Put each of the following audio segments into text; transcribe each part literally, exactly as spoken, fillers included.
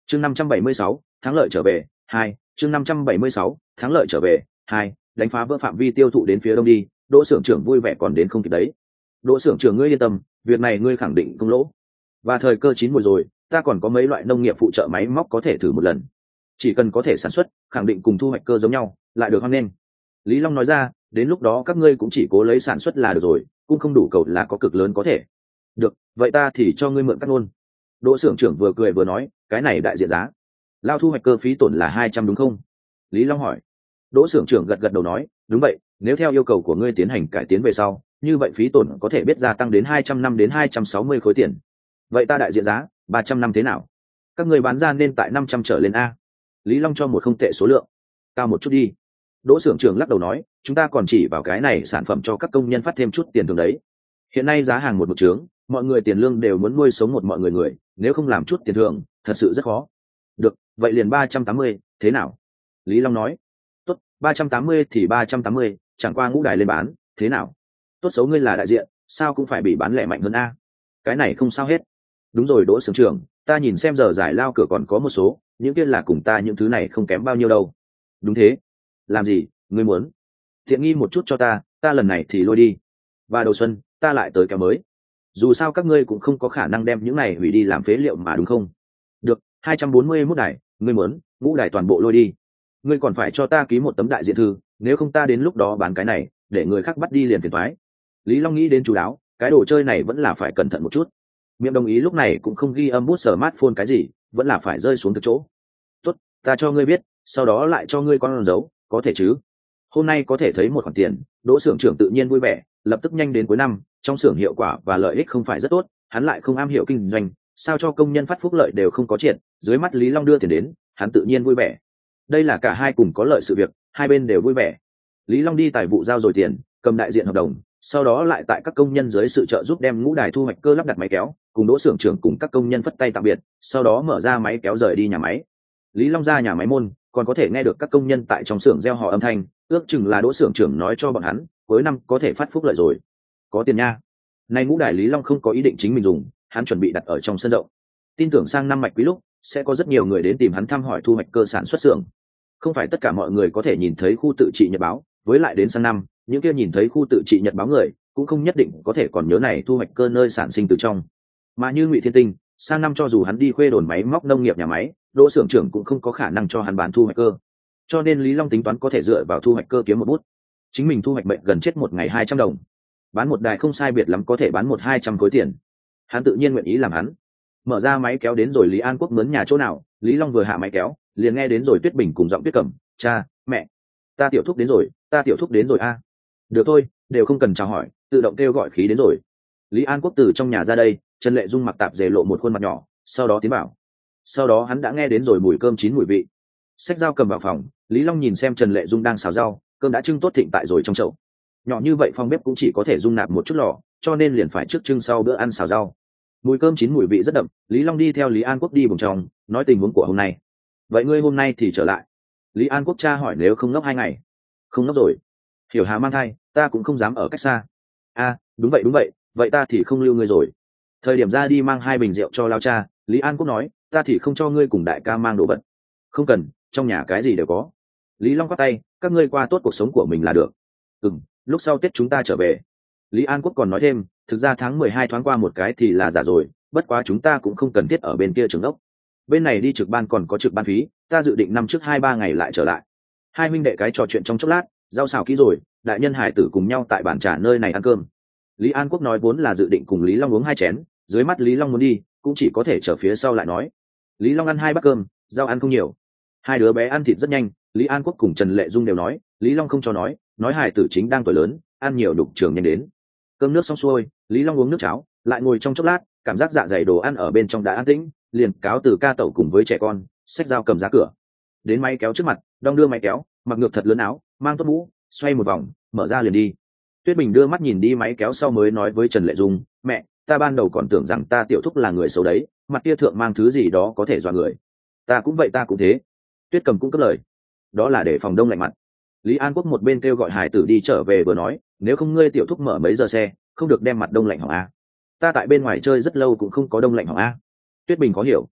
chương năm trăm bảy mươi sáu thắng lợi trở về hai chương năm trăm bảy mươi sáu thắng lợi trở về hai đánh phá vỡ phạm vi tiêu thụ đến phía đông đi. Đỗ xưởng trưởng vui vẻ còn đến không kịp đấy. Đỗ xưởng trưởng ngươi yên tâm, việc này ngươi khẳng định không lỗ, và thời cơ chín mùi rồi, ta còn có mấy loại nông nghiệp phụ trợ máy móc có thể thử một lần, chỉ cần có thể sản xuất khẳng định cùng thu hoạch cơ giống nhau, lại được hoan nghênh. Lý Long nói ra, đến lúc đó các ngươi cũng chỉ cố lấy sản xuất là được rồi, cũng không đủ cầu là có cực lớn có thể. Được, vậy ta thì cho ngươi mượn cắt luôn. Đỗ xưởng trưởng vừa cười vừa nói, cái này đại diện giá lao thu hoạch cơ phí tổn là hai trăm đúng không? Lý Long hỏi. Đỗ xưởng trưởng gật gật đầu nói, đúng vậy, nếu theo yêu cầu của ngươi tiến hành cải tiến về sau, như vậy phí tổn có thể biết gia tăng đến hai trăm năm đến hai trăm sáu mươi khối tiền. Vậy ta đại diện giá ba trăm năm thế nào? Các ngươi bán ra nên tại năm trăm trở lên a. Lý Long cho một không tệ số lượng, cao một chút đi. Đỗ xưởng trưởng lắc đầu nói, chúng ta còn chỉ vào cái này sản phẩm cho các công nhân phát thêm chút tiền thưởng đấy. Hiện nay giá hàng một một trướng, mọi người tiền lương đều muốn nuôi sống một mọi người người, nếu không làm chút tiền thưởng, thật sự rất khó. Được, vậy liền ba trăm tám mươi, thế nào? Lý Long nói. Tốt, ba trăm tám mươi thì ba trăm tám mươi, chẳng qua ngũ đài lên bán, thế nào? Tốt xấu ngươi là đại diện, sao cũng phải bị bán lẻ mạnh hơn a. Cái này không sao hết. Đúng rồi Đỗ xưởng trưởng, ta nhìn xem giờ giải lao cửa còn có một số, những kia là cùng ta những thứ này không kém bao nhiêu đâu. Đúng thế. Làm gì, ngươi muốn? Tiện nghi một chút cho ta, ta lần này thì lôi đi. Và đầu xuân, ta lại tới kéo mới. Dù sao các ngươi cũng không có khả năng đem những này hủy đi làm phế liệu mà đúng không? Được, hai trăm bốn mươi mốt đài, ngươi muốn, ngũ đài toàn bộ lôi đi. Ngươi còn phải cho ta ký một tấm đại diện thư, nếu không ta đến lúc đó bán cái này, để người khác bắt đi liền phiền toái. Lý Long nghĩ đến chú đáo, cái đồ chơi này vẫn là phải cẩn thận một chút. Miệng đồng ý lúc này cũng không ghi âm bút smartphone cái gì, vẫn là phải rơi xuống từ chỗ. Tốt, ta cho ngươi biết, sau đó lại cho ngươi con dấu, có thể chứ? Hôm nay có thể thấy một khoản tiền, Đỗ xưởng trưởng tự nhiên vui vẻ, lập tức nhanh đến cuối năm, trong xưởng hiệu quả và lợi ích không phải rất tốt, hắn lại không am hiểu kinh doanh, sao cho công nhân phát phúc lợi đều không có chuyện, dưới mắt Lý Long đưa tiền đến, hắn tự nhiên vui vẻ. Đây là cả hai cùng có lợi sự việc, hai bên đều vui vẻ. Lý Long đi tài vụ giao rồi tiền, cầm đại diện hợp đồng, sau đó lại tại các công nhân dưới sự trợ giúp đem ngũ đài thu hoạch cơ lắp đặt máy kéo, cùng Đỗ xưởng trưởng cùng các công nhân phất tay tạm biệt, sau đó mở ra máy kéo rời đi nhà máy. Lý Long ra nhà máy môn, còn có thể nghe được các công nhân tại trong xưởng reo hò âm thanh, ước chừng là Đỗ xưởng trưởng nói cho bọn hắn, cuối năm có thể phát phúc lợi rồi. Có tiền nha. Nay ngũ đài Lý Long không có ý định chính mình dùng, hắn chuẩn bị đặt ở trong sân rộng. Tin tưởng sang năm mạch quý lúc sẽ có rất nhiều người đến tìm hắn thăm hỏi thu hoạch cơ sản xuất xưởng. Không phải tất cả mọi người có thể nhìn thấy khu tự trị nhật báo, với lại đến sang năm, những kia nhìn thấy khu tự trị nhật báo người cũng không nhất định có thể còn nhớ này thu hoạch cơ nơi sản sinh từ trong. Mà như Ngụy Thiên Tinh, sang năm cho dù hắn đi khuê đồn máy móc nông nghiệp nhà máy, Đỗ xưởng trưởng cũng không có khả năng cho hắn bán thu hoạch cơ. Cho nên Lý Long tính toán có thể dựa vào thu hoạch cơ kiếm một bút. Chính mình thu hoạch mệnh gần chết một ngày hai trăm đồng, bán một đài không sai biệt lắm có thể bán một hai trăm khối tiền. Hắn tự nhiên nguyện ý làm hắn. Mở ra máy kéo đến rồi Lý An Quốc mướn nhà chỗ nào, Lý Long vừa hạ máy kéo, liền nghe đến rồi Tuyết Bình cùng giọng Tuyết Cẩm, cha, mẹ, ta tiểu thúc đến rồi, ta tiểu thúc đến rồi a. Được thôi, đều không cần chào hỏi, tự động kêu gọi khí đến rồi. Lý An Quốc từ trong nhà ra đây, Trần Lệ Dung mặc tạp dề lộ một khuôn mặt nhỏ, sau đó tiến vào. Sau đó hắn đã nghe đến rồi mùi cơm chín mùi vị. Xách dao cầm vào phòng, Lý Long nhìn xem Trần Lệ Dung đang xào rau, cơm đã trưng tốt thịnh tại rồi trong chậu. Nhỏ như vậy phòng bếp cũng chỉ có thể dung nạp một chút lò, cho nên liền phải trước trưng sau bữa ăn xào rau. Mùi cơm chín mùi vị rất đậm, Lý Long đi theo Lý An Quốc đi vùng trong, nói tình huống của hôm nay. Vậy ngươi hôm nay thì trở lại? Lý An Quốc cha hỏi. Nếu không ngốc hai ngày? Không ngốc rồi. Hiểu Hà mang thai, ta cũng không dám ở cách xa. A, đúng vậy đúng vậy, vậy ta thì không lưu ngươi rồi. Thời điểm ra đi mang hai bình rượu cho lao cha, Lý An Quốc nói, ta thì không cho ngươi cùng đại ca mang đồ vật. Không cần, trong nhà cái gì đều có. Lý Long quát tay, các ngươi qua tốt cuộc sống của mình là được. Ừm, lúc sau Tết chúng ta trở về. Lý An Quốc còn nói thêm, thực ra tháng mười hai thoáng qua một cái thì là giả rồi, bất quá chúng ta cũng không cần thiết ở bên kia trường ốc. Bên này đi trực ban còn có trực ban phí, ta dự định năm trước hai ba ngày lại trở lại. Hai huynh đệ cái trò chuyện trong chốc lát, rau xào kỹ rồi, đại nhân hải tử cùng nhau tại bàn trà nơi này ăn cơm. Lý An Quốc nói vốn là dự định cùng Lý Long uống hai chén, dưới mắt Lý Long muốn đi, cũng chỉ có thể chờ phía sau lại nói. Lý Long ăn hai bát cơm, rau ăn không nhiều. Hai đứa bé ăn thịt rất nhanh, Lý An Quốc cùng Trần Lệ Dung đều nói, Lý Long không cho nói, nói hải tử chính đang tuổi lớn, ăn nhiều đục trường nhanh đến. Cơm nước xong xuôi, Lý Long uống nước cháo, lại ngồi trong chốc lát, cảm giác dạ dày đồ ăn ở bên trong đã an tĩnh, liền cáo từ ca tẩu cùng với trẻ con, xách dao cầm ra cửa. Đến máy kéo trước mặt, đong đưa máy kéo, mặc ngược thật lớn áo, mang tốt mũ, xoay một vòng, mở ra liền đi. Tuyết Bình đưa mắt nhìn đi máy kéo sau mới nói với Trần Lệ Dung, mẹ, ta ban đầu còn tưởng rằng ta tiểu thúc là người xấu đấy, mặt kia thượng mang thứ gì đó có thể dọa người. Ta cũng vậy ta cũng thế. Tuyết Cầm cũng cất lời, đó là để phòng đông lạnh mặt. Lý An Quốc một bên kêu gọi hải tử đi trở về vừa nói, nếu không ngươi tiểu thúc mở mấy giờ xe, không được đem mặt đông lạnh hỏng a. Ta tại bên ngoài chơi rất lâu cũng không có đông lạnh hỏng a. Tuyết Bình có hiểu.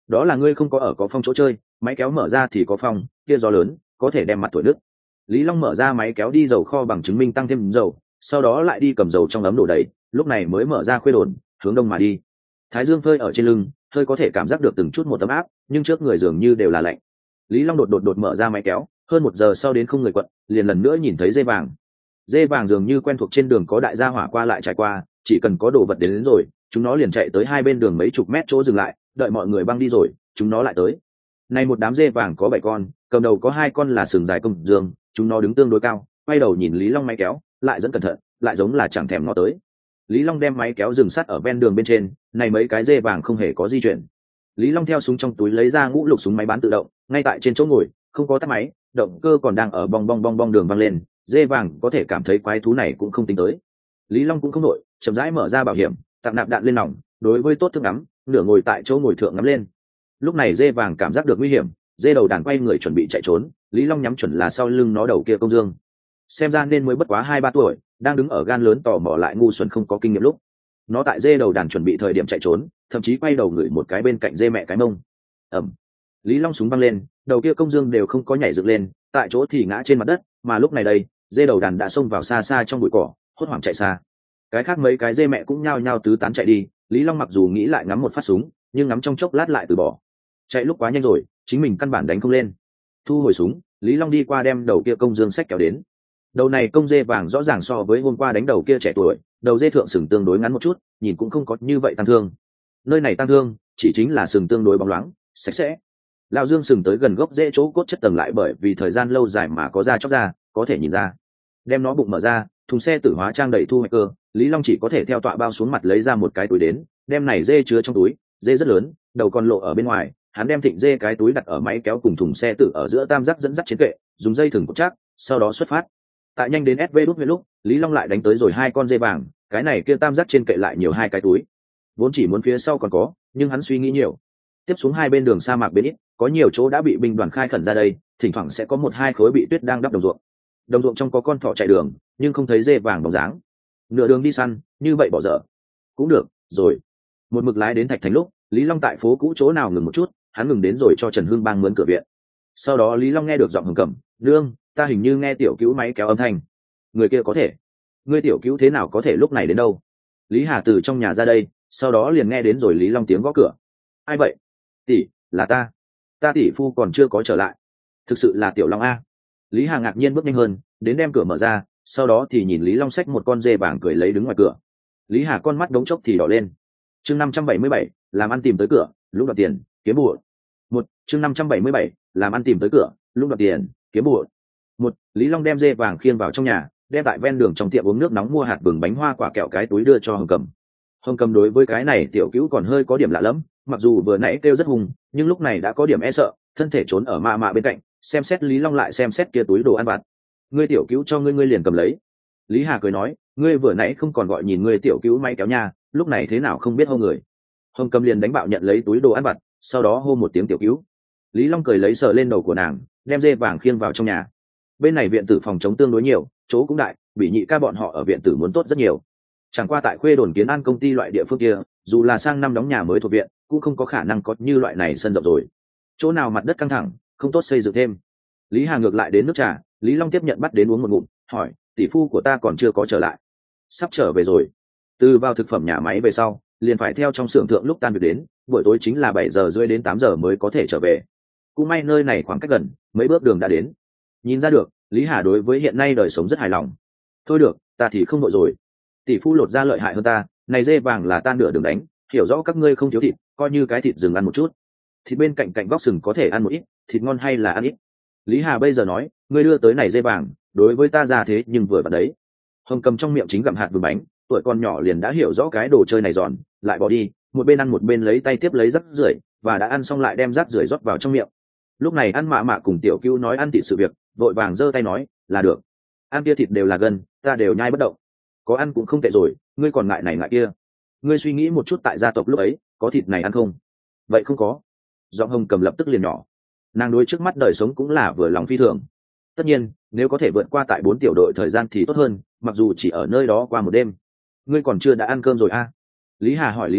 đó là ngươi không có ở có phong chỗ chơi, máy kéo mở ra thì có phong, kia gió lớn có thể đem mặt thổi nứt. Lý Long mở ra máy kéo đi dầu kho bằng chứng minh tăng thêm dầu, sau đó lại đi cầm dầu trong ấm đổ đầy, lúc này mới mở ra khuê đồn, hướng đông mà đi. Thái dương phơi ở trên lưng, hơi có thể cảm giác được từng chút một ấm áp, nhưng trước người dường như đều là lạnh. Lý Long đột đột đột mở ra máy kéo, hơn một giờ sau đến không người quận, liền lần nữa nhìn thấy dê vàng. Dê vàng dường như quen thuộc trên đường có đại gia hỏa qua lại trải qua, chỉ cần có đồ vật đến, đến rồi, chúng nó liền chạy tới hai bên đường mấy chục mét chỗ dừng lại, đợi mọi người băng đi rồi, chúng nó lại tới. Này một đám dê vàng có bảy con, cầm đầu có hai con là sừng dài công dương, chúng nó đứng tương đối cao, quay đầu nhìn Lý Long máy kéo, lại dẫn cẩn thận, lại giống là chẳng thèm nó tới. Lý Long đem máy kéo dừng sắt ở ven đường bên trên, này mấy cái dê vàng không hề có di chuyển. Lý Long theo súng trong túi lấy ra ngũ lục súng máy bán tự động, ngay tại trên chỗ ngồi, không có tắt máy, động cơ còn đang ở bong bong bong bong đường vang lên, dê vàng có thể cảm thấy quái thú này cũng không tính tới. Lý Long cũng không nổi, chậm rãi mở ra bảo hiểm, tặng nạp đạn lên nòng, đối với tốt thương ngắm, nửa ngồi tại chỗ ngồi thượng ngắm lên. Lúc này dê vàng cảm giác được nguy hiểm, dê đầu đàn quay người chuẩn bị chạy trốn, Lý Long nhắm chuẩn là sau lưng nó đầu kia công dương. Xem ra nên mới bất quá hai ba tuổi, đang đứng ở gan lớn tò mò lại ngu xuẩn không có kinh nghiệm lúc. Nó tại dê đầu đàn chuẩn bị thời điểm chạy trốn, thậm chí quay đầu ngửi một cái bên cạnh dê mẹ cái mông. Ầm. Lý Long súng băng lên, đầu kia công dương đều không có nhảy dựng lên, tại chỗ thì ngã trên mặt đất, mà lúc này đây, dê đầu đàn đã xông vào xa xa trong bụi cỏ, hốt hoảng chạy xa. Cái khác mấy cái dê mẹ cũng nhao nhao tứ tán chạy đi, Lý Long mặc dù nghĩ lại ngắm một phát súng, nhưng ngắm trong chốc lát lại từ bỏ. Chạy lúc quá nhanh rồi, chính mình căn bản đánh không lên. Thu hồi súng, Lý Long đi qua đem đầu kia công dương sách kéo đến. Đầu này công dê vàng rõ ràng so với hôm qua đánh đầu kia trẻ tuổi, đầu dê thượng sừng tương đối ngắn một chút, nhìn cũng không có như vậy tăng thương. Nơi này tăng thương chỉ chính là sừng tương đối bóng loáng, sạch sẽ. Lão Dương sừng tới gần gốc rễ chỗ cốt chất tầng lại bởi vì thời gian lâu dài mà có da chóc ra, có thể nhìn ra. Đem nó bụng mở ra, thùng xe tử hóa trang đầy thu hoạch cơ, Lý Long chỉ có thể theo tọa bao xuống mặt lấy ra một cái túi đến, đem này dê chứa trong túi, dê rất lớn, đầu còn lộ ở bên ngoài, hắn đem thịnh dê cái túi đặt ở máy kéo cùng thùng xe tử ở giữa tam giác dẫn dắt trên kệ, dùng dây thừng cột chắc, sau đó xuất phát. Tại nhanh đến ét vê đút với lúc, Lý Long lại đánh tới rồi hai con dê vàng, cái này kia tam giác trên kệ lại nhiều hai cái túi. Vốn chỉ muốn phía sau còn có, nhưng hắn suy nghĩ nhiều. Tiếp xuống hai bên đường sa mạc bên ít, có nhiều chỗ đã bị binh đoàn khai khẩn ra đây, thỉnh thoảng sẽ có một hai khối bị tuyết đang đắp đồng ruộng. Đồng ruộng trong có con thỏ chạy đường, nhưng không thấy dê vàng bóng dáng. Nửa đường đi săn, như vậy bỏ dở. Cũng được, rồi. Một mực lái đến Thạch Thành lúc, Lý Long tại phố cũ chỗ nào ngừng một chút, hắn ngừng đến rồi cho Trần Hương Bang mướn cửa viện. Sau đó Lý Long nghe được giọng Hồng Cẩm, "Nương, ta hình như nghe tiểu cứu máy kéo âm thanh." Người kia có thể. Ngươi tiểu cứu thế nào có thể lúc này đến đâu? Lý Hà từ trong nhà ra đây, sau đó liền nghe đến rồi Lý Long tiếng gõ cửa. "Ai vậy?" "Tỷ, là ta. Ta tỷ phu còn chưa có trở lại." "Thực sự là tiểu Long a?" Lý Hà ngạc nhiên bước nhanh hơn, đến đem cửa mở ra, sau đó thì nhìn Lý Long xách một con dê vàng cười lấy đứng ngoài cửa. Lý Hà con mắt đống chốc thì đỏ lên. Chương năm trăm bảy mươi bảy, làm ăn tìm tới cửa, lúc đoạt tiền, kiếm bùa. Một, chương năm trăm bảy mươi bảy, làm ăn tìm tới cửa, lúc đoạt tiền, kiếm bùa. Một, Lý Long đem dê vàng khiêng vào trong nhà, đem tại ven đường trong tiệm uống nước nóng mua hạt vừng bánh hoa quả kẹo cái túi đưa cho Hồng Cầm. Hồng Cầm đối với cái này tiểu cứu còn hơi có điểm lạ lẫm, mặc dù vừa nãy kêu rất hùng, nhưng lúc này đã có điểm e sợ, thân thể trốn ở mạ mạ bên cạnh, xem xét Lý Long lại xem xét kia túi đồ ăn vặt. "Ngươi tiểu cứu cho ngươi ngươi liền cầm lấy." Lý Hà cười nói, "Ngươi vừa nãy không còn gọi nhìn ngươi tiểu cứu máy kéo nha, lúc này thế nào không biết hô người." Hồng Cầm liền đánh bạo nhận lấy túi đồ ăn vặt, sau đó hô một tiếng tiểu cứu. Lý Long cười lấy sờ lên đầu của nàng, đem dê vàng khiêng vào trong nhà. Bên này viện tử phòng chống tương đối nhiều, chỗ cũng đại, bị nhị ca bọn họ ở viện tử muốn tốt rất nhiều. Chẳng qua tại Khuê Đồn Kiến An công ty loại địa phương kia, dù là sang năm đóng nhà mới thuộc viện, cũng không có khả năng có như loại này sân rộng rồi. Chỗ nào mặt đất căng thẳng, không tốt xây dựng thêm. Lý Hà ngược lại đến nước trà, Lý Long tiếp nhận bắt đến uống một ngụm, hỏi, "Tỷ phu của ta còn chưa có trở lại?" "Sắp trở về rồi." Từ vào thực phẩm nhà máy về sau, liền phải theo trong xưởng thượng lúc tan việc đến, buổi tối chính là bảy giờ rưỡi đến tám giờ mới có thể trở về. Cũng may nơi này khoảng cách gần, mấy bước đường đã đến. Nhìn ra được, Lý Hà đối với hiện nay đời sống rất hài lòng. "Thôi được, ta thì không nội rồi. Tỷ phu lột ra lợi hại hơn ta, này dê vàng là ta nửa đường đánh, hiểu rõ các ngươi không thiếu thịt, coi như cái thịt rừng ăn một chút. Thịt bên cạnh cạnh góc sừng có thể ăn một ít, thịt ngon hay là ăn ít." Lý Hà bây giờ nói, "Ngươi đưa tới này dê vàng, đối với ta ra thế nhưng vừa vặn đấy." Hồng Cầm trong miệng chính gặm hạt vừng bánh, tuổi con nhỏ liền đã hiểu rõ cái đồ chơi này giòn, lại bỏ đi, một bên ăn một bên lấy tay tiếp lấy rác rưởi, và đã ăn xong lại đem rác rưởi rót vào trong miệng. Lúc này ăn mạ mạ cùng tiểu cứu nói ăn thịt sự việc, vội vàng giơ tay nói, "Là được. Ăn kia thịt đều là gân, ta đều nhai bất động. Có ăn cũng không tệ rồi, ngươi còn ngại này ngại kia. Ngươi suy nghĩ một chút tại gia tộc lúc ấy, có thịt này ăn không?" "Vậy không có." Giọng Hồng Cầm lập tức liền nhỏ. Nàng đối trước mắt đời sống cũng là vừa lòng phi thường. Tất nhiên, nếu có thể vượt qua tại bốn tiểu đội thời gian thì tốt hơn, mặc dù chỉ ở nơi đó qua một đêm. "Ngươi còn chưa đã ăn cơm rồi a?" Lý Hà hỏi Lý Long,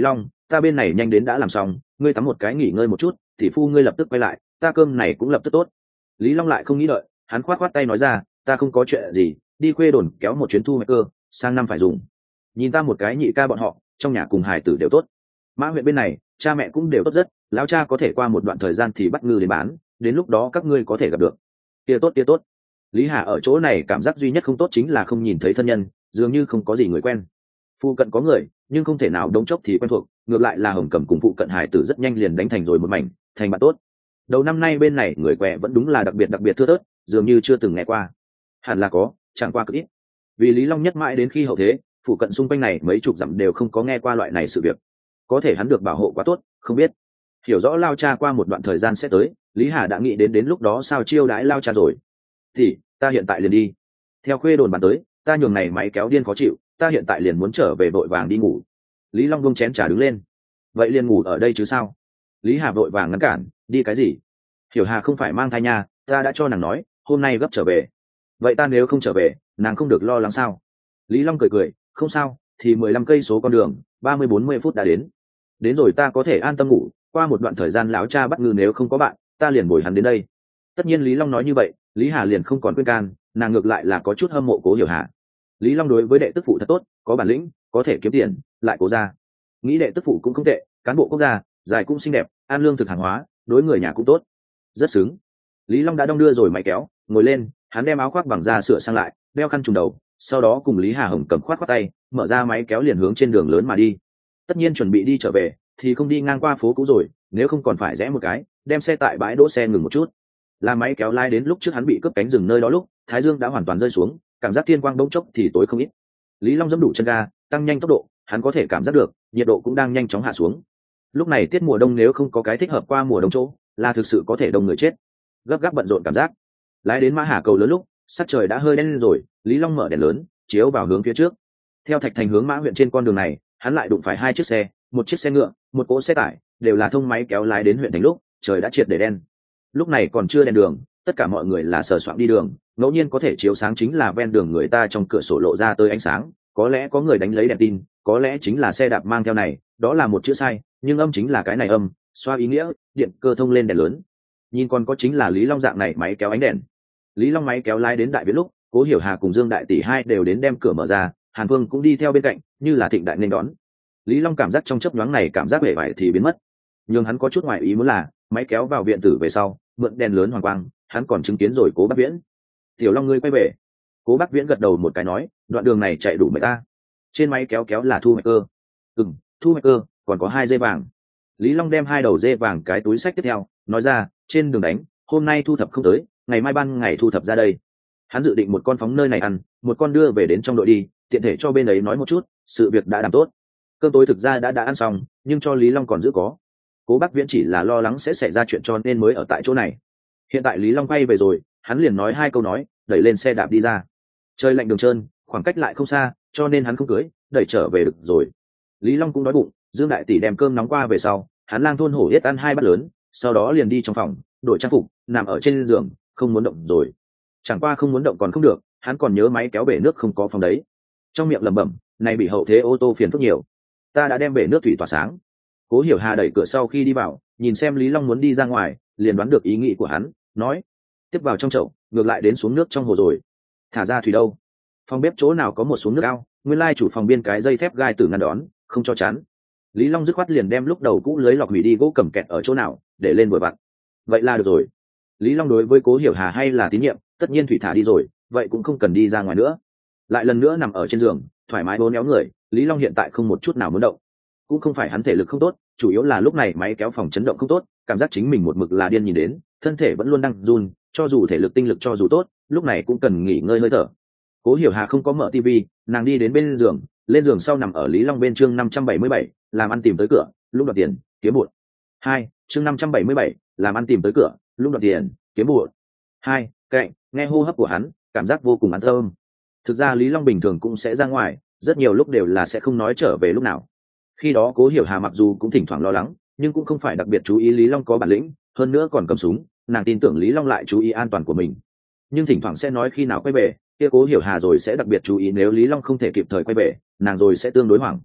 ta bên này nhanh đến đã làm xong, ngươi tắm một cái nghỉ ngơi một chút, tỷ phu ngươi lập tức quay lại, ta cơm này cũng lập tức tốt. Lý Long lại không nghĩ đợi, hắn khoát khoát tay nói ra, ta không có chuyện gì, đi khuê đồn kéo một chuyến thu hoạch cơ, sang năm phải dùng. Nhìn ta một cái nhị ca bọn họ, trong nhà cùng hài tử đều tốt. Mã huyện bên này, cha mẹ cũng đều tốt rất, lão cha có thể qua một đoạn thời gian thì bắt ngư đến bán, đến lúc đó các ngươi có thể gặp được. Tia tốt tia tốt. Lý Hà ở chỗ này cảm giác duy nhất không tốt chính là không nhìn thấy thân nhân, dường như không có gì người quen. Phụ cận có người, nhưng không thể nào đống chốc thì quen thuộc, ngược lại là Hồng Cẩm cùng phụ cận hải tử rất nhanh liền đánh thành rồi một mảnh, thành bạn tốt. Đầu năm nay bên này người què vẫn đúng là đặc biệt đặc biệt thưa thớt, dường như chưa từng nghe qua. Hẳn là có, chẳng qua cực ít. Vì Lý Long nhất mãi đến khi hậu thế, phụ cận xung quanh này mấy chục dặm đều không có nghe qua loại này sự việc. Có thể hắn được bảo hộ quá tốt, không biết. Hiểu rõ lao cha qua một đoạn thời gian sẽ tới, Lý Hà đã nghĩ đến đến lúc đó sao chiêu đãi lao cha rồi. Thì, ta hiện tại liền đi. Theo khuê đồn bàn tới, ta nhường này máy kéo điên khó chịu, ta hiện tại liền muốn trở về vội vàng đi ngủ. Lý Long bông chén trà đứng lên. Vậy liền ngủ ở đây chứ sao? Lý Hà vội vàng ngăn cản, đi cái gì? Hiểu Hà không phải mang thai nha, ta đã cho nàng nói, hôm nay gấp trở về. Vậy ta nếu không trở về, nàng không được lo lắng sao? Lý Long cười cười, không sao, thì mười lăm cây số con đường, ba mươi bốn mươi phút đã đến. Đến rồi ta có thể an tâm ngủ, qua một đoạn thời gian lão cha bắt ngư nếu không có bạn, ta liền bồi hắn đến đây. Tất nhiên Lý Long nói như vậy, Lý Hà liền không còn khuyên can, nàng ngược lại là có chút hâm mộ Cố Hiểu Hà. Lý Long đối với đệ tức phụ thật tốt, có bản lĩnh, có thể kiếm tiền, lại cố ra. Nghĩ đệ tức phụ cũng không tệ, cán bộ quốc gia, dài cũng xinh đẹp, an lương thực hàng hóa, đối người nhà cũng tốt, rất xứng. Lý Long đã đong đưa rồi máy kéo, ngồi lên, hắn đem áo khoác bằng da sửa sang lại, đeo khăn trùm đầu, sau đó cùng Lý Hà Hồng cầm khoát khoát tay, mở ra máy kéo liền hướng trên đường lớn mà đi. Tất nhiên chuẩn bị đi trở về, thì không đi ngang qua phố cũ rồi, nếu không còn phải rẽ một cái, đem xe tại bãi đỗ xe ngừng một chút. Là máy kéo lái đến lúc trước hắn bị cướp cánh rừng nơi đó lúc, thái dương đã hoàn toàn rơi xuống, cảm giác thiên quang bỗng chốc thì tối không ít. Lý Long dẫm đủ chân ga, tăng nhanh tốc độ, hắn có thể cảm giác được, nhiệt độ cũng đang nhanh chóng hạ xuống. Lúc này tiết mùa đông nếu không có cái thích hợp qua mùa đông chỗ, là thực sự có thể đông người chết. Gấp gáp bận rộn cảm giác. Lái đến Mã Hà cầu lớn lúc, sắc trời đã hơi đen lên rồi, Lý Long mở đèn lớn, chiếu vào hướng phía trước. Theo Thạch Thành hướng Mã huyện trên con đường này, hắn lại đụng phải hai chiếc xe, một chiếc xe ngựa, một cỗ xe tải, đều là thông máy kéo lái đến huyện thành lúc, trời đã triệt để đen. Lúc này còn chưa đèn đường, tất cả mọi người là sờ soạng đi đường, ngẫu nhiên có thể chiếu sáng chính là ven đường người ta trong cửa sổ lộ ra tới ánh sáng, có lẽ có người đánh lấy đèn tin, có lẽ chính là xe đạp mang theo này, đó là một chữ sai, nhưng âm chính là cái này âm, xoa ý nghĩa, điện cơ thông lên đèn lớn. Nhìn còn có chính là Lý Long dạng này máy kéo ánh đèn. Lý Long máy kéo lái đến Đại Viễn lúc, Cố Hiểu Hà cùng Dương Đại Tỷ hai đều đến đem cửa mở ra, Hàn Vương cũng đi theo bên cạnh, như là thịnh đại nên đón. Lý Long cảm giác trong chớp nhoáng này cảm giác vẻ vải thì biến mất, nhưng hắn có chút ngoài ý muốn là máy kéo vào viện tử về sau, mượn đèn lớn hoàng quang, hắn còn chứng kiến rồi Cố Bác Viễn. Tiểu Long ngươi quay về. Cố Bác Viễn gật đầu một cái nói, đoạn đường này chạy đủ mệt ta. Trên máy kéo kéo là thu hoạch cơ. Ừm, thu hoạch cơ, còn có hai dây vàng. Lý Long đem hai đầu dê vàng cái túi sách tiếp theo, nói ra, trên đường đánh, hôm nay thu thập không tới, ngày mai ban ngày thu thập ra đây. Hắn dự định một con phóng nơi này ăn, một con đưa về đến trong đội đi, tiện thể cho bên ấy nói một chút, sự việc đã làm tốt. Cơm tối thực ra đã đã ăn xong, nhưng cho Lý Long còn giữ có. Cố Bác Viễn chỉ là lo lắng sẽ xảy ra chuyện cho nên mới ở tại chỗ này. Hiện tại Lý Long quay về rồi, hắn liền nói hai câu nói, đẩy lên xe đạp đi ra. Trời lạnh đường trơn, khoảng cách lại không xa, cho nên hắn không cưới, đẩy trở về được rồi. Lý Long cũng đói bụng, Dương Đại Tỷ đem cơm nóng qua về sau, hắn lang thôn hổ yết ăn hai bát lớn, sau đó liền đi trong phòng, đổi trang phục, nằm ở trên giường, không muốn động rồi. Chẳng qua không muốn động còn không được, hắn còn nhớ máy kéo bể nước không có phòng đấy. Trong miệng lẩm bẩm, này bị hậu thế ô tô phiền phức nhiều. Ta đã đem bể nước thủy tỏa sáng. Cố Hiểu Hà đẩy cửa sau khi đi vào, nhìn xem Lý Long muốn đi ra ngoài, liền đoán được ý nghĩ của hắn, nói: tiếp vào trong chậu, ngược lại đến xuống nước trong hồ rồi. Thả ra thủy đâu? Phòng bếp chỗ nào có một xuống nước ao, nguyên lai chủ phòng biên cái dây thép gai tử ngăn đón, không cho chắn. Lý Long dứt khoát liền đem lúc đầu cũ lưới lọc hủy đi gỗ cầm kẹt ở chỗ nào, để lên vừa vặn. Vậy là được rồi. Lý Long đối với Cố Hiểu Hà hay là tín nhiệm, tất nhiên thủy thả đi rồi, vậy cũng không cần đi ra ngoài nữa. Lại lần nữa nằm ở trên giường, thoải mái bốn éo người, Lý Long hiện tại không một chút nào muốn động. Cũng không phải hắn thể lực không tốt, chủ yếu là lúc này máy kéo phòng chấn động không tốt, cảm giác chính mình một mực là điên nhìn đến, thân thể vẫn luôn đang run, cho dù thể lực tinh lực cho dù tốt, lúc này cũng cần nghỉ ngơi hơi thở. Cố Hiểu Hà không có mở tivi, nàng đi đến bên giường, lên giường sau nằm ở Lý Long bên chương năm trăm bảy mươi bảy, làm ăn tìm tới cửa, lúc đoạt tiền, kiếm bụt. Hai, chương năm trăm bảy mươi bảy, làm ăn tìm tới cửa, lúc đoạt tiền, kiếm bụt. Hai, cạnh, nghe hô hấp của hắn, cảm giác vô cùng an thơm. Thực ra Lý Long bình thường cũng sẽ ra ngoài, rất nhiều lúc đều là sẽ không nói trở về lúc nào. Khi đó Cố Hiểu Hà mặc dù cũng thỉnh thoảng lo lắng, nhưng cũng không phải đặc biệt chú ý Lý Long có bản lĩnh, hơn nữa còn cầm súng, nàng tin tưởng Lý Long lại chú ý an toàn của mình. Nhưng thỉnh thoảng sẽ nói khi nào quay về, kia Cố Hiểu Hà rồi sẽ đặc biệt chú ý nếu Lý Long không thể kịp thời quay về, nàng rồi sẽ tương đối hoảng.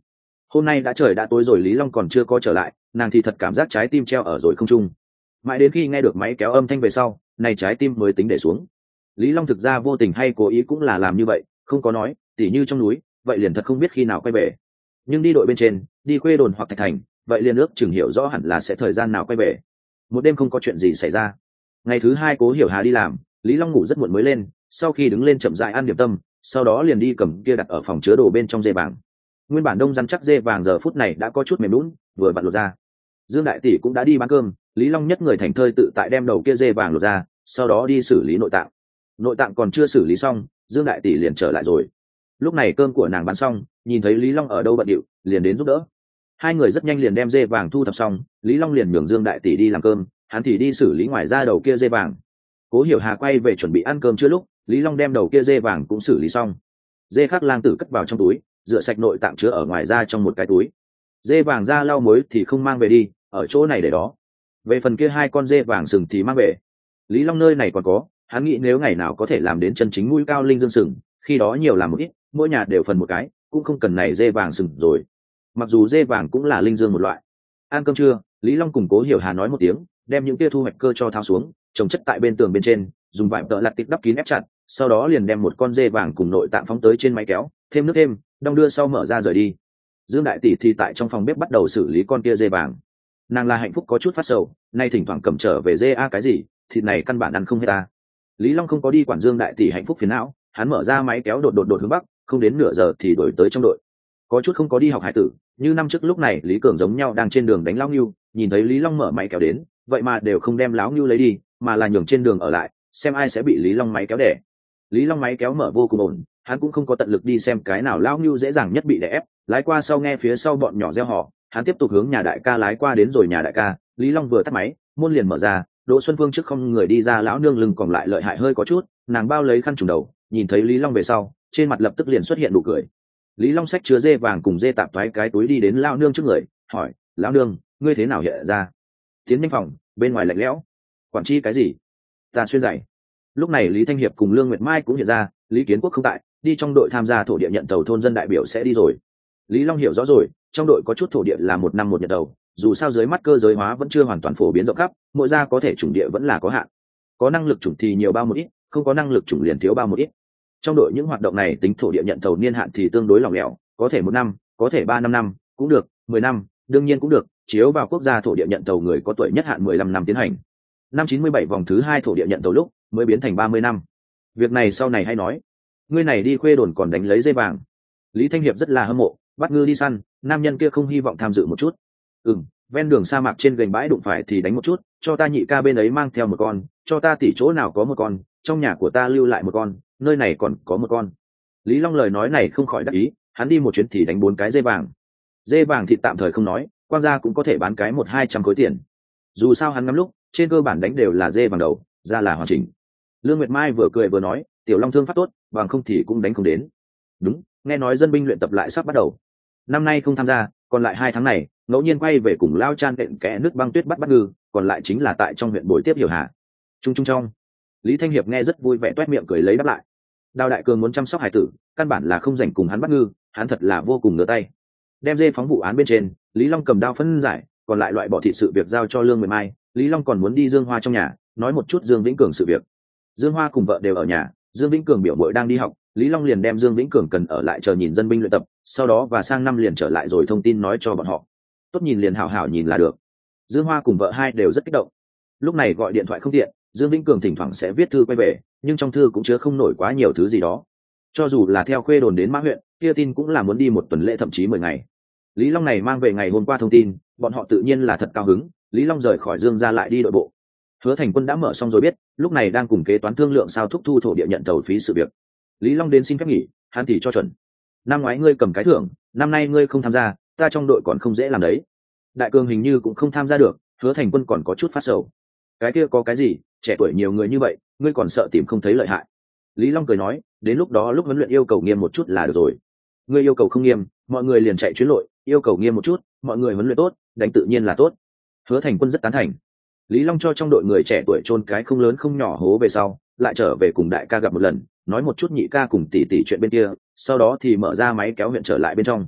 Hôm nay đã trời đã tối rồi, Lý Long còn chưa có trở lại, nàng thì thật cảm giác trái tim treo ở rồi không trung. Mãi đến khi nghe được máy kéo âm thanh về sau, này trái tim mới tính để xuống. Lý Long thực ra vô tình hay cố ý cũng là làm như vậy, không có nói tỉ như trong núi vậy liền thật không biết khi nào quay về, nhưng đi đội bên trên, đi quê đồn hoặc thạch thành vậy liền ước chừng hiểu rõ hẳn là sẽ thời gian nào quay về. Một đêm không có chuyện gì xảy ra. Ngày thứ hai Cố Hiểu Hà đi làm, Lý Long ngủ rất muộn mới lên, sau khi đứng lên chậm rãi ăn điểm tâm, sau đó liền đi cầm kia đặt ở phòng chứa đồ bên trong dê vàng. Nguyên bản đông rắn chắc dê vàng giờ phút này đã có chút mềm lún, vừa vặn lột ra. Dương đại tỷ cũng đã đi bán cơm, Lý Long nhất người thành thơi tự tại đem đầu kia dê vàng lột ra, sau đó đi xử lý nội tạng. Nội tạng còn chưa xử lý xong, Dương đại tỷ liền trở lại rồi. Lúc này cơm của nàng bán xong, nhìn thấy Lý Long ở đâu bận điệu, liền đến giúp đỡ. Hai người rất nhanh liền đem dê vàng thu thập xong, Lý Long liền nhường Dương đại tỷ đi làm cơm, hắn thì đi xử lý ngoài ra đầu kia dê vàng. Cố Hiểu Hà quay về chuẩn bị ăn cơm chưa lúc, Lý Long đem đầu kia dê vàng cũng xử lý xong. Dê khắc lang tử cất vào trong túi, rửa sạch nội tạng chứa ở ngoài ra trong một cái túi. Dê vàng ra lau muối thì không mang về đi, ở chỗ này để đó. Về phần kia hai con dê vàng sừng thì mang về. Lý Long nơi này còn có, hắn nghĩ nếu ngày nào có thể làm đến chân chính mũi cao linh dương sừng, khi đó nhiều làm một ít, mỗi nhà đều phần một cái, cũng không cần này dê vàng sừng rồi. Mặc dù dê vàng cũng là linh dương một loại. Ăn cơm trưa, Lý Long cùng Cố Hiểu Hà nói một tiếng, đem những kia thu hoạch cơ cho tháo xuống, trồng chất tại bên tường bên trên, dùng vải tợ lặt tít đắp kín ép chặt, sau đó liền đem một con dê vàng cùng nội tạng phóng tới trên máy kéo, thêm nước thêm, đong đưa sau mở ra rời đi. Dương đại tỷ thì tại trong phòng bếp bắt đầu xử lý con kia dê vàng. Nàng là hạnh phúc có chút phát sầu, nay thỉnh thoảng cầm trở về dê a cái gì, thịt này căn bản ăn không hết ta. Lý Long không có đi quản Dương đại tỷ hạnh phúc phiền não, hắn mở ra máy kéo đột đột đột hướng bắc, không đến nửa giờ thì đổi tới trong đội. Có chút không có đi học hải tử, như năm trước lúc này Lý Cường giống nhau đang trên đường đánh lão ngưu, nhìn thấy Lý Long mở máy kéo đến, vậy mà đều không đem lão ngưu lấy đi, mà là nhường trên đường ở lại, xem ai sẽ bị Lý Long máy kéo đẻ. Lý Long máy kéo mở vô cùng ổn, hắn cũng không có tận lực đi xem cái nào lão ngưu dễ dàng nhất bị đè ép, lái qua sau nghe phía sau bọn nhỏ reo hò, hắn tiếp tục hướng nhà đại ca lái qua đến rồi nhà đại ca, Lý Long vừa tắt máy, môn liền mở ra, Đỗ Xuân Phương trước không người đi ra, lão nương lưng còn lại lợi hại hơi có chút, nàng bao lấy khăn trùm đầu, nhìn thấy Lý Long về sau, trên mặt lập tức liền xuất hiện nụ cười. Lý Long xách chứa dê vàng cùng dê tạp thoái cái túi đi đến lão nương trước người, hỏi: "Lão nương, ngươi thế nào hiện ra?" Tiến nhanh phòng, bên ngoài lạnh lẽo. "Quản chi cái gì?" "Ta xuyên giày." Lúc này Lý Thanh Hiệp cùng Lương Nguyệt Mai cũng hiện ra, Lý Kiến Quốc không tại, đi trong đội tham gia thổ địa nhận tàu thôn dân đại biểu sẽ đi rồi. Lý Long hiểu rõ rồi, trong đội có chút thổ địa là một năm một nhận đầu, dù sao dưới mắt cơ giới hóa vẫn chưa hoàn toàn phổ biến rộng khắp, mỗi gia có thể chủng địa vẫn là có hạn. Có năng lực chủng thì nhiều bao một ít, không có năng lực chủng liền thiếu bao một ít. Trong đội những hoạt động này tính thổ địa nhận tàu niên hạn thì tương đối lỏng lẻo, có thể một năm, có thể ba năm năm, cũng được, mười năm, đương nhiên cũng được, chiếu vào quốc gia thổ địa nhận tàu người có tuổi nhất hạn mười lăm năm tiến hành. Năm chín mươi bảy vòng thứ hai thổ địa nhận tàu lúc mới biến thành ba mươi năm. Việc này sau này hay nói. Ngươi này đi khuê đồn còn đánh lấy dây vàng. Lý Thanh Hiệp rất là hâm mộ, bắt ngư đi săn, nam nhân kia không hy vọng tham dự một chút. Ừm, ven đường sa mạc trên gành bãi đụng phải thì đánh một chút, cho ta nhị ca bên ấy mang theo một con, cho ta tỉ chỗ nào có một con, trong nhà của ta lưu lại một con, nơi này còn có một con. Lý Long lời nói này không khỏi đắc ý, hắn đi một chuyến thì đánh bốn cái dê vàng. Dê vàng thì tạm thời không nói, quan gia cũng có thể bán cái một hai trăm khối tiền. Dù sao hắn ngắm lúc, trên cơ bản đánh đều là dê vàng đầu, ra là hoàn chỉnh. Lương Nguyệt Mai vừa cười vừa nói, tiểu Long thương pháp tốt, bằng không thì cũng đánh không đến. Đúng, nghe nói dân binh luyện tập lại sắp bắt đầu. Năm nay không tham gia, còn lại hai tháng này, ngẫu nhiên quay về cùng lao chan đệm kẽ nước băng tuyết bắt bắt ngư, còn lại chính là tại trong huyện Bồi Tiếp Hiểu Hà. Trung trung trong, Lý Thanh Hiệp nghe rất vui vẻ toét miệng cười lấy đáp lại. Đào Đại Cường muốn chăm sóc hải tử, căn bản là không rảnh cùng hắn bắt ngư, hắn thật là vô cùng ngửa tay. Đem dê phóng vụ án bên trên, Lý Long cầm đao phân giải, còn lại loại bỏ thịt sự việc giao cho Lương Nguyệt Mai. Lý Long còn muốn đi Dương Hoa trong nhà, nói một chút Dương Vĩnh Cường sự việc. Dương Hoa cùng vợ đều ở nhà, Dương Vĩnh Cường biểu muội đang đi học, Lý Long liền đem Dương Vĩnh Cường cần ở lại chờ nhìn dân binh luyện tập, sau đó và sang năm liền trở lại rồi thông tin nói cho bọn họ. Tốt nhìn liền hảo hảo nhìn là được. Dương Hoa cùng vợ hai đều rất kích động. Lúc này gọi điện thoại không tiện, Dương Vĩnh Cường thỉnh thoảng sẽ viết thư quay về, nhưng trong thư cũng chứa không nổi quá nhiều thứ gì đó. Cho dù là theo khuê đồn đến Mã huyện, kia tin cũng là muốn đi một tuần lễ thậm chí mười ngày. Lý Long này mang về ngày hôm qua thông tin, bọn họ tự nhiên là thật cao hứng. Lý Long rời khỏi Dương ra lại đi đội bộ. Hứa Thành Quân đã mở xong rồi biết, lúc này đang cùng kế toán thương lượng sao thúc thu thổ địa nhận tàu phí sự việc. Lý Long đến xin phép nghỉ, hắn thì cho chuẩn. Năm ngoái ngươi cầm cái thưởng, năm nay ngươi không tham gia, ta trong đội còn không dễ làm đấy. Đại Cường hình như cũng không tham gia được, Hứa Thành Quân còn có chút phát sầu. Cái kia có cái gì, trẻ tuổi nhiều người như vậy, ngươi còn sợ tìm không thấy lợi hại. Lý Long cười nói, đến lúc đó lúc huấn luyện yêu cầu nghiêm một chút là được rồi. Ngươi yêu cầu không nghiêm, mọi người liền chạy chuyến lội, yêu cầu nghiêm một chút, mọi người huấn luyện tốt, đánh tự nhiên là tốt. Hứa Thành Quân rất tán thành. Lý Long cho trong đội người trẻ tuổi chôn cái không lớn không nhỏ hố về sau, lại trở về cùng đại ca gặp một lần, nói một chút nhị ca cùng tỷ tỷ chuyện bên kia, sau đó thì mở ra máy kéo huyện trở lại bên trong.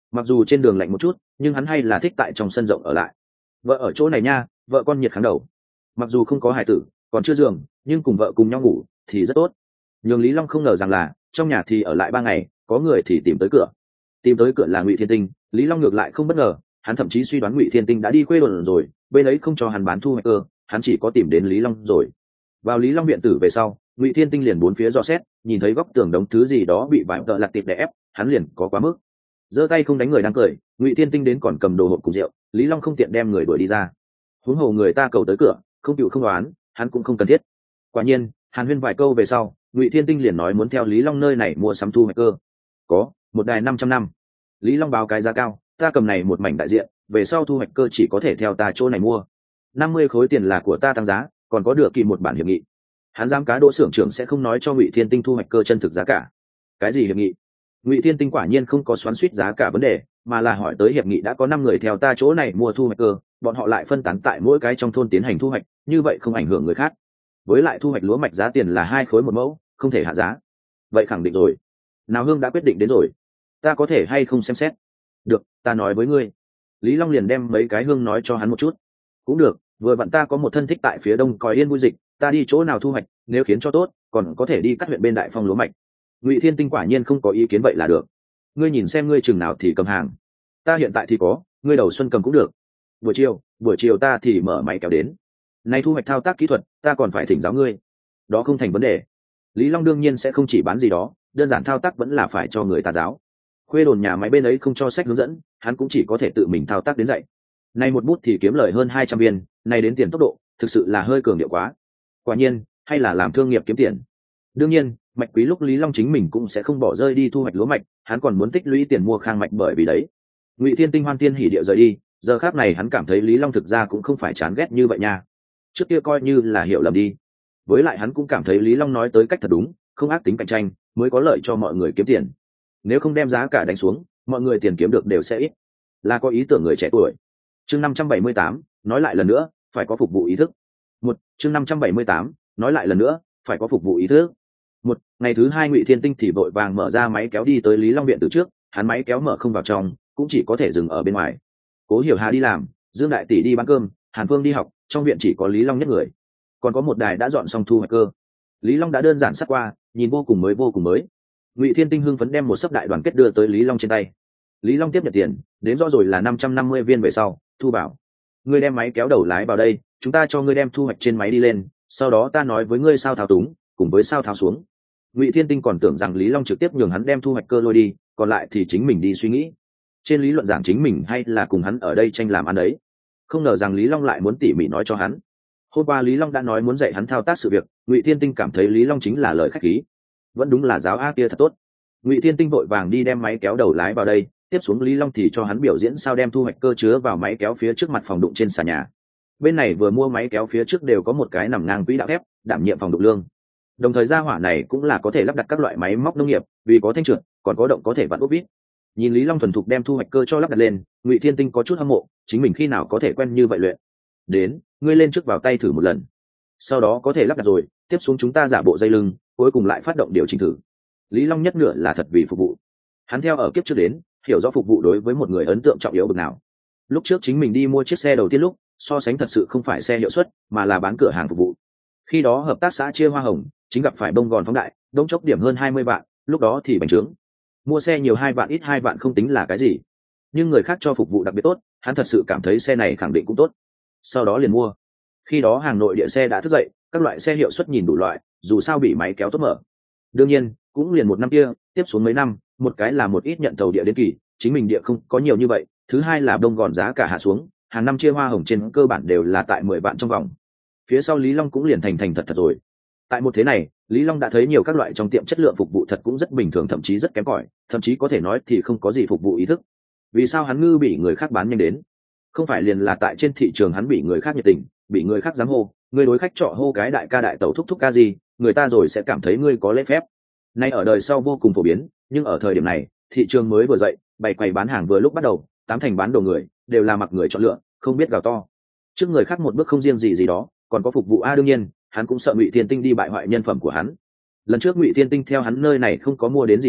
mặc dù trên đường lạnh một chút nhưng hắn hay là thích tại trong sân rộng ở lại. Vợ ở chỗ này nha, vợ con nhiệt kháng đầu. Mặc dù không có hài tử còn chưa giường, nhưng cùng vợ cùng nhau ngủ thì rất tốt. Nhưng Lý Long không ngờ rằng là trong nhà thì ở lại ba ngày, có người thì tìm tới cửa. Tìm tới cửa là Ngụy Thiên Tinh. Lý Long ngược lại không bất ngờ, hắn thậm chí suy đoán Ngụy Thiên Tinh đã đi quê đồn rồi, bên ấy không cho hắn bán thu hoạch cơ, hắn chỉ có tìm đến Lý Long rồi. Vào Lý Long viện tử về sau, Ngụy Thiên Tinh liền bốn phía dò xét, nhìn thấy góc tường đống thứ gì đó bị vải tợ lặt tiệp đè ép, hắn liền có quá mức, giơ tay không đánh người đang cười. Ngụy Thiên Tinh đến còn cầm đồ hộp cùng rượu, Lý Long không tiện đem người đuổi đi ra. Huống hồ người ta cầu tới cửa, không chịu không đoán, hắn cũng không cần thiết. Quả nhiên, hàn huyên vài câu về sau, Ngụy Thiên Tinh liền nói muốn theo Lý Long nơi này mua sắm thu hoạch cơ. Có một đài năm trăm năm. Lý Long báo cái giá cao, ta cầm này một mảnh đại diện, về sau thu hoạch cơ chỉ có thể theo ta chỗ này mua. Năm mươi khối tiền là của ta tăng giá, còn có được kỳ một bản hiệp nghị. Hắn dám cá Đỗ xưởng trưởng sẽ không nói cho Ngụy Thiên Tinh thu hoạch cơ chân thực giá cả. Cái gì hiệp nghị? Ngụy Thiên Tinh quả nhiên không có xoắn xuýt giá cả vấn đề, mà là hỏi tới hiệp nghị đã có năm người theo ta chỗ này mua thu hoạch cơ, bọn họ lại phân tán tại mỗi cái trong thôn tiến hành thu hoạch, như vậy không ảnh hưởng người khác. Với lại thu hoạch lúa mạch giá tiền là hai khối một mẫu, không thể hạ giá. Vậy khẳng định rồi. Nào Hương đã quyết định đến rồi, ta có thể hay không xem xét? Được, ta nói với ngươi. Lý Long liền đem mấy cái hương nói cho hắn một chút. Cũng được, vừa vặn ta có một thân thích tại phía đông Còi Yên vui dịch, ta đi chỗ nào thu hoạch, nếu khiến cho tốt, còn có thể đi cắt huyện bên Đại Phong lúa mạch. Ngụy Thiên Tinh quả nhiên không có ý kiến vậy là được. Ngươi nhìn xem ngươi chừng nào thì cầm hàng. Ta hiện tại thì có, ngươi đầu xuân cầm cũng được. Buổi chiều, buổi chiều ta thì mở máy kéo đến. Nay thu hoạch thao tác kỹ thuật, ta còn phải thỉnh giáo ngươi. Đó không thành vấn đề. Lý Long đương nhiên sẽ không chỉ bán gì đó, đơn giản thao tác vẫn là phải cho người ta giáo. Khuê đồn nhà máy bên ấy không cho sách hướng dẫn, hắn cũng chỉ có thể tự mình thao tác đến dạy. Nay một bút thì kiếm lời hơn hai trăm viên, nay đến tiền tốc độ, thực sự là hơi cường điệu quá. Quả nhiên, hay là làm thương nghiệp kiếm tiền. Đương nhiên, Mạch Quý lúc Lý Long chính mình cũng sẽ không bỏ rơi đi thu hoạch lúa mạch, hắn còn muốn tích lũy tiền mua khang mạch, bởi vì đấy. Ngụy Thiên Tinh hoan thiên hỉ điệu rời đi, giờ khác này hắn cảm thấy Lý Long thực ra cũng không phải chán ghét như vậy nha. Trước kia coi như là hiểu lầm đi. Với lại hắn cũng cảm thấy Lý Long nói tới cách thật đúng, không ác tính cạnh tranh, mới có lợi cho mọi người kiếm tiền. Nếu không đem giá cả đánh xuống, mọi người tiền kiếm được đều sẽ ít. Là có ý tưởng người trẻ tuổi. Chương năm trăm bảy mươi tám, nói lại lần nữa, phải có phục vụ ý thức. Một, chương năm trăm bảy mươi tám, nói lại lần nữa, phải có phục vụ ý thức. Một, ngày thứ hai Ngụy Thiên Tinh thì vội vàng mở ra máy kéo đi tới Lý Long viện từ trước, hắn máy kéo mở không vào trong, cũng chỉ có thể dừng ở bên ngoài. Cố Hiểu Hà đi làm, Dương Đại Tỷ đi bán cơm, Hàn Phương đi học, trong viện chỉ có Lý Long nhất người. Còn có một đài đã dọn xong thu hoạch cơ. Lý Long đã đơn giản sát qua, nhìn vô cùng mới vô cùng mới. Ngụy Thiên Tinh hưng phấn đem một sấp đại đoàn kết đưa tới Lý Long trên tay. Lý Long tiếp nhận tiền, đến rõ rồi là năm trăm năm mươi viên về sau, thu bảo. Ngươi đem máy kéo đầu lái vào đây, chúng ta cho ngươi đem thu hoạch trên máy đi lên, sau đó ta nói với ngươi sao thao túng, cùng với sao thao xuống. Ngụy Thiên Tinh còn tưởng rằng Lý Long trực tiếp nhường hắn đem thu hoạch cơ lôi đi, còn lại thì chính mình đi suy nghĩ. Trên lý luận giảng chính mình hay là cùng hắn ở đây tranh làm ăn đấy. Không ngờ rằng Lý Long lại muốn tỉ mỉ nói cho hắn. Hôm qua Lý Long đã nói muốn dạy hắn thao tác sự việc, Ngụy Thiên Tinh cảm thấy Lý Long chính là lời khách khí. Vẫn đúng là giáo a kia thật tốt. Ngụy Thiên Tinh vội vàng đi đem máy kéo đầu lái vào đây, tiếp xuống Lý Long thì cho hắn biểu diễn sao đem thu hoạch cơ chứa vào máy kéo phía trước mặt phòng đụng trên xà nhà. Bên này vừa mua máy kéo phía trước đều có một cái nằm ngang quỹ đạo thép, đảm nhiệm phòng đụng lương. Đồng thời gia hỏa này cũng là có thể lắp đặt các loại máy móc nông nghiệp, vì có thanh trượt, còn có động có thể vặn ốp vít. Nhìn Lý Long thuần thục đem thu hoạch cơ cho lắp đặt lên, Ngụy Thiên Tinh có chút hâm mộ, chính mình khi nào có thể quen như vậy luyện. Đến, ngươi lên trước vào tay thử một lần. Sau đó có thể lắp đặt rồi, tiếp xuống chúng ta giả bộ dây lưng, cuối cùng lại phát động điều chỉnh thử. Lý Long nhất nửa là thật vì phục vụ. Hắn theo ở kiếp trước đến, hiểu rõ phục vụ đối với một người ấn tượng trọng yếu bậc nào. Lúc trước chính mình đi mua chiếc xe đầu tiên lúc, so sánh thật sự không phải xe hiệu suất, mà là bán cửa hàng phục vụ. Khi đó hợp tác xã chia hoa hồng, chính gặp phải bông gòn phóng đại, đống chốc điểm hơn hai mươi vạn, lúc đó thì bành trướng. Mua xe nhiều hai vạn ít hai vạn không tính là cái gì, nhưng người khác cho phục vụ đặc biệt tốt, hắn thật sự cảm thấy xe này khẳng định cũng tốt. Sau đó liền mua. Khi đó hàng nội địa xe đã thức dậy, các loại xe hiệu suất nhìn đủ loại, dù sao bị máy kéo tốt mở. Đương nhiên, cũng liền một năm kia, tiếp xuống mấy năm, một cái là một ít nhận thầu địa đến kỳ, chính mình địa không có nhiều như vậy, thứ hai là đông gòn giá cả hạ xuống, hàng năm chia hoa hồng trên cơ bản đều là tại mười vạn trong vòng. Phía sau Lý Long cũng liền thành thành thật thật rồi. Tại một thế này, Lý Long đã thấy nhiều các loại trong tiệm chất lượng phục vụ thật cũng rất bình thường, thậm chí rất kém cỏi, thậm chí có thể nói thì không có gì phục vụ ý thức. Vì sao hắn ngư bị người khác bán nhanh đến? Không phải liền là tại trên thị trường hắn bị người khác nhiệt tình, bị người khác dám hô, người đối khách trọ hô cái đại ca đại tẩu thúc thúc ca gì, người ta rồi sẽ cảm thấy ngươi có lễ phép. Nay ở đời sau vô cùng phổ biến, nhưng ở thời điểm này, thị trường mới vừa dậy, bày quầy bán hàng vừa lúc bắt đầu, tám thành bán đồ người đều là mặc người chọn lựa, không biết gào to. Trước người khác một bước không riêng gì gì đó, còn có phục vụ a đương nhiên, hắn cũng sợ Ngụy Thiên Tinh đi bại hoại nhân phẩm của hắn. Lần trước Ngụy Thiên Tinh theo hắn nơi này không có mua đến gì đó,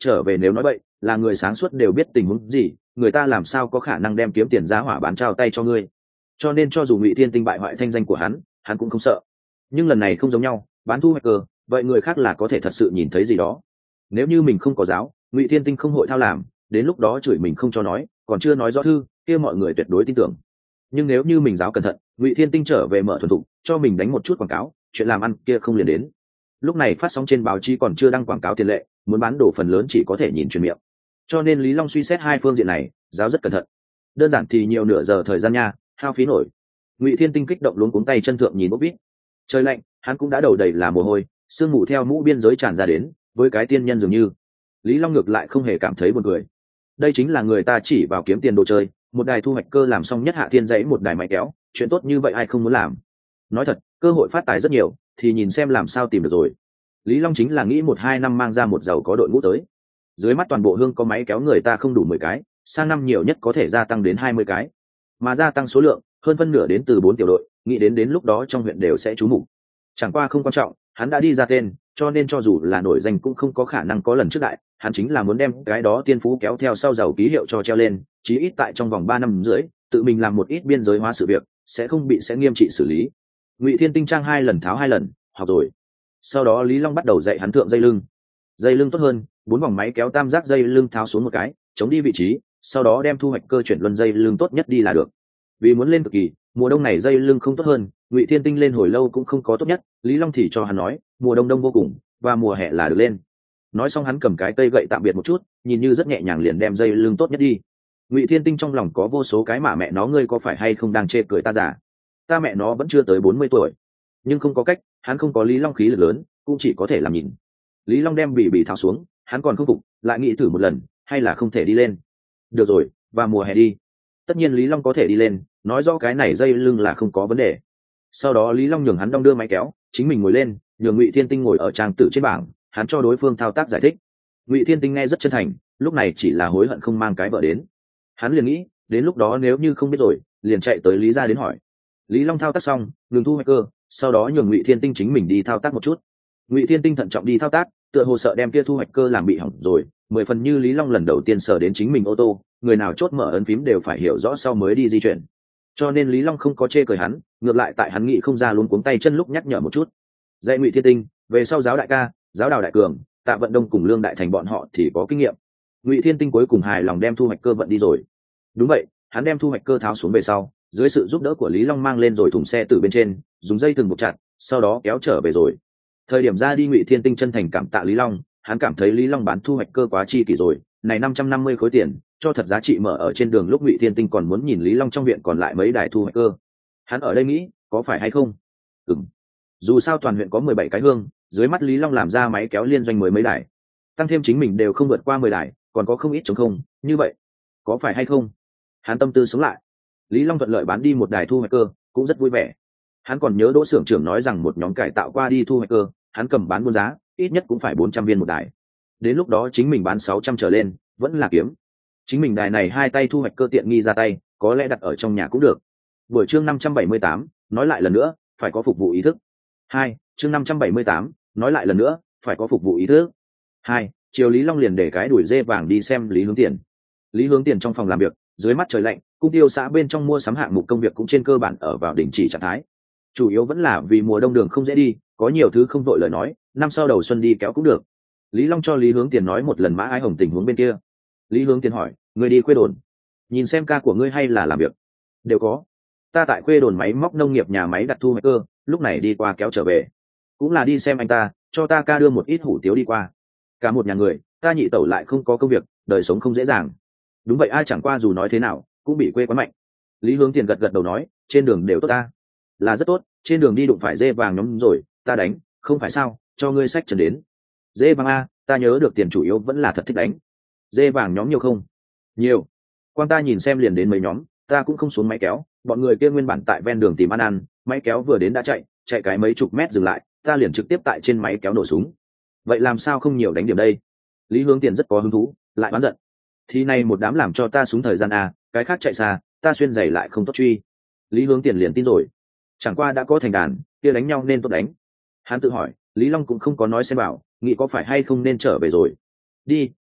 trở về nếu nói vậy là người sáng suốt đều biết tình huống gì, người ta làm sao có khả năng đem kiếm tiền giá hỏa bán trao tay cho ngươi. Cho nên cho dù Ngụy Thiên Tinh bại hoại thanh danh của hắn, hắn cũng không sợ. Nhưng lần này không giống nhau, bán thu hoạch cơ, vậy người khác là có thể thật sự nhìn thấy gì đó. Nếu như mình không có giáo, Ngụy Thiên Tinh không hội thao làm, đến lúc đó chửi mình không cho nói, còn chưa nói rõ thư, kia mọi người tuyệt đối tin tưởng. Nhưng nếu như mình giáo cẩn thận, Ngụy Thiên Tinh trở về mở thuần thục, cho mình đánh một chút quảng cáo, chuyện làm ăn kia không liền đến. Lúc này phát sóng trên báo chí còn chưa đăng quảng cáo tiền lệ, muốn bán đồ phần lớn chỉ có thể nhìn truyền miệng. Cho nên Lý Long suy xét hai phương diện này, giáo rất cẩn thận. Đơn giản thì nhiều nửa giờ thời gian nha, hao phí nổi. Ngụy Thiên Tinh kích động luống cuống tay chân thượng nhìn bốc vít. Trời lạnh, hắn cũng đã đầu đầy là mồ hôi, sương mù theo mũ biên giới tràn ra đến, với cái tiên nhân dường như. Lý Long ngược lại không hề cảm thấy buồn cười. Đây chính là người ta chỉ vào kiếm tiền đồ chơi, một đài thu hoạch cơ làm xong nhất hạ thiên dãy một đài máy kéo, chuyện tốt như vậy ai không muốn làm. Nói thật, cơ hội phát tài rất nhiều, thì nhìn xem làm sao tìm được rồi. Lý Long chính là nghĩ một hai năm mang ra một giàu có đội ngũ tới. Dưới mắt toàn bộ hương có máy kéo người ta không đủ mười cái, sang năm nhiều nhất có thể gia tăng đến hai mươi cái. Mà gia tăng số lượng, hơn phân nửa đến từ bốn tiểu đội, nghĩ đến đến lúc đó trong huyện đều sẽ trú mục. Chẳng qua không quan trọng, hắn đã đi ra tên, cho nên cho dù là nổi danh cũng không có khả năng có lần trước đại, hắn chính là muốn đem cái đó tiên phú kéo theo sau giàu ký hiệu cho treo lên, chí ít tại trong vòng ba năm rưỡi, tự mình làm một ít biên giới hóa sự việc, sẽ không bị sẽ nghiêm trị xử lý. Ngụy Thiên Tinh trang hai lần tháo hai lần, học rồi. Sau đó Lý Long bắt đầu dạy hắn thượng dây lưng. Dây lưng tốt hơn, bốn vòng máy kéo tam giác dây lưng tháo xuống một cái, chống đi vị trí, sau đó đem thu hoạch cơ chuyển luân dây lưng tốt nhất đi là được. Vì muốn lên cực kỳ, mùa đông này dây lưng không tốt hơn, Ngụy Thiên Tinh lên hồi lâu cũng không có tốt nhất, Lý Long thì cho hắn nói, mùa đông đông vô cùng, và mùa hè là được lên. Nói xong hắn cầm cái cây gậy tạm biệt một chút, nhìn như rất nhẹ nhàng liền đem dây lưng tốt nhất đi. Ngụy Thiên Tinh trong lòng có vô số cái mà mẹ nó ngươi có phải hay không đang chê cười ta giả? Ta mẹ nó vẫn chưa tới bốn mươi tuổi. Nhưng không có cách, hắn không có Lý Long khí lực lớn, cũng chỉ có thể làm nhìn. Lý Long đem bì bì tháo xuống, hắn còn không phục, lại nghĩ thử một lần, hay là không thể đi lên. Được rồi, và mùa hè đi. Tất nhiên Lý Long có thể đi lên, nói rõ cái này dây lưng là không có vấn đề. Sau đó Lý Long nhường hắn đong đưa máy kéo, chính mình ngồi lên, nhường Ngụy Thiên Tinh ngồi ở trang tử trên bảng, hắn cho đối phương thao tác giải thích. Ngụy Thiên Tinh nghe rất chân thành, lúc này chỉ là hối hận không mang cái vợ đến. Hắn liền nghĩ, đến lúc đó nếu như không biết rồi, liền chạy tới Lý gia đến hỏi. Lý Long thao tác xong, ngừng thu hoạch cơ, sau đó nhường Ngụy Thiên Tinh chính mình đi thao tác một chút. Ngụy Thiên Tinh thận trọng đi thao tác, tựa hồ sợ đem kia thu hoạch cơ làm bị hỏng rồi, mười phần như Lý Long lần đầu tiên sở đến chính mình ô tô, người nào chốt mở ấn phím đều phải hiểu rõ sau mới đi di chuyển. Cho nên Lý Long không có chê cười hắn, ngược lại tại hắn nghĩ không ra luôn cuống tay chân lúc nhắc nhở một chút. Dạy Ngụy Thiên Tinh, về sau giáo đại ca, giáo đào đại cường, Tạ Vận Đông cùng Lương Đại Thành bọn họ thì có kinh nghiệm. Ngụy Thiên Tinh cuối cùng hài lòng đem thu hoạch cơ vận đi rồi. Đúng vậy, hắn đem thu hoạch cơ tháo xuống về sau, dưới sự giúp đỡ của Lý Long mang lên rồi thùng xe từ bên trên, dùng dây thừng buộc chặt, sau đó kéo trở về rồi. Thời điểm ra đi Ngụy Thiên Tinh chân thành cảm tạ Lý Long, hắn cảm thấy Lý Long bán thu hoạch cơ quá chi kỷ rồi, này năm trăm năm mươi khối tiền, cho thật giá trị mở ở trên đường lúc Ngụy Thiên Tinh còn muốn nhìn Lý Long trong viện còn lại mấy đài thu hoạch cơ. Hắn ở đây nghĩ, có phải hay không? Ừm. Dù sao toàn huyện có mười bảy cái hương, dưới mắt Lý Long làm ra máy kéo liên doanh mới mấy đài, tăng thêm chính mình đều không vượt qua mười đài, còn có không ít trống không, như vậy, có phải hay không? Hắn tâm tư sống lại. Lý Long thuận lợi bán đi một đài thu hoạch cơ, cũng rất vui vẻ. Hắn còn nhớ Đỗ xưởng trưởng nói rằng một nhóm cải tạo qua đi thu hoạch cơ, hắn cầm bán buôn giá, ít nhất cũng phải bốn trăm viên một đài. Đến lúc đó chính mình bán sáu trăm trở lên, vẫn là kiếm. Chính mình đài này hai tay thu hoạch cơ tiện nghi ra tay, có lẽ đặt ở trong nhà cũng được. Buổi chương năm trăm bảy mươi tám, nói lại lần nữa, phải có phục vụ ý thức. Hai, chương năm trăm bảy mươi tám, nói lại lần nữa, phải có phục vụ ý thức. Hai, chiều Lý Long liền để cái đuổi dê vàng đi xem Lý Hướng Tiền. Lý Hướng Tiền trong phòng làm việc, dưới mắt trời lạnh, cung tiêu xã bên trong mua sắm hạng mục công việc cũng trên cơ bản ở vào đình chỉ trạng thái. Chủ yếu vẫn là vì mùa đông đường không dễ đi, có nhiều thứ không vội lời nói, năm sau đầu xuân đi kéo cũng được. Lý Long cho Lý Hướng Tiền nói một lần Mã Ái Hồng tình huống bên kia. Lý Hướng Tiền hỏi, người đi Khuê Đồn, nhìn xem ca của ngươi hay là làm việc? Đều có. Ta tại Khuê Đồn máy móc nông nghiệp nhà máy đặt thu hoạch cơ, lúc này đi qua kéo trở về. Cũng là đi xem anh ta, cho ta ca đưa một ít hủ tiếu đi qua. Cả một nhà người, ta nhị tẩu lại không có công việc, đời sống không dễ dàng. Đúng vậy, ai chẳng qua dù nói thế nào, cũng bị quê quá mạnh. Lý Hướng Tiền gật gật đầu nói, trên đường đều tốt ta. Là rất tốt, trên đường đi đụng phải dê vàng nhóm rồi, ta đánh, không phải sao, cho ngươi sách trần đến. Dê vàng a, ta nhớ được tiền chủ yếu vẫn là thật thích đánh. Dê vàng nhóm nhiều không? Nhiều. Quan ta nhìn xem liền đến mấy nhóm, ta cũng không xuống máy kéo, bọn người kia nguyên bản tại ven đường tìm ăn ăn, máy kéo vừa đến đã chạy, chạy cái mấy chục mét dừng lại, ta liền trực tiếp tại trên máy kéo nổ súng. Vậy làm sao không nhiều đánh điểm đây? Lý Hướng Tiền rất có hứng thú, lại oán giận. Thì này một đám làm cho ta súng thời gian a, cái khác chạy xa, ta xuyên giày lại không tốt truy. Lý Hướng Tiền liền tin rồi. Chẳng qua đã có thành đàn, kia đánh nhau nên tốt đánh. Hắn tự hỏi, Lý Long cũng không có nói xem bảo, nghĩ có phải hay không nên trở về rồi. Đi,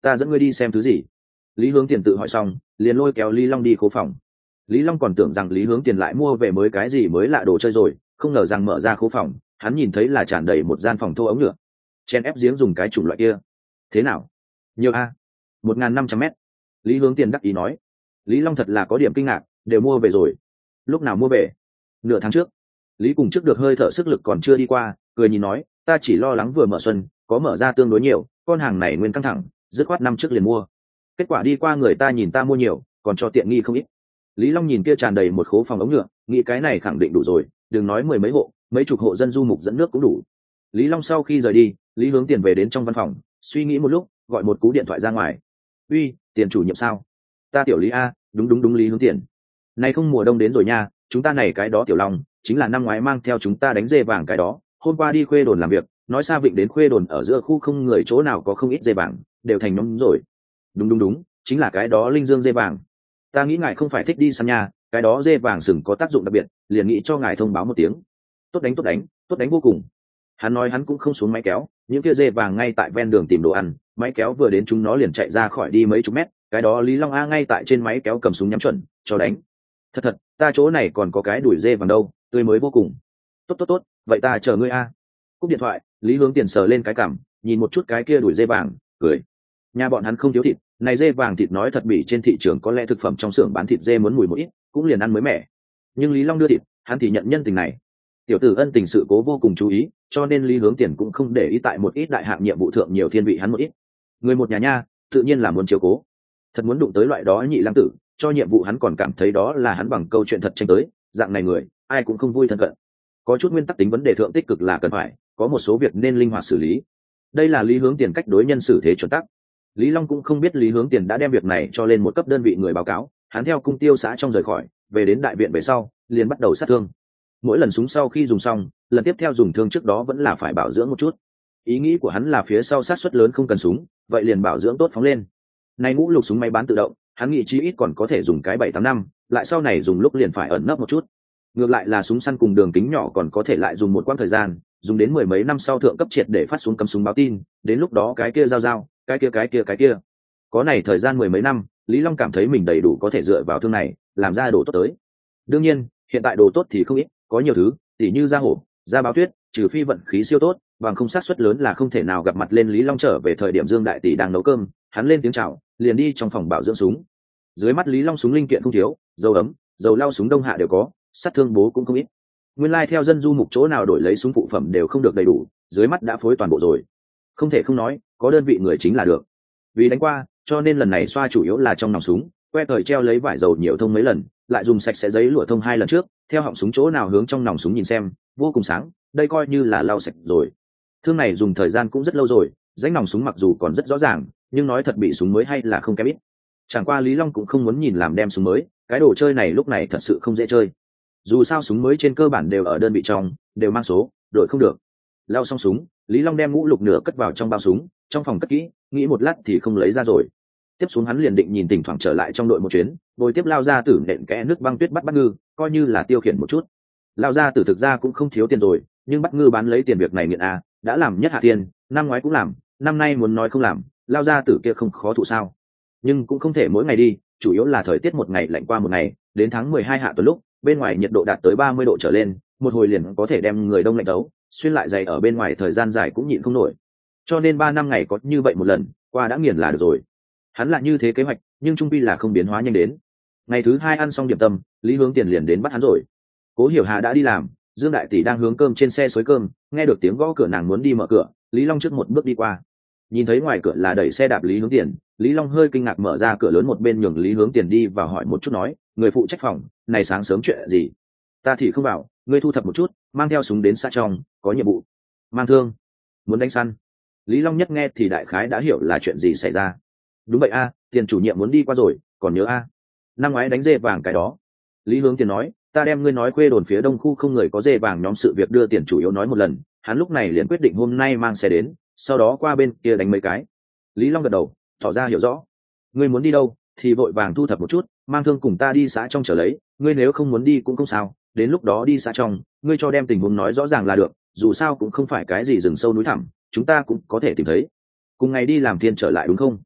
ta dẫn ngươi đi xem thứ gì. Lý Hướng Tiền tự hỏi xong liền lôi kéo Lý Long đi khố phòng. Lý Long còn tưởng rằng Lý Hướng Tiền lại mua về mới cái gì mới lạ đồ chơi rồi, không ngờ rằng mở ra khố phòng hắn nhìn thấy là tràn đầy một gian phòng thô ống nhựa, chen ép giếng dùng cái chủng loại kia. Thế nào, nhiều a? Một ngàn năm trăm mét. Lý Hướng Tiền đắc ý nói. Lý Long thật là có điểm kinh ngạc, đều mua về rồi. Lúc nào mua về? Nửa tháng trước. Lý cùng trước được hơi thở sức lực còn chưa đi qua, cười nhìn nói, ta chỉ lo lắng vừa mở xuân có mở ra tương đối nhiều, con hàng này nguyên căng thẳng, dứt khoát năm trước liền mua. Kết quả đi qua người ta nhìn ta mua nhiều, còn cho tiện nghi không ít. Lý Long nhìn kia tràn đầy một khố phòng ống nhựa, nghĩ cái này khẳng định đủ rồi, đừng nói mười mấy hộ, mấy chục hộ dân du mục dẫn nước cũng đủ. Lý Long sau khi rời đi, Lý Hướng Tiền về đến trong văn phòng, suy nghĩ một lúc, gọi một cú điện thoại ra ngoài. Uy, Tiền chủ nhiệm sao? Ta tiểu Lý a, đúng đúng đúng Lý Hướng Tiền. Này không mùa đông đến rồi nha, chúng ta này cái đó tiểu Long, chính là năm ngoái mang theo chúng ta đánh dê vàng cái đó, hôm qua đi Khuê Đồn làm việc, nói xa Vịnh đến Khuê Đồn ở giữa khu không người chỗ nào có không ít dê vàng, đều thành nhóm rồi. Đúng đúng đúng, chính là cái đó Linh Dương dê vàng. Ta nghĩ ngài không phải thích đi săn nha, cái đó dê vàng sừng có tác dụng đặc biệt, liền nghĩ cho ngài thông báo một tiếng. Tốt đánh tốt đánh, tốt đánh vô cùng. Hắn nói hắn cũng không xuống máy kéo, những kia dê vàng ngay tại ven đường tìm đồ ăn, máy kéo vừa đến chúng nó liền chạy ra khỏi đi mấy chục mét, cái đó Lý Long a ngay tại trên máy kéo cầm súng nhắm chuẩn cho đánh. Thật thật, ta chỗ này còn có cái đuổi dê vàng đâu, tươi mới vô cùng. Tốt tốt tốt, vậy ta chờ ngươi a. Cúp điện thoại, Lý Hướng Tiền sờ lên cái cằm, nhìn một chút cái kia đuổi dê vàng, cười. Nhà bọn hắn không thiếu thịt, này dê vàng thịt nói thật bị trên thị trường có lẽ thực phẩm trong xưởng bán thịt dê muốn mùi một ít, cũng liền ăn mới mẻ. Nhưng Lý Long đưa thịt, hắn thì nhận nhân tình này. Tiểu tử ân tình sự cố vô cùng chú ý, cho nên Lý Hướng Tiền cũng không để ý tại một ít đại hạng nhiệm vụ thượng nhiều thiên vị hắn một ít. Người một nhà nha, tự nhiên là muốn chiếu cố. Thật muốn đụng tới loại đó nhị lăng tử, cho nhiệm vụ hắn còn cảm thấy đó là hắn bằng câu chuyện thật tranh tới, dạng này người, ai cũng không vui thân cận. Có chút nguyên tắc tính vấn đề thượng tích cực là cần phải, có một số việc nên linh hoạt xử lý. Đây là Lý Hướng Tiền cách đối nhân xử thế chuẩn tắc. Lý Long cũng không biết Lý Hướng Tiền đã đem việc này cho lên một cấp đơn vị người báo cáo, hắn theo cung tiêu xã trong rời khỏi, về đến đại viện về sau, liền bắt đầu sát thương. Mỗi lần súng sau khi dùng xong, lần tiếp theo dùng thương trước đó vẫn là phải bảo dưỡng một chút. Ý nghĩ của hắn là phía sau sát suất lớn không cần súng, vậy liền bảo dưỡng tốt phóng lên. Nay ngũ lục súng máy bán tự động, hắn nghĩ chí ít còn có thể dùng cái bảy tám năm, lại sau này dùng lúc liền phải ẩn nấp một chút. Ngược lại là súng săn cùng đường kính nhỏ còn có thể lại dùng một quãng thời gian, dùng đến mười mấy năm sau thượng cấp triệt để phát xuống cấm súng báo tin, đến lúc đó cái kia giao giao, cái kia cái kia cái kia. Có này thời gian mười mấy năm, Lý Long cảm thấy mình đầy đủ có thể dựa vào thương này, làm ra đồ tốt tới. Đương nhiên, hiện tại đồ tốt thì không ít, có nhiều thứ, tỉ như da hổ, da báo tuyết, trừ phi vận khí siêu tốt, bằng không xác suất lớn là không thể nào gặp mặt lên. Lý Long trở về thời điểm Dương đại tỷ đang nấu cơm, hắn lên tiếng chào, liền đi trong phòng bảo dưỡng súng. Dưới mắt Lý Long súng linh kiện không thiếu, dầu ấm, dầu lau súng đông hạ đều có, sát thương bố cũng không ít. Nguyên lai like theo dân du mục chỗ nào đổi lấy súng phụ phẩm đều không được đầy đủ, dưới mắt đã phối toàn bộ rồi. Không thể không nói, có đơn vị người chính là được. Vì đánh qua, cho nên lần này xoa chủ yếu là trong nòng súng, que thời treo lấy vải dầu nhiều thông mấy lần, lại dùng sạch sẽ giấy lụa thông hai lần trước, theo họng súng chỗ nào hướng trong nòng súng nhìn xem, vô cùng sáng, đây coi như là lau sạch rồi. Thương này dùng thời gian cũng rất lâu rồi, rãnh nòng súng mặc dù còn rất rõ ràng, nhưng nói thật bị súng mới hay là không kém ít. Chẳng qua Lý Long cũng không muốn nhìn làm đem súng mới, cái đồ chơi này lúc này thật sự không dễ chơi. Dù sao súng mới trên cơ bản đều ở đơn vị trong, đều mang số, đội không được. Lau xong súng, Lý Long đem ngũ lục nửa cất vào trong bao súng, trong phòng cất kỹ, nghĩ một lát thì không lấy ra rồi. Tiếp xuống hắn liền định nhìn thỉnh thoảng trở lại trong đội một chuyến, rồi tiếp lao ra tử nện kẽ nước băng tuyết bắt bắt ngư, coi như là tiêu khiển một chút. Lao ra tử thực ra cũng không thiếu tiền rồi, nhưng bắt ngư bán lấy tiền việc này nghiện à, đã làm nhất hạ tiền, năm ngoái cũng làm, năm nay muốn nói không làm, lao ra tử kia không khó thụ sao. Nhưng cũng không thể mỗi ngày đi, chủ yếu là thời tiết một ngày lạnh qua một ngày, đến tháng mười hai hạ tuần lúc, bên ngoài nhiệt độ đạt tới ba mươi độ trở lên, một hồi liền có thể đem người đông lạnh tấu, xuyên lại giày ở bên ngoài thời gian dài cũng nhịn không nổi. Cho nên ba năm ngày có như vậy một lần, qua đã nghiền là được rồi. Hắn là như thế kế hoạch, nhưng trung pi là không biến hóa nhanh đến. Ngày thứ hai ăn xong điểm tâm, Lý Hướng Tiền liền đến bắt hắn rồi. Cố Hiểu Hà đã đi làm, Dương đại tỷ đang hướng cơm trên xe xới cơm, nghe được tiếng gõ cửa nàng muốn đi mở cửa, Lý Long trước một bước đi qua. Nhìn thấy ngoài cửa là đẩy xe đạp Lý Hướng Tiền, Lý Long hơi kinh ngạc mở ra cửa lớn một bên nhường Lý Hướng Tiền đi và hỏi một chút nói, người phụ trách phòng, này sáng sớm chuyện gì? Ta thì không vào, ngươi thu thập một chút, mang theo súng đến xã trong, có nhiệm vụ. Mang thương, muốn đánh săn. Lý Long nhất nghe thì đại khái đã hiểu là chuyện gì xảy ra. Đúng vậy a, Tiền chủ nhiệm muốn đi qua rồi, còn nhớ a, năm ngoái đánh dê vàng cái đó. Lý Hướng Tiền nói, ta đem ngươi nói quê đồn phía đông khu không người có dê vàng nhóm sự việc đưa Tiền chủ yếu nói một lần, hắn lúc này liền quyết định hôm nay mang xe đến, sau đó qua bên kia đánh mấy cái. Lý Long gật đầu, tỏ ra hiểu rõ. Ngươi muốn đi đâu thì vội vàng thu thập một chút, mang thương cùng ta đi xã trong trở lấy, ngươi nếu không muốn đi cũng không sao, đến lúc đó đi xã trong, ngươi cho đem tình huống nói rõ ràng là được, dù sao cũng không phải cái gì rừng sâu núi thẳm, chúng ta cũng có thể tìm thấy. Cùng ngày đi làm thiên trở lại đúng không?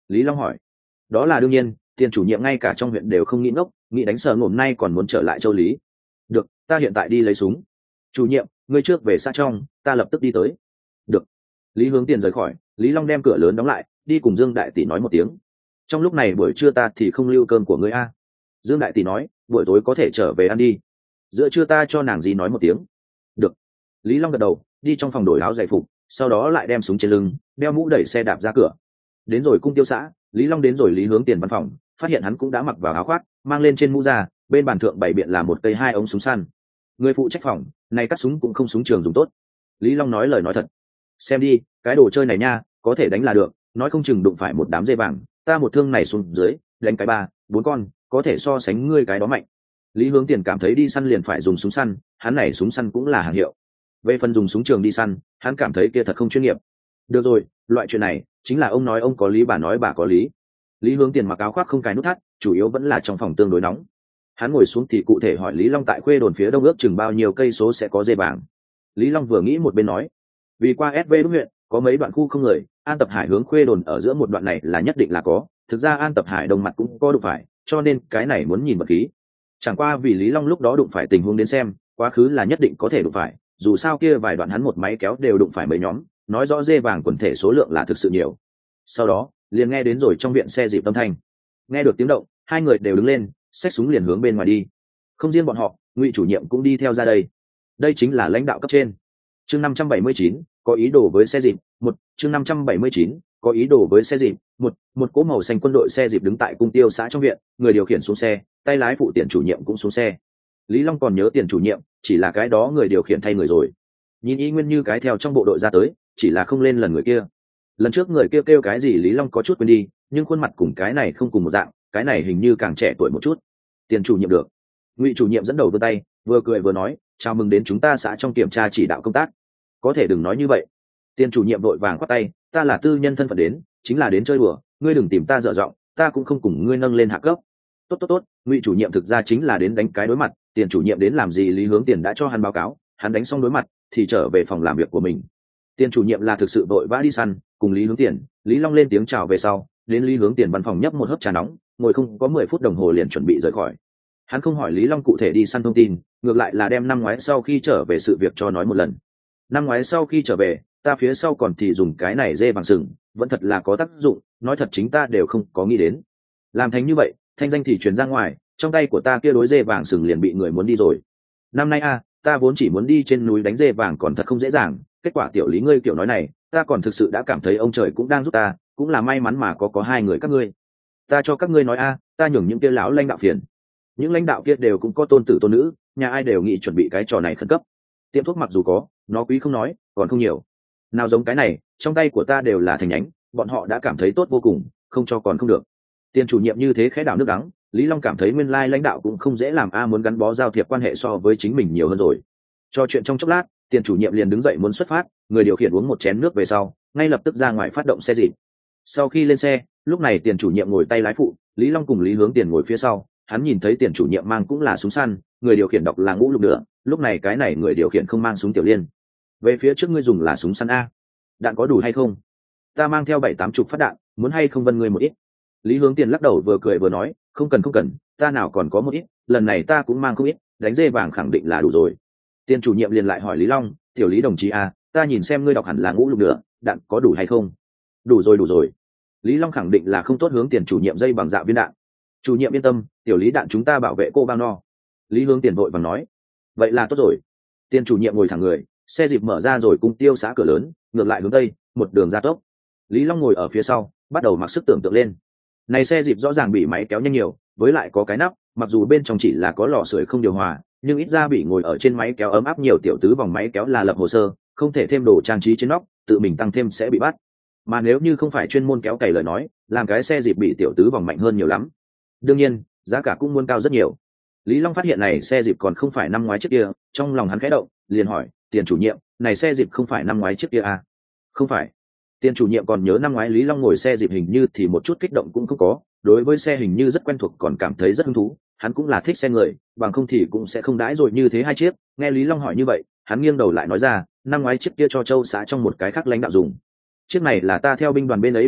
Lý Long hỏi. Đó là đương nhiên, tiền chủ nhiệm ngay cả trong huyện đều không nghĩ ngốc, nghĩ đánh sờ ngổm nay còn muốn trở lại Châu Lý. Được, ta hiện tại đi lấy súng. Chủ nhiệm, ngươi trước về xã trong, ta lập tức đi tới. Được. Lý Hướng Tiền rời khỏi, Lý Long đem cửa lớn đóng lại, đi cùng Dương đại tỷ nói một tiếng. Trong lúc này buổi trưa ta thì không lưu cơm của ngươi a. Dương đại tỷ nói, buổi tối có thể trở về ăn đi. Giữa trưa ta cho nàng gì nói một tiếng. Được. Lý Long gật đầu, đi trong phòng đổi áo giày phục, sau đó lại đem súng trên lưng, đeo mũ đẩy xe đạp ra cửa. Đến rồi cung tiêu xã, Lý Long đến rồi Lý Hướng Tiền văn phòng, phát hiện hắn cũng đã mặc vào áo khoác, mang lên trên mũ ra, bên bàn thượng bày biện là một cây hai ống súng săn. Người phụ trách phòng, này cắt súng cũng không súng trường dùng tốt. Lý Long nói lời nói thật. Xem đi, cái đồ chơi này nha, có thể đánh là được, nói không chừng đụng phải một đám dê vàng, ta một thương này xuống dưới, đánh cái ba, bốn con, có thể so sánh ngươi cái đó mạnh. Lý Hướng Tiền cảm thấy đi săn liền phải dùng súng săn, hắn này súng săn cũng là hàng hiệu. Về phần dùng súng trường đi săn, hắn cảm thấy kia thật không chuyên nghiệp. Được rồi, loại chuyện này chính là ông nói ông có lý bà nói bà có lý. Lý Hướng Tiền mặc áo khoác không cài nút thắt, chủ yếu vẫn là trong phòng tương đối nóng. Hắn ngồi xuống thì cụ thể hỏi Lý Long tại Khuê Đồn phía đông ước chừng bao nhiêu cây số sẽ có dê vàng. Lý Long vừa nghĩ một bên nói, vì qua ét vê đúc huyện có mấy đoạn khu không người, An Tập Hải hướng Khuê Đồn ở giữa một đoạn này là nhất định là có, thực ra An Tập Hải đông mặt cũng có đụng phải, cho nên cái này muốn nhìn vật khí. Chẳng qua vì Lý Long lúc đó đụng phải tình huống đến xem, quá khứ là nhất định có thể đụng phải, dù sao kia vài đoạn hắn một máy kéo đều đụng phải mấy nhóm, nói rõ dê vàng quần thể số lượng là thực sự nhiều. Sau đó liền nghe đến rồi trong viện xe dịp âm thanh. Nghe được tiếng động, hai người đều đứng lên, xách súng liền hướng bên ngoài đi. Không riêng bọn họ, Ngụy chủ nhiệm cũng đi theo ra đây. Đây chính là lãnh đạo cấp trên. Chương năm trăm bảy mươi chín, có ý đồ với xe dịp. Một, chương năm trăm bảy mươi chín, có ý đồ với xe dịp. Một, một cỗ màu xanh quân đội xe dịp đứng tại cung tiêu xã trong viện, người điều khiển xuống xe, tay lái phụ tiền chủ nhiệm cũng xuống xe. Lý Long còn nhớ tiền chủ nhiệm, chỉ là cái đó người điều khiển thay người rồi. Nhìn y nguyên như cái theo trong bộ đội ra tới, chỉ là không lên lần người kia. Lần trước người kia kêu, kêu cái gì Lý Long có chút quên đi, nhưng khuôn mặt cùng cái này không cùng một dạng, cái này hình như càng trẻ tuổi một chút. Tiền chủ nhiệm được. Ngụy chủ nhiệm dẫn đầu vươn tay, vừa cười vừa nói, chào mừng đến chúng ta xã trong kiểm tra chỉ đạo công tác. Có thể đừng nói như vậy. Tiền chủ nhiệm vội vàng khoát tay, ta là tư nhân thân phận đến, chính là đến chơi đùa, ngươi đừng tìm ta dở giọng, ta cũng không cùng ngươi nâng lên hạ cấp. Tốt tốt tốt, Ngụy chủ nhiệm thực ra chính là đến đánh cái đối mặt, tiền chủ nhiệm đến làm gì Lý Hướng Tiền đã cho hắn báo cáo, hắn đánh xong đối mặt thì trở về phòng làm việc của mình. Tiền chủ nhiệm là thực sự vội vã đi săn, cùng Lý Hướng Tiền, Lý Long lên tiếng chào về sau, đến Lý Hướng Tiền văn phòng nhấp một hớp trà nóng, ngồi không có mười phút đồng hồ liền chuẩn bị rời khỏi. Hắn không hỏi Lý Long cụ thể đi săn thông tin, ngược lại là đem năm ngoái sau khi trở về sự việc cho nói một lần. Năm ngoái sau khi trở về, ta phía sau còn thì dùng cái này dê bằng sừng, vẫn thật là có tác dụng, nói thật chính ta đều không có nghĩ đến. Làm thành như vậy, thanh danh thì truyền ra ngoài, trong tay của ta kia đối dê vàng sừng liền bị người muốn đi rồi. Năm nay a, ta vốn chỉ muốn đi trên núi đánh dê vàng còn thật không dễ dàng, kết quả tiểu Lý ngươi kiểu nói này, ta còn thực sự đã cảm thấy ông trời cũng đang giúp ta, cũng là may mắn mà có có hai người các ngươi. Ta cho các ngươi nói a, ta nhường những kia lão lãnh đạo phiền. Những lãnh đạo kia đều cũng có tôn tử tôn nữ, nhà ai đều nghĩ chuẩn bị cái trò này khẩn cấp. Tiệm thuốc mặc dù có, nó quý không nói, còn không nhiều. Nào giống cái này, trong tay của ta đều là thành nhánh, bọn họ đã cảm thấy tốt vô cùng, không cho còn không được. Tiền chủ nhiệm như thế khẽ đảo nước đắng, Lý Long cảm thấy nguyên lai lãnh đạo cũng không dễ làm a, muốn gắn bó giao thiệp quan hệ so với chính mình nhiều hơn rồi. Cho chuyện trong chốc lát, tiền chủ nhiệm liền đứng dậy muốn xuất phát, người điều khiển uống một chén nước về sau, ngay lập tức ra ngoài phát động xe dịp. Sau khi lên xe, lúc này tiền chủ nhiệm ngồi tay lái phụ, Lý Long cùng Lý Hướng Tiền ngồi phía sau, hắn nhìn thấy tiền chủ nhiệm mang cũng là súng săn, người điều khiển đọc là ngũ lục nữa, lúc này cái này người điều khiển không mang súng tiểu liên. Về phía trước ngươi dùng là súng săn a, đạn có đủ hay không? Ta mang theo bảy tám chục phát đạn, muốn hay không vân ngươi một ít? Lý Hướng Tiền lắc đầu vừa cười vừa nói, không cần không cần, ta nào còn có một ít, lần này ta cũng mang không ít, đánh dê vàng khẳng định là đủ rồi. Tiền chủ nhiệm liền lại hỏi Lý Long, tiểu Lý đồng chí a, ta nhìn xem ngươi đọc hẳn là ngũ lục nữa, đạn có đủ hay không? Đủ rồi đủ rồi. Lý Long khẳng định là không tốt hướng tiền chủ nhiệm dây bằng dạ viên đạn. Chủ nhiệm yên tâm, tiểu Lý đạn chúng ta bảo vệ cô bao no. Lý Hướng Tiền vội vàng nói, vậy là tốt rồi. Tiền chủ nhiệm ngồi thẳng người, xe dịp mở ra rồi cung tiêu xã cửa lớn, ngược lại hướng tây, một đường gia tốc. Lý Long ngồi ở phía sau, bắt đầu mặc sức tưởng tượng lên. Này xe dịp rõ ràng bị máy kéo nhanh nhiều, với lại có cái nắp, mặc dù bên trong chỉ là có lò sưởi không điều hòa, nhưng ít ra bị ngồi ở trên máy kéo ấm áp nhiều, tiểu tứ vòng máy kéo là lập hồ sơ, không thể thêm đồ trang trí trên nóc, tự mình tăng thêm sẽ bị bắt. Mà nếu như không phải chuyên môn kéo cày lời nói, làm cái xe dịp bị tiểu tứ vòng mạnh hơn nhiều lắm. Đương nhiên, giá cả cũng muốn cao rất nhiều. Lý Long phát hiện này xe dịp còn không phải năm ngoái trước kia, trong lòng hắn khẽ động, liền hỏi, tiền chủ nhiệm, này xe dịp không phải năm ngoái trước kia à? Không phải. Tiền chủ nhiệm còn nhớ năm ngoái Lý Long ngồi xe dịp hình như thì một chút kích động cũng không có, đối với xe hình như rất quen thuộc, còn cảm thấy rất hứng thú, hắn cũng là thích xe người, bằng không thì cũng sẽ không đãi rồi như thế hai chiếc. Nghe Lý Long hỏi như vậy, hắn nghiêng đầu lại nói ra, năm ngoái chiếc kia cho Châu xã trong một cái khác lãnh đạo dùng. Chiếc này là ta theo binh đoàn bên ấy lại tới,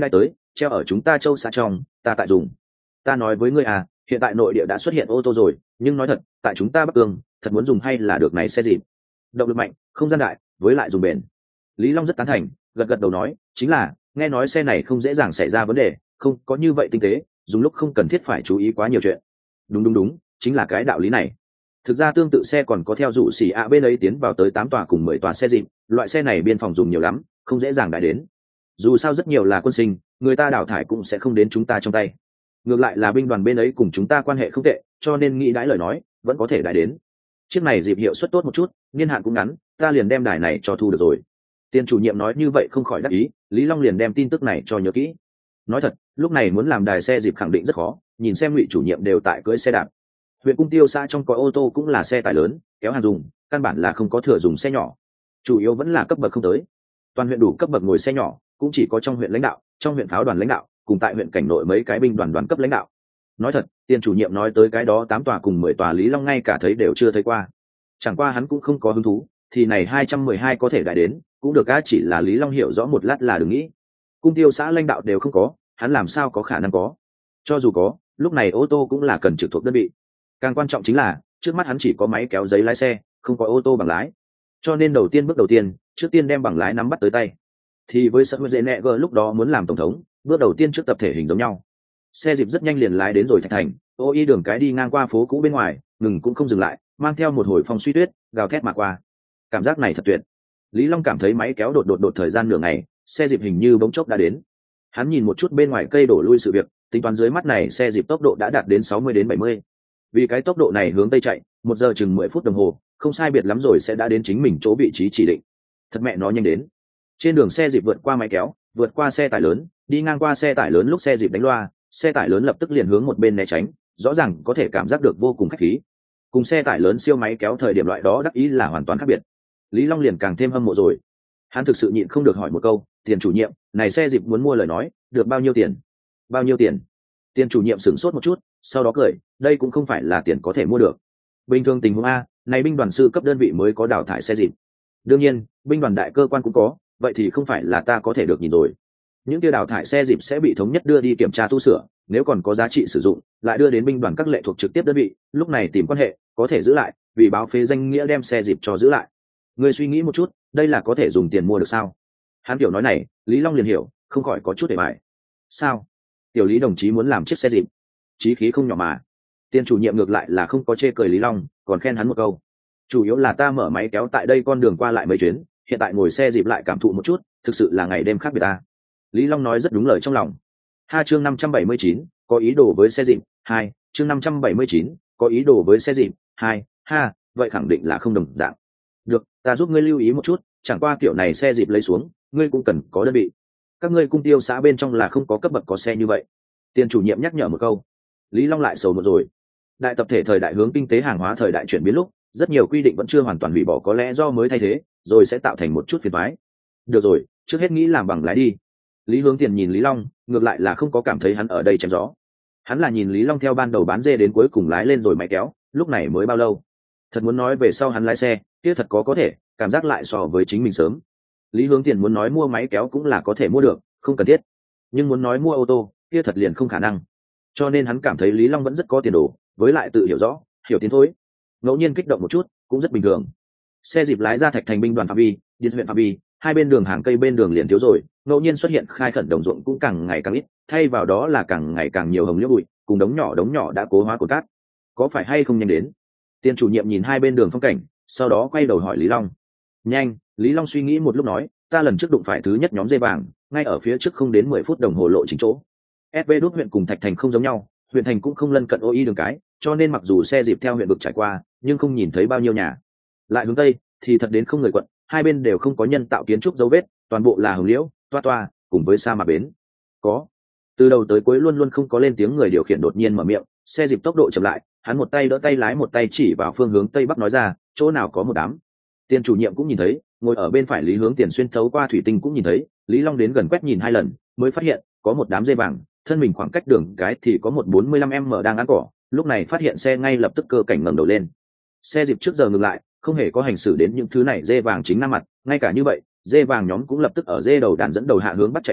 treo ở chúng ta châu xã trong, ta tại dùng. Ta nói với ngươi à, hiện tại nội địa đã xuất hiện ô tô rồi, nhưng nói thật, tại chúng ta Bắc Cương, thật muốn dùng hay là được này xe gì? Động lực mạnh, không gian đại, với lại dùng bền. Lý Long rất tán thành, gật gật đầu nói, chính là, nghe nói xe này không dễ dàng xảy ra vấn đề, không có như vậy tinh tế, dùng lúc không cần thiết phải chú ý quá nhiều chuyện. Đúng đúng đúng, chính là cái đạo lý này. Thực ra tương tự xe còn có theo dụ xỉ ạ bên ấy tiến vào tới tám tòa cùng mười tòa xe dịp, loại xe này biên phòng dùng nhiều lắm, không dễ dàng đại đến. Dù sao rất nhiều là quân sinh, người ta đào thải cũng sẽ không đến chúng ta trong tay. Ngược lại là binh đoàn bên ấy cùng chúng ta quan hệ không tệ, cho nên nghĩ đãi lời nói, vẫn có thể đại đến. Chiếc này dịp hiệu suất tốt một chút, niên hạn cũng ngắn, ta liền đem đài này cho thu được rồi. Tiền chủ nhiệm nói như vậy không khỏi đắc ý, Lý Long liền đem tin tức này cho nhớ kỹ. Nói thật, lúc này muốn làm đài xe dịp khẳng định rất khó, nhìn xem Ngụy chủ nhiệm đều tại cưỡi xe đạp. Huyện Cung Tiêu xã trong có ô tô cũng là xe tải lớn, kéo hàng dùng, căn bản là không có thừa dùng xe nhỏ. Chủ yếu vẫn là cấp bậc không tới. Toàn huyện đủ cấp bậc ngồi xe nhỏ, cũng chỉ có trong huyện lãnh đạo, trong huyện pháo đoàn lãnh đạo, cùng tại huyện cảnh nội mấy cái binh đoàn đoàn cấp lãnh đạo. Nói thật, tiền chủ nhiệm nói tới cái đó tám tòa cùng mười tòa Lý Long ngay cả thấy đều chưa thấy qua. Chẳng qua hắn cũng không có hứng thú, thì này hai trăm mười hai có thể đại đến, cũng được á, chỉ là Lý Long hiểu rõ một lát là đừng nghĩ. Cung Tiêu xã lãnh đạo đều không có, hắn làm sao có khả năng có? Cho dù có, lúc này ô tô cũng là cần trực thuộc đơn vị. Càng quan trọng chính là, trước mắt hắn chỉ có máy kéo giấy lái xe, không có ô tô bằng lái. Cho nên đầu tiên bước đầu tiên, trước tiên đem bằng lái nắm bắt tới tay. Thì với Schwarzenegger lúc đó muốn làm tổng thống, bước đầu tiên trước tập thể hình giống nhau. Xe dịp rất nhanh liền lái đến rồi Thạch Thành, ô y đường cái đi ngang qua phố cũ bên ngoài, ngừng cũng không dừng lại, mang theo một hồi phong suy tuyết, gào thét mà qua. Cảm giác này thật tuyệt. Lý Long cảm thấy máy kéo đột đột đột thời gian nửa ngày, xe dịp hình như bỗng chốc đã đến. Hắn nhìn một chút bên ngoài cây đổ lui sự việc, tính toán dưới mắt này xe dịp tốc độ đã đạt đến sáu mươi đến bảy mươi. Vì cái tốc độ này hướng tây chạy, một giờ chừng mười phút đồng hồ, không sai biệt lắm rồi sẽ đã đến chính mình chỗ vị trí chỉ định. Thật mẹ nó nhanh đến. Trên đường xe dịp vượt qua máy kéo, vượt qua xe tải lớn, đi ngang qua xe tải lớn lúc xe dịp đánh loa, xe tải lớn lập tức liền hướng một bên né tránh, rõ ràng có thể cảm giác được vô cùng khách khí. Cùng xe tải lớn siêu máy kéo thời điểm loại đó đắc ý là hoàn toàn khác biệt. Lý Long liền càng thêm hâm mộ rồi. Hắn thực sự nhịn không được hỏi một câu, tiền chủ nhiệm, này xe dịp muốn mua lời nói, được bao nhiêu tiền? Bao nhiêu tiền? Tiền chủ nhiệm sửng sốt một chút, sau đó cười, đây cũng không phải là tiền có thể mua được. Bình thường tình huống a, này binh đoàn sư cấp đơn vị mới có đào thải xe dịp. Đương nhiên, binh đoàn đại cơ quan cũng có, vậy thì không phải là ta có thể được nhìn rồi. Những kia đào thải xe dịp sẽ bị thống nhất đưa đi kiểm tra tu sửa, nếu còn có giá trị sử dụng, lại đưa đến binh đoàn các lệ thuộc trực tiếp đơn vị, lúc này tìm quan hệ, có thể giữ lại, vì báo phế danh nghĩa đem xe dịp cho giữ lại. Người suy nghĩ một chút, đây là có thể dùng tiền mua được sao? Hắn kiểu nói này, Lý Long liền hiểu, không khỏi có chút để bài. Sao? Tiểu Lý đồng chí muốn làm chiếc xe dịp, chí khí không nhỏ mà. Tiền chủ nhiệm ngược lại là không có chê cười Lý Long, còn khen hắn một câu. Chủ yếu là ta mở máy kéo tại đây con đường qua lại mấy chuyến, hiện tại ngồi xe dịp lại cảm thụ một chút, thực sự là ngày đêm khác biệt ta. Lý Long nói rất đúng lời trong lòng. Ha chương năm trăm bảy mươi chín, có ý đồ với xe dịp, hai, chương năm trăm bảy mươi chín, có ý đồ với xe dịp, hai, ha, vậy khẳng định là không đồng dạng. Được, ta giúp ngươi lưu ý một chút, chẳng qua kiểu này xe dịp lấy xuống, ngươi cũng cần có đơn vị. Các ngươi cung tiêu xã bên trong là không có cấp bậc có xe như vậy. Tiền chủ nhiệm nhắc nhở một câu. Lý Long lại sầu một rồi. Đại tập thể thời đại hướng kinh tế hàng hóa thời đại chuyển biến lúc, rất nhiều quy định vẫn chưa hoàn toàn hủy bỏ, có lẽ do mới thay thế, rồi sẽ tạo thành một chút phiền toái. Được rồi, trước hết nghĩ làm bằng lái đi. Lý Hướng Tiền nhìn Lý Long, ngược lại là không có cảm thấy hắn ở đây chém gió. Hắn là nhìn Lý Long theo ban đầu bán dê đến cuối cùng lái lên rồi máy kéo, lúc này mới bao lâu. Thật muốn nói về sau hắn lái xe, kia thật có có thể, cảm giác lại so với chính mình sớm. Lý Hướng Tiền muốn nói mua máy kéo cũng là có thể mua được, không cần thiết. Nhưng muốn nói mua ô tô, kia thật liền không khả năng. Cho nên hắn cảm thấy Lý Long vẫn rất có tiền đồ, với lại tự hiểu rõ, hiểu tiến thối. Ngẫu nhiên kích động một chút, cũng rất bình thường. Xe dịp lái ra Thạch Thành binh đoàn phạm vi, điện huyện phạm vi, hai bên đường hàng cây bên đường liền thiếu rồi, ngẫu nhiên xuất hiện khai khẩn đồng ruộng cũng càng ngày càng ít, thay vào đó là càng ngày càng nhiều hồng liễu bụi, cùng đống nhỏ đống nhỏ đã cố hóa cồn cát. Có phải hay không nhanh đến? Tiền chủ nhiệm nhìn hai bên đường phong cảnh, sau đó quay đầu hỏi Lý Long. Nhanh, Lý Long suy nghĩ một lúc nói, ta lần trước đụng phải thứ nhất nhóm dây vàng, ngay ở phía trước không đến mười phút đồng hồ lộ chính chỗ. ét vê đốt huyện cùng Thạch Thành không giống nhau, huyện thành cũng không lân cận ô y đường cái, cho nên mặc dù xe dịp theo huyện vực trải qua, nhưng không nhìn thấy bao nhiêu nhà. Lại hướng tây thì thật đến không người quận, hai bên đều không có nhân tạo kiến trúc dấu vết, toàn bộ là hồng liễu, toa toa, cùng với sa mạc bến. Có. Từ đầu tới cuối luôn luôn không có lên tiếng người điều khiển đột nhiên mở miệng, xe dịp tốc độ chậm lại, hắn một tay đỡ tay lái một tay chỉ vào phương hướng tây bắc nói ra, chỗ nào có một đám. Tiền chủ nhiệm cũng nhìn thấy, ngồi ở bên phải Lý Hướng Tiền xuyên thấu qua thủy tinh cũng nhìn thấy, Lý Long đến gần quét nhìn hai lần, mới phát hiện có một đám dây vàng, thân mình khoảng cách đường cái thì có một bốn mươi lăm m đang ăn cỏ, lúc này phát hiện xe ngay lập tức cơ cảnh ngẩng đầu lên. Xe dịp trước giờ ngừng lại, không hề có hành xử đến những thứ này dê vàng chính nam mặt, ngay cả như vậy, dê vàng nhóm cũng lập tức ở dê đầu đàn dẫn đầu hạ hướng bắt chạy tới,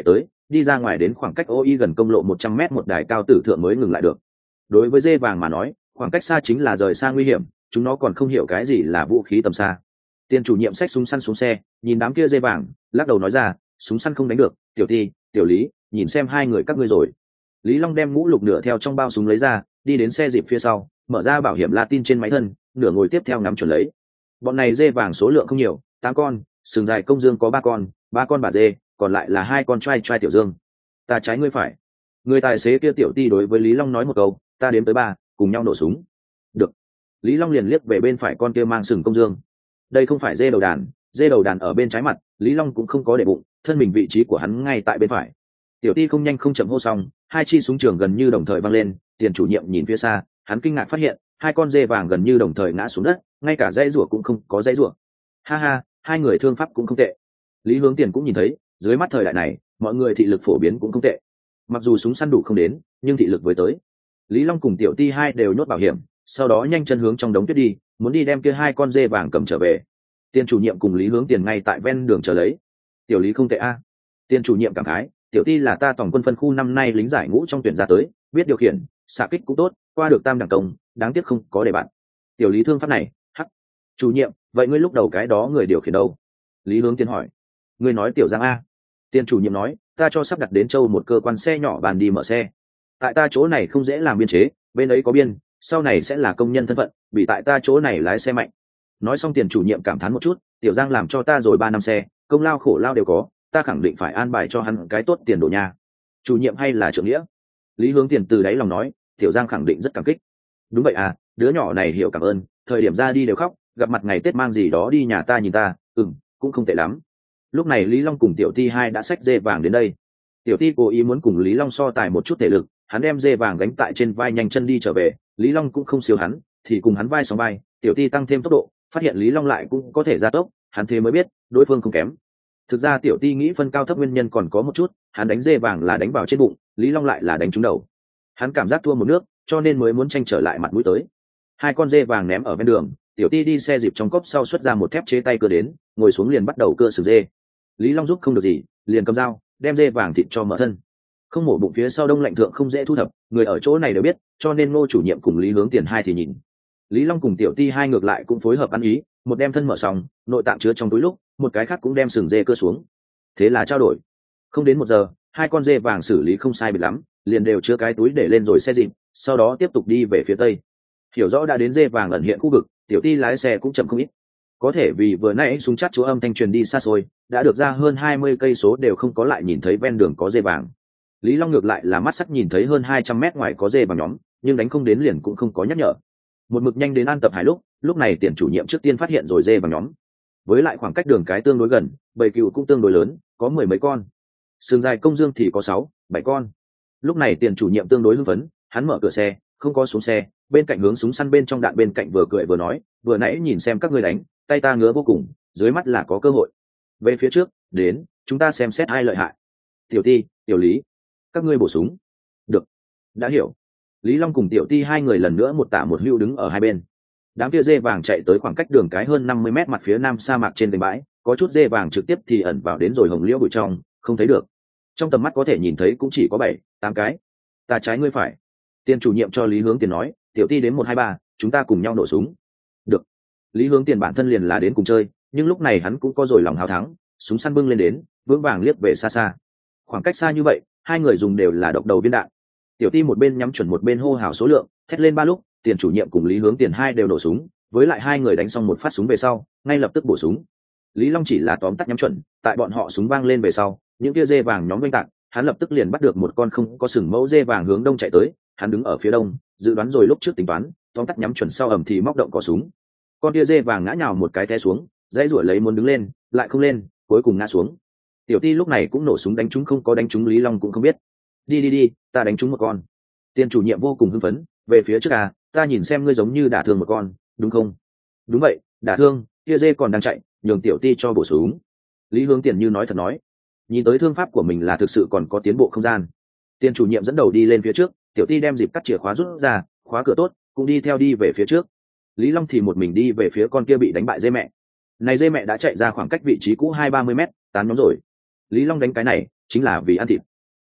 đi ra ngoài đến khoảng cách ô y gần công lộ một trăm mét một đài cao tử thượng mới ngừng lại được. Đối với dê vàng mà nói, khoảng cách xa chính là rời xa nguy hiểm, chúng nó còn không hiểu cái gì là vũ khí tầm xa. Tiền chủ nhiệm xách súng săn xuống xe, nhìn đám kia dê vàng, lắc đầu nói ra, súng săn không đánh được, tiểu ti, tiểu lý, nhìn xem hai người các ngươi rồi. Lý Long đem mũ lục nửa theo trong bao súng lấy ra, đi đến xe dịp phía sau, mở ra bảo hiểm Latin trên máy thân, nửa ngồi tiếp theo ngắm chuẩn lấy. Bọn này dê vàng số lượng không nhiều, tám con, sừng dài công dương có ba con, ba con bà dê, còn lại là hai con trai trai tiểu dương. Ta trái ngươi phải. Người tài xế kia tiểu ti đối với Lý Long nói một câu, ta đếm tới ba, cùng nhau nổ súng. Được. Lý Long liền liếc về bên phải con kia mang sừng công dương. Đây không phải dê đầu đàn, dê đầu đàn ở bên trái mặt, Lý Long cũng không có để bụng, thân mình vị trí của hắn ngay tại bên phải. Tiểu ti không nhanh không chậm hô xong, hai chi súng trường gần như đồng thời văng lên. Tiền chủ nhiệm nhìn phía xa, hắn kinh ngạc phát hiện hai con dê vàng gần như đồng thời ngã xuống đất, ngay cả dãy rủa cũng không có dãy rủa. Ha ha, hai người thương pháp cũng không tệ. Lý Hướng Tiền cũng nhìn thấy, dưới mắt thời đại này, mọi người thị lực phổ biến cũng không tệ. Mặc dù súng săn đủ không đến, nhưng thị lực với tới. Lý Long cùng Tiểu Ti hai đều nhốt bảo hiểm, sau đó nhanh chân hướng trong đống tuyết đi, muốn đi đem kia hai con dê vàng cầm trở về. Tiền chủ nhiệm cùng Lý Hướng Tiền ngay tại ven đường chờ lấy. Tiểu Lý không tệ a. Tiền chủ nhiệm cảm khái, Tiểu Ti là ta tổng quân phân khu năm nay lính giải ngũ trong tuyển ra tới, biết điều khiển, xạ kích cũng tốt, qua được tam đẳng công, đáng tiếc không có để bạn. Tiểu Lý thương pháp này, hắc. Chủ nhiệm, vậy ngươi lúc đầu cái đó người điều khiển đâu? Lý Hướng Tiền hỏi. Ngươi nói Tiểu Giang a? Tiền chủ nhiệm nói, ta cho sắp đặt đến châu một cơ quan xe nhỏ bàn đi mở xe. Tại ta chỗ này không dễ làm biên chế, bên ấy có biên, sau này sẽ là công nhân thân phận, bị tại ta chỗ này lái xe mạnh. Nói xong tiền chủ nhiệm cảm thán một chút, Tiểu Giang làm cho ta rồi ba năm xe, công lao khổ lao đều có, ta khẳng định phải an bài cho hắn cái tốt tiền đồ nha. Chủ nhiệm hay là trưởng nghĩa? Lý Hướng Tiền từ đáy lòng nói, Tiểu Giang khẳng định rất cảm kích. Đúng vậy à, đứa nhỏ này hiểu cảm ơn, thời điểm ra đi đều khóc, gặp mặt ngày Tết mang gì đó đi nhà ta nhìn ta, ừm, cũng không tệ lắm. Lúc này Lý Long cùng Tiểu Ti hai đã xách dê vàng đến đây. Tiểu Ti cố ý muốn cùng Lý Long so tài một chút thể lực, hắn đem dê vàng gánh tại trên vai nhanh chân đi trở về, Lý Long cũng không siêu hắn, thì cùng hắn vai sóng vai, Tiểu Ti tăng thêm tốc độ, phát hiện Lý Long lại cũng có thể gia tốc, hắn thế mới biết, đối phương không kém. Thực ra Tiểu Ti nghĩ phân cao thấp nguyên nhân còn có một chút, hắn đánh dê vàng là đánh vào trên bụng, Lý Long lại là đánh trúng đầu. Hắn cảm giác thua một nước, cho nên mới muốn tranh trở lại mặt mũi tới. Hai con dê vàng ném ở bên đường, Tiểu Ti đi xe dịp trong cốc sau xuất ra một thép chế tay cưa đến, ngồi xuống liền bắt đầu cưa sừng dê. Lý Long giúp không được gì, liền cầm dao, đem dê vàng thịt cho mở thân. Không mổ bụng phía sau đông lạnh thượng không dễ thu thập, người ở chỗ này đều biết, cho nên Ngô chủ nhiệm cùng Lý Hướng Tiền hai thì nhìn. Lý Long cùng Tiểu Ti hai ngược lại cũng phối hợp ăn ý, một đem thân mở xong, nội tạng chứa trong túi lúc, một cái khác cũng đem sừng dê cưa xuống. Thế là trao đổi. Không đến một giờ, hai con dê vàng xử lý không sai biệt lắm, liền đều chứa cái túi để lên rồi xe dịp, sau đó tiếp tục đi về phía tây. Hiểu rõ đã đến dê vàng ẩn hiện khu vực, Tiểu Ti lái xe cũng chậm không ít. Có thể vì vừa nãy súng chát chúa âm thanh truyền đi xa xôi, đã được ra hơn hai mươi cây số đều không có lại nhìn thấy ven đường có dê vàng. Lý Long ngược lại là mắt sắc nhìn thấy hơn hai trăm mét ngoài có dê vàng nhóm, nhưng đánh không đến liền cũng không có nhắc nhở. Một mực nhanh đến An Tập Hải lúc, lúc này tiền chủ nhiệm trước tiên phát hiện rồi dê vàng nhóm. Với lại khoảng cách đường cái tương đối gần, bầy cừu cũng tương đối lớn, có mười mấy con. Sừng dài công dương thì có sáu, bảy con. Lúc này tiền chủ nhiệm tương đối hưng phấn, hắn mở cửa xe, không có xuống xe, bên cạnh hướng súng săn bên trong đạn bên cạnh vừa cười vừa nói, vừa nãy nhìn xem các ngươi đánh, tay ta ngứa vô cùng, dưới mắt là có cơ hội. Về phía trước, đến, chúng ta xem xét ai lợi hại. Tiểu Ti, Tiểu Lý, các ngươi bổ súng. Được, đã hiểu. Lý Long cùng Tiểu Ti hai người lần nữa một tả một hữu đứng ở hai bên. Đám kia dê vàng chạy tới khoảng cách đường cái hơn năm mươi mét mặt phía nam sa mạc trên đỉnh bãi, có chút dê vàng trực tiếp thì ẩn vào đến rồi hồng liễu bụi trong, không thấy được. Trong tầm mắt có thể nhìn thấy cũng chỉ có bảy, tám cái. Ta trái ngươi phải. Tiền chủ nhiệm cho Lý Hướng Tiền nói, Tiểu Ti đến một hai ba, chúng ta cùng nhau nổ súng. Được. Lý Hướng Tiền bản thân liền là đến cùng chơi, nhưng lúc này hắn cũng có rồi lòng hào thắng, súng săn bưng lên đến, vững vàng liếc về xa xa. Khoảng cách xa như vậy, hai người dùng đều là độc đầu viên đạn. Tiểu Ti một bên nhắm chuẩn một bên hô hào số lượng, thét lên ba lúc, tiền chủ nhiệm cùng Lý Hướng Tiền hai đều nổ súng, với lại hai người đánh xong một phát súng về sau, ngay lập tức bổ súng. Lý Long chỉ là tóm tắt nhắm chuẩn, tại bọn họ súng vang lên về sau, những kia dê vàng nhóm vinh tạc, hắn lập tức liền bắt được một con không có sừng mẫu dê vàng hướng đông chạy tới, hắn đứng ở phía đông, dự đoán rồi lúc trước tính toán, tóm tắt nhắm chuẩn sau ầm thì móc động cò súng. Con kia dê vàng ngã nhào một cái té xuống, dãy ruổi lấy muốn đứng lên, lại không lên, cuối cùng ngã xuống. Tiểu Ti lúc này cũng nổ súng đánh trúng, không có đánh trúng Lý Long cũng không biết. Đi đi đi, ta đánh trúng một con. Tiền chủ nhiệm vô cùng hưng phấn, về phía trước à, ta nhìn xem ngươi giống như đả thương một con, đúng không? Đúng vậy, đả thương, kia dê còn đang chạy, nhường Tiểu Ti cho bổ súng. Lý Hướng Tiền như nói thật nói, nhìn tới thương pháp của mình là thực sự còn có tiến bộ không gian. Tiền chủ nhiệm dẫn đầu đi lên phía trước, Tiểu Ti đem dịp cắt chìa khóa rút ra, khóa cửa tốt, cũng đi theo đi về phía trước. Lý Long thì một mình đi về phía con kia bị đánh bại dê mẹ. Này dê mẹ đã chạy ra khoảng cách vị trí cũ hai ba mươi mét, tán nhóm rồi. Lý Long đánh cái này chính là vì ăn thịt.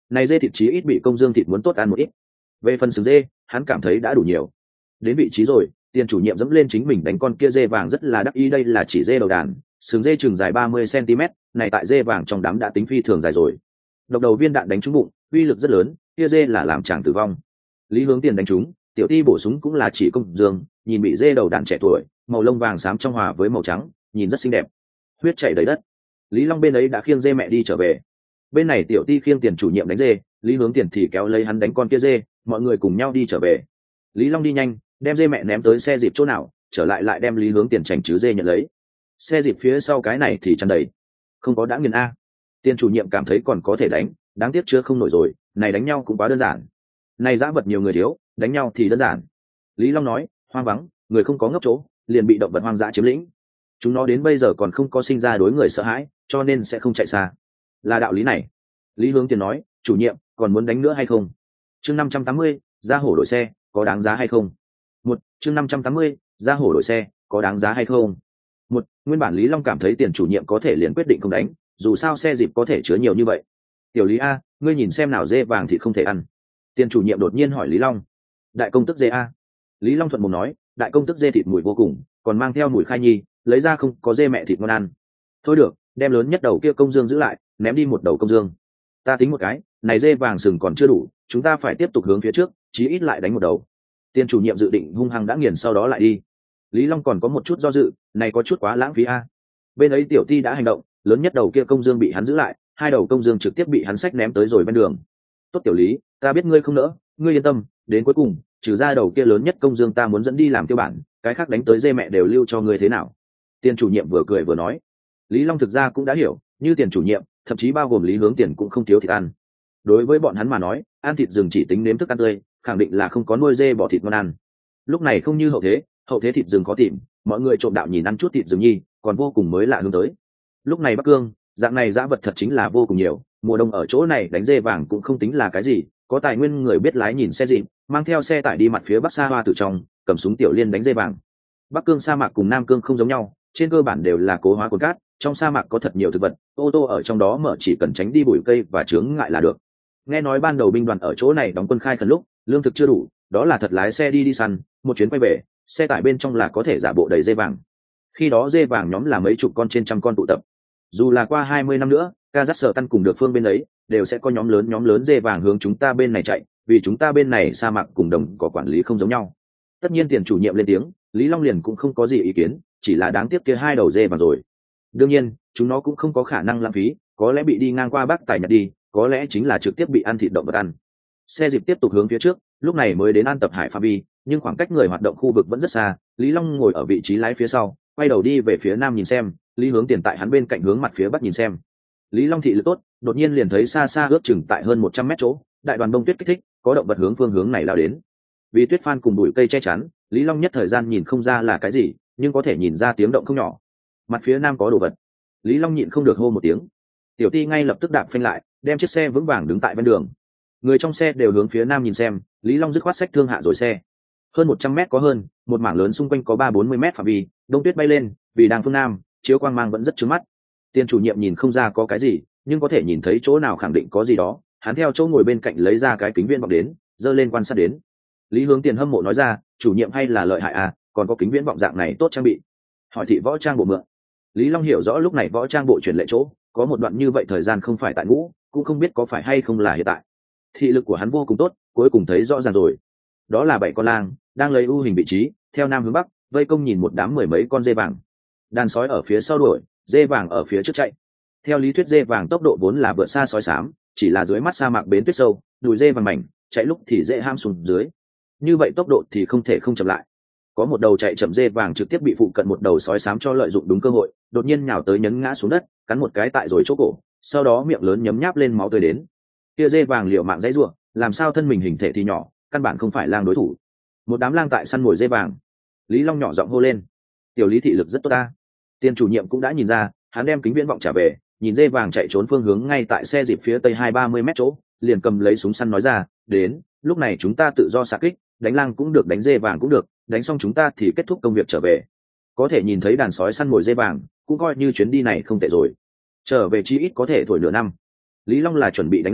này dê thịt chí ít bị công dương thịt muốn tốt ăn một ít. Về phần sừng dê, hắn cảm thấy đã đủ nhiều. Đến vị trí rồi, tiền chủ nhiệm dẫm lên chính mình đánh con kia dê vàng rất là đắc ý, đây là chỉ dê đầu đàn, sừng dê chừng dài ba mươi xăng-ti-mét, này tại dê vàng trong đám đã tính phi thường dài rồi. Độc đầu viên đạn đánh trúng bụng, uy lực rất lớn, kia dê là làm chàng tử vong. Lý Hướng Tiền đánh trúng, tiểu ti bổ súng cũng là chỉ công dương, nhìn bị dê đầu đàn trẻ tuổi, màu lông vàng xám trong hòa với màu trắng, nhìn rất xinh đẹp. Huyết chảy đầy đất. Lý Long bên ấy đã khiêng dê mẹ đi trở về. Bên này tiểu ti khiêng tiền chủ nhiệm đánh dê, Lý Hướng Tiền thì kéo lấy hắn đánh con kia dê, mọi người cùng nhau đi trở về. Lý Long đi nhanh, đem dê mẹ ném tới xe dịp chỗ nào, trở lại lại đem Lý Hướng Tiền chành chứ dê nhận lấy. Xe dịp phía sau cái này thì tràn đầy, không có đã nghiền a. Tiền chủ nhiệm cảm thấy còn có thể đánh, đáng tiếc chưa không nổi rồi, này đánh nhau cũng quá đơn giản. Này dã vật nhiều người thiếu, đánh nhau thì đơn giản. Lý Long nói, hoang vắng, người không có ngốc chỗ, liền bị động vật hoang dã chiếm lĩnh. Chúng nó đến bây giờ còn không có sinh ra đối người sợ hãi, cho nên sẽ không chạy xa. Là đạo lý này. Lý Hướng Tiền nói, chủ nhiệm, còn muốn đánh nữa hay không? Chương năm trăm tám mươi, ra hổ đổi xe, có đáng giá hay không? Một, chương năm trăm tám mươi, ra hổ đổi xe, có đáng giá hay không? Một, nguyên bản Lý Long cảm thấy tiền chủ nhiệm có thể liền quyết định không đánh, dù sao xe dịp có thể chứa nhiều như vậy. Tiểu Lý a, ngươi nhìn xem nào dê vàng thì không thể ăn. Tiền chủ nhiệm đột nhiên hỏi Lý Long. Đại công tức dê a. Lý Long thuận mồm nói, đại công tức dê thịt mùi vô cùng, còn mang theo mùi khai nhi, lấy ra không có dê mẹ thịt ngon ăn. Thôi được, đem lớn nhất đầu kia công dương giữ lại, ném đi một đầu công dương. Ta tính một cái, này dê vàng sừng còn chưa đủ, chúng ta phải tiếp tục hướng phía trước, chí ít lại đánh một đầu. Tiền chủ nhiệm dự định hung hăng đã nghiền sau đó lại đi. Lý Long còn có một chút do dự, này có chút quá lãng phí a. Bên ấy tiểu ti đã hành động, lớn nhất đầu kia công dương bị hắn giữ lại, hai đầu công dương trực tiếp bị hắn xách ném tới rồi bên đường. Tốt tiểu Lý, ta biết ngươi không nỡ, ngươi yên tâm, đến cuối cùng, trừ ra đầu kia lớn nhất công dương ta muốn dẫn đi làm tiêu bản, cái khác đánh tới dê mẹ đều lưu cho ngươi thế nào. Tiền chủ nhiệm vừa cười vừa nói. Lý Long thực ra cũng đã hiểu, như tiền chủ nhiệm, thậm chí bao gồm Lý Hướng Tiền cũng không thiếu thịt ăn. Đối với bọn hắn mà nói, ăn thịt rừng chỉ tính nếm thức ăn tươi, khẳng định là không có nuôi dê bỏ thịt ngon ăn. Lúc này không như hậu thế, hậu thế thịt rừng khó tìm, mọi người trộm đạo nhìn ăn chút thịt rừng nhi, còn vô cùng mới lạ hướng tới. Lúc này Bắc Cương, dạng này dã vật thật chính là vô cùng nhiều, mùa đông ở chỗ này đánh dê vàng cũng không tính là cái gì, có tài nguyên người biết lái nhìn xe dịp, mang theo xe tải đi mặt phía bắc xa hoa từ trong, cầm súng tiểu liên đánh dê vàng. Bắc Cương sa mạc cùng Nam Cương không giống nhau, trên cơ bản đều là cố hóa cồn cát, trong sa mạc có thật nhiều thực vật, ô tô ở trong đó mở chỉ cần tránh đi bụi cây và chướng ngại là được. Nghe nói ban đầu binh đoàn ở chỗ này đóng quân khai khẩn lúc, lương thực chưa đủ, đó là thật lái xe đi đi săn, một chuyến quay về, xe tải bên trong là có thể giả bộ đầy dê vàng. Khi đó dê vàng nhóm là mấy chục con trên trăm con tụ tập. Dù là qua hai mươi năm nữa, Kazakhstan cùng được phương bên ấy, đều sẽ có nhóm lớn nhóm lớn dê vàng hướng chúng ta bên này chạy, vì chúng ta bên này sa mạc cùng đồng có quản lý không giống nhau. Tất nhiên tiền chủ nhiệm lên tiếng, Lý Long liền cũng không có gì ý kiến, chỉ là đáng tiếc kia hai đầu dê vàng rồi. Đương nhiên, chúng nó cũng không có khả năng lãng phí, có lẽ bị đi ngang qua Bắc Tài nhặt đi, có lẽ chính là trực tiếp bị ăn thịt động vật ăn. Xe dịp tiếp tục hướng phía trước, lúc này mới đến An Tập Hải phạm vi, nhưng khoảng cách người hoạt động khu vực vẫn rất xa. Lý Long ngồi ở vị trí lái phía sau, quay đầu đi về phía nam nhìn xem, Lý Hướng Tiền tại hắn bên cạnh hướng mặt phía bắc nhìn xem. Lý Long thị lực tốt, đột nhiên liền thấy xa xa ước chừng tại hơn một trăm mét chỗ, đại đoàn bông tuyết kích thích, có động vật hướng phương hướng này lao đến. Vì tuyết phan cùng bụi cây che chắn, Lý Long nhất thời gian nhìn không ra là cái gì, nhưng có thể nhìn ra tiếng động không nhỏ. Mặt phía nam có đồ vật. Lý Long nhịn không được hô một tiếng. Tiểu Ti ngay lập tức đạp phanh lại, đem chiếc xe vững vàng đứng tại bên đường. Người trong xe đều hướng phía nam nhìn xem, Lý Long dứt khoát xách thương hạ rồi xe. Hơn một trăm mét có hơn, một mảng lớn xung quanh có ba bốn mươi mét phạm vi, đông tuyết bay lên, vì đang phương nam, chiếu quang mang vẫn rất chói mắt. Tiền chủ nhiệm nhìn không ra có cái gì, nhưng có thể nhìn thấy chỗ nào khẳng định có gì đó. Hắn theo chỗ ngồi bên cạnh lấy ra cái kính viễn vọng đến, giơ lên quan sát đến. Lý Hướng Tiền hâm mộ nói ra, chủ nhiệm hay là lợi hại à, còn có kính viễn vọng dạng này tốt trang bị. Hỏi thị võ trang bộ mượn. Lý Long hiểu rõ lúc này võ trang bộ chuyển lệ chỗ, có một đoạn như vậy thời gian không phải tại ngũ, cũng không biết có phải hay không là hiện tại. Thị lực của hắn vô cùng tốt, cuối cùng thấy rõ ràng rồi. Đó là bảy con lang, đang lấy ưu hình vị trí, theo nam hướng bắc, vây công nhìn một đám mười mấy con dê vàng. Đàn sói ở phía sau đuổi, dê vàng ở phía trước chạy. Theo lý thuyết dê vàng tốc độ vốn là vượt xa sói xám, chỉ là dưới mắt sa mạc bến tuyết sâu, đùi dê vàng mảnh, chạy lúc thì dễ ham xuống dưới. Như vậy tốc độ thì không thể không chậm lại. Có một đầu chạy chậm dê vàng trực tiếp bị phụ cận một đầu sói xám cho lợi dụng đúng cơ hội, đột nhiên nhào tới nhấn ngã xuống đất, cắn một cái tại rồi chỗ cổ, sau đó miệng lớn nhấm nháp lên máu tươi đến. Kia dê vàng liều mạng dãy rủa, làm sao thân mình hình thể thì nhỏ, căn bản không phải lang đối thủ. Một đám lang tại săn mồi dê vàng. Lý Long nhỏ giọng hô lên, tiểu Lý thị lực rất tốt ta. Tiền chủ nhiệm cũng đã nhìn ra, hắn đem kính viễn vọng trả về, nhìn dê vàng chạy trốn phương hướng ngay tại xe dịp phía tây hai ba mươi mét chỗ, liền cầm lấy súng săn nói ra, đến, lúc này chúng ta tự do xạ kích, đánh lang cũng được đánh dê vàng cũng được, đánh xong chúng ta thì kết thúc công việc trở về. Có thể nhìn thấy đàn sói săn mồi dê vàng, cũng coi như chuyến đi này không tệ rồi. Trở về chi ít có thể thổi nửa năm. Lý Long là chuẩn bị đánh lang,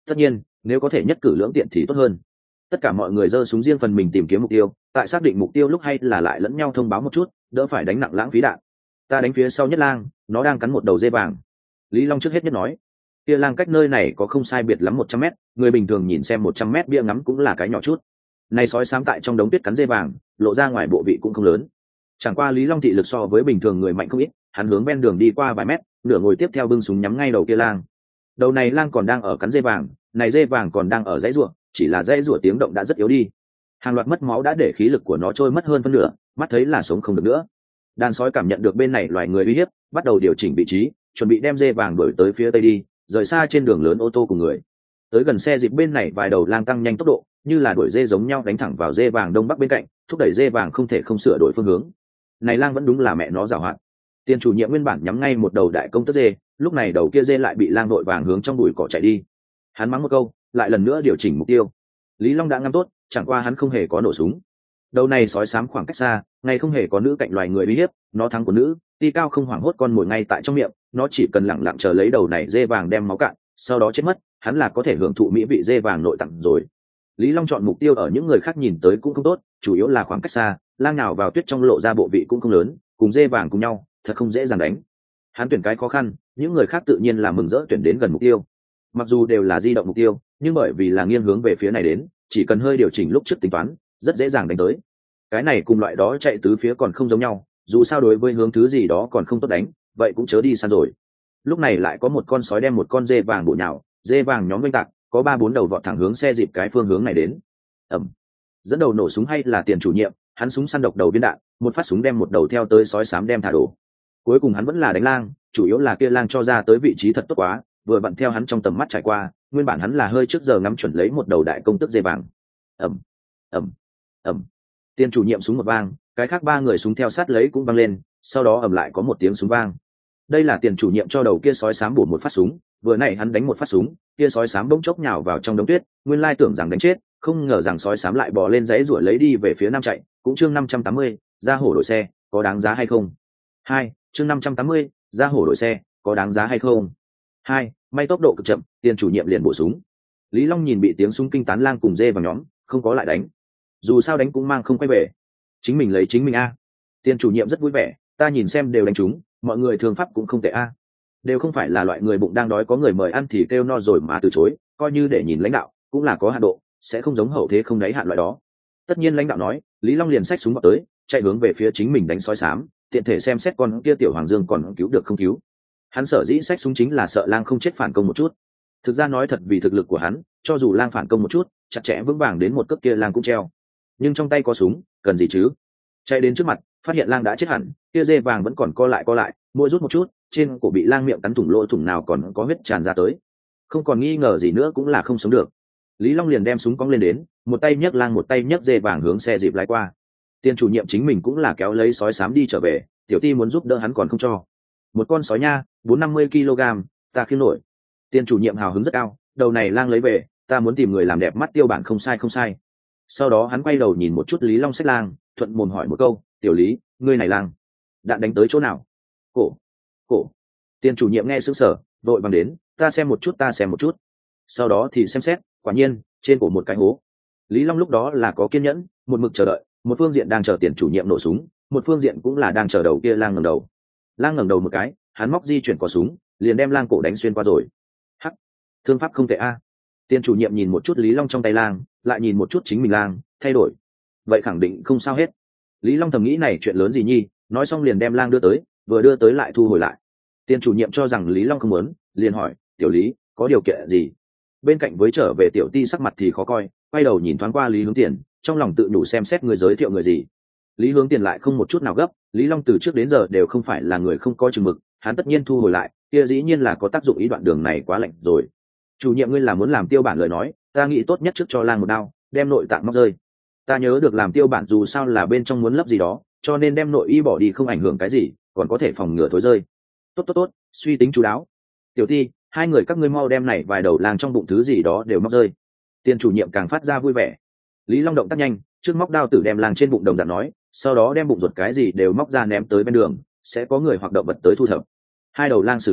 tất nhiên nếu có thể nhất cử lưỡng tiện thì tốt hơn. Tất cả mọi người giơ súng riêng phần mình tìm kiếm mục tiêu, tại xác định mục tiêu lúc hay là lại lẫn nhau thông báo một chút, đỡ phải đánh nặng lãng phí đạn. Ta đánh phía sau nhất lang, nó đang cắn một đầu dê vàng. Lý Long trước hết nhất nói. Kia lang cách nơi này có không sai biệt lắm một trăm mét, người bình thường nhìn xem một trăm mét bia ngắm cũng là cái nhỏ chút. Này sói xám tại trong đống tuyết cắn dê vàng, lộ ra ngoài bộ vị cũng không lớn. Chẳng qua Lý Long thị lực so với bình thường người mạnh không ít, hắn hướng ven đường đi qua vài mét, nửa ngồi tiếp theo bưng súng nhắm ngay đầu kia lang. Đầu này lang còn đang ở cắn dê vàng, này dê vàng còn đang ở dãy rủa, chỉ là dãy rủa tiếng động đã rất yếu đi. Hàng loạt mất máu đã để khí lực của nó trôi mất hơn phân nửa, mắt thấy là sống không được nữa. Đàn sói cảm nhận được bên này loài người uy hiếp, bắt đầu điều chỉnh vị trí, chuẩn bị đem dê vàng đuổi tới phía tây đi, rời xa trên đường lớn ô tô cùng người. Tới gần xe dịp bên này vài đầu lang tăng nhanh tốc độ, như là đuổi dê giống nhau đánh thẳng vào dê vàng đông bắc bên cạnh, thúc đẩy dê vàng không thể không sửa đổi phương hướng. Này lang vẫn đúng là mẹ nó giàu hạn. Tiền chủ nhiệm nguyên bản nhắm ngay một đầu đại công tước dê, lúc này đầu kia dê lại bị lang đội vàng hướng trong bụi cỏ chạy đi. Hắn mắng một câu, lại lần nữa điều chỉnh mục tiêu. Lý Long đã ngắm tốt, chẳng qua hắn không hề có nổ súng. Đầu này sói xám khoảng cách xa, ngày không hề có nữ cạnh loài người uy hiếp, nó thắng của nữ, ti cao không hoảng hốt con mồi ngay tại trong miệng, nó chỉ cần lẳng lặng chờ lấy đầu này dê vàng đem máu cạn, sau đó chết mất, hắn là có thể hưởng thụ mỹ vị dê vàng nội tặng rồi. Lý Long chọn mục tiêu ở những người khác nhìn tới cũng không tốt, chủ yếu là khoảng cách xa, lang nào vào tuyết trong lộ ra bộ vị cũng không lớn, cùng dê vàng cùng nhau, thật không dễ dàng đánh. Hắn tuyển cái khó khăn, những người khác tự nhiên là mừng rỡ tuyển đến gần mục tiêu. Mặc dù đều là di động mục tiêu, nhưng bởi vì là nghiêng hướng về phía này đến, chỉ cần hơi điều chỉnh lúc trước tính toán, rất dễ dàng đánh tới. Cái này cùng loại đó chạy tứ phía còn không giống nhau, dù sao đối với hướng thứ gì đó còn không tốt đánh, vậy cũng chớ đi săn rồi. Lúc này lại có một con sói đem một con dê vàng bổ nhào, dê vàng nhóm oanh tạc, có ba bốn đầu vọt thẳng hướng xe dịp cái phương hướng này đến. Ẩm. Dẫn đầu nổ súng hay là tiền chủ nhiệm, hắn súng săn độc đầu viên đạn, một phát súng đem một đầu theo tới sói xám đem thả đổ. Cuối cùng hắn vẫn là đánh lang, chủ yếu là kia lang cho ra tới vị trí thật tốt quá, vừa vặn theo hắn trong tầm mắt trải qua, nguyên bản hắn là hơi trước giờ ngắm chuẩn lấy một đầu đại công tước dê vàng. Ẩm, ẩm, ẩm. Tiền chủ nhiệm súng một vang, cái khác ba người súng theo sát lấy cũng vang lên, sau đó ầm lại có một tiếng súng vang. Đây là tiền chủ nhiệm cho đầu kia sói xám bổ một phát súng, vừa nãy hắn đánh một phát súng, kia sói xám bỗng chốc nhào vào trong đống tuyết, nguyên lai tưởng rằng đánh chết, không ngờ rằng sói xám lại bò lên dãy ruổi lấy đi về phía nam chạy, cũng chương năm trăm tám mươi, ra hổ đổi xe, có đáng giá hay không? Hai, chương năm trăm tám mươi, ra hổ đổi xe, có đáng giá hay không? Hai, may tốc độ cực chậm, tiền chủ nhiệm liền bổ súng. Lý Long nhìn bị tiếng súng kinh tán lang cùng dê vào nhóm, không có lại đánh. Dù sao đánh cũng mang không quay về, chính mình lấy chính mình a. Tiền chủ nhiệm rất vui vẻ, ta nhìn xem đều đánh trúng, mọi người thường pháp cũng không tệ a. Đều không phải là loại người bụng đang đói có người mời ăn thì kêu no rồi mà từ chối, coi như để nhìn lãnh đạo, cũng là có hạn độ, sẽ không giống hậu thế không đáy hạn loại đó. Tất nhiên lãnh đạo nói, Lý Long liền xách súng vào tới, chạy hướng về phía chính mình đánh sói xám, tiện thể xem xét con kia tiểu hoàng dương còn cứu được không cứu. Hắn sở dĩ xách súng chính là sợ lang không chết phản công một chút. Thực ra nói thật vì thực lực của hắn, cho dù lang phản công một chút, chặt chẽ vững vàng đến một cước kia lang cũng treo. Nhưng trong tay có súng, cần gì chứ? Chạy đến trước mặt, phát hiện lang đã chết hẳn, kia dê vàng vẫn còn co lại co lại, mỗi rút một chút, trên cổ bị lang miệng cắn thủng lỗ thủng nào còn có huyết tràn ra tới. Không còn nghi ngờ gì nữa cũng là không sống được. Lý Long liền đem súng cong lên đến, một tay nhấc lang một tay nhấc dê vàng hướng xe dịp lái qua. Tiền chủ nhiệm chính mình cũng là kéo lấy sói xám đi trở về, tiểu ti muốn giúp đỡ hắn còn không cho. Một con sói nha, bốn năm mươi ki lô gam, ta khiêng nổi. Tiền chủ nhiệm hào hứng rất cao, đầu này lang lấy về, ta muốn tìm người làm đẹp mắt tiêu bản không sai không sai. Sau đó hắn quay đầu nhìn một chút Lý Long xách lang, thuận mồm hỏi một câu, tiểu Lý, ngươi này lang, đạn đánh tới chỗ nào? Cổ, cổ. Tiền chủ nhiệm nghe sững sờ, vội vàng đến, ta xem một chút ta xem một chút. Sau đó thì xem xét, quả nhiên trên cổ một cái hố. Lý Long lúc đó là có kiên nhẫn, một mực chờ đợi, một phương diện đang chờ tiền chủ nhiệm nổ súng, một phương diện cũng là đang chờ đầu kia lang ngẩng đầu. Lang ngẩng đầu một cái, hắn móc di chuyển cò súng, liền đem lang cổ đánh xuyên qua rồi. Hắc, thương pháp không tệ a. Tiền chủ nhiệm nhìn một chút Lý Long trong tay lang, lại nhìn một chút chính mình lang, thay đổi. Vậy khẳng định không sao hết. Lý Long thầm nghĩ này chuyện lớn gì nhi, nói xong liền đem lang đưa tới, vừa đưa tới lại thu hồi lại. Tiền chủ nhiệm cho rằng Lý Long không muốn, liền hỏi, tiểu Lý, có điều kiện gì? Bên cạnh với trở về tiểu ti sắc mặt thì khó coi, quay đầu nhìn thoáng qua Lý Hướng Tiền, trong lòng tự nhủ xem xét người giới thiệu người gì. Lý Hướng Tiền lại không một chút nào gấp, Lý Long từ trước đến giờ đều không phải là người không có chừng mực, hắn tất nhiên thu hồi lại, kia dĩ nhiên là có tác dụng, ý đoạn đường này quá lạnh rồi. Chủ nhiệm ngươi là muốn làm tiêu bản lời nói, ta nghĩ tốt nhất trước cho lang một đao, đem nội tạng móc rơi. Ta nhớ được làm tiêu bản dù sao là bên trong muốn lấp gì đó, cho nên đem nội y bỏ đi không ảnh hưởng cái gì, còn có thể phòng ngừa thối rơi. Tốt tốt tốt, suy tính chú đáo. Tiểu Ti, hai người các ngươi mau đem này vài đầu lang trong bụng thứ gì đó đều móc rơi. Tiền chủ nhiệm càng phát ra vui vẻ. Lý Long động tác nhanh, trước móc đao tử đem lang trên bụng đồng dạng nói, sau đó đem bụng ruột cái gì đều móc ra ném tới bên đường, sẽ có người hoặc động vật tới thu thập. Hai đầu lang xử lý,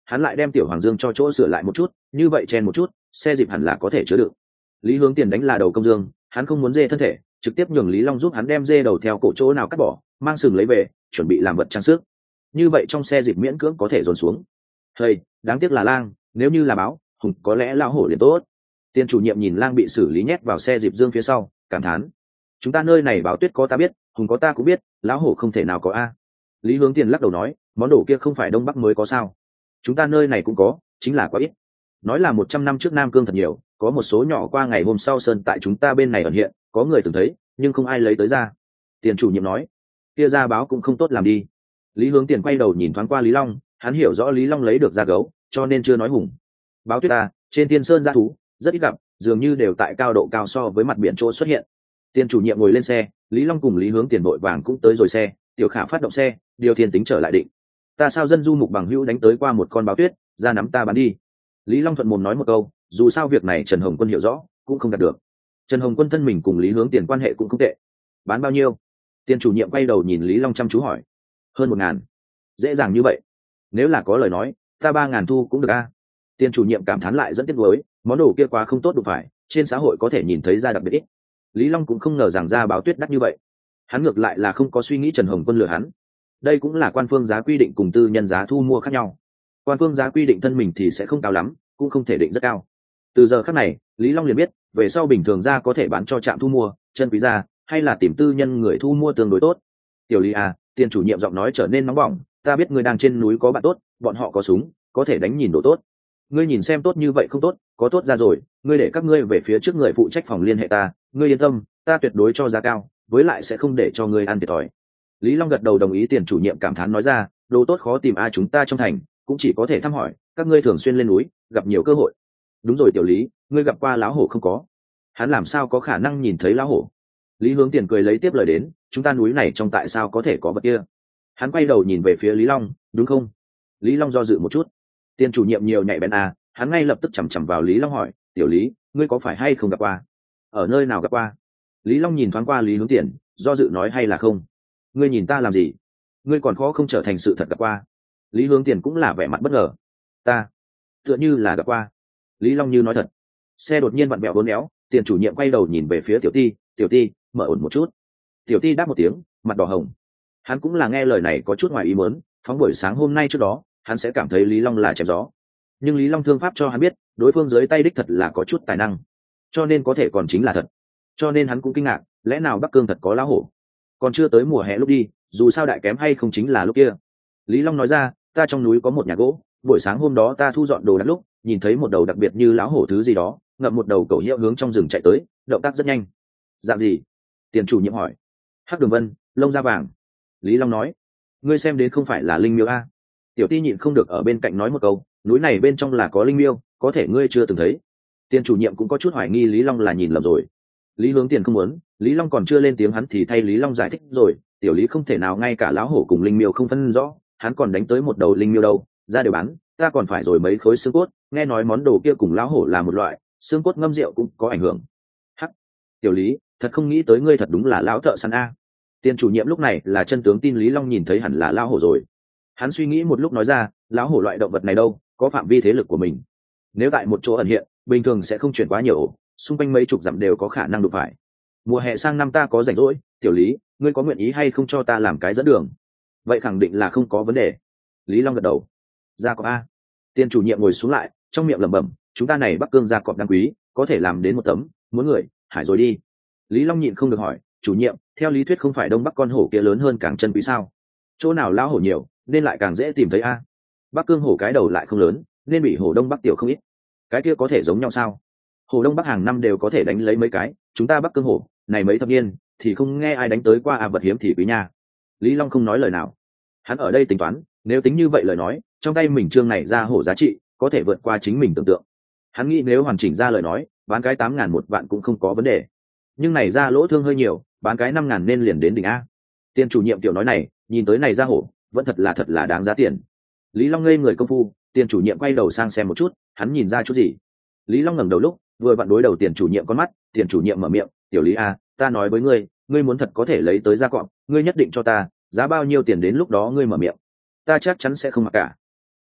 hắn lại đem tiểu hoàng dương cho chỗ sửa lại một chút, như vậy chen một chút xe dịp hẳn là có thể chứa được. Lý Hướng Tiền đánh là đầu công dương, hắn không muốn dê thân thể, trực tiếp nhường Lý Long giúp hắn đem dê đầu theo cổ chỗ nào cắt bỏ, mang sừng lấy về, chuẩn bị làm vật trang sức. Như vậy trong xe dịp miễn cưỡng có thể dồn xuống. Hey, đáng tiếc là lang, nếu như là báo hùng có lẽ lão hổ liền tốt. Tiền chủ nhiệm nhìn lang bị xử lý nhét vào xe dịp dương phía sau, cảm thán: chúng ta nơi này báo tuyết có ta biết, hùng có ta cũng biết, lão hổ không thể nào có a. Lý Hướng Tiền lắc đầu nói: món đồ kia không phải đông bắc mới có sao? Chúng ta nơi này cũng có, chính là quá ít. Nói là một trăm năm trước Nam Cương thật nhiều, có một số nhỏ qua ngày hôm sau sơn tại chúng ta bên này ẩn hiện, có người từng thấy, nhưng không ai lấy tới ra. Tiền chủ nhiệm nói: kia ra báo cũng không tốt làm đi. Lý Hướng Tiền quay đầu nhìn thoáng qua Lý Long, hắn hiểu rõ Lý Long lấy được da gấu, cho nên chưa nói hùng. Báo tuyết ta trên Tiên Sơn dã thú rất ít gặp, dường như đều tại cao độ cao so với mặt biển chỗ xuất hiện. Tiền chủ nhiệm ngồi lên xe, Lý Long cùng Lý Hướng Tiền vội vàng cũng tới rồi xe, Tiểu Khả phát động xe, điều thiên tính trở lại định. Ta sao dân du mục bằng hữu đánh tới qua một con báo tuyết, ra nắm ta bán đi. Lý Long thuận mồm nói một câu, dù sao việc này Trần Hồng Quân hiểu rõ, cũng không đạt được. Trần Hồng Quân thân mình cùng Lý Hướng Tiền quan hệ cũng không tệ. Bán bao nhiêu? Tiền chủ nhiệm quay đầu nhìn Lý Long chăm chú hỏi. Hơn một ngàn. Dễ dàng như vậy? Nếu là có lời nói, ta ba ngàn thu cũng được a. Tiền chủ nhiệm cảm thán lại dẫn tiếc nuối, món đồ kia quá không tốt đụng phải, trên xã hội có thể nhìn thấy ra đặc biệt ít. Lý Long cũng không ngờ rằng ra báo tuyết đắt như vậy. Hắn ngược lại là không có suy nghĩ Trần Hồng Quân lừa hắn. Đây cũng là quan phương giá quy định cùng tư nhân giá thu mua khác nhau. Quan phương giá quy định thân mình thì sẽ không cao lắm, cũng không thể định rất cao. Từ giờ khắc này, Lý Long liền biết, về sau bình thường ra có thể bán cho trạm thu mua, chân quý ra, hay là tìm tư nhân người thu mua tương đối tốt. Tiểu Lý à, tiền chủ nhiệm giọng nói trở nên nóng bỏng, ta biết ngươi đang trên núi có bạn tốt, bọn họ có súng, có thể đánh nhìn độ tốt. Ngươi nhìn xem tốt như vậy không tốt, có tốt ra rồi, ngươi để các ngươi về phía trước người phụ trách phòng liên hệ ta, ngươi yên tâm, ta tuyệt đối cho giá cao, với lại sẽ không để cho ngươi ăn thiệt thòi. Lý Long gật đầu đồng ý. Tiền chủ nhiệm cảm thán nói ra, đồ tốt khó tìm, ai chúng ta trong thành cũng chỉ có thể thăm hỏi, các ngươi thường xuyên lên núi, gặp nhiều cơ hội. Đúng rồi Tiểu Lý, ngươi gặp qua lão hổ không có? Hắn làm sao có khả năng nhìn thấy lão hổ? Lý Hướng Tiền cười lấy tiếp lời đến, chúng ta núi này trong tại sao có thể có vật kia? Hắn quay đầu nhìn về phía Lý Long, đúng không? Lý Long do dự một chút. Tiền chủ nhiệm nhiều nhạy bén à, hắn ngay lập tức chằm chằm vào Lý Long hỏi, Tiểu Lý, ngươi có phải hay không gặp qua? Ở nơi nào gặp qua? Lý Long nhìn thoáng qua Lý Hướng Tiền, do dự nói hay là không? Ngươi nhìn ta làm gì? Ngươi còn khó không trở thành sự thật gặp qua. Lý Hướng Tiền cũng là vẻ mặt bất ngờ. Ta tựa như là gặp qua. Lý Long như nói thật. Xe đột nhiên vặn vẹo bốn éo, tiền chủ nhiệm quay đầu nhìn về phía Tiểu Ti, Tiểu Ti, mở ổn một chút. Tiểu Ti đáp một tiếng, mặt đỏ hồng. Hắn cũng là nghe lời này có chút ngoài ý muốn, phóng buổi sáng hôm nay trước đó, hắn sẽ cảm thấy Lý Long là chém gió. Nhưng Lý Long thương pháp cho hắn biết, đối phương dưới tay đích thật là có chút tài năng, cho nên có thể còn chính là thật. Cho nên hắn cũng kinh ngạc, lẽ nào Bắc Cương thật có lão hổ? Còn chưa tới mùa hè lúc đi, dù sao đại kém hay không chính là lúc kia. Lý Long nói ra, ta trong núi có một nhà gỗ, buổi sáng hôm đó ta thu dọn đồ đạc lúc, nhìn thấy một đầu đặc biệt như lão hổ thứ gì đó, ngậm một đầu cẩu hiệu hướng trong rừng chạy tới, động tác rất nhanh. Dạng gì? Tiền chủ nhiệm hỏi. Hắc đường vân, lông da vàng. Lý Long nói. Ngươi xem đến không phải là linh miêu a? Tiểu Ti nhịn không được ở bên cạnh nói một câu, núi này bên trong là có linh miêu, có thể ngươi chưa từng thấy. Tiền chủ nhiệm cũng có chút hoài nghi Lý Long là nhìn lầm rồi. Lý Hướng Tiền không muốn, Lý Long còn chưa lên tiếng hắn thì thay Lý Long giải thích rồi, Tiểu Lý không thể nào ngay cả lão hổ cùng linh miêu không phân rõ, hắn còn đánh tới một đầu linh miêu đâu, ra đều bán, ta còn phải rồi mấy khối xương cốt, nghe nói món đồ kia cùng lão hổ là một loại, xương cốt ngâm rượu cũng có ảnh hưởng. Hắc, Tiểu Lý, thật không nghĩ tới ngươi thật đúng là lão thợ săn a. Tiền chủ nhiệm lúc này là chân tướng tin Lý Long nhìn thấy hẳn là lão hổ rồi. Hắn suy nghĩ một lúc nói ra, lão hổ loại động vật này đâu, có phạm vi thế lực của mình. Nếu tại một chỗ ẩn hiện, bình thường sẽ không chuyển quá nhiều ổ, xung quanh mấy chục dặm đều có khả năng đụng phải. Mùa hè sang năm ta có rảnh rỗi, Tiểu Lý, ngươi có nguyện ý hay không cho ta làm cái dẫn đường? Vậy khẳng định là không có vấn đề. Lý Long gật đầu. Gia cọp a. Tiền chủ nhiệm ngồi xuống lại, trong miệng lẩm bẩm, chúng ta này Bắc Cương gia cọp đáng quý, có thể làm đến một tấm, muốn người, hải rồi đi. Lý Long nhịn không được hỏi, chủ nhiệm, theo lý thuyết không phải đông bắc con hổ kia lớn hơn càng chân quý sao? Chỗ nào lão hổ nhiều, nên lại càng dễ tìm thấy a. Bắc Cương hổ cái đầu lại không lớn, nên bị hổ đông bắc tiểu không ít. Cái kia có thể giống nhau sao? Hổ đông bắc hàng năm đều có thể đánh lấy mấy cái, chúng ta Bắc Cương hổ này mấy thập niên thì không nghe ai đánh tới qua à, vật hiếm thì quý nha. Lý Long không nói lời nào. Hắn ở đây tính toán, nếu tính như vậy lời nói, trong tay mình trương này ra hổ giá trị có thể vượt qua chính mình tưởng tượng. Hắn nghĩ nếu hoàn chỉnh ra lời nói, bán cái tám ngàn một vạn cũng không có vấn đề. Nhưng này ra lỗ thương hơi nhiều, bán cái năm ngàn nên liền đến đỉnh a. Tiền chủ nhiệm tiểu nói này, nhìn tới này ra hổ, vẫn thật là thật là đáng giá tiền. Lý Long ngây người công phu, tiền chủ nhiệm quay đầu sang xem một chút, hắn nhìn ra chút gì. Lý Long ngẩng đầu lúc, vừa vặn đối đầu tiền chủ nhiệm con mắt, tiền chủ nhiệm mở miệng, tiểu Lý a, ta nói với ngươi, ngươi muốn thật có thể lấy tới ra cọp, ngươi nhất định cho ta, giá bao nhiêu tiền đến lúc đó ngươi mở miệng, ta chắc chắn sẽ không mặc cả.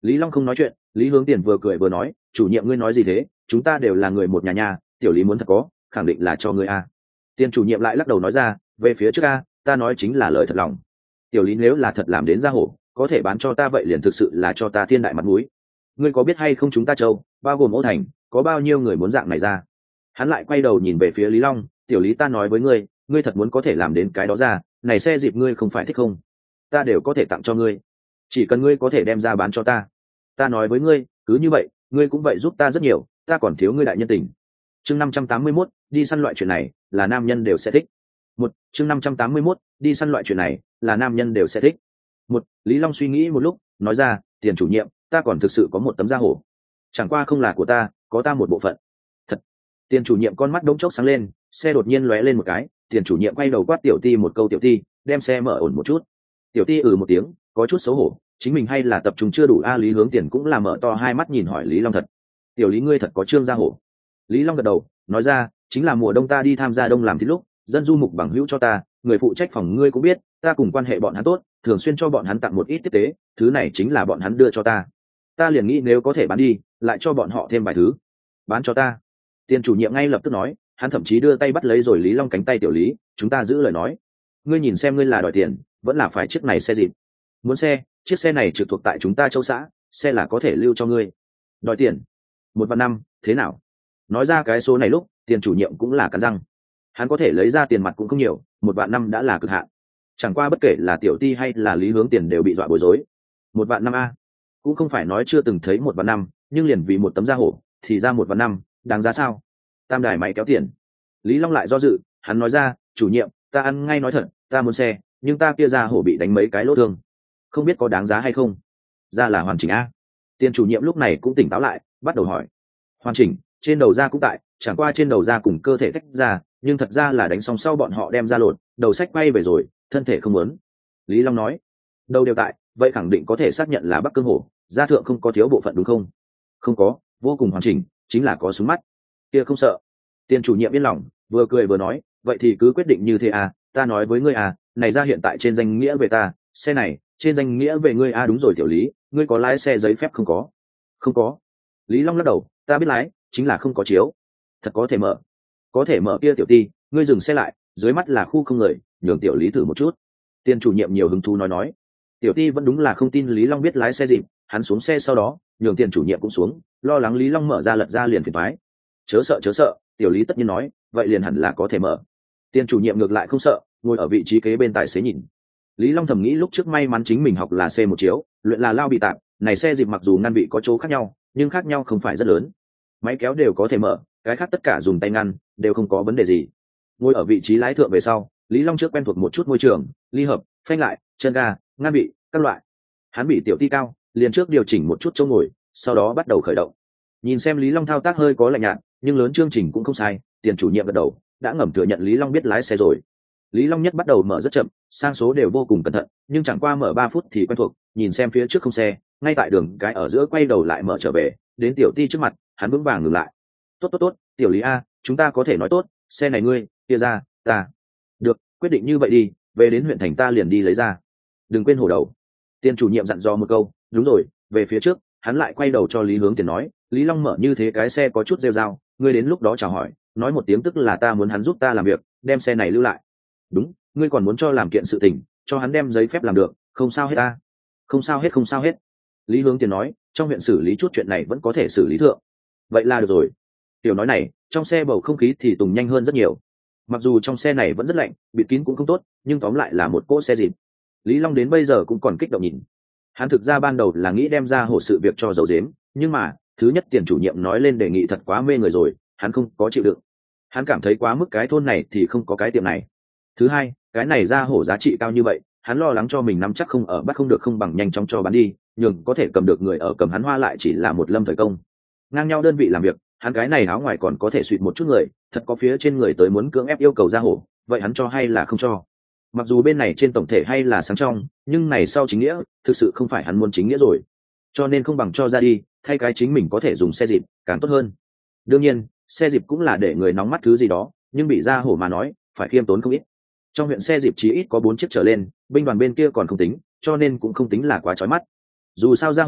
Lý Long không nói chuyện, Lý Hướng Tiền vừa cười vừa nói, chủ nhiệm ngươi nói gì thế, chúng ta đều là người một nhà nhà, tiểu Lý muốn thật có khẳng định là cho ngươi a. Tiền chủ nhiệm lại lắc đầu nói ra, về phía trước a, ta nói chính là lời thật lòng. Tiểu Lý nếu là thật làm đến ra hổ, có thể bán cho ta vậy liền thực sự là cho ta thiên đại mặt mũi. Ngươi có biết hay không, chúng ta châu bao gồm Ô Thành có bao nhiêu người muốn dạng này ra. Hắn lại quay đầu nhìn về phía Lý Long, tiểu Lý ta nói với ngươi, ngươi thật muốn có thể làm đến cái đó ra, này xe dịp ngươi không phải thích không, ta đều có thể tặng cho ngươi, chỉ cần ngươi có thể đem ra bán cho ta. Ta nói với ngươi, cứ như vậy ngươi cũng vậy giúp ta rất nhiều, ta còn thiếu ngươi đại nhân tình. Chương năm trăm tám mươi mốt, đi săn loại chuyện này là nam nhân đều sẽ thích. Một chương năm trăm tám mươi mốt, đi săn loại chuyện này là nam nhân đều sẽ thích. Một Lý Long suy nghĩ một lúc, nói ra, tiền chủ nhiệm, ta còn thực sự có một tấm da hổ, chẳng qua không là của ta, có ta một bộ phận. Thật? Tiền chủ nhiệm con mắt đống chốc sáng lên, xe đột nhiên lóe lên một cái, tiền chủ nhiệm quay đầu quát tiểu Ti một câu, tiểu Ti, đem xe mở ổn một chút. Tiểu Ti ừ một tiếng, có chút xấu hổ, chính mình hay là tập trung chưa đủ a. Lý Hướng Tiền cũng là mở to hai mắt nhìn hỏi Lý Long, thật tiểu Lý ngươi thật có trương da hổ? Lý Long gật đầu, nói ra, chính là mùa đông ta đi tham gia đông làm thịt lúc, dân du mục bằng hữu cho ta, người phụ trách phòng ngươi cũng biết, ta cùng quan hệ bọn hắn tốt, thường xuyên cho bọn hắn tặng một ít tiếp tế, thứ này chính là bọn hắn đưa cho ta, ta liền nghĩ nếu có thể bán đi, lại cho bọn họ thêm vài thứ. Bán cho ta? Tiền chủ nhiệm ngay lập tức nói, hắn thậm chí đưa tay bắt lấy rồi Lý Long cánh tay, tiểu Lý, chúng ta giữ lời nói, ngươi nhìn xem ngươi là đòi tiền vẫn là phải chiếc này xe dịp. Muốn xe, chiếc xe này trực thuộc tại chúng ta châu xã, xe là có thể lưu cho ngươi. Đòi tiền một vạn năm, thế nào? Nói ra cái số này lúc, tiền chủ nhiệm cũng là cắn răng, hắn có thể lấy ra tiền mặt cũng không nhiều, một vạn năm đã là cực hạn. Chẳng qua bất kể là tiểu Ti hay là Lý Hướng Tiền đều bị dọa bối rối. Một vạn năm a, cũng không phải nói chưa từng thấy một vạn năm, nhưng liền vì một tấm da hổ thì ra một vạn năm, đáng giá sao? Tam đài máy kéo tiền. Lý Long lại do dự, hắn nói ra, chủ nhiệm, ta ăn ngay nói thật, ta muốn xe, nhưng ta kia da hổ bị đánh mấy cái lỗ thương, không biết có đáng giá hay không. Da là hoàn chỉnh a? Tiền chủ nhiệm lúc này cũng tỉnh táo lại, bắt đầu hỏi. Hoàn chỉnh, trên đầu da cũng tại, chẳng qua trên đầu da cùng cơ thể tách ra, nhưng thật ra là đánh xong sau bọn họ đem ra lột, đầu sách quay về rồi, thân thể không muốn. Lý Long nói, đầu đều tại, vậy khẳng định có thể xác nhận là Bắc Cương hổ, da thượng không có thiếu bộ phận đúng không? Không có, vô cùng hoàn chỉnh, chính là có súng mắt. Kia không sợ. Tiền chủ nhiệm yên lòng, vừa cười vừa nói, vậy thì cứ quyết định như thế à, ta nói với ngươi à, này ra hiện tại trên danh nghĩa về ta, xe này trên danh nghĩa về ngươi à. Đúng rồi tiểu Lý, ngươi có lái xe giấy phép không? Có. Không có. Lý Long lắc đầu, ta biết lái, chính là không có chiếu. Thật có thể mở? Có thể mở. Kia tiểu Ti, ngươi dừng xe lại, dưới mắt là khu không người, nhường tiểu Lý thử một chút. Tiền chủ nhiệm nhiều hứng thú nói nói. Tiểu Ti vẫn đúng là không tin Lý Long biết lái xe dịp, hắn xuống xe sau đó nhường tiền chủ nhiệm cũng xuống, lo lắng Lý Long mở ra lật ra liền phiền toái. Chớ sợ chớ sợ, tiểu Lý tất nhiên nói, vậy liền hẳn là có thể mở. Tiền chủ nhiệm ngược lại không sợ, ngồi ở vị trí kế bên tài xế nhìn. Lý Long thầm nghĩ lúc trước may mắn chính mình học là xe một chiếu, luyện là lao bị tạm, này xe dịp mặc dù ngăn bị có chỗ khác nhau, nhưng khác nhau không phải rất lớn. Máy kéo đều có thể mở, cái khác tất cả dùng tay ngăn, đều không có vấn đề gì. Ngồi ở vị trí lái thượng về sau, Lý Long trước quen thuộc một chút môi trường, ly hợp, phanh lại, chân ga, ngăn bị, các loại. Hắn bị tiểu Ti cao, liền trước điều chỉnh một chút chỗ ngồi, sau đó bắt đầu khởi động. Nhìn xem Lý Long thao tác hơi có lạnh nhạt, nhưng lớn chương trình cũng không sai, tiền chủ nhiệm gật đầu, đã ngầm thừa nhận Lý Long biết lái xe rồi. Lý Long nhất bắt đầu mở rất chậm, sang số đều vô cùng cẩn thận, nhưng chẳng qua mở ba phút thì quen thuộc, nhìn xem phía trước không xe, ngay tại đường cái ở giữa quay đầu lại mở trở về, đến tiểu Ti trước mặt, hắn vững vàng ngừng lại. Tốt tốt tốt, tiểu Lý a, chúng ta có thể nói tốt, xe này ngươi, kia ra, ta. Được, quyết định như vậy đi, về đến huyện thành ta liền đi lấy ra. Đừng quên hổ đầu. Tiền chủ nhiệm dặn dò một câu, đúng rồi, về phía trước, hắn lại quay đầu cho Lý Hướng Tiền nói, Lý Long mở như thế cái xe có chút rêu rao, ngươi đến lúc đó chào hỏi, nói một tiếng tức là ta muốn hắn giúp ta làm việc, đem xe này lưu lại. Đúng, ngươi còn muốn cho làm kiện sự tình, cho hắn đem giấy phép làm được, không sao hết ta. Không sao hết không sao hết. Lý Hướng Tiền nói, trong huyện xử lý chút chuyện này vẫn có thể xử lý thượng. Vậy là được rồi. Tiểu nói này, trong xe bầu không khí thì tùng nhanh hơn rất nhiều. Mặc dù trong xe này vẫn rất lạnh, bịt kín cũng không tốt, nhưng tóm lại là một cỗ xe dịp. Lý Long đến bây giờ cũng còn kích động nhìn. Hắn thực ra ban đầu là nghĩ đem ra hổ sự việc cho dầu dếm, nhưng mà thứ nhất tiền chủ nhiệm nói lên đề nghị thật quá mê người rồi, hắn không có chịu đựng. Hắn cảm thấy quá mức cái thôn này thì không có cái tiệm này. Thứ hai, cái này ra hổ giá trị cao như vậy, hắn lo lắng cho mình nắm chắc không ở bắt không được, không bằng nhanh chóng cho bán đi, nhường có thể cầm được người ở cầm hắn hoa lại chỉ là một lâm thời công. Ngang nhau đơn vị làm việc, hắn cái này áo ngoài còn có thể suýt một chút người, thật có phía trên người tới muốn cưỡng ép yêu cầu ra hổ, vậy hắn cho hay là không cho? Mặc dù bên này trên tổng thể hay là sáng trong, nhưng này sau chính nghĩa thực sự không phải hắn muốn chính nghĩa rồi, cho nên không bằng cho ra đi, thay cái chính mình có thể dùng xe dịp càng tốt hơn. Đương nhiên xe dịp cũng là để người nóng mắt thứ gì đó, nhưng bị ra hổ mà nói phải khiêm tốn không ít. Trong huyện xe dịp chí ít có bốn chiếc trở lên, binh đoàn bên kia còn không tính, cho nên cũng không tính là quá chói mắt. Dù sao ra hổ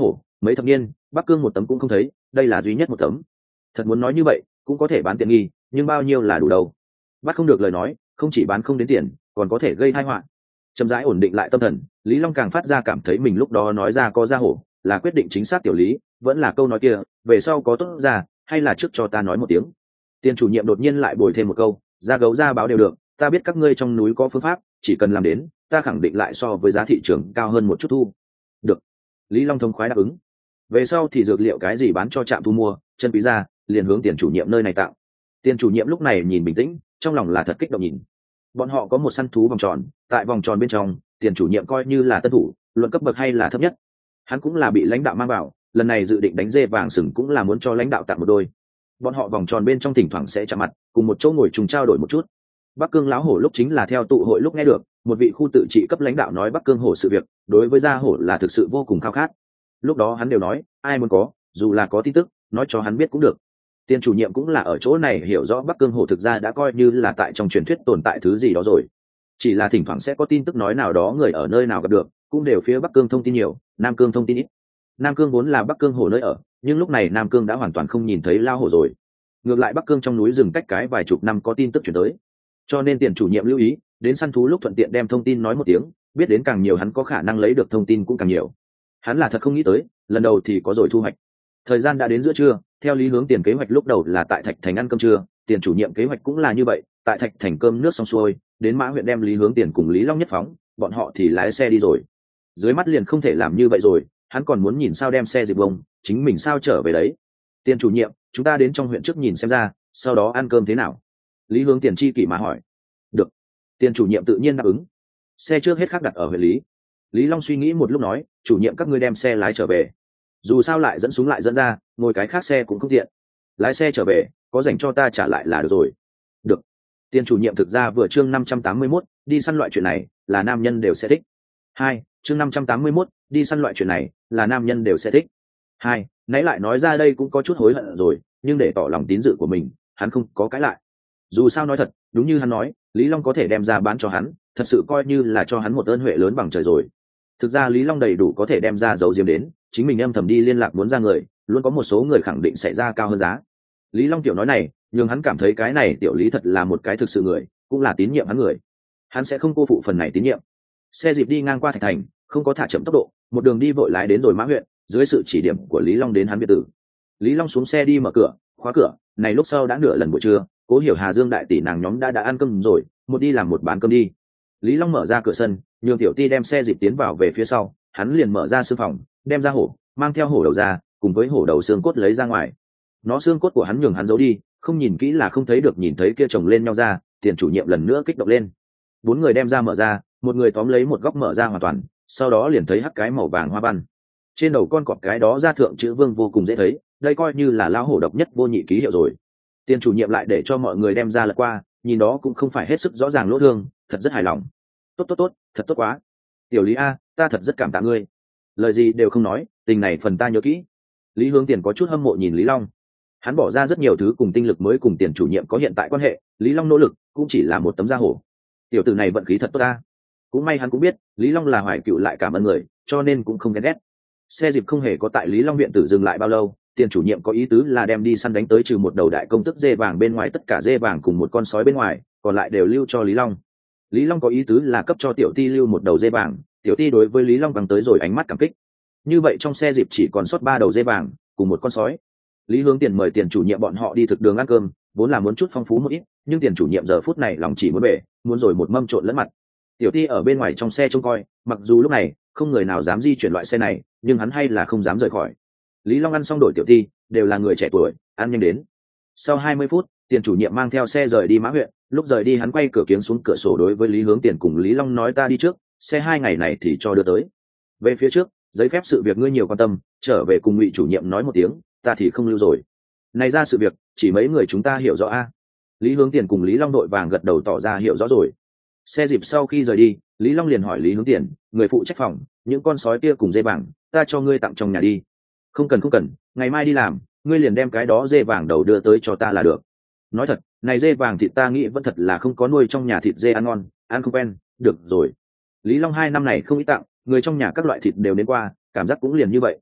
mấy thập niên Bắc Cương một tấm cũng không thấy, đây là duy nhất một tấm. Thật muốn nói như vậy cũng có thể bán tiện nghi, nhưng bao nhiêu là đủ đâu. Bắt không được lời nói, không chỉ bán không đến tiền, còn có thể gây tai họa. Chậm rãi ổn định lại tâm thần, Lý Long càng phát ra cảm thấy mình lúc đó nói ra có ra hổ, là quyết định chính xác. Tiểu Lý, vẫn là câu nói kia, về sau có tốt ra, hay là trước cho ta nói một tiếng. Tiền chủ nhiệm đột nhiên lại bồi thêm một câu, ra gấu ra báo đều được, ta biết các ngươi trong núi có phương pháp, chỉ cần làm đến, ta khẳng định lại so với giá thị trường cao hơn một chút thu. Được. Lý Long thông khoái đáp ứng. Về sau thì dược liệu cái gì bán cho trạm thu mua, chân quý ra, liền hướng tiền chủ nhiệm nơi này tạo. Tiền chủ nhiệm lúc này nhìn bình tĩnh, trong lòng là thật kích động nhìn. Bọn họ có một săn thú vòng tròn, tại vòng tròn bên trong, tiền chủ nhiệm coi như là tân thủ, luận cấp bậc hay là thấp nhất. Hắn cũng là bị lãnh đạo mang vào, lần này dự định đánh dê vàng sừng cũng là muốn cho lãnh đạo tặng một đôi. Bọn họ vòng tròn bên trong thỉnh thoảng sẽ chạm mặt, cùng một chỗ ngồi trùng trao đổi một chút. Bắc Cương lão hổ lúc chính là theo tụ hội lúc nghe được, một vị khu tự trị cấp lãnh đạo nói Bắc Cương hổ sự việc, đối với gia hổ là thực sự vô cùng khao khát. Lúc đó hắn đều nói, ai muốn có, dù là có tin tức, nói cho hắn biết cũng được. Tiền chủ nhiệm cũng là ở chỗ này hiểu rõ Bắc Cương hổ thực ra đã coi như là tại trong truyền thuyết tồn tại thứ gì đó rồi. Chỉ là thỉnh thoảng sẽ có tin tức nói nào đó người ở nơi nào gặp được, cũng đều phía Bắc Cương thông tin nhiều, Nam Cương thông tin ít. Nam Cương vốn là Bắc Cương hổ nơi ở, nhưng lúc này Nam Cương đã hoàn toàn không nhìn thấy lao hổ rồi. Ngược lại Bắc Cương trong núi rừng cách cái vài chục năm có tin tức chuyển tới, cho nên tiền chủ nhiệm lưu ý đến săn thú lúc thuận tiện đem thông tin nói một tiếng, biết đến càng nhiều hắn có khả năng lấy được thông tin cũng càng nhiều. Hắn là thật không nghĩ tới, lần đầu thì có rồi thu hoạch. Thời gian đã đến giữa trưa, theo Lý Hướng Tiền kế hoạch lúc đầu là tại Thạch Thành ăn cơm trưa, tiền chủ nhiệm kế hoạch cũng là như vậy, tại Thạch Thành cơm nước xong xuôi, đến Mã huyện đem Lý Hướng Tiền cùng Lý Long Nhất phóng, bọn họ thì lái xe đi rồi. Dưới mắt liền không thể làm như vậy rồi, hắn còn muốn nhìn sao đem xe dịp bông, chính mình sao trở về đấy. Tiền chủ nhiệm, chúng ta đến trong huyện trước nhìn xem ra, sau đó ăn cơm thế nào? Lý Hướng Tiền chi kỷ mà hỏi. Được. Tiền chủ nhiệm tự nhiên đáp ứng. Xe trước hết khác đặt ở huyện Lý. Lý Long suy nghĩ một lúc nói, chủ nhiệm các ngươi đem xe lái trở về. Dù sao lại dẫn súng lại dẫn ra, ngồi cái khác xe cũng không tiện. Lái xe trở về, có dành cho ta trả lại là được rồi. Được. Tiền chủ nhiệm thực ra vừa chương năm trăm tám mươi mốt, đi săn loại chuyện này, là nam nhân đều sẽ thích. Hai, chương năm trăm tám mươi mốt, đi săn loại chuyện này, là nam nhân đều sẽ thích. Hai, nãy lại nói ra đây cũng có chút hối hận rồi, nhưng để tỏ lòng tín dự của mình, hắn không có cãi lại. Dù sao nói thật, đúng như hắn nói, Lý Long có thể đem ra bán cho hắn, thật sự coi như là cho hắn một ơn huệ lớn bằng trời rồi. Thực ra Lý Long đầy đủ có thể đem ra giấu diếm đến, chính mình âm thầm đi liên lạc muốn ra người, luôn có một số người khẳng định sẽ ra cao hơn giá. Lý Long tiểu nói này, nhưng hắn cảm thấy cái này tiểu Lý thật là một cái thực sự người, cũng là tín nhiệm hắn người. Hắn sẽ không cô phụ phần này tín nhiệm. Xe dịp đi ngang qua Thạch Thành, không có thả chậm tốc độ, một đường đi vội lái đến rồi Mã huyện, dưới sự chỉ điểm của Lý Long đến hắn biệt tử. Lý Long xuống xe đi mở cửa, khóa cửa, này lúc sau đã nửa lần buổi trưa, Cố Hiểu Hà Dương đại tỷ nàng nhóm đã đã ăn cơm rồi, một đi làm một bán cơm đi. Lý Long mở ra cửa sân, nhường tiểu ti đem xe dịp tiến vào về phía sau, hắn liền mở ra sư phòng, đem ra hổ, mang theo hổ đầu ra, cùng với hổ đầu xương cốt lấy ra ngoài. Nó xương cốt của hắn nhường hắn giấu đi, không nhìn kỹ là không thấy được, nhìn thấy kia chồng lên nhau ra, tiền chủ nhiệm lần nữa kích động lên. Bốn người đem ra mở ra, một người tóm lấy một góc mở ra hoàn toàn, sau đó liền thấy hắc cái màu vàng hoa văn. Trên đầu con cọp cái đó ra thượng chữ Vương vô cùng dễ thấy, đây coi như là lão hổ độc nhất vô nhị ký hiệu rồi. Tiền chủ nhiệm lại để cho mọi người đem ra lật qua, nhìn đó cũng không phải hết sức rõ ràng lỗ thương, thật rất hài lòng. Tốt tốt tốt, thật tốt quá. Tiểu Lý a, ta thật rất cảm tạ ngươi. Lời gì đều không nói, tình này phần ta nhớ kỹ. Lý Hướng Tiền có chút hâm mộ nhìn Lý Long. Hắn bỏ ra rất nhiều thứ cùng tinh lực mới cùng tiền chủ nhiệm có hiện tại quan hệ, Lý Long nỗ lực cũng chỉ là một tấm da hổ. Tiểu tử này vận khí thật tốt ta. Cũng may hắn cũng biết, Lý Long là hoài cựu lại cảm ơn người, cho nên cũng không ghen ghét. Xe dịp không hề có tại Lý Long viện tử dừng lại bao lâu, tiền chủ nhiệm có ý tứ là đem đi săn đánh tới trừ một đầu đại công tức dê vàng bên ngoài, tất cả dê vàng cùng một con sói bên ngoài, còn lại đều lưu cho Lý Long. Lý Long có ý tứ là cấp cho tiểu ti lưu một đầu dê vàng, tiểu ti đối với Lý Long bằng tới rồi ánh mắt cảm kích. Như vậy trong xe dịp chỉ còn sót ba đầu dê vàng cùng một con sói. Lý Hướng Tiền mời tiền chủ nhiệm bọn họ đi thực đường ăn cơm, vốn là muốn chút phong phú một ít, nhưng tiền chủ nhiệm giờ phút này lòng chỉ muốn bể, muốn rồi một mâm trộn lẫn mặt. Tiểu ti ở bên ngoài trong xe trông coi, mặc dù lúc này không người nào dám di chuyển loại xe này, nhưng hắn hay là không dám rời khỏi. Lý Long ăn xong đổi tiểu ti, đều là người trẻ tuổi, ăn nhanh đến. Sau hai mươi phút, tiền chủ nhiệm mang theo xe rời đi Mã huyện, lúc rời đi hắn quay cửa kiếng xuống cửa sổ đối với Lý Hướng Tiền cùng Lý Long nói ta đi trước, xe hai ngày này thì cho đưa tới. Về phía trước, giấy phép sự việc ngươi nhiều quan tâm, trở về cùng Ngụy chủ nhiệm nói một tiếng, ta thì không lưu rồi. Này ra sự việc, chỉ mấy người chúng ta hiểu rõ a. Lý Hướng Tiền cùng Lý Long đội vàng gật đầu tỏ ra hiểu rõ rồi. Xe dịp sau khi rời đi, Lý Long liền hỏi Lý Hướng Tiền, người phụ trách phòng, những con sói kia cùng dê vàng, ta cho ngươi tặng trong nhà đi. Không cần không cần, ngày mai đi làm, ngươi liền đem cái đó dê vàng đầu đưa tới cho ta là được. Nói thật, này dê vàng thịt ta nghĩ vẫn thật là không có nuôi trong nhà thịt dê ăn ngon, ăn không quen, được rồi. Lý Long hai năm này không ít tặng, người trong nhà các loại thịt đều đến qua, cảm giác cũng liền như vậy.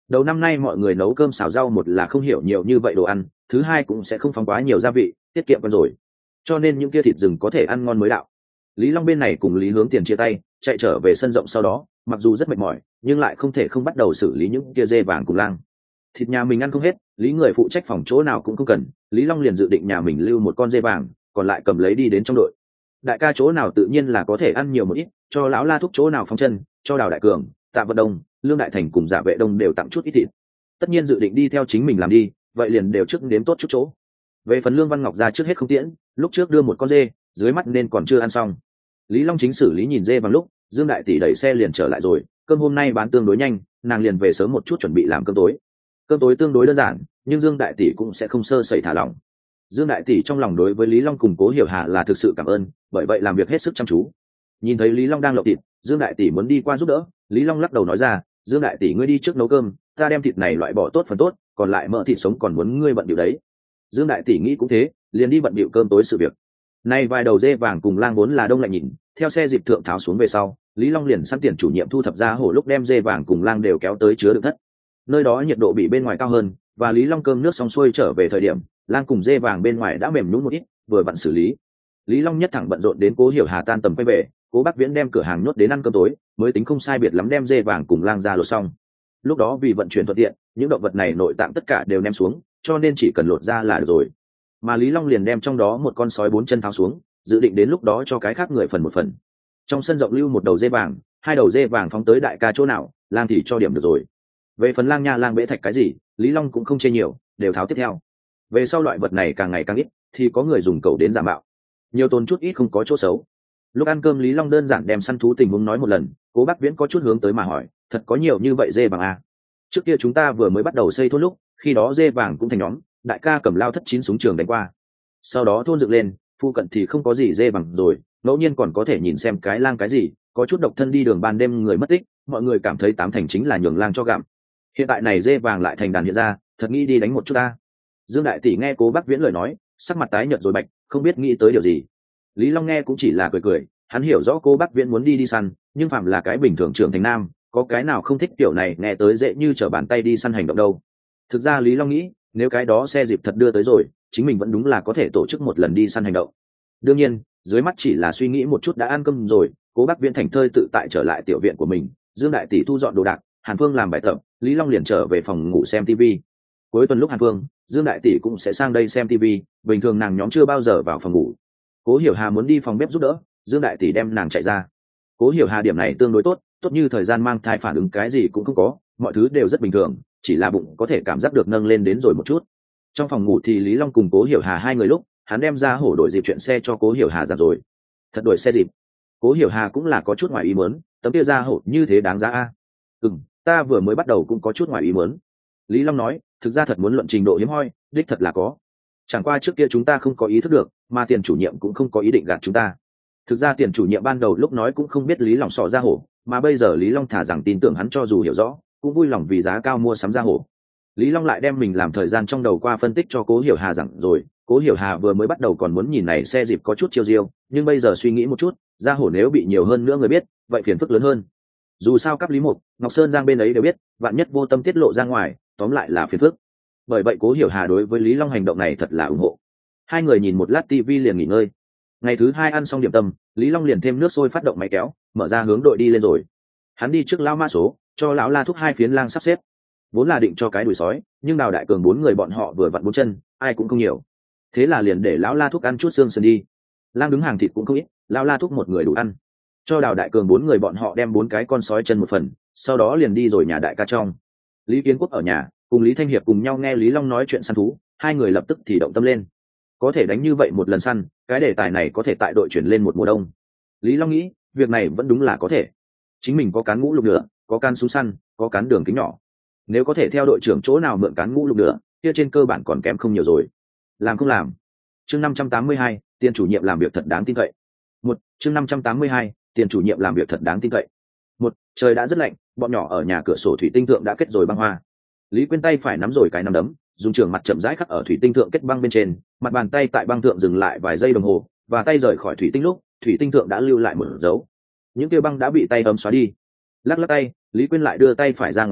Đầu năm nay mọi người nấu cơm xào rau, một là không hiểu nhiều như vậy đồ ăn, thứ hai cũng sẽ không phóng quá nhiều gia vị, tiết kiệm con rồi, cho nên những kia thịt rừng có thể ăn ngon mới đạo. Lý Long bên này cùng Lý Hướng Tiền chia tay, chạy trở về sân rộng sau đó, mặc dù rất mệt mỏi nhưng lại không thể không bắt đầu xử lý những kia dê vàng cùng lang. Thịt nhà mình ăn không hết, Lý người phụ trách phòng chỗ nào cũng không cần, Lý Long liền dự định nhà mình lưu một con dê vàng, còn lại cầm lấy đi đến trong đội. Đại ca chỗ nào tự nhiên là có thể ăn nhiều một ít, cho lão La Thúc chỗ nào phóng chân, cho Đào Đại Cường, Tạ Vận Đông, Lương Đại Thành cùng Giả Vệ Đông đều tặng chút ít thịt. Tất nhiên dự định đi theo chính mình làm đi, vậy liền đều trước nếm tốt chút chỗ. Về phần Lương Văn Ngọc ra trước hết không tiễn, lúc trước đưa một con dê, dưới mắt nên còn chưa ăn xong. Lý Long chính xử lý nhìn dê bằng lúc, Dương Đại Tỷ đẩy xe liền trở lại rồi, cơm hôm nay bán tương đối nhanh, nàng liền về sớm một chút chuẩn bị làm cơm tối. Cơm tối tương đối đơn giản, nhưng Dương Đại Tỷ cũng sẽ không sơ sẩy thả lỏng. Dương Đại Tỷ trong lòng đối với Lý Long cùng Cố Hiểu Hà là thực sự cảm ơn, bởi vậy làm việc hết sức chăm chú. Nhìn thấy Lý Long đang lột thịt, Dương Đại Tỷ muốn đi qua giúp đỡ, Lý Long lắc đầu nói ra, Dương Đại Tỷ ngươi đi trước nấu cơm, ta đem thịt này loại bỏ tốt phần tốt, còn lại mỡ thịt sống còn muốn ngươi bận bịu đấy. Dương Đại Tỷ nghĩ cũng thế, liền đi bận bịu cơm tối sự việc. Nay vài đầu dê vàng cùng lang vốn là đông lạnh nhìn, theo xe dịp thượng tháo xuống về sau, Lý Long liền săn tiền chủ nhiệm thu thập ra hổ lúc đem dê vàng cùng lang đều kéo tới chứa đựng thất. Nơi đó nhiệt độ bị bên ngoài cao hơn, và Lý Long cơm nước xong xuôi trở về thời điểm, lang cùng dê vàng bên ngoài đã mềm nhũn một ít, vừa vặn xử lý. Lý Long nhất thẳng bận rộn đến Cố Hiểu Hà tan tầm quay về, Cố Bắc Viễn đem cửa hàng nhốt đến ăn cơm tối, mới tính không sai biệt lắm đem dê vàng cùng lang ra lột xong. Lúc đó vì vận chuyển thuận tiện, những động vật này nội tạng tất cả đều ném xuống, cho nên chỉ cần lột ra là được rồi. Mà Lý Long liền đem trong đó một con sói bốn chân tháo xuống, dự định đến lúc đó cho cái khác người phần một phần. Trong sân rộng lưu một đầu dê vàng, hai đầu dê vàng phóng tới đại ca chỗ nào, lang thì cho điểm được rồi. Về phần lang nha lang bẽ thạch cái gì, Lý Long cũng không chê nhiều, đều tháo tiếp theo. Về sau loại vật này càng ngày càng ít, thì có người dùng cầu đến giả mạo, nhiều tốn chút ít không có chỗ xấu. Lúc ăn cơm Lý Long đơn giản đem săn thú tình huống nói một lần, Cố Bắc Viễn có chút hướng tới mà hỏi, thật có nhiều như vậy dê vàng à? Trước kia chúng ta vừa mới bắt đầu xây thôn lúc, khi đó dê vàng cũng thành nhóm, đại ca cầm lao thất chín súng trường đánh qua. Sau đó thôn dựng lên, phu cận thì không có gì dê vàng rồi, ngẫu nhiên còn có thể nhìn xem cái lang cái gì, có chút độc thân đi đường ban đêm người mất tích, mọi người cảm thấy tám thành chính là nhường lang cho gặm. Hiện tại này dê vàng lại thành đàn hiện ra, thật nghĩ đi đánh một chút ta. Dương Đại Tỷ nghe Cố Bắc Viễn lời nói, sắc mặt tái nhợt rồi bạch, không biết nghĩ tới điều gì. Lý Long nghe cũng chỉ là cười cười, hắn hiểu rõ Cố Bắc Viễn muốn đi đi săn, nhưng phạm là cái bình thường trưởng thành nam, có cái nào không thích kiểu này nghe tới dễ như trở bàn tay đi săn hành động đâu. Thực ra Lý Long nghĩ, nếu cái đó xe dịp thật đưa tới rồi, chính mình vẫn đúng là có thể tổ chức một lần đi săn hành động. Đương nhiên, dưới mắt chỉ là suy nghĩ một chút đã ăn cơm rồi, Cố Bắc Viễn thành thơi tự tại trở lại tiểu viện của mình, Dương Đại Tỷ thu dọn đồ đạc, Hàn Phương làm bài tập, Lý Long liền trở về phòng ngủ xem tivi. Cuối tuần lúc Hàn Phương, Dương Đại Tỷ cũng sẽ sang đây xem tivi, bình thường nàng nhóm chưa bao giờ vào phòng ngủ. Cố Hiểu Hà muốn đi phòng bếp giúp đỡ, Dương Đại Tỷ đem nàng chạy ra. Cố Hiểu Hà điểm này tương đối tốt, tốt như thời gian mang thai phản ứng cái gì cũng không có, mọi thứ đều rất bình thường, chỉ là bụng có thể cảm giác được nâng lên đến rồi một chút. Trong phòng ngủ thì Lý Long cùng Cố Hiểu Hà hai người lúc, hắn đem ra hổ đổi dịp chuyện xe cho Cố Hiểu Hà ra rồi. Thật đổi xe dịp. Cố Hiểu Hà cũng là có chút ngoài ý muốn, tấm kia ra hổ như thế đáng giá a. Ừm, ta vừa mới bắt đầu cũng có chút ngoài ý muốn. Lý Long nói, thực ra thật muốn luận trình độ hiếm hoi, đích thật là có. Chẳng qua trước kia chúng ta không có ý thức được, mà tiền chủ nhiệm cũng không có ý định gạt chúng ta. Thực ra tiền chủ nhiệm ban đầu lúc nói cũng không biết Lý Long sọ ra hổ, mà bây giờ Lý Long thả rằng tin tưởng hắn cho dù hiểu rõ, cũng vui lòng vì giá cao mua sắm ra hổ. Lý Long lại đem mình làm thời gian trong đầu qua phân tích cho Cố Hiểu Hà rằng rồi, Cố Hiểu Hà vừa mới bắt đầu còn muốn nhìn này xe dịp có chút chiêu diêu, nhưng bây giờ suy nghĩ một chút, ra hổ nếu bị nhiều hơn nữa người biết, vậy phiền phức lớn hơn. Dù sao cấp Lý Mục, Ngọc Sơn Giang bên ấy đều biết, vạn nhất vô tâm tiết lộ ra ngoài, tóm lại là phiền phức. Bởi vậy Cố Hiểu Hà đối với Lý Long hành động này thật là ủng hộ. Hai người nhìn một lát tivi liền nghỉ ngơi. Ngày thứ hai ăn xong điểm tâm, Lý Long liền thêm nước sôi phát động máy kéo, mở ra hướng đội đi lên rồi. Hắn đi trước lão mã số, cho lão La Thúc hai phiến lang sắp xếp. Vốn là định cho cái đùi sói, nhưng Đào Đại Cường bốn người bọn họ vừa vặn bốn chân, ai cũng không nhiều. Thế là liền để lão La Thúc ăn chút xương sườn đi. Lang đứng hàng thịt cũng không ít, lão La Thúc một người đủ ăn. Cho Đào Đại Cường bốn người bọn họ đem bốn cái con sói chân một phần, sau đó liền đi rồi nhà đại ca trong. Lý Kiến Quốc ở nhà, cùng Lý Thanh Hiệp cùng nhau nghe Lý Long nói chuyện săn thú, hai người lập tức thì động tâm lên. Có thể đánh như vậy một lần săn, cái đề tài này có thể tại đội chuyển lên một mùa đông. Lý Long nghĩ, việc này vẫn đúng là có thể. Chính mình có cán ngũ lục nữa, có cán súng săn, có cán đường kính nhỏ. Nếu có thể theo đội trưởng chỗ nào mượn cán ngũ lục nữa, kia trên cơ bản còn kém không nhiều rồi. Làm không làm. Chương năm trăm tám mươi hai, tiền chủ nhiệm làm việc thật đáng tin cậy. Một, chương năm trăm tám mươi hai, tiền chủ nhiệm làm việc thật đáng tin cậy. Một, trời đã rất lạnh, bọn nhỏ ở nhà cửa sổ thủy tinh thượng đã kết rồi băng hoa. Lý Quyên tay phải nắm rồi cái nắm đấm, dùng trường mặt chậm rãi khắc ở thủy tinh thượng kết băng bên trên, mặt bàn tay tại băng thượng dừng lại vài giây đồng hồ, và tay rời khỏi thủy tinh lúc, thủy tinh thượng đã lưu lại một dấu. Những kia băng đã bị tay ấm xóa đi. Lắc lắc tay, Lý Quyên lại đưa tay phải ra ngón trỏ,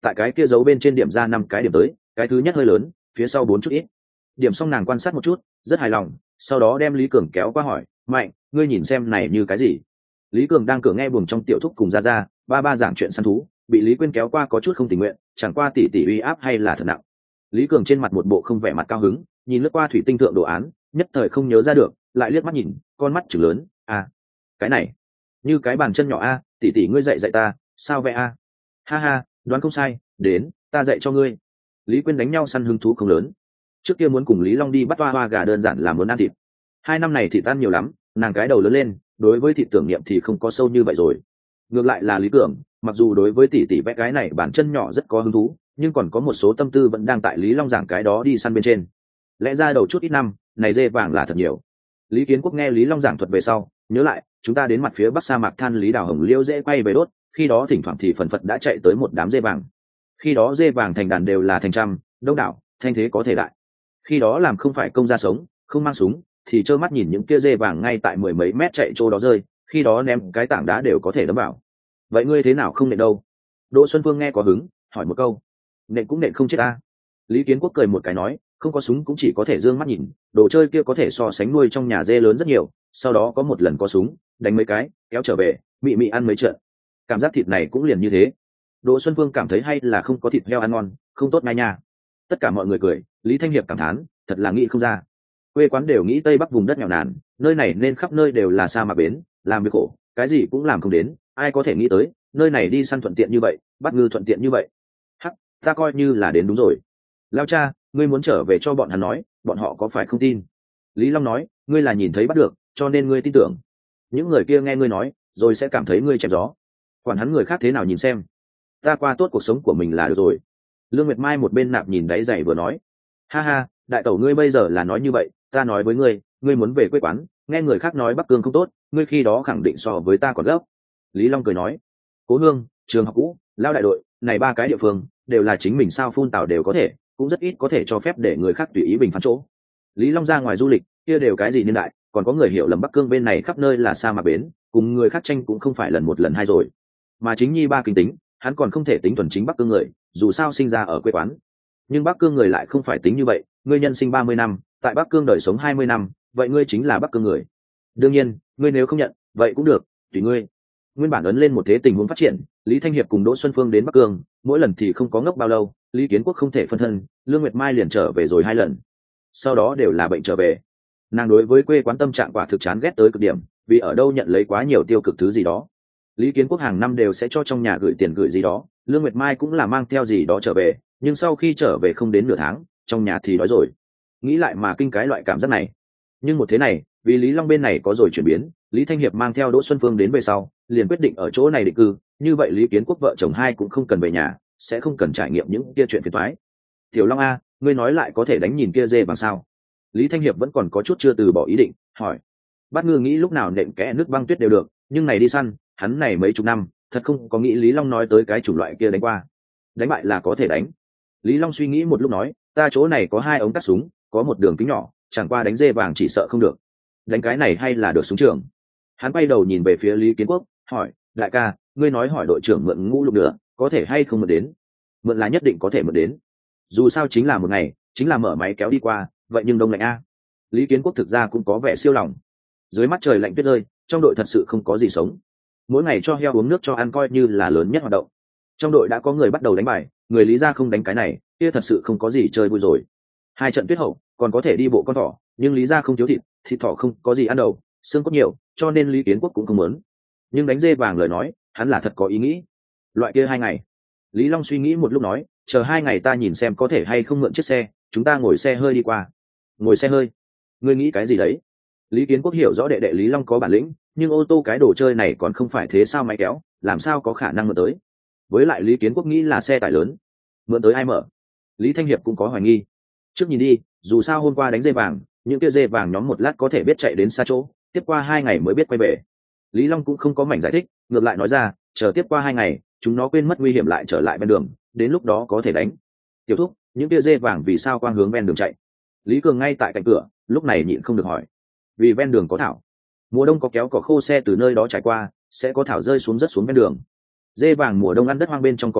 tại cái kia giấu bên trên điểm ra năm cái điểm tới, cái thứ nhất hơi lớn, phía sau bốn chút ít. Điểm xong nàng quan sát một chút, rất hài lòng, sau đó đem Lý Cường kéo qua hỏi, Mạnh, ngươi nhìn xem này như cái gì? Lý Cường đang cửa nghe buồng trong tiểu thúc cùng ra ra, ba ba giảng chuyện săn thú, bị Lý Quyên kéo qua có chút không tình nguyện, chẳng qua tỷ tỷ uy áp hay là thật nặng. Lý Cường trên mặt một bộ không vẻ mặt cao hứng, nhìn lướt qua thủy tinh thượng đồ án, nhất thời không nhớ ra được, lại liếc mắt nhìn, con mắt chừng lớn, à, cái này, như cái bàn chân nhỏ a, tỷ tỷ ngươi dạy dạy ta, sao vậy a? Ha ha, đoán không sai, đến, ta dạy cho ngươi. Lý Quyên đánh nhau săn hứng thú không lớn. Trước kia muốn cùng Lý Long đi bắt hoa hoa gà đơn giản là muốn ăn thịt. Hai năm này thịt ăn nhiều lắm, nàng cái đầu lớn lên, đối với thịt tưởng niệm thì không có sâu như vậy rồi. Ngược lại là Lý Cường, mặc dù đối với tỷ tỷ vẽ cái này bản chân nhỏ rất có hứng thú, nhưng còn có một số tâm tư vẫn đang tại Lý Long giảng cái đó đi săn bên trên. Lẽ ra đầu chút ít năm, này dê vàng là thật nhiều. Lý Kiến Quốc nghe Lý Long giảng thuật về sau, nhớ lại, chúng ta đến mặt phía bắc sa mạc than Lý Đào Hồng Liêu dễ quay về đốt, khi đó thỉnh thoảng thì phần phật đã chạy tới một đám dê vàng. Khi đó dê vàng thành đàn đều là thành trăm, đông đảo, thanh thế có thể đại. Khi đó làm không phải công gia sống, không mang súng, thì trơ mắt nhìn những kia dê vàng ngay tại mười mấy mét chạy chỗ đó rơi, khi đó ném cái tảng đá đều có thể đấm vào. Vậy ngươi thế nào không nện đâu? Đỗ Xuân Phương nghe có hứng, hỏi một câu. Nện cũng nện không chết ta. Lý Kiến Quốc cười một cái nói, không có súng cũng chỉ có thể dương mắt nhìn, đồ chơi kia có thể so sánh nuôi trong nhà dê lớn rất nhiều, sau đó có một lần có súng, đánh mấy cái, kéo trở về, mị mị ăn mấy trận. Cảm giác thịt này cũng liền như thế. Đỗ Xuân Phương cảm thấy hay là không có thịt heo ăn ngon, không tốt ngay nha. Tất cả mọi người cười, Lý Thanh Hiệp cảm thán, thật là nghĩ không ra. Quê quán đều nghĩ Tây Bắc vùng đất nghèo nàn, nơi này nên khắp nơi đều là sa mạc bến, làm việc khổ, cái gì cũng làm không đến, ai có thể nghĩ tới, nơi này đi săn thuận tiện như vậy, bắt ngư thuận tiện như vậy. Hắc, ta coi như là đến đúng rồi. Lao cha, ngươi muốn trở về cho bọn hắn nói, bọn họ có phải không tin? Lý Long nói, ngươi là nhìn thấy bắt được, cho nên ngươi tin tưởng. Những người kia nghe ngươi nói, rồi sẽ cảm thấy ngươi chém gió. Quản hắn người khác thế nào nhìn xem. Ta qua tốt cuộc sống của mình là được rồi. Lương Nguyệt Mai một bên nạp nhìn đáy giày vừa nói, ha ha, đại tẩu ngươi bây giờ là nói như vậy, ta nói với ngươi, ngươi muốn về quê quán, nghe người khác nói Bắc Cương không tốt, ngươi khi đó khẳng định so với ta còn gấp. Lý Long cười nói, Cố Hương, trường học cũ, Lao đại đội, này ba cái địa phương đều là chính mình sao phun tảo đều có thể, cũng rất ít có thể cho phép để người khác tùy ý bình phán chỗ. Lý Long ra ngoài du lịch, kia đều cái gì niên đại, còn có người hiểu lầm Bắc Cương bên này khắp nơi là sa mạc bến, cùng người khác tranh cũng không phải lần một lần hai rồi. Mà chính nhi ba kinh tính, hắn còn không thể tính thuần chính Bắc Cương người, dù sao sinh ra ở quê quán. Nhưng Bắc Cương người lại không phải tính như vậy, ngươi nhân sinh ba mươi năm, tại Bắc Cương đời sống hai mươi năm, vậy ngươi chính là Bắc Cương người. Đương nhiên, ngươi nếu không nhận, vậy cũng được, tùy ngươi. Nguyên bản ấn lên một thế tình huống phát triển, Lý Thanh Hiệp cùng Đỗ Xuân Phương đến Bắc Cương, mỗi lần thì không có ngốc bao lâu, Lý Kiến Quốc không thể phân thân, Lương Nguyệt Mai liền trở về rồi hai lần. Sau đó đều là bệnh trở về. Nàng đối với quê quán tâm trạng quả thực chán ghét tới cực điểm, vì ở đâu nhận lấy quá nhiều tiêu cực thứ gì đó. Lý Kiến Quốc hàng năm đều sẽ cho trong nhà gửi tiền gửi gì đó, Lương Nguyệt Mai cũng là mang theo gì đó trở về, nhưng sau khi trở về không đến nửa tháng, trong nhà thì đói rồi. Nghĩ lại mà kinh cái loại cảm giác này. Nhưng một thế này, vì Lý Long bên này có rồi chuyển biến, Lý Thanh Hiệp mang theo Đỗ Xuân Phương đến về sau, liền quyết định ở chỗ này định cư, như vậy Lý Kiến Quốc vợ chồng hai cũng không cần về nhà, sẽ không cần trải nghiệm những kia chuyện phiền toái. Tiểu Long a, ngươi nói lại có thể đánh nhìn kia dê bằng sao? Lý Thanh Hiệp vẫn còn có chút chưa từ bỏ ý định, hỏi. Bát Ngư nghĩ lúc nào nện kẽ nước băng tuyết đều được, nhưng này đi săn, hắn này mấy chục năm, thật không có nghĩ Lý Long nói tới cái chủng loại kia đánh qua. Đánh bại là có thể đánh. Lý Long suy nghĩ một lúc nói, ta chỗ này có hai ống cắt súng, có một đường kính nhỏ, chẳng qua đánh dê vàng chỉ sợ không được. Đánh cái này hay là được súng trường? Hắn quay đầu nhìn về phía Lý Kiến Quốc, hỏi, đại ca, ngươi nói hỏi đội trưởng mượn ngũ lục nữa, có thể hay không mượn đến? Mượn là nhất định có thể mượn đến. Dù sao chính là một ngày, chính là mở máy kéo đi qua, vậy nhưng đông lạnh a. Lý Kiến Quốc thực ra cũng có vẻ siêu lòng. Dưới mắt trời lạnh tuyết rơi, trong đội thật sự không có gì sống. Mỗi ngày cho heo uống nước cho ăn coi như là lớn nhất hoạt động. Trong đội đã có người bắt đầu đánh bài, người Lý gia không đánh cái này, kia thật sự không có gì chơi vui rồi. Hai trận tuyết hậu, còn có thể đi bộ con thỏ, nhưng Lý gia không thiếu thịt, thịt thỏ không có gì ăn đầu, xương cốt nhiều, cho nên Lý Kiến Quốc cũng không muốn. Nhưng đánh dê vàng lời nói, hắn là thật có ý nghĩ. Loại kia hai ngày. Lý Long suy nghĩ một lúc nói, chờ hai ngày ta nhìn xem có thể hay không mượn chiếc xe, chúng ta ngồi xe hơi đi qua. Ngồi xe hơi? Ngươi nghĩ cái gì đấy? Lý Kiến Quốc hiểu rõ đệ đệ Lý Long có bản lĩnh, nhưng ô tô cái đồ chơi này còn không phải thế sao máy kéo, làm sao có khả năng mượn tới? Với lại Lý Kiến Quốc nghĩ là xe tải lớn, mượn tới ai mở? Lý Thanh Hiệp cũng có hoài nghi. Trước nhìn đi, dù sao hôm qua đánh dê vàng, những kia dê vàng nhóm một lát có thể biết chạy đến xa chỗ, tiếp qua hai ngày mới biết quay về. Lý Long cũng không có mảnh giải thích, ngược lại nói ra, chờ tiếp qua hai ngày, chúng nó quên mất nguy hiểm lại trở lại bên đường, đến lúc đó có thể đánh. Tiểu thúc, những kia dê vàng vì sao quang hướng ven đường chạy? Lý Cường ngay tại cạnh cửa, lúc này nhịn không được hỏi. Vì ven đường có thảo. Mùa đông có kéo cỏ khô xe từ nơi đó trải qua, sẽ có thảo rơi xuống rất xuống ven đường. Dê vàng mùa đông ăn đất hoang bên trong cỏ khô,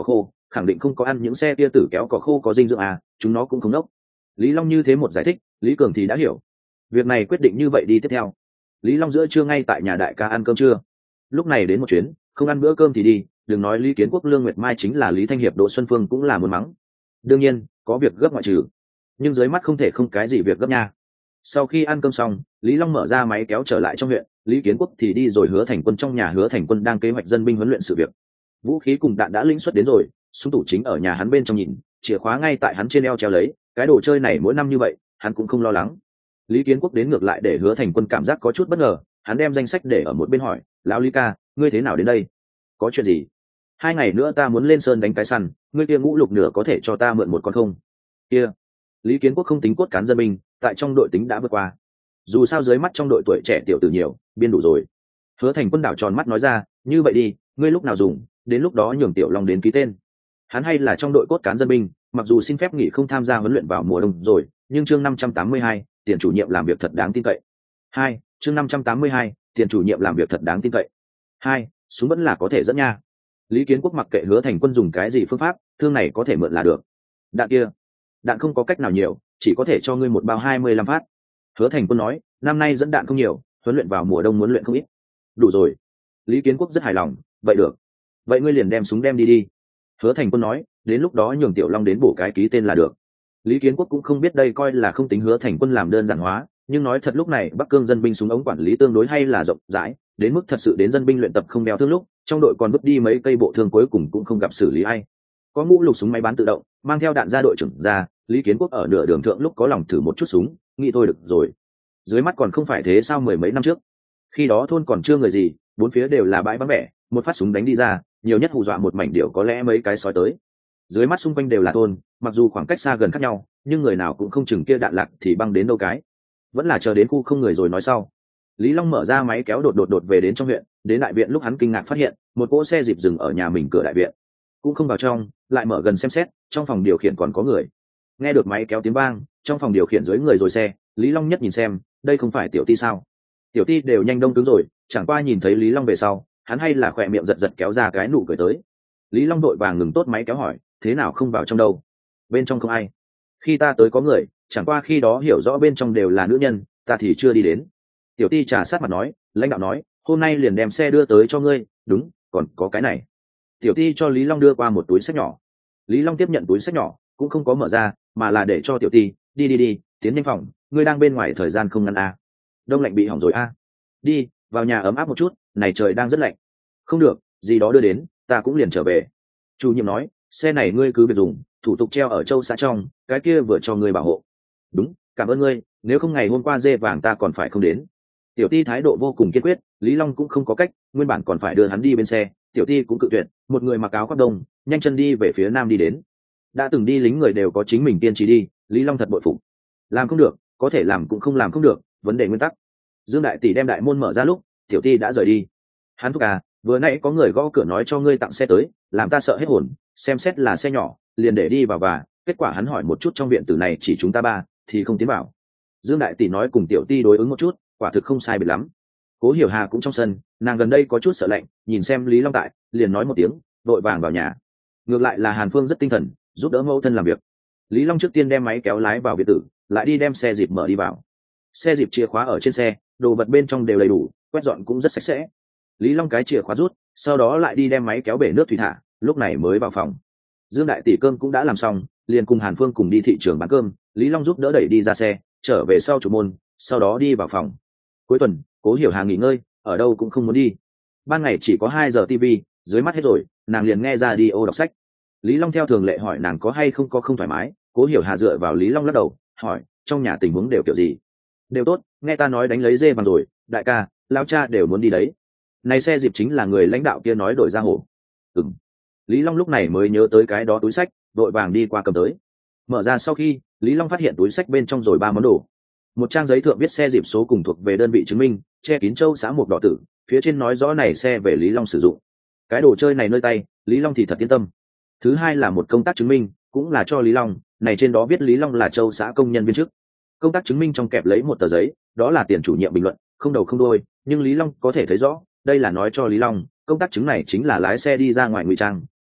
khẳng định không có ăn những xe tia tử kéo cỏ khô có dinh dưỡng à, chúng nó cũng không nốc. Lý Long như thế một giải thích, Lý Cường thì đã hiểu. Việc này quyết định như vậy đi tiếp theo. Lý Long giữa trưa ngay tại nhà đại ca ăn cơm trưa. Lúc này đến một chuyến, không ăn bữa cơm thì đi, đừng nói Lý Kiến Quốc Lương Nguyệt Mai chính là Lý Thanh Hiệp Đỗ Xuân Phương cũng là muốn mắng. Đương nhiên, có việc gấp ngoại trừ, nhưng dưới mắt không thể không cái gì việc gấp nha. Sau khi ăn cơm xong, Lý Long mở ra máy kéo trở lại trong huyện, Lý Kiến Quốc thì đi rồi Hứa Thành Quân trong nhà Hứa Thành Quân đang kế hoạch dân binh huấn luyện sự việc. Vũ khí cùng đạn đã lĩnh xuất đến rồi, súng tủ chính ở nhà hắn bên trong nhìn, chìa khóa ngay tại hắn trên eo treo lấy, cái đồ chơi này mỗi năm như vậy, hắn cũng không lo lắng. Lý Kiến Quốc đến ngược lại để Hứa Thành Quân cảm giác có chút bất ngờ, hắn đem danh sách để ở một bên hỏi, lão Lý ca, ngươi thế nào đến đây? Có chuyện gì? Hai ngày nữa ta muốn lên sơn đánh cái săn, ngươi kia ngũ lục nửa có thể cho ta mượn một con không? Kia, Lý Kiến Quốc không tính cốt cán dân binh, tại trong đội tính đã vượt qua. Dù sao dưới mắt trong đội tuổi trẻ tiểu tử nhiều, biên đủ rồi. Hứa Thành Quân đảo tròn mắt nói ra, như vậy đi, ngươi lúc nào dùng, đến lúc đó nhường Tiểu Long đến ký tên. Hắn hay là trong đội cốt cán dân binh, mặc dù xin phép nghỉ không tham gia huấn luyện vào mùa đông rồi, nhưng chương năm trăm tám mươi hai, tiền chủ nhiệm làm việc thật đáng tin cậy. Hai, chương năm trăm tám mươi hai, tiền chủ nhiệm làm việc thật đáng tin cậy. Hai, súng vẫn là có thể dẫn nha. Lý Kiến Quốc mặc kệ Hứa Thành Quân dùng cái gì phương pháp, thương này có thể mượn là được. Đạn kia, đạn không có cách nào nhiều, chỉ có thể cho ngươi một bao hai mươi lăm phát. Hứa Thành Quân nói, năm nay dẫn đạn không nhiều, huấn luyện vào mùa đông muốn luyện không ít. Đủ rồi. Lý Kiến Quốc rất hài lòng, vậy được. Vậy ngươi liền đem súng đem đi đi. Hứa Thành Quân nói, đến lúc đó nhường Tiểu Long đến bổ cái ký tên là được. Lý Kiến Quốc cũng không biết đây coi là không tính Hứa Thành Quân làm đơn giản hóa, nhưng nói thật lúc này Bắc Cương dân binh súng ống quản lý tương đối hay là rộng rãi, đến mức thật sự đến dân binh luyện tập không đeo thương lúc, trong đội còn vứt đi mấy cây bộ thương cuối cùng cũng không gặp xử lý ai. Có ngũ lục súng máy bán tự động, mang theo đạn ra đội trưởng ra, Lý Kiến Quốc ở nửa đường thượng lúc có lòng thử một chút súng, nghĩ thôi được rồi. Dưới mắt còn không phải thế sao mười mấy năm trước. Khi đó thôn còn chưa người gì, bốn phía đều là bãi vắng vẻ, một phát súng đánh đi ra, nhiều nhất hù dọa một mảnh điệu có lẽ mấy cái sói tới. Dưới mắt xung quanh đều là thôn, mặc dù khoảng cách xa gần khác nhau, nhưng người nào cũng không chừng kia đạn lạc thì băng đến đâu cái. Vẫn là chờ đến khu không người rồi nói sau. Lý Long mở ra máy kéo đột đột đột về đến trong huyện, đến đại viện lúc hắn kinh ngạc phát hiện, một cỗ xe dịp dừng ở nhà mình cửa đại viện. Cũng không vào trong, lại mở gần xem xét, trong phòng điều khiển còn có người. Nghe được máy kéo tiếng vang, trong phòng điều khiển dưới người rồi xe, Lý Long nhất nhìn xem, đây không phải Tiểu Ti sao? Tiểu Ti đều nhanh đông cứng rồi, chẳng qua nhìn thấy Lý Long về sau, hắn hay là khỏe miệng giật giật kéo ra cái nụ cười tới. Lý Long đội vàng ngừng tốt máy kéo hỏi, thế nào không vào trong đâu? Bên trong không ai. Khi ta tới có người, chẳng qua khi đó hiểu rõ bên trong đều là nữ nhân, ta thì chưa đi đến. Tiểu Ti trà sát mặt nói, lãnh đạo nói, hôm nay liền đem xe đưa tới cho ngươi, đúng, còn có cái này. Tiểu Ti cho Lý Long đưa qua một túi sách nhỏ. Lý Long tiếp nhận túi sách nhỏ, cũng không có mở ra, mà là để cho Tiểu Ti, đi đi đi, tiến nhanh phòng, ngươi đang bên ngoài thời gian không ngăn à. Đông lạnh bị hỏng rồi à. Đi, vào nhà ấm áp một chút, này trời đang rất lạnh. Không được, gì đó đưa đến, ta cũng liền trở về. Chủ nhiệm nói, xe này ngươi cứ việc dùng, thủ tục treo ở châu xã trong, cái kia vừa cho ngươi bảo hộ. Đúng, cảm ơn ngươi, nếu không ngày hôm qua dê vàng ta còn phải không đến. Tiểu Ti thái độ vô cùng kiên quyết, Lý Long cũng không có cách, nguyên bản còn phải đưa hắn đi bên xe, Tiểu Ti cũng cự tuyệt, một người mặc áo khoác đông, nhanh chân đi về phía nam đi đến. Đã từng đi lính người đều có chính mình kiên trì đi, Lý Long thật bội phục. Làm không được, có thể làm cũng không làm không được, vấn đề nguyên tắc. Dương đại tỷ đem đại môn mở ra lúc, Tiểu Ti đã rời đi. Hắn thúc à, vừa nãy có người gõ cửa nói cho ngươi tặng xe tới, làm ta sợ hết hồn, xem xét là xe nhỏ, liền để đi vào và, kết quả hắn hỏi một chút trong viện tử này chỉ chúng ta ba, thì không tiến vào. Dương đại tỷ nói cùng Tiểu Ti đối ứng một chút, quả thực không sai biệt lắm. Cố Hiểu Hà cũng trong sân, nàng gần đây có chút sợ lạnh, nhìn xem Lý Long tại, liền nói một tiếng, vội vàng vào nhà. Ngược lại là Hàn Phương rất tinh thần, giúp đỡ mẫu thân làm việc. Lý Long trước tiên đem máy kéo lái vào biệt tử, lại đi đem xe dịp mở đi vào. Xe dịp chìa khóa ở trên xe, đồ vật bên trong đều đầy đủ, quét dọn cũng rất sạch sẽ. Lý Long cái chìa khóa rút, sau đó lại đi đem máy kéo bể nước thủy thả, lúc này mới vào phòng. Dương đại tỷ cơm cũng đã làm xong, liền cùng Hàn Phương cùng đi thị trường bán cơm, Lý Long giúp đỡ đẩy đi ra xe, trở về sau chủ môn, sau đó đi vào phòng. Cuối tuần, Cố Hiểu Hà nghỉ ngơi, ở đâu cũng không muốn đi. Ban ngày chỉ có hai giờ tivi, dưới mắt hết rồi, nàng liền nghe ra đi ô đọc sách. Lý Long theo thường lệ hỏi nàng có hay không có không thoải mái, Cố Hiểu Hà dựa vào Lý Long lắc đầu, hỏi, trong nhà tình huống đều kiểu gì? Đều tốt, nghe ta nói đánh lấy dê vàng rồi, đại ca, lão cha đều muốn đi đấy. Này xe dịp chính là người lãnh đạo kia nói đổi ra hổ. Ừm. Lý Long lúc này mới nhớ tới cái đó túi sách, đội vàng đi qua cầm tới. Mở ra sau khi, Lý Long phát hiện túi sách bên trong rồi ba món đồ. Một trang giấy thượng viết xe dịp số cùng thuộc về đơn vị chứng minh, che kín châu xã một đỏ tử, phía trên nói rõ này xe về Lý Long sử dụng. Cái đồ chơi này nơi tay, Lý Long thì thật yên tâm. Thứ hai là một công tác chứng minh, cũng là cho Lý Long, này trên đó viết Lý Long là châu xã công nhân viên chức. Công tác chứng minh trong kẹp lấy một tờ giấy, đó là tiền chủ nhiệm bình luận, không đầu không đuôi, nhưng Lý Long có thể thấy rõ, đây là nói cho Lý Long, công tác chứng này chính là lái xe đi ra ngoài ngụy trang,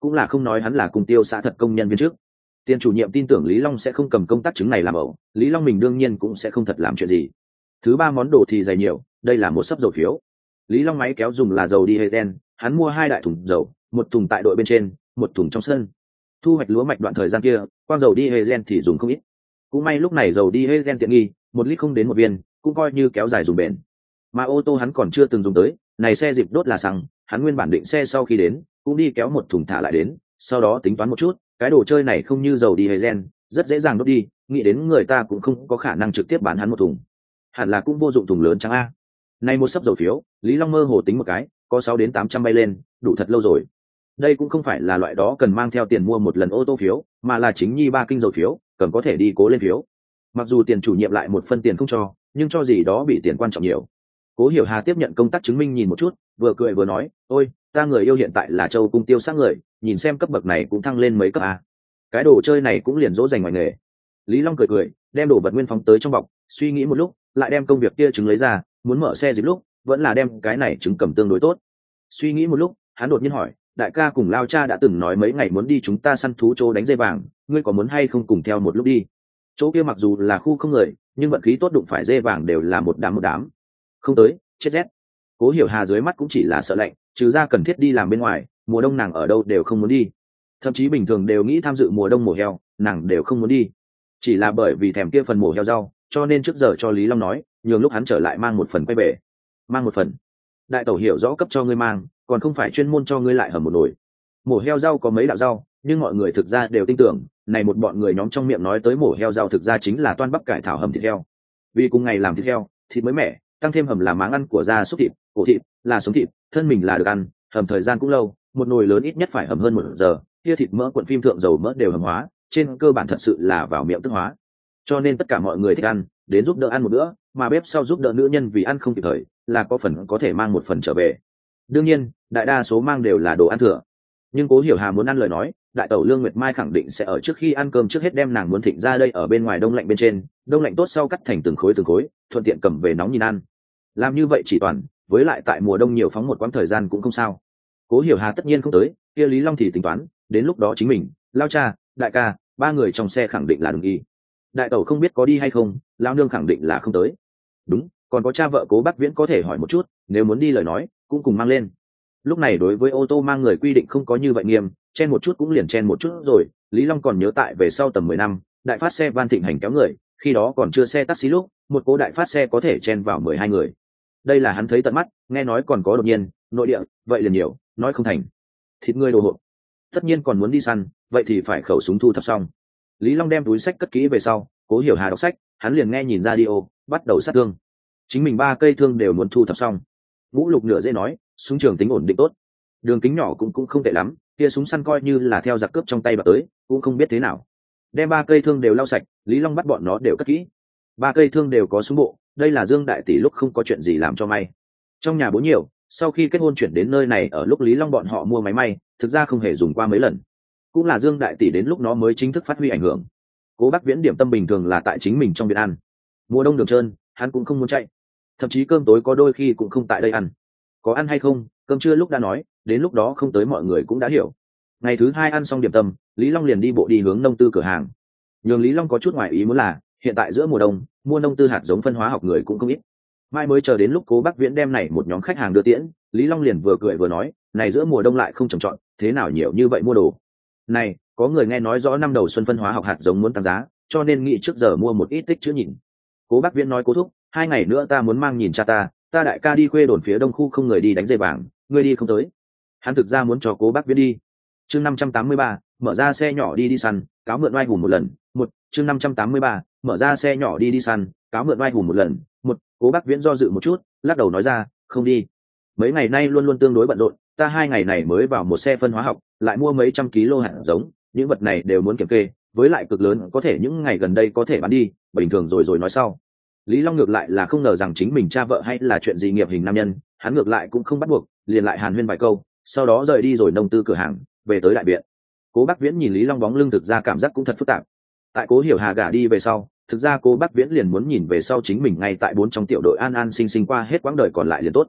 cũng là không nói hắn là cùng tiêu xã thật công nhân viên trước. Tiền chủ nhiệm tin tưởng Lý Long sẽ không cầm công tác chứng này làm ẩu, Lý Long mình đương nhiên cũng sẽ không thật làm chuyện gì. Thứ ba món đồ thì dày nhiều, đây là một sấp dầu phiếu. Lý Long máy kéo dùng là dầu diesel, hắn mua hai đại thùng dầu, một thùng tại đội bên trên, một thùng trong sân. Thu hoạch lúa mạch đoạn thời gian kia, quang dầu diesel thì dùng không ít. Cũng may lúc này dầu diesel tiện nghi, một lít không đến một viên, cũng coi như kéo dài dùng bền. Mà ô tô hắn còn chưa từng dùng tới, này xe dịp đốt là xăng, hắn nguyên bản định xe sau khi đến, cũng đi kéo một thùng thả lại đến, sau đó tính toán một chút, cái đồ chơi này không như dầu diesel, rất dễ dàng đốt đi, nghĩ đến người ta cũng không có khả năng trực tiếp bán hắn một thùng, hẳn là cũng vô dụng thùng lớn trắng a. Này một sấp dầu phiếu, Lý Long mơ hồ tính một cái, có sáu đến tám trăm bay lên, đủ thật lâu rồi. Đây cũng không phải là loại đó cần mang theo tiền mua một lần ô tô phiếu, mà là chính nhi ba kinh dầu phiếu, cầm có thể đi cố lên phiếu. Mặc dù tiền chủ nhiệm lại một phân tiền không cho, nhưng cho gì đó bị tiền quan trọng nhiều. Cố Hiểu Hà tiếp nhận công tác chứng minh nhìn một chút, vừa cười vừa nói, ôi, ta người yêu hiện tại là Châu Cung tiêu sát người, nhìn xem cấp bậc này cũng thăng lên mấy cấp a. Cái đồ chơi này cũng liền dỗ dành ngoài nghề. Lý Long cười cười, đem đồ vật nguyên phóng tới trong bọc, suy nghĩ một lúc, lại đem công việc kia chứng lấy ra, muốn mở xe dịp lúc, vẫn là đem cái này chứng cầm tương đối tốt. Suy nghĩ một lúc, hắn đột nhiên hỏi, đại ca cùng Lao cha đã từng nói mấy ngày muốn đi chúng ta săn thú chỗ đánh dây vàng, ngươi có muốn hay không cùng theo một lúc đi? Chỗ kia mặc dù là khu không người, nhưng vận khí tốt đụng phải dê vàng đều là một đám một đám. Không tới, chết rét. Cố Hiểu Hà dưới mắt cũng chỉ là sợ lạnh, trừ ra cần thiết đi làm bên ngoài, mùa đông nàng ở đâu đều không muốn đi. Thậm chí bình thường đều nghĩ tham dự mùa đông mổ heo, nàng đều không muốn đi. Chỉ là bởi vì thèm kia phần mổ heo rau, cho nên trước giờ cho Lý Long nói, nhường lúc hắn trở lại mang một phần quay về. Mang một phần. Đại tẩu hiểu rõ cấp cho ngươi mang, còn không phải chuyên môn cho ngươi lại hầm một nồi. Mổ heo rau có mấy đạo rau, nhưng mọi người thực ra đều tin tưởng, này một bọn người nhóm trong miệng nói tới mổ heo rau thực ra chính là toan bắp cải thảo hầm thịt heo. Vì cùng ngày làm thịt heo, thịt mới mẻ, tăng thêm hầm là máng ăn của gia súc thịt, cổ thịt, là sống thịt, thân mình là được ăn, hầm thời gian cũng lâu, một nồi lớn ít nhất phải hầm hơn một giờ, kia thịt mỡ cuộn phim thượng dầu mỡ đều hầm hóa, trên cơ bản thật sự là vào miệng tức hóa. Cho nên tất cả mọi người thích ăn, đến giúp đỡ ăn một bữa, mà bếp sau giúp đỡ nữ nhân vì ăn không kịp thời, là có phần có thể mang một phần trở về. Đương nhiên, đại đa số mang đều là đồ ăn thừa. Nhưng Cố Hiểu Hà muốn ăn lời nói, đại tẩu Lương Nguyệt Mai khẳng định sẽ ở trước khi ăn cơm trước hết đem nàng muốn thịnh ra đây ở bên ngoài đông lạnh bên trên, đông lạnh tốt sau cắt thành từng khối từng khối, thuận tiện cầm về nóng nhìn ăn. Làm như vậy chỉ toàn, với lại tại mùa đông nhiều phóng một quãng thời gian cũng không sao. Cố Hiểu Hà tất nhiên không tới, kia Lý Long thì tính toán, đến lúc đó chính mình, Lao cha, đại ca, ba người trong xe khẳng định là đồng ý. Đại tẩu không biết có đi hay không, Lao nương khẳng định là không tới. Đúng, còn có cha vợ Cố Bắc Viễn có thể hỏi một chút, nếu muốn đi lời nói, cũng cùng mang lên. Lúc này đối với ô tô mang người quy định không có như vậy nghiêm, chen một chút cũng liền chen một chút rồi. Lý Long còn nhớ tại về sau tầm mười năm, đại phát xe van thịnh hành kéo người, khi đó còn chưa xe taxi lúc, một cố đại phát xe có thể chen vào mười hai người. Đây là hắn thấy tận mắt, nghe nói còn có đột nhiên, nội địa, vậy liền nhiều, nói không thành. Thịt người đồ hộp. Tất nhiên còn muốn đi săn, vậy thì phải khẩu súng thu thập xong. Lý Long đem túi sách cất kỹ về sau, Cố Hiểu Hà đọc sách, hắn liền nghe nhìn radio, bắt đầu sát thương. Chính mình ba cây thương đều muốn thu thập xong. Ngũ Lục nửa dễ nói, súng trường tính ổn định tốt, đường kính nhỏ cũng cũng không tệ lắm, kia súng săn coi như là theo giặc cướp trong tay bạc tới, cũng không biết thế nào. Đem ba cây thương đều lau sạch, Lý Long bắt bọn nó đều cất kỹ. Ba cây thương đều có súng bộ, đây là Dương đại tỷ lúc không có chuyện gì làm cho may. Trong nhà bố nhiều, sau khi kết hôn chuyển đến nơi này ở lúc Lý Long bọn họ mua máy may, thực ra không hề dùng qua mấy lần. Cũng là Dương đại tỷ đến lúc nó mới chính thức phát huy ảnh hưởng. Cố Bắc Viễn điểm tâm bình thường là tại chính mình trong viện ăn. Mùa đông đường trơn, hắn cũng không muốn chạy. Thậm chí cơm tối có đôi khi cũng không tại đây ăn. Có ăn hay không, cơm trưa lúc đã nói, đến lúc đó không tới mọi người cũng đã hiểu. Ngày thứ hai ăn xong điểm tâm, Lý Long liền đi bộ đi hướng nông tư cửa hàng. Nhưng Lý Long có chút ngoài ý muốn là, hiện tại giữa mùa đông, mua nông tư hạt giống phân hóa học người cũng không ít. Mai mới chờ đến lúc Cố Bắc Viễn đem này một nhóm khách hàng đưa tiễn, Lý Long liền vừa cười vừa nói, này giữa mùa đông lại không trồng trọt, thế nào nhiều như vậy mua đồ. Này, có người nghe nói rõ năm đầu xuân phân hóa học hạt giống muốn tăng giá, cho nên nghĩ trước giờ mua một ít tích chữ nhìn. Cố Bắc Viễn nói Cố thúc, hai ngày nữa ta muốn mang nhìn cha ta, ta đại ca đi khuê đồn phía đông khu không người đi đánh dây vàng, ngươi đi không tới. Hắn thực ra muốn cho Cố Bắc Viễn đi. Chương năm trăm tám mươi ba, mở ra xe nhỏ đi đi săn, cáo mượn oai hùng một lần. Một, chương năm trăm tám mươi ba, mở ra xe nhỏ đi đi săn, cáo mượn oai hùng một lần. Một, Cố Bắc Viễn do dự một chút, lắc đầu nói ra, không đi. Mấy ngày nay luôn luôn tương đối bận rộn, ta hai ngày này mới vào một xe phân hóa học, lại mua mấy trăm ký lô hạt giống, những vật này đều muốn kiểm kê, với lại cực lớn có thể những ngày gần đây có thể bán đi, bình thường rồi rồi nói sau. Lý Long ngược lại là không ngờ rằng chính mình cha vợ hay là chuyện gì nghiệp hình nam nhân, hắn ngược lại cũng không bắt buộc, liền lại hàn huyên vài câu, sau đó rời đi rồi nông tư cửa hàng, về tới đại viện. Cố Bắc Viễn nhìn Lý Long bóng lưng thực ra cảm giác cũng thật phức tạp. Tại Cố Hiểu Hà gả đi về sau, thực ra Cố Bắc Viễn liền muốn nhìn về sau chính mình ngay tại bốn trong tiểu đội an an sinh sinh qua hết quãng đời còn lại liền tốt.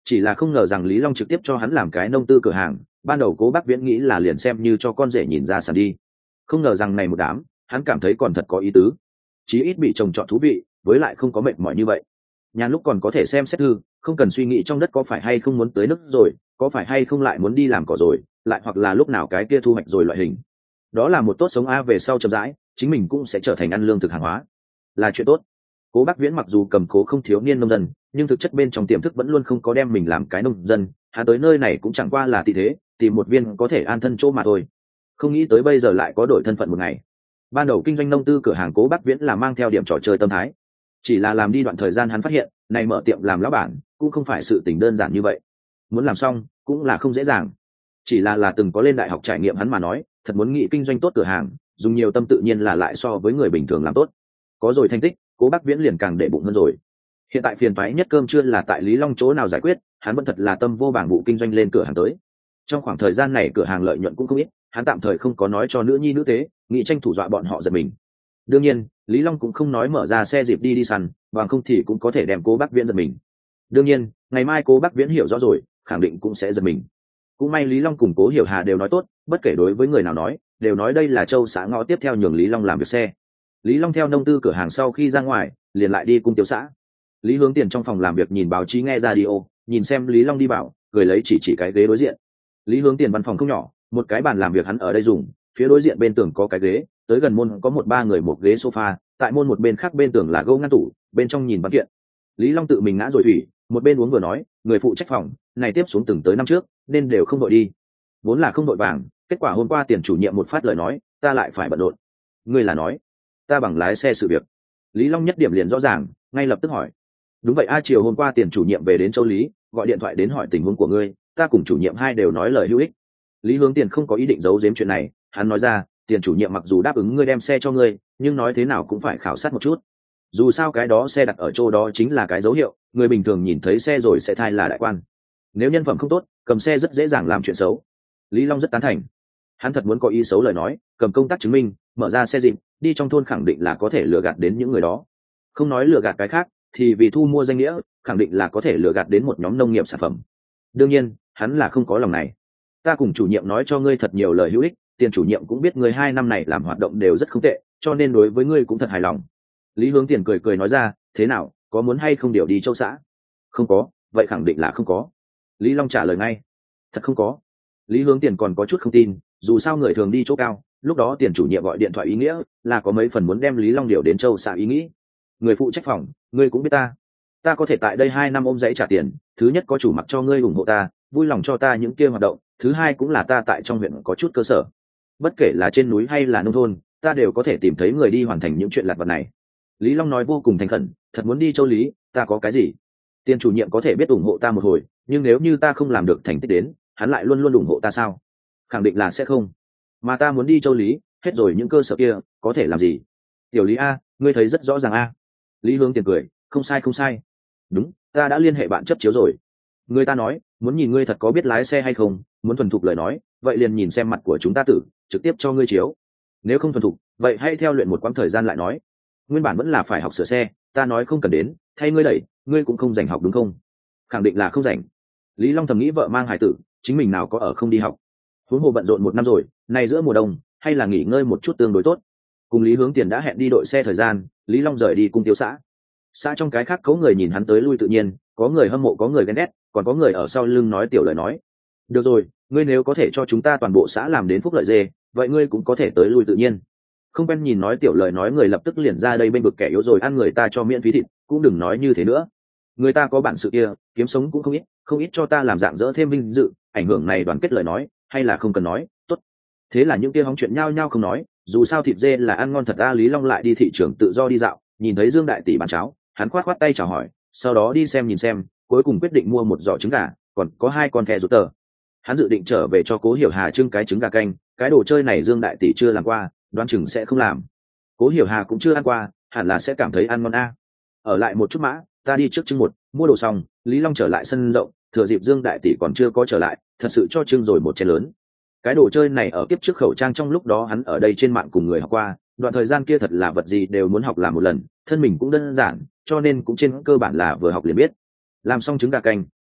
Chỉ là không ngờ rằng Lý Long trực tiếp cho hắn làm cái nông tư cửa hàng, ban đầu Cố Bác Viễn nghĩ là liền xem như cho con rể nhìn ra sàn đi, không ngờ rằng này một đám hắn cảm thấy còn thật có ý tứ, chí ít bị trồng trọt thú vị, với lại không có mệt mỏi như vậy. Nhà lúc còn có thể xem xét thư, không cần suy nghĩ trong đất có phải hay không muốn tới nước rồi, có phải hay không lại muốn đi làm cỏ rồi, lại hoặc là lúc nào cái kia thu hoạch rồi loại hình. Đó là một tốt sống a, về sau chậm rãi chính mình cũng sẽ trở thành ăn lương thực hàng hóa, là chuyện tốt. Cố Bác Viễn mặc dù cầm cố không thiếu niên nông dân, nhưng thực chất bên trong tiềm thức vẫn luôn không có đem mình làm cái nông dân, hắn tới nơi này cũng chẳng qua là tị thế, tìm một viên có thể an thân chỗ mà thôi. Không nghĩ tới bây giờ lại có đổi thân phận một ngày. Ban đầu kinh doanh nông tư cửa hàng Cố Bác Viễn là mang theo điểm trò chơi tâm thái, chỉ là làm đi đoạn thời gian hắn phát hiện này mở tiệm làm lão bản cũng không phải sự tình đơn giản như vậy, muốn làm xong cũng là không dễ dàng. Chỉ là là từng có lên đại học trải nghiệm hắn mà nói, thật muốn nghĩ kinh doanh tốt cửa hàng, dùng nhiều tâm tự nhiên là lại so với người bình thường làm tốt. Có rồi thành tích, Cố Bác Viễn liền càng để bụng hơn rồi. Hiện tại phiền toái nhất cơm trưa là tại Lý Long chỗ nào giải quyết, hắn vẫn thật là tâm vô bảng vụ kinh doanh lên cửa hàng tới. Trong khoảng thời gian này cửa hàng lợi nhuận cũng không ít, hắn tạm thời không có nói cho nữ nhi nữ tế, nghĩ tranh thủ dọa bọn họ giật mình. Đương nhiên Lý Long cũng không nói mở ra xe dịp đi đi săn, bằng không thì cũng có thể đem Cố Bác Viễn giật mình. Đương nhiên ngày mai Cố Bác Viễn hiểu rõ rồi, khẳng định cũng sẽ giật mình. Cũng may Lý Long cùng Cố Hiểu Hà đều nói tốt, bất kể đối với người nào nói, đều nói đây là châu xã ngõ tiếp theo nhường Lý Long làm việc xe. Lý Long theo nông tư cửa hàng sau khi ra ngoài, liền lại đi cung tiêu xã. Lý Hướng Tiền trong phòng làm việc nhìn báo chí nghe radio, nhìn xem Lý Long đi vào, cười lấy chỉ chỉ cái ghế đối diện. Lý Hướng Tiền văn phòng không nhỏ, một cái bàn làm việc hắn ở đây dùng, phía đối diện bên tường có cái ghế, tới gần môn có một ba người một ghế sofa, tại môn một bên khác bên tường là gỗ ngăn tủ, bên trong nhìn văn kiện. Lý Long tự mình ngã rồi thủy, một bên uống vừa nói, người phụ trách phòng này tiếp xuống từng tới năm trước, nên đều không đội đi. Vốn là không đội vàng, kết quả hôm qua tiền chủ nhiệm một phát lời nói, ta lại phải bận rộn. Ngươi là nói ta bằng lái xe sự việc? Lý Long nhất điểm liền rõ ràng, ngay lập tức hỏi. Đúng vậy a, chiều hôm qua tiền chủ nhiệm về đến Châu Lý, gọi điện thoại đến hỏi tình huống của ngươi, ta cùng chủ nhiệm hai đều nói lời hữu ích. Lý Hướng Tiền không có ý định giấu giếm chuyện này, hắn nói ra, tiền chủ nhiệm mặc dù đáp ứng ngươi đem xe cho ngươi, nhưng nói thế nào cũng phải khảo sát một chút. Dù sao cái đó xe đặt ở chỗ đó chính là cái dấu hiệu, người bình thường nhìn thấy xe rồi sẽ thay là đại quan. Nếu nhân phẩm không tốt, cầm xe rất dễ dàng làm chuyện xấu. Lý Long rất tán thành. Hắn thật muốn có ý xấu lời nói, cầm công tác chứng minh, mở ra xe dịp, đi trong thôn khẳng định là có thể lừa gạt đến những người đó. Không nói lừa gạt cái khác, thì vì thu mua danh nghĩa, khẳng định là có thể lừa gạt đến một nhóm nông nghiệp sản phẩm. Đương nhiên, hắn là không có lòng này. Ta cùng chủ nhiệm nói cho ngươi thật nhiều lời hữu ích, tiền chủ nhiệm cũng biết ngươi hai năm này làm hoạt động đều rất không tệ, cho nên đối với ngươi cũng thật hài lòng. Lý Hướng Tiền cười cười nói ra, thế nào, có muốn hay không điều đi Châu xã? Không có, vậy khẳng định là không có. Lý Long trả lời ngay, thật không có. Lý Hướng Tiền còn có chút không tin, dù sao người thường đi chỗ cao, lúc đó tiền chủ nhiệm gọi điện thoại ý nghĩa là có mấy phần muốn đem Lý Long điều đến Châu xã ý nghĩ. Người phụ trách phòng, ngươi cũng biết ta, ta có thể tại đây hai năm ôm giấy trả tiền, thứ nhất có chủ mặc cho ngươi ủng hộ ta, vui lòng cho ta những kia hoạt động, thứ hai cũng là ta tại trong huyện có chút cơ sở, bất kể là trên núi hay là nông thôn, ta đều có thể tìm thấy người đi hoàn thành những chuyện lặt vặt này. Lý Long nói vô cùng thành khẩn, thật muốn đi Châu Lý, ta có cái gì? Tiền chủ nhiệm có thể biết ủng hộ ta một hồi, nhưng nếu như ta không làm được thành tích đến, hắn lại luôn luôn ủng hộ ta sao? Khẳng định là sẽ không. Mà ta muốn đi Châu Lý, hết rồi những cơ sở kia, có thể làm gì? Tiểu Lý a, ngươi thấy rất rõ ràng a. Lý Hướng Tiền cười, không sai không sai. Đúng, ta đã liên hệ bạn chấp chiếu rồi. Người ta nói, muốn nhìn ngươi thật có biết lái xe hay không, muốn thuần thục lời nói, vậy liền nhìn xem mặt của chúng ta tử, trực tiếp cho ngươi chiếu. Nếu không thuần thục, vậy hãy theo luyện một quãng thời gian lại nói. Nguyên bản vẫn là phải học sửa xe, ta nói không cần đến, thay ngươi đẩy, ngươi cũng không dành học đúng không? Khẳng định là không dành. Lý Long thầm nghĩ vợ mang hài tử, chính mình nào có ở không đi học. Huống hồ bận rộn một năm rồi, nay giữa mùa đông, hay là nghỉ ngơi một chút tương đối tốt. Cùng Lý Hướng Tiền đã hẹn đi đội xe thời gian, Lý Long rời đi cung tiêu xã. Xã trong cái khác có người nhìn hắn tới lui tự nhiên, có người hâm mộ có người ghen ghét, còn có người ở sau lưng nói tiểu lời nói. Được rồi, ngươi nếu có thể cho chúng ta toàn bộ xã làm đến phúc lợi dê, vậy ngươi cũng có thể tới lui tự nhiên. Không quen nhìn nói tiểu lời nói người lập tức liền ra đây bên vực kẻ yếu rồi ăn người ta cho miễn phí thịt, cũng đừng nói như thế nữa. Người ta có bản sự kia, kiếm sống cũng không ít, không ít cho ta làm dạng dỡ thêm vinh dự, ảnh hưởng này đoàn kết lời nói, hay là không cần nói, tốt. Thế là những kia hóng chuyện nhao nhao không nói, dù sao thịt dê là ăn ngon thật a. Lý Long lại đi thị trường tự do đi dạo, nhìn thấy Dương đại tỷ bán cháo, hắn khoát khoát tay chào hỏi, sau đó đi xem nhìn xem, cuối cùng quyết định mua một giỏ trứng gà, còn có hai con thẻ rút tờ. Hắn dự định trở về cho Cố Hiểu Hà trưng cái trứng gà canh, cái đồ chơi này Dương đại tỷ chưa làm qua, đoán chừng sẽ không làm. Cố Hiểu Hà cũng chưa ăn qua, hẳn là sẽ cảm thấy ăn ngon a. Ở lại một chút mã, ta đi trước trưng một, mua đồ xong, Lý Long trở lại sân rộng, thừa dịp Dương đại tỷ còn chưa có trở lại, thật sự cho trưng rồi một chén lớn. Cái đồ chơi này ở kiếp trước khẩu trang trong lúc đó hắn ở đây trên mạng cùng người học qua, đoạn thời gian kia thật là vật gì đều muốn học làm một lần, thân mình cũng đơn giản, cho nên cũng trên cơ bản là vừa học liền biết. Làm xong trứng gà canh,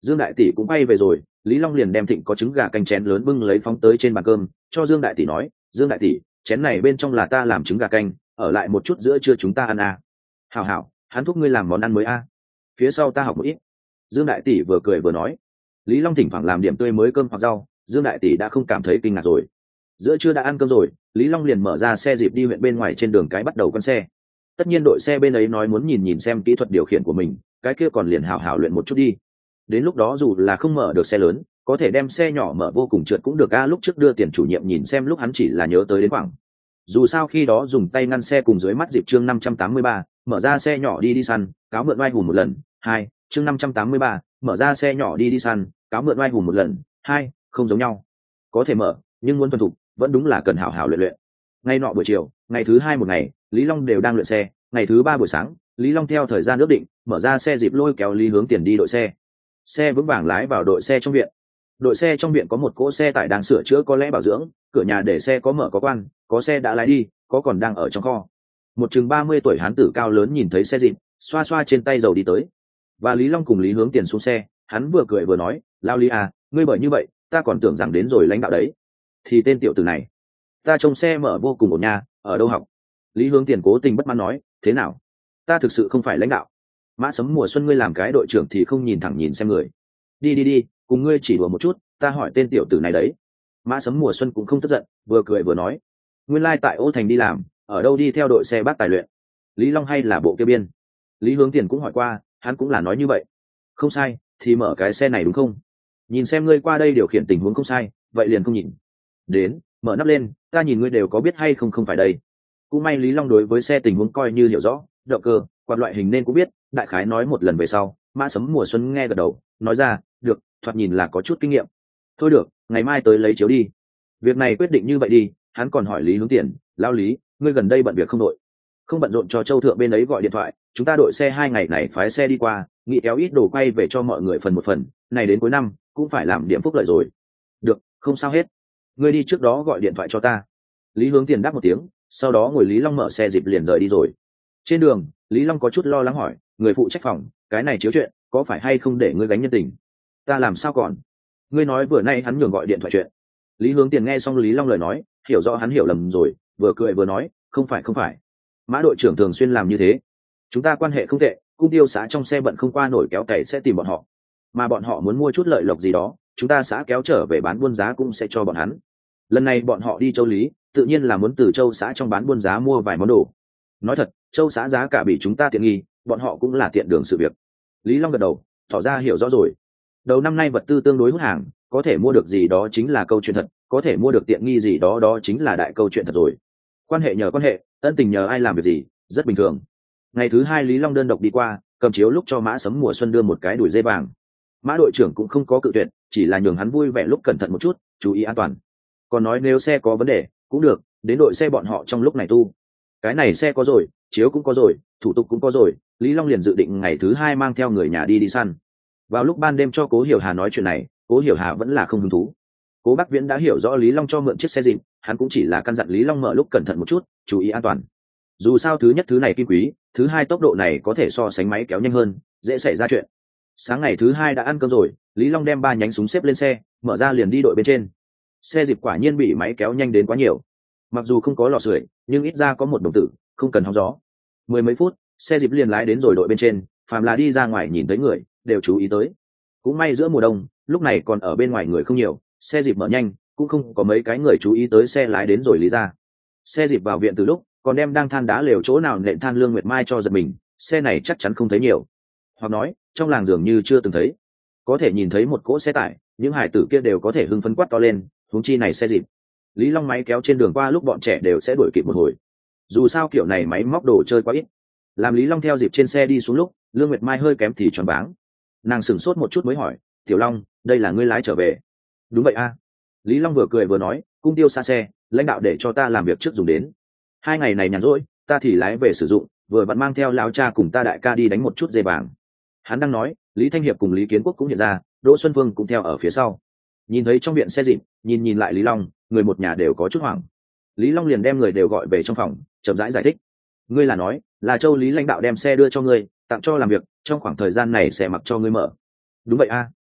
Dương đại tỷ cũng bay về rồi. Lý Long liền đem thịnh có trứng gà canh chén lớn bưng lấy phóng tới trên bàn cơm, cho Dương đại tỷ nói, Dương đại tỷ, chén này bên trong là ta làm trứng gà canh, ở lại một chút giữa trưa chúng ta ăn à. Hảo hảo, hắn thúc ngươi làm món ăn mới à. Phía sau ta học một ít. Dương đại tỷ vừa cười vừa nói. Lý Long thỉnh thoảng làm điểm tươi mới cơm hoặc rau, Dương đại tỷ đã không cảm thấy kinh ngạc rồi. Giữa trưa đã ăn cơm rồi, Lý Long liền mở ra xe dịp đi huyện bên ngoài trên đường cái bắt đầu con xe. Tất nhiên đội xe bên ấy nói muốn nhìn nhìn xem kỹ thuật điều khiển của mình, cái kia còn liền hảo hảo luyện một chút đi. Đến lúc đó dù là không mở được xe lớn, có thể đem xe nhỏ mở vô cùng trượt cũng được a. Lúc trước đưa tiền chủ nhiệm nhìn xem lúc hắn chỉ là nhớ tới đến khoảng. Dù sao khi đó dùng tay ngăn xe cùng dưới mắt dịp chương năm trăm tám mươi ba, mở ra xe nhỏ đi đi săn, cáo mượn oai hùng một lần, hai, chương năm trăm tám mươi ba, mở ra xe nhỏ đi đi săn, cáo mượn oai hùng một lần, hai, không giống nhau. Có thể mở, nhưng muốn thuần thục, vẫn đúng là cần hảo hảo luyện luyện. Ngay nọ buổi chiều, ngày thứ hai một ngày, Lý Long đều đang luyện xe, ngày thứ ba buổi sáng, Lý Long theo thời gian ước định, mở ra xe dịp lôi kéo Lý Hướng Tiền đi đội xe. Xe vững vàng lái vào đội xe trong viện. Đội xe trong viện có một cỗ xe tải đang sửa chữa có lẽ bảo dưỡng, cửa nhà để xe có mở có quan, có xe đã lái đi, có còn đang ở trong kho. Một chừng ba mươi tuổi hán tử cao lớn nhìn thấy xe dịp, xoa xoa trên tay dầu đi tới. Và Lý Long cùng Lý Hướng Tiền xuống xe, hắn vừa cười vừa nói, lao Lý à, ngươi bởi như vậy, ta còn tưởng rằng đến rồi lãnh đạo đấy. Thì tên tiểu tử này, ta trông xe mở vô cùng ổn nha, ở đâu học? Lý Hướng Tiền cố tình bất mãn nói, thế nào? Ta thực sự không phải lãnh đạo. Mã Sấm mùa xuân ngươi làm cái đội trưởng thì không nhìn thẳng nhìn xem người. Đi đi đi, cùng ngươi chỉ đùa một chút, ta hỏi tên tiểu tử này đấy. Mã Sấm mùa xuân cũng không tức giận, vừa cười vừa nói, nguyên lai tại Ô Thành đi làm, ở đâu đi theo đội xe bác tài luyện? Lý Long hay là bộ kia biên? Lý Hướng Tiền cũng hỏi qua, hắn cũng là nói như vậy. Không sai, thì mở cái xe này đúng không? Nhìn xem ngươi qua đây điều khiển tình huống không sai, vậy liền không nhìn. Đến, mở nắp lên, ta nhìn ngươi đều có biết hay không không phải đây. Cũng may Lý Long đối với xe tình huống coi như hiểu rõ, động cơ, quạt loại hình nên cũng biết, đại khái nói một lần về sau, Mã Sấm mùa xuân nghe gật đầu, nói ra, được, thoạt nhìn là có chút kinh nghiệm. Thôi được, ngày mai tới lấy chiếu đi. Việc này quyết định như vậy đi, hắn còn hỏi Lý Hướng Tiền, lao Lý, ngươi gần đây bận việc không đội? Không bận rộn cho Châu Thượng bên ấy gọi điện thoại, chúng ta đội xe hai ngày này phái xe đi qua, nghĩ kéo ít đồ quay về cho mọi người phần một phần, này đến cuối năm, cũng phải làm điểm phúc lợi rồi. Được, không sao hết. Ngươi đi trước đó gọi điện thoại cho ta. Lý Hướng Tiền đáp một tiếng, sau đó ngồi Lý Long mở xe dịp liền rời đi rồi. Trên đường, Lý Long có chút lo lắng hỏi, người phụ trách phòng, cái này chiếu chuyện, có phải hay không để ngươi gánh nhân tình? Ta làm sao còn? Ngươi nói vừa nay hắn nhường gọi điện thoại chuyện. Lý Hướng Tiền nghe xong Lý Long lời nói, hiểu rõ hắn hiểu lầm rồi, vừa cười vừa nói, không phải không phải. Mã đội trưởng thường xuyên làm như thế. Chúng ta quan hệ không tệ, cung tiêu xã trong xe bận không qua nổi kéo cày sẽ tìm bọn họ. Mà bọn họ muốn mua chút lợi lộc gì đó, chúng ta xã kéo trở về bán buôn giá cũng sẽ cho bọn hắn. Lần này bọn họ đi Châu Lý, tự nhiên là muốn từ Châu xã trong bán buôn giá mua vài món đồ. Nói thật, Châu xã giá cả bị chúng ta tiện nghi, bọn họ cũng là tiện đường sự việc. Lý Long gật đầu, tỏ ra hiểu rõ rồi. Đầu năm nay vật tư tương đối hút hàng, có thể mua được gì đó chính là câu chuyện thật, có thể mua được tiện nghi gì đó đó chính là đại câu chuyện thật rồi. Quan hệ nhờ quan hệ, ân tình nhờ ai làm việc gì, rất bình thường. Ngày thứ hai Lý Long đơn độc đi qua, cầm chiếu lúc cho Mã Sấm mùa xuân đưa một cái đùi dây vàng. Mã đội trưởng cũng không có cự tuyệt, chỉ là nhường hắn vui vẻ lúc cẩn thận một chút, chú ý an toàn. Còn nói nếu xe có vấn đề, cũng được, đến đội xe bọn họ trong lúc này tu. Cái này xe có rồi, chiếu cũng có rồi, thủ tục cũng có rồi, Lý Long liền dự định ngày thứ hai mang theo người nhà đi đi săn. Vào lúc ban đêm cho Cố Hiểu Hà nói chuyện này, Cố Hiểu Hà vẫn là không hứng thú. Cố Bắc Viễn đã hiểu rõ Lý Long cho mượn chiếc xe dịp, hắn cũng chỉ là căn dặn Lý Long mở lúc cẩn thận một chút, chú ý an toàn. Dù sao thứ nhất thứ này kim quý, thứ hai tốc độ này có thể so sánh máy kéo nhanh hơn, dễ xảy ra chuyện. Sáng ngày thứ hai đã ăn cơm rồi, Lý Long đem ba nhánh súng xếp lên xe, mở ra liền đi đội bên trên. Xe dịp quả nhiên bị máy kéo nhanh đến quá nhiều. Mặc dù không có lò sưởi, nhưng ít ra có một đồng tử, không cần hóng gió. Mười mấy phút, xe dịp liền lái đến rồi đội bên trên, phàm là đi ra ngoài nhìn thấy người, đều chú ý tới. Cũng may giữa mùa đông, lúc này còn ở bên ngoài người không nhiều, xe dịp mở nhanh, cũng không có mấy cái người chú ý tới xe lái đến rồi lý ra. Xe dịp vào viện từ lúc, còn đem đang than đá lều chỗ nào nện than Lương Nguyệt Mai cho giật mình, xe này chắc chắn không thấy nhiều. Hoặc nói, trong làng dường như chưa từng thấy. Có thể nhìn thấy một cỗ xe tải, những hải tử kia đều có thể hưng phấn quát to lên, huống chi này xe dịp. Lý Long máy kéo trên đường qua lúc bọn trẻ đều sẽ đuổi kịp một hồi. Dù sao kiểu này máy móc đồ chơi quá ít. Làm Lý Long theo dịp trên xe đi xuống lúc, Lương Nguyệt Mai hơi kém thì choáng váng. Nàng sửng sốt một chút mới hỏi, Tiểu Long, đây là ngươi lái trở về? Đúng vậy a. Lý Long vừa cười vừa nói, cung tiêu xa xe, lãnh đạo để cho ta làm việc trước dùng đến. Hai ngày này nhàn rỗi, ta thì lái về sử dụng, vừa vặn mang theo lão cha cùng ta đại ca đi đánh một chút dây vàng. Hắn đang nói, Lý Thanh Hiệp cùng Lý Kiến Quốc cũng hiện ra, Đỗ Xuân Phương cũng theo ở phía sau. Nhìn thấy trong viện xe dịp, nhìn nhìn lại Lý Long, người một nhà đều có chút hoảng. Lý Long liền đem người đều gọi về trong phòng, chậm rãi giải, giải thích. Ngươi là nói, là Châu Lý lãnh đạo đem xe đưa cho ngươi, tặng cho làm việc, trong khoảng thời gian này xe mặc cho ngươi mở. Đúng vậy a.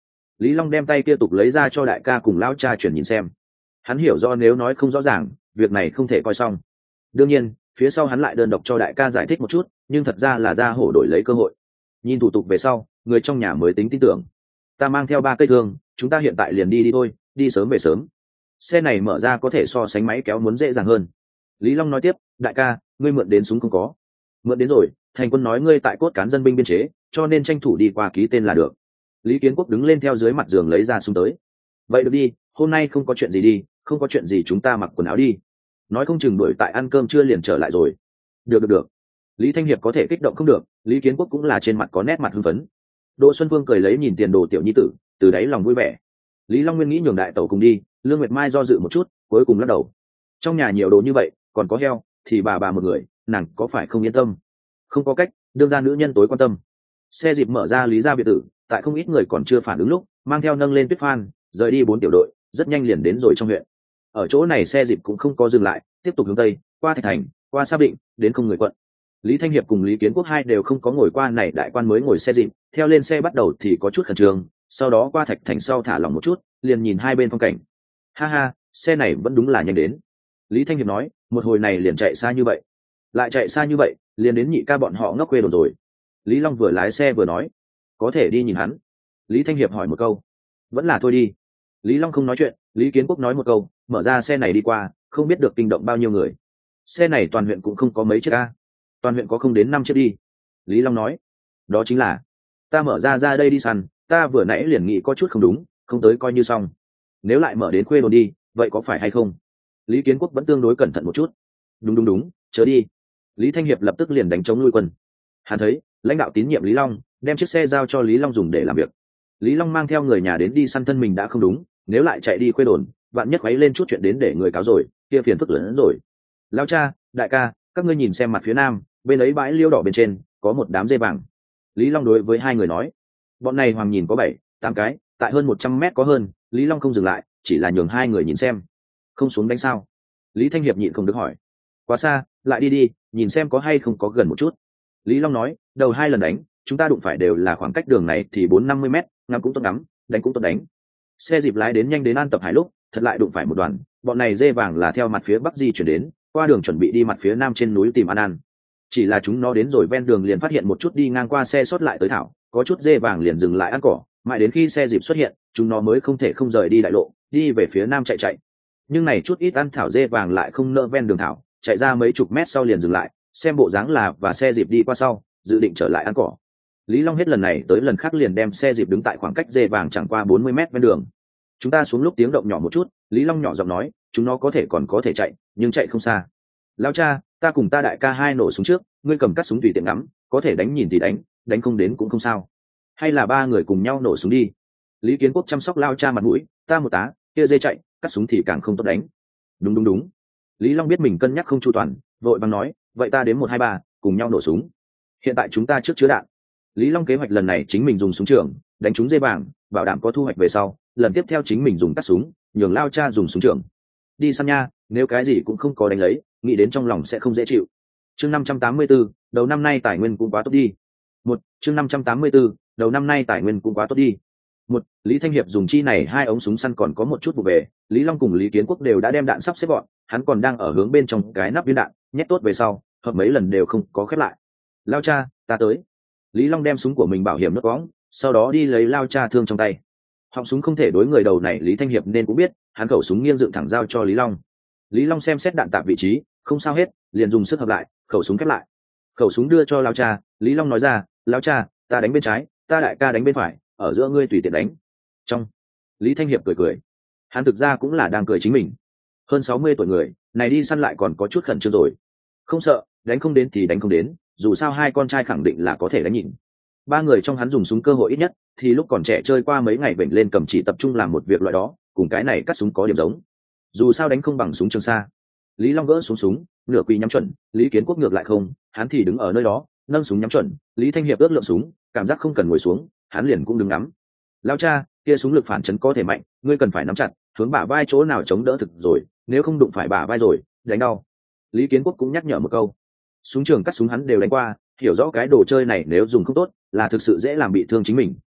Lý Long đem tay kia tục lấy ra cho đại ca cùng lão cha chuyển nhìn xem. Hắn hiểu do nếu nói không rõ ràng, việc này không thể coi xong. Đương nhiên, phía sau hắn lại đơn độc cho đại ca giải thích một chút, nhưng thật ra là ra hổ đổi lấy cơ hội. Nhìn thủ tục về sau, người trong nhà mới tính tin tưởng. Ta mang theo ba cây thương, chúng ta hiện tại liền đi đi thôi, đi sớm về sớm. Xe này mở ra có thể so sánh máy kéo muốn dễ dàng hơn. Lý Long nói tiếp, đại ca, ngươi mượn đến súng không có? Mượn đến rồi, thành quân nói ngươi tại cốt cán dân binh biên chế, cho nên tranh thủ đi qua ký tên là được. Lý Kiến Quốc đứng lên theo dưới mặt giường lấy ra súng tới. Vậy được đi, hôm nay không có chuyện gì đi, không có chuyện gì chúng ta mặc quần áo đi. Nói không chừng đuổi tại ăn cơm chưa liền trở lại rồi. Được được được. Lý Thanh Hiệp có thể kích động không được, Lý Kiến Quốc cũng là trên mặt có nét mặt hưng phấn. Đỗ Xuân Phương cười lấy nhìn tiền đồ tiểu nhi tử, từ đáy lòng vui vẻ. Lý Long Nguyên nghĩ nhường đại tẩu cùng đi, Lương Nguyệt Mai do dự một chút, cuối cùng lắc đầu. Trong nhà nhiều đồ như vậy, còn có heo, thì bà bà một người, nàng có phải không yên tâm? Không có cách, đương ra nữ nhân tối quan tâm. Xe dịp mở ra Lý gia biệt tử, tại không ít người còn chưa phản ứng lúc, mang theo nâng lên tuyết phan, rời đi bốn tiểu đội, rất nhanh liền đến rồi trong huyện. Ở chỗ này xe dịp cũng không có dừng lại, tiếp tục hướng tây, qua Thạch Thành, qua Sa Định, đến không người quận. Lý Thanh Hiệp cùng Lý Kiến Quốc hai đều không có ngồi qua này đại quan mới ngồi xe dịp, theo lên xe bắt đầu thì có chút khẩn trương, sau đó qua Thạch Thành sau thả lỏng một chút, liền nhìn hai bên phong cảnh. Ha ha, xe này vẫn đúng là nhanh đến. Lý Thanh Hiệp nói, một hồi này liền chạy xa như vậy, lại chạy xa như vậy, liền đến nhị ca bọn họ ngốc quê đồn rồi. Lý Long vừa lái xe vừa nói, có thể đi nhìn hắn. Lý Thanh Hiệp hỏi một câu, vẫn là thôi đi. Lý Long không nói chuyện, Lý Kiến Quốc nói một câu, mở ra xe này đi qua, không biết được kinh động bao nhiêu người. Xe này toàn huyện cũng không có mấy chiếc a, toàn huyện có không đến năm chiếc đi. Lý Long nói, đó chính là ta mở ra ra đây đi săn, ta vừa nãy liền nghĩ có chút không đúng, không tới coi như xong. Nếu lại mở đến khuê đồn đi, vậy có phải hay không? Lý Kiến Quốc vẫn tương đối cẩn thận một chút. Đúng đúng đúng, chớ đi. Lý Thanh Hiệp lập tức liền đánh chống nuôi quân. Hắn thấy lãnh đạo tín nhiệm Lý Long, đem chiếc xe giao cho Lý Long dùng để làm việc. Lý Long mang theo người nhà đến đi săn thân mình đã không đúng, nếu lại chạy đi khuê đồn, bạn nhất quấy lên chút chuyện đến để người cáo rồi, kia phiền phức lớn hơn rồi. Lão cha, đại ca, các ngươi nhìn xem mặt phía nam, bên ấy bãi liêu đỏ bên trên có một đám dê vàng. Lý Long đối với hai người nói, bọn này hoàng nhìn có bảy tám cái, tại hơn một trăm mét có hơn. Lý Long không dừng lại, chỉ là nhường hai người nhìn xem. Không xuống đánh sao? Lý Thanh Hiệp nhịn không được hỏi. Quá xa, lại đi đi, nhìn xem có hay không có gần một chút. Lý Long nói, đầu hai lần đánh, chúng ta đụng phải đều là khoảng cách đường này thì bốn năm mươi mét, ngắm cũng tốt ngắm, đánh cũng tốt đánh. Xe dịp lái đến nhanh đến An Tập Hải lúc, thật lại đụng phải một đoàn, bọn này dê vàng là theo mặt phía bắc di chuyển đến, qua đường chuẩn bị đi mặt phía nam trên núi tìm ăn ăn. Chỉ là chúng nó đến rồi ven đường liền phát hiện một chút đi ngang qua xe sót lại tới thảo, có chút dê vàng liền dừng lại ăn cỏ, mãi đến khi xe dịp xuất hiện, chúng nó mới không thể không rời đi đại lộ, đi về phía nam chạy chạy. Nhưng này chút ít ăn thảo dê vàng lại không nỡ ven đường thảo, chạy ra mấy chục mét sau liền dừng lại, xem bộ dáng là và xe dịp đi qua sau, dự định trở lại ăn cỏ. Lý Long hết lần này tới lần khác liền đem xe dịp đứng tại khoảng cách dê vàng chẳng qua bốn mươi mét ven đường. Chúng ta xuống lúc tiếng động nhỏ một chút, Lý Long nhỏ giọng nói, chúng nó có thể còn có thể chạy, nhưng chạy không xa. Lão cha, ta cùng ta đại ca hai nổ súng trước, ngươi cầm cắt súng tùy tiện ngắm, có thể đánh nhìn thì đánh, đánh không đến cũng không sao. Hay là ba người cùng nhau nổ súng đi. Lý Kiến Quốc chăm sóc lao cha mặt mũi, ta một tá, kia dê chạy, cắt súng thì càng không tốt đánh. Đúng đúng đúng. Lý Long biết mình cân nhắc không chu toàn, vội vàng nói, vậy ta đếm một hai ba, cùng nhau nổ súng. Hiện tại chúng ta trước chứa đạn. Lý Long kế hoạch lần này chính mình dùng súng trường, đánh trúng dê vàng, bảo đảm có thu hoạch về sau, lần tiếp theo chính mình dùng cắt súng, nhường lao cha dùng súng trường. Đi săn nha, nếu cái gì cũng không có đánh lấy, nghĩ đến trong lòng sẽ không dễ chịu. Chương năm trăm tám mươi tư, đầu năm nay tài nguyên cũng quá tốt đi. Một, chương năm trăm tám mươi tư, đầu năm nay tài nguyên cũng quá tốt đi. Một, Lý Thanh Hiệp dùng chi này hai ống súng săn còn có một chút vụ về, Lý Long cùng Lý Kiến Quốc đều đã đem đạn sắp xếp gọn, hắn còn đang ở hướng bên trong cái nắp viên đạn, nhét tốt về sau, hợp mấy lần đều không có khép lại. Lao cha, ta tới. Lý Long đem súng của mình bảo hiểm nước bóng, sau đó đi lấy lao cha thương trong tay. Họng súng không thể đối người đầu này Lý Thanh Hiệp nên cũng biết, hắn khẩu súng nghiêng dựng thẳng giao cho Lý Long. Lý Long xem xét đạn tạp vị trí, không sao hết, liền dùng sức hợp lại, khẩu súng khép lại. Khẩu súng đưa cho lao cha, Lý Long nói ra, lao cha, ta đánh bên trái, ta đại ca đánh bên phải, ở giữa ngươi tùy tiện đánh. Trong, Lý Thanh Hiệp cười cười, hắn thực ra cũng là đang cười chính mình. Hơn sáu mươi tuổi người, này đi săn lại còn có chút khẩn trương rồi. Không sợ, đánh không đến thì đánh không đến, dù sao hai con trai khẳng định là có thể đánh nhịn. Ba người trong hắn dùng súng cơ hội ít nhất, thì lúc còn trẻ chơi qua mấy ngày bệnh lên cầm chỉ tập trung làm một việc loại đó, cùng cái này cắt súng có điểm giống. Dù sao đánh không bằng súng trường xa. Lý Long gỡ xuống súng, nửa quỳ nhắm chuẩn, Lý Kiến Quốc ngược lại không, hắn thì đứng ở nơi đó, nâng súng nhắm chuẩn, Lý Thanh Hiệp ước lượng súng, cảm giác không cần ngồi xuống, hắn liền cũng đứng ngắm. Lao cha, kia súng lực phản chấn có thể mạnh, ngươi cần phải nắm chặt, hướng bả vai chỗ nào chống đỡ thực rồi, nếu không đụng phải bả vai rồi, đánh đau. Lý Kiến Quốc cũng nhắc nhở một câu. Súng trường cắt súng hắn đều đánh qua, hiểu rõ cái đồ chơi này nếu dùng không tốt, là thực sự dễ làm bị thương chính mình.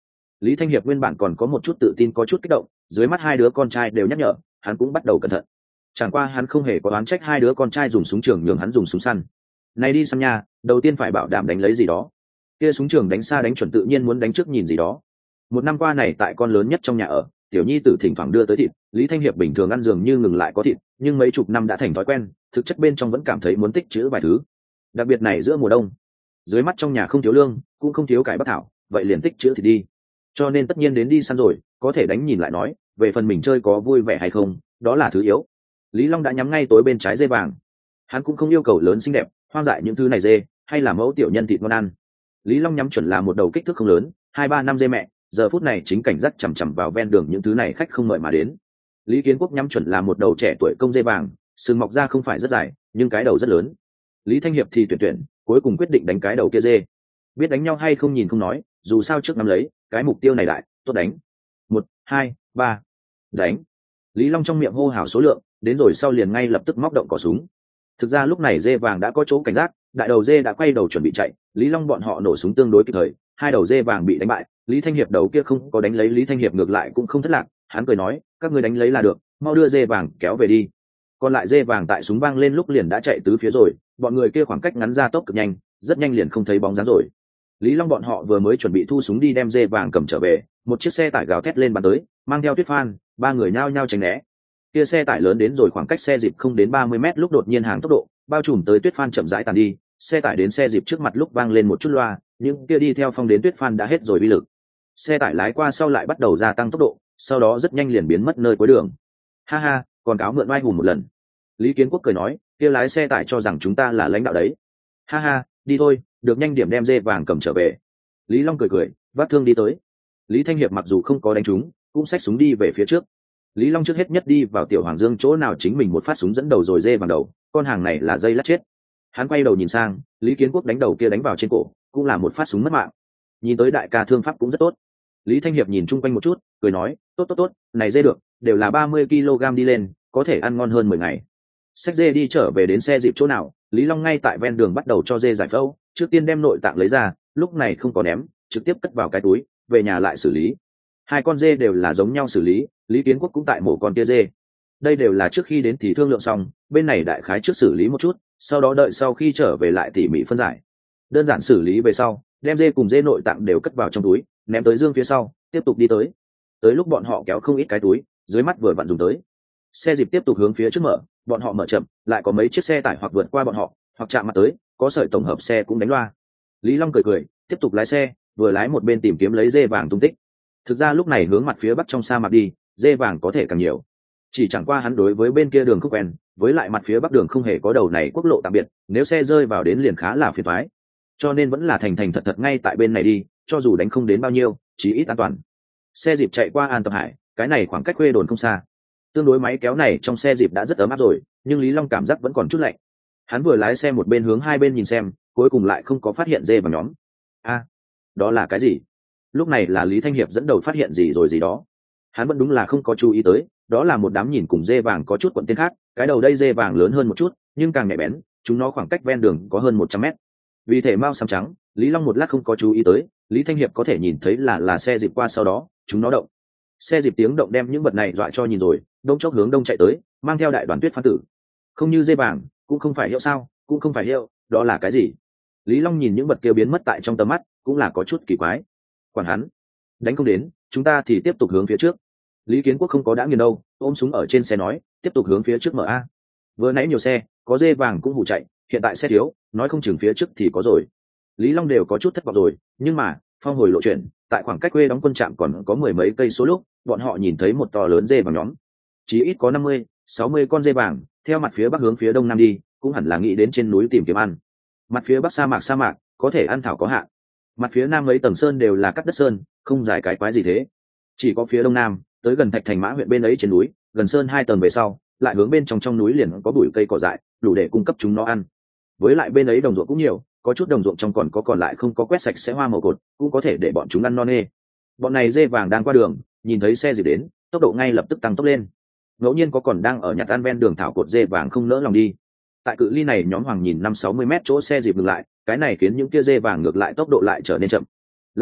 Lý Thanh Hiệp nguyên bản còn có một chút tự tin, có chút kích động, dưới mắt hai đứa con trai đều nhắc nhở, hắn cũng bắt đầu cẩn thận. Chẳng qua hắn không hề có đoán trách hai đứa con trai dùng súng trường nhường hắn dùng súng săn. Này đi săn nha, đầu tiên phải bảo đảm đánh lấy gì đó. Kia súng trường đánh xa đánh chuẩn tự nhiên muốn đánh trước nhìn gì đó. Một năm qua này tại con lớn nhất trong nhà ở, tiểu nhi tử thỉnh thoảng đưa tới thịt, Lý Thanh Hiệp bình thường ăn dường như ngừng lại có thịt, nhưng mấy chục năm đã thành thói quen, thực chất bên trong vẫn cảm thấy muốn tích trữ vài thứ. Đặc biệt này giữa mùa đông, dưới mắt trong nhà không thiếu lương, cũng không thiếu cải bắc thảo, vậy liền tích trữ thịt đi. Cho nên tất nhiên đến đi săn rồi, có thể đánh nhìn lại nói, về phần mình chơi có vui vẻ hay không, đó là thứ yếu. Lý Long đã nhắm ngay tối bên trái dê vàng. Hắn cũng không yêu cầu lớn xinh đẹp, hoang dại những thứ này dê, hay là mẫu tiểu nhân thịt ngon ăn. Lý Long nhắm chuẩn là một đầu kích thước không lớn, hai ba năm dê mẹ, giờ phút này chính cảnh giác chằm chằm vào ven đường những thứ này khách không mời mà đến. Lý Kiến Quốc nhắm chuẩn là một đầu trẻ tuổi công dê vàng, sừng mọc ra không phải rất dài, nhưng cái đầu rất lớn. Lý Thanh Hiệp thì tuyển tuyển, cuối cùng quyết định đánh cái đầu kia dê. Biết đánh nhau hay không nhìn không nói, dù sao trước năm lấy, cái mục tiêu này đại, tốt đánh. Một, hai, ba, đánh. Lý Long trong miệng hô hào số lượng, đến rồi sau liền ngay lập tức móc động cò súng. Thực ra lúc này dê vàng đã có chỗ cảnh giác, đại đầu dê đã quay đầu chuẩn bị chạy, Lý Long bọn họ nổ súng tương đối kịp thời, hai đầu dê vàng bị đánh bại. Lý Thanh Hiệp đầu kia không có đánh lấy, Lý Thanh Hiệp ngược lại cũng không thất lạc, hắn cười nói, các ngươi đánh lấy là được, mau đưa dê vàng kéo về đi. Còn lại dê vàng tại súng vang lên lúc liền đã chạy tứ phía rồi, bọn người kia khoảng cách ngắn ra tốc cực nhanh, rất nhanh liền không thấy bóng dáng rồi. Lý Long bọn họ vừa mới chuẩn bị thu súng đi đem dê vàng cầm trở về, một chiếc xe tải gào thét lên bắn tới, mang theo tuyết phan, ba người nhao nhao tránh né. Kia xe tải lớn đến rồi khoảng cách xe dịp không đến ba mươi mét lúc đột nhiên hàng tốc độ, bao trùm tới tuyết phan chậm rãi tàn đi, xe tải đến xe dịp trước mặt lúc vang lên một chút loa, nhưng kia đi theo phong đến tuyết phan đã hết rồi uy lực. Xe tải lái qua sau lại bắt đầu gia tăng tốc độ, sau đó rất nhanh liền biến mất nơi cuối đường. Ha ha, còn cáo mượn oai hùng một lần. Lý Kiến Quốc cười nói, kia lái xe tải cho rằng chúng ta là lãnh đạo đấy. Ha ha, đi thôi, được nhanh điểm đem dê vàng cầm trở về. Lý Long cười cười, vác thương đi tới. Lý Thanh Hiệp mặc dù không có đánh trúng, cũng xách súng đi về phía trước. Lý Long trước hết nhất đi vào tiểu Hoàng Dương chỗ nào chính mình một phát súng dẫn đầu rồi dê vàng đầu, con hàng này là dây lát chết. Hắn quay đầu nhìn sang, Lý Kiến Quốc đánh đầu kia đánh vào trên cổ, cũng là một phát súng mất mạng. Nhìn tới đại ca thương pháp cũng rất tốt. Lý Thanh Hiệp nhìn chung quanh một chút, cười nói, tốt tốt tốt, này dê được, đều là ba mươi ki lô gam đi lên, có thể ăn ngon hơn mười ngày. Xách dê đi trở về đến xe dịp chỗ nào, Lý Long ngay tại ven đường bắt đầu cho dê giải phẫu, trước tiên đem nội tạng lấy ra, lúc này không có ném, trực tiếp cất vào cái túi, về nhà lại xử lý. Hai con dê đều là giống nhau xử lý, Lý Kiến Quốc cũng tại mổ con kia dê. Đây đều là trước khi đến thì thương lượng xong, bên này đại khái trước xử lý một chút, sau đó đợi sau khi trở về lại tỉ mỉ phân giải. Đơn giản xử lý về sau, đem dê cùng dê nội tạng đều cất vào trong túi, ném tới dương phía sau, tiếp tục đi tới. Tới lúc bọn họ kéo không ít cái túi, dưới mắt vừa vặn dùng tới. Xe dịp tiếp tục hướng phía trước mở, bọn họ mở chậm, lại có mấy chiếc xe tải hoặc vượt qua bọn họ, hoặc chạm mặt tới, có sợi tổng hợp xe cũng đánh loa. Lý Long cười cười, tiếp tục lái xe, vừa lái một bên tìm kiếm lấy dê vàng tung tích. Thực ra lúc này hướng mặt phía bắc trong sa mạc đi, dê vàng có thể càng nhiều. Chỉ chẳng qua hắn đối với bên kia đường không quen, với lại mặt phía bắc đường không hề có đầu này quốc lộ tạm biệt, nếu xe rơi vào đến liền khá là phiền toái. Cho nên vẫn là thành thành thật thật ngay tại bên này đi, cho dù đánh không đến bao nhiêu, chí ít an toàn. Xe dịp chạy qua An Tập Hải, cái này khoảng cách quê đồn không xa. Tương đối máy kéo này trong xe dịp đã rất ấm áp rồi, nhưng Lý Long cảm giác vẫn còn chút lạnh. Hắn vừa lái xe một bên hướng hai bên nhìn xem, cuối cùng lại không có phát hiện dê vào nhóm. A, à, đó là cái gì? Lúc này là Lý Thanh Hiệp dẫn đầu phát hiện gì rồi gì đó. Hắn vẫn đúng là không có chú ý tới, đó là một đám nhìn cùng dê vàng có chút quận tên khác, cái đầu đây dê vàng lớn hơn một chút, nhưng càng nhạy bén, chúng nó khoảng cách ven đường có hơn một trăm mét. Vì thể mao xám trắng, Lý Long một lát không có chú ý tới, Lý Thanh Hiệp có thể nhìn thấy là là xe dịp qua sau đó, chúng nó động. Xe dịp tiếng động đem những vật này dọa cho nhìn rồi, đông chốc hướng đông chạy tới, mang theo đại đoàn tuyết phan tử. Không như dê vàng, cũng không phải hiệu sao, cũng không phải hiệu, đó là cái gì? Lý Long nhìn những vật kia biến mất tại trong tầm mắt, cũng là có chút kỳ quái. Quản hắn, đánh không đến, chúng ta thì tiếp tục hướng phía trước. Lý Kiến Quốc không có đã nghiền đâu, ôm súng ở trên xe nói, tiếp tục hướng phía trước mở a. Vừa nãy nhiều xe, có dê vàng cũng hụ chạy, hiện tại xe thiếu, nói không chừng phía trước thì có rồi. Lý Long đều có chút thất vọng rồi, nhưng mà phong hồi lộ chuyển, tại khoảng cách quê đóng quân trạm còn có mười mấy cây số lúc, bọn họ nhìn thấy một to lớn dê vàng nhóm, chỉ ít có năm mươi, sáu mươi con dê vàng, theo mặt phía bắc hướng phía đông nam đi, cũng hẳn là nghĩ đến trên núi tìm kiếm ăn. Mặt phía bắc sa mạc sa mạc, có thể ăn thảo có hạn. Mặt phía nam mấy tầng sơn đều là cắt đất sơn, không dài cái quái gì thế. Chỉ có phía đông nam, tới gần Thạch Thành Mã huyện bên ấy trên núi, gần sơn hai tầng về sau, lại hướng bên trong trong núi liền có bụi cây cỏ dại, đủ để cung cấp chúng nó ăn. Với lại bên ấy đồng ruộng cũng nhiều, có chút đồng ruộng trong còn có còn lại không có quét sạch sẽ hoa màu cột, cũng có thể để bọn chúng ăn non nê. Bọn này dê vàng đang qua đường, nhìn thấy xe dịp đến, tốc độ ngay lập tức tăng tốc lên. Ngẫu nhiên có còn đang ở nhặt ăn ven đường thảo cột dê vàng không nỡ lòng đi. Tại cự ly này nhóm Hoàng nhìn năm sáu mươi mét chỗ xe dịp ngừng lại, cái này khiến những kia dê vàng ngược lại tốc độ lại trở nên chậm. Lão cha,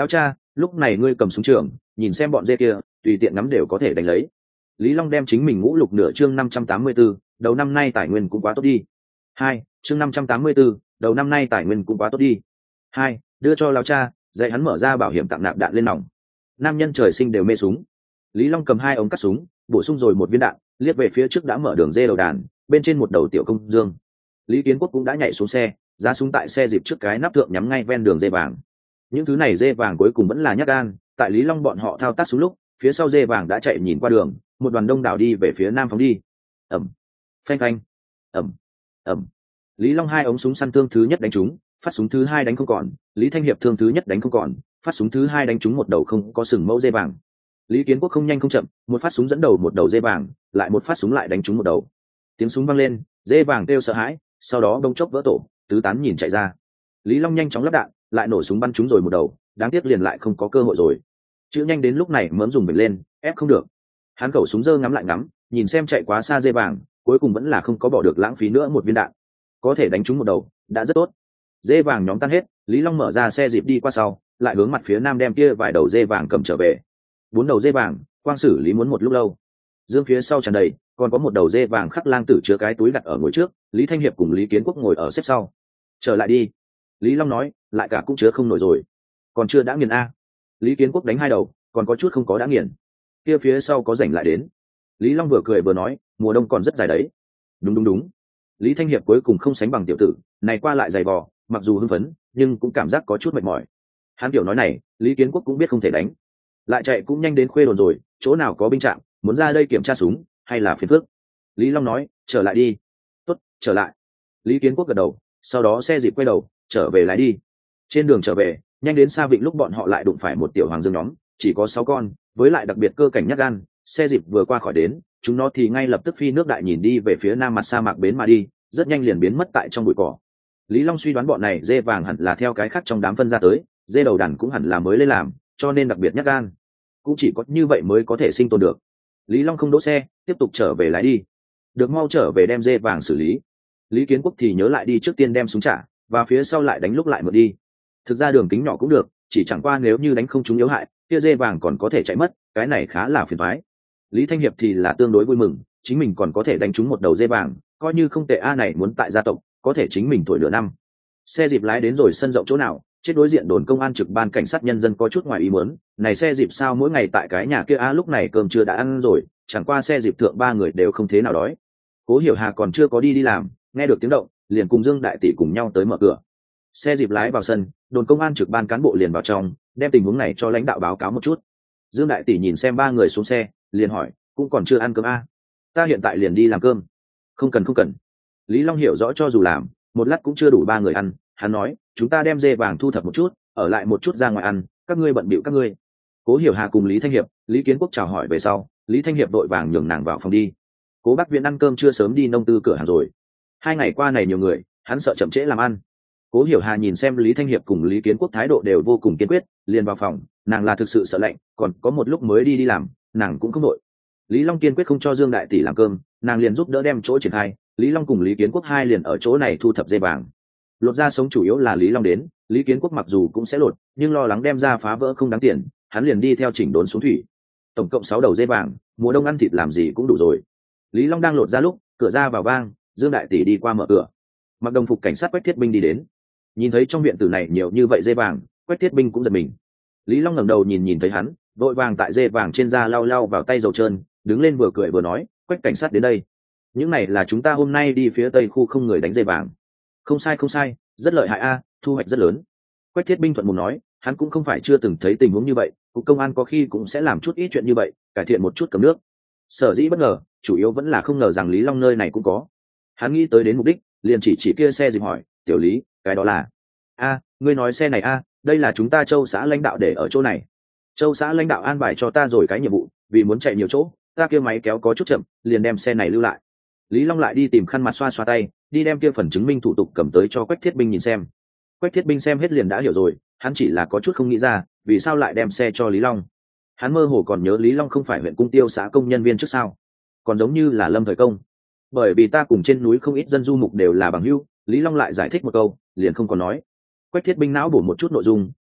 lúc này ngươi cầm súng trường nhìn xem bọn dê kia tùy tiện ngắm đều có thể đánh lấy. Lý Long đem chính mình ngũ lục nửa chương năm trăm tám mươi 584, đầu năm nay tài nguyên cũng quá tốt đi. Hai, chương năm trăm tám mươi 584, đầu năm nay tài nguyên cũng quá tốt đi. Hai, đưa cho lão cha, dạy hắn mở ra bảo hiểm tặng nạp đạn lên nòng. Nam nhân trời sinh đều mê súng. Lý Long cầm hai ống cắt súng, bổ sung rồi một viên đạn, liếc về phía trước đã mở đường dê đầu đàn, bên trên một đầu tiểu công dương. Lý Kiến Quốc cũng đã nhảy xuống xe, ra súng tại xe dịp trước cái nắp thượng nhắm ngay ven đường dê vàng. Những thứ này dê vàng cuối cùng vẫn là nhát gan, tại Lý Long bọn họ thao tác súng lúc, phía sau dê vàng đã chạy nhìn qua đường, một đoàn đông đảo đi về phía nam phóng đi. Ầm, phanh phanh, ầm, ầm. Lý Long hai ống súng săn thương thứ nhất đánh trúng, phát súng thứ hai đánh không còn, Lý Thanh Hiệp thương thứ nhất đánh không còn, phát súng thứ hai đánh trúng một đầu không có sừng mẫu dê vàng. Lý Kiến Quốc không nhanh không chậm, một phát súng dẫn đầu một đầu dê vàng, lại một phát súng lại đánh trúng một đầu. Tiếng súng vang lên, dê vàng kêu sợ hãi, sau đó bông chốc vỡ tổ, tứ tán nhìn chạy ra. Lý Long nhanh chóng lắp đạn, lại nổ súng bắn trúng rồi một đầu, đáng tiếc liền lại không có cơ hội rồi. Chữ nhanh đến lúc này mớm dùng bình lên, ép không được. Hắn cẩu súng dơ ngắm lại ngắm, nhìn xem chạy quá xa dê vàng, cuối cùng vẫn là không có bỏ được lãng phí nữa một viên đạn. Có thể đánh trúng một đầu, đã rất tốt. Dê vàng nhóm tan hết, Lý Long mở ra xe dịp đi qua sau, lại hướng mặt phía nam đem kia vài đầu dê vàng cầm trở về. Bốn đầu dê vàng, quang xử lý muốn một lúc lâu. Dương phía sau tràn đầy, còn có một đầu dê vàng khắc lang tử chứa cái túi đặt ở ngồi trước, Lý Thanh Hiệp cùng Lý Kiến Quốc ngồi ở xếp sau. Trở lại đi. Lý Long nói, lại cả cũng chứa không nổi rồi. Còn chưa đã nghiền a. Lý Kiến Quốc đánh hai đầu, còn có chút không có đã nghiền. Kia phía sau có rảnh lại đến. Lý Long vừa cười vừa nói, mùa đông còn rất dài đấy. Đúng đúng đúng. Lý Thanh Hiệp cuối cùng không sánh bằng tiểu tử, này qua lại dày vò, mặc dù hưng phấn, nhưng cũng cảm giác có chút mệt mỏi. Hắn kiểu nói này, Lý Kiến Quốc cũng biết không thể đánh. Lại chạy cũng nhanh đến khuê đồn rồi, chỗ nào có binh trạm, muốn ra đây kiểm tra súng, hay là phiền phức. Lý Long nói, trở lại đi. Tốt, trở lại. Lý Kiến Quốc gật đầu, sau đó xe dịp quay đầu, trở về lái đi. Trên đường trở về, nhanh đến xa vịnh lúc bọn họ lại đụng phải một tiểu hoàng dương nhóm, chỉ có sáu con, với lại đặc biệt cơ cảnh nhát gan, xe dịp vừa qua khỏi đến, chúng nó thì ngay lập tức phi nước đại nhìn đi về phía nam mặt sa mạc bến mà đi, rất nhanh liền biến mất tại trong bụi cỏ. Lý Long suy đoán bọn này dê vàng hẳn là theo cái khác trong đám phân ra tới, dê đầu đàn cũng hẳn là mới lên làm, cho nên đặc biệt nhát gan. Cũng chỉ có như vậy mới có thể sinh tồn được. Lý Long không đỗ xe, tiếp tục trở về lái đi. Được mau trở về đem dê vàng xử lý. Lý Kiến Quốc thì nhớ lại đi trước tiên đem súng trả, và phía sau lại đánh lúc lại mượn đi. Thực ra đường kính nhỏ cũng được, chỉ chẳng qua nếu như đánh không trúng yếu hại, kia dê vàng còn có thể chạy mất, cái này khá là phiền toái. Lý Thanh Hiệp thì là tương đối vui mừng, chính mình còn có thể đánh trúng một đầu dê vàng, coi như không tệ a này muốn tại gia tộc, có thể chính mình tuổi nửa năm. Xe dịp lái đến rồi sân rộng chỗ nào, trên đối diện đồn công an trực ban cảnh sát nhân dân có chút ngoài ý muốn, này xe dịp sao mỗi ngày tại cái nhà kia a lúc này cơm chưa đã ăn rồi, chẳng qua xe dịp thượng ba người đều không thế nào đói. Cố Hiểu Hà còn chưa có đi đi làm, nghe được tiếng động, liền cùng Dương Đại Tỷ cùng nhau tới mở cửa. Xe dịp lái vào sân, đồn công an trực ban cán bộ liền vào trong, đem tình huống này cho lãnh đạo báo cáo một chút. Dương Đại Tỷ nhìn xem ba người xuống xe, liền hỏi, cũng còn chưa ăn cơm a? Ta hiện tại liền đi làm cơm. Không cần không cần. Lý Long hiểu rõ cho dù làm, một lát cũng chưa đủ ba người ăn, hắn nói, chúng ta đem dê vàng thu thập một chút, ở lại một chút ra ngoài ăn, các ngươi bận bịu các ngươi. Cố Hiểu Hà cùng Lý Thanh Hiệp, Lý Kiến Quốc chào hỏi về sau, Lý Thanh Hiệp đội vàng nhường nàng vào phòng đi. Cố Bác Viễn ăn cơm chưa sớm đi nông tư cửa hàng rồi. Hai ngày qua này nhiều người, hắn sợ chậm trễ làm ăn. Cố Hiểu Hà nhìn xem Lý Thanh Hiệp cùng Lý Kiến Quốc thái độ đều vô cùng kiên quyết, liền vào phòng, nàng là thực sự sợ lạnh, còn có một lúc mới đi đi làm, nàng cũng không đội. Lý Long kiên quyết không cho Dương Đại Tỷ làm cơm, nàng liền giúp đỡ đem chỗ triển khai, Lý Long cùng Lý Kiến Quốc hai liền ở chỗ này thu thập dê vàng. Lột ra sống chủ yếu là Lý Long đến, Lý Kiến Quốc mặc dù cũng sẽ lột, nhưng lo lắng đem ra phá vỡ không đáng tiền, hắn liền đi theo chỉnh đốn xuống thủy. Tổng cộng sáu đầu dê vàng, mùa đông ăn thịt làm gì cũng đủ rồi. Lý Long đang lột ra lúc, cửa ra vào vang, Dương Đại Tỷ đi qua mở cửa. Mặc đồng phục cảnh sát Quách Thiết Binh đi đến. Nhìn thấy trong viện tử này nhiều như vậy dê vàng, Quách Thiết Binh cũng giật mình. Lý Long ngẩng đầu nhìn nhìn thấy hắn, vội vàng tại dê vàng trên da lau lau vào tay dầu trơn, đứng lên vừa cười vừa nói, Quách cảnh sát đến đây. Những này là chúng ta hôm nay đi phía tây khu không người đánh dê vàng. Không sai không sai, rất lợi hại a, thu hoạch rất lớn. Quách Thiết Binh thuận mồm nói, hắn cũng không phải chưa từng thấy tình huống như vậy, cục công an có khi cũng sẽ làm chút ít chuyện như vậy, cải thiện một chút cầm nước. Sở dĩ bất ngờ, chủ yếu vẫn là không ngờ rằng Lý Long nơi này cũng có. Hắn nghĩ tới đến mục đích, liền chỉ chỉ kia xe dịp hỏi, tiểu Lý, cái đó là? A, ngươi nói xe này a, đây là chúng ta Châu xã lãnh đạo để ở chỗ này. Châu xã lãnh đạo an bài cho ta rồi cái nhiệm vụ, vì muốn chạy nhiều chỗ, ta kia máy kéo có chút chậm, liền đem xe này lưu lại. Lý Long lại đi tìm khăn mặt xoa xoa tay, đi đem kia phần chứng minh thủ tục cầm tới cho Quách Thiết Binh nhìn xem. Quách Thiết Binh xem hết liền đã hiểu rồi, hắn chỉ là có chút không nghĩ ra, vì sao lại đem xe cho Lý Long. Hắn mơ hồ còn nhớ Lý Long không phải huyện Cung Tiêu xã công nhân viên trước sao, còn giống như là Lâm Thời Công. Bởi vì ta cùng trên núi không ít dân du mục đều là bằng hữu, Lý Long lại giải thích một câu, liền không còn nói. Quách Thiết Binh não bổ một chút nội dung,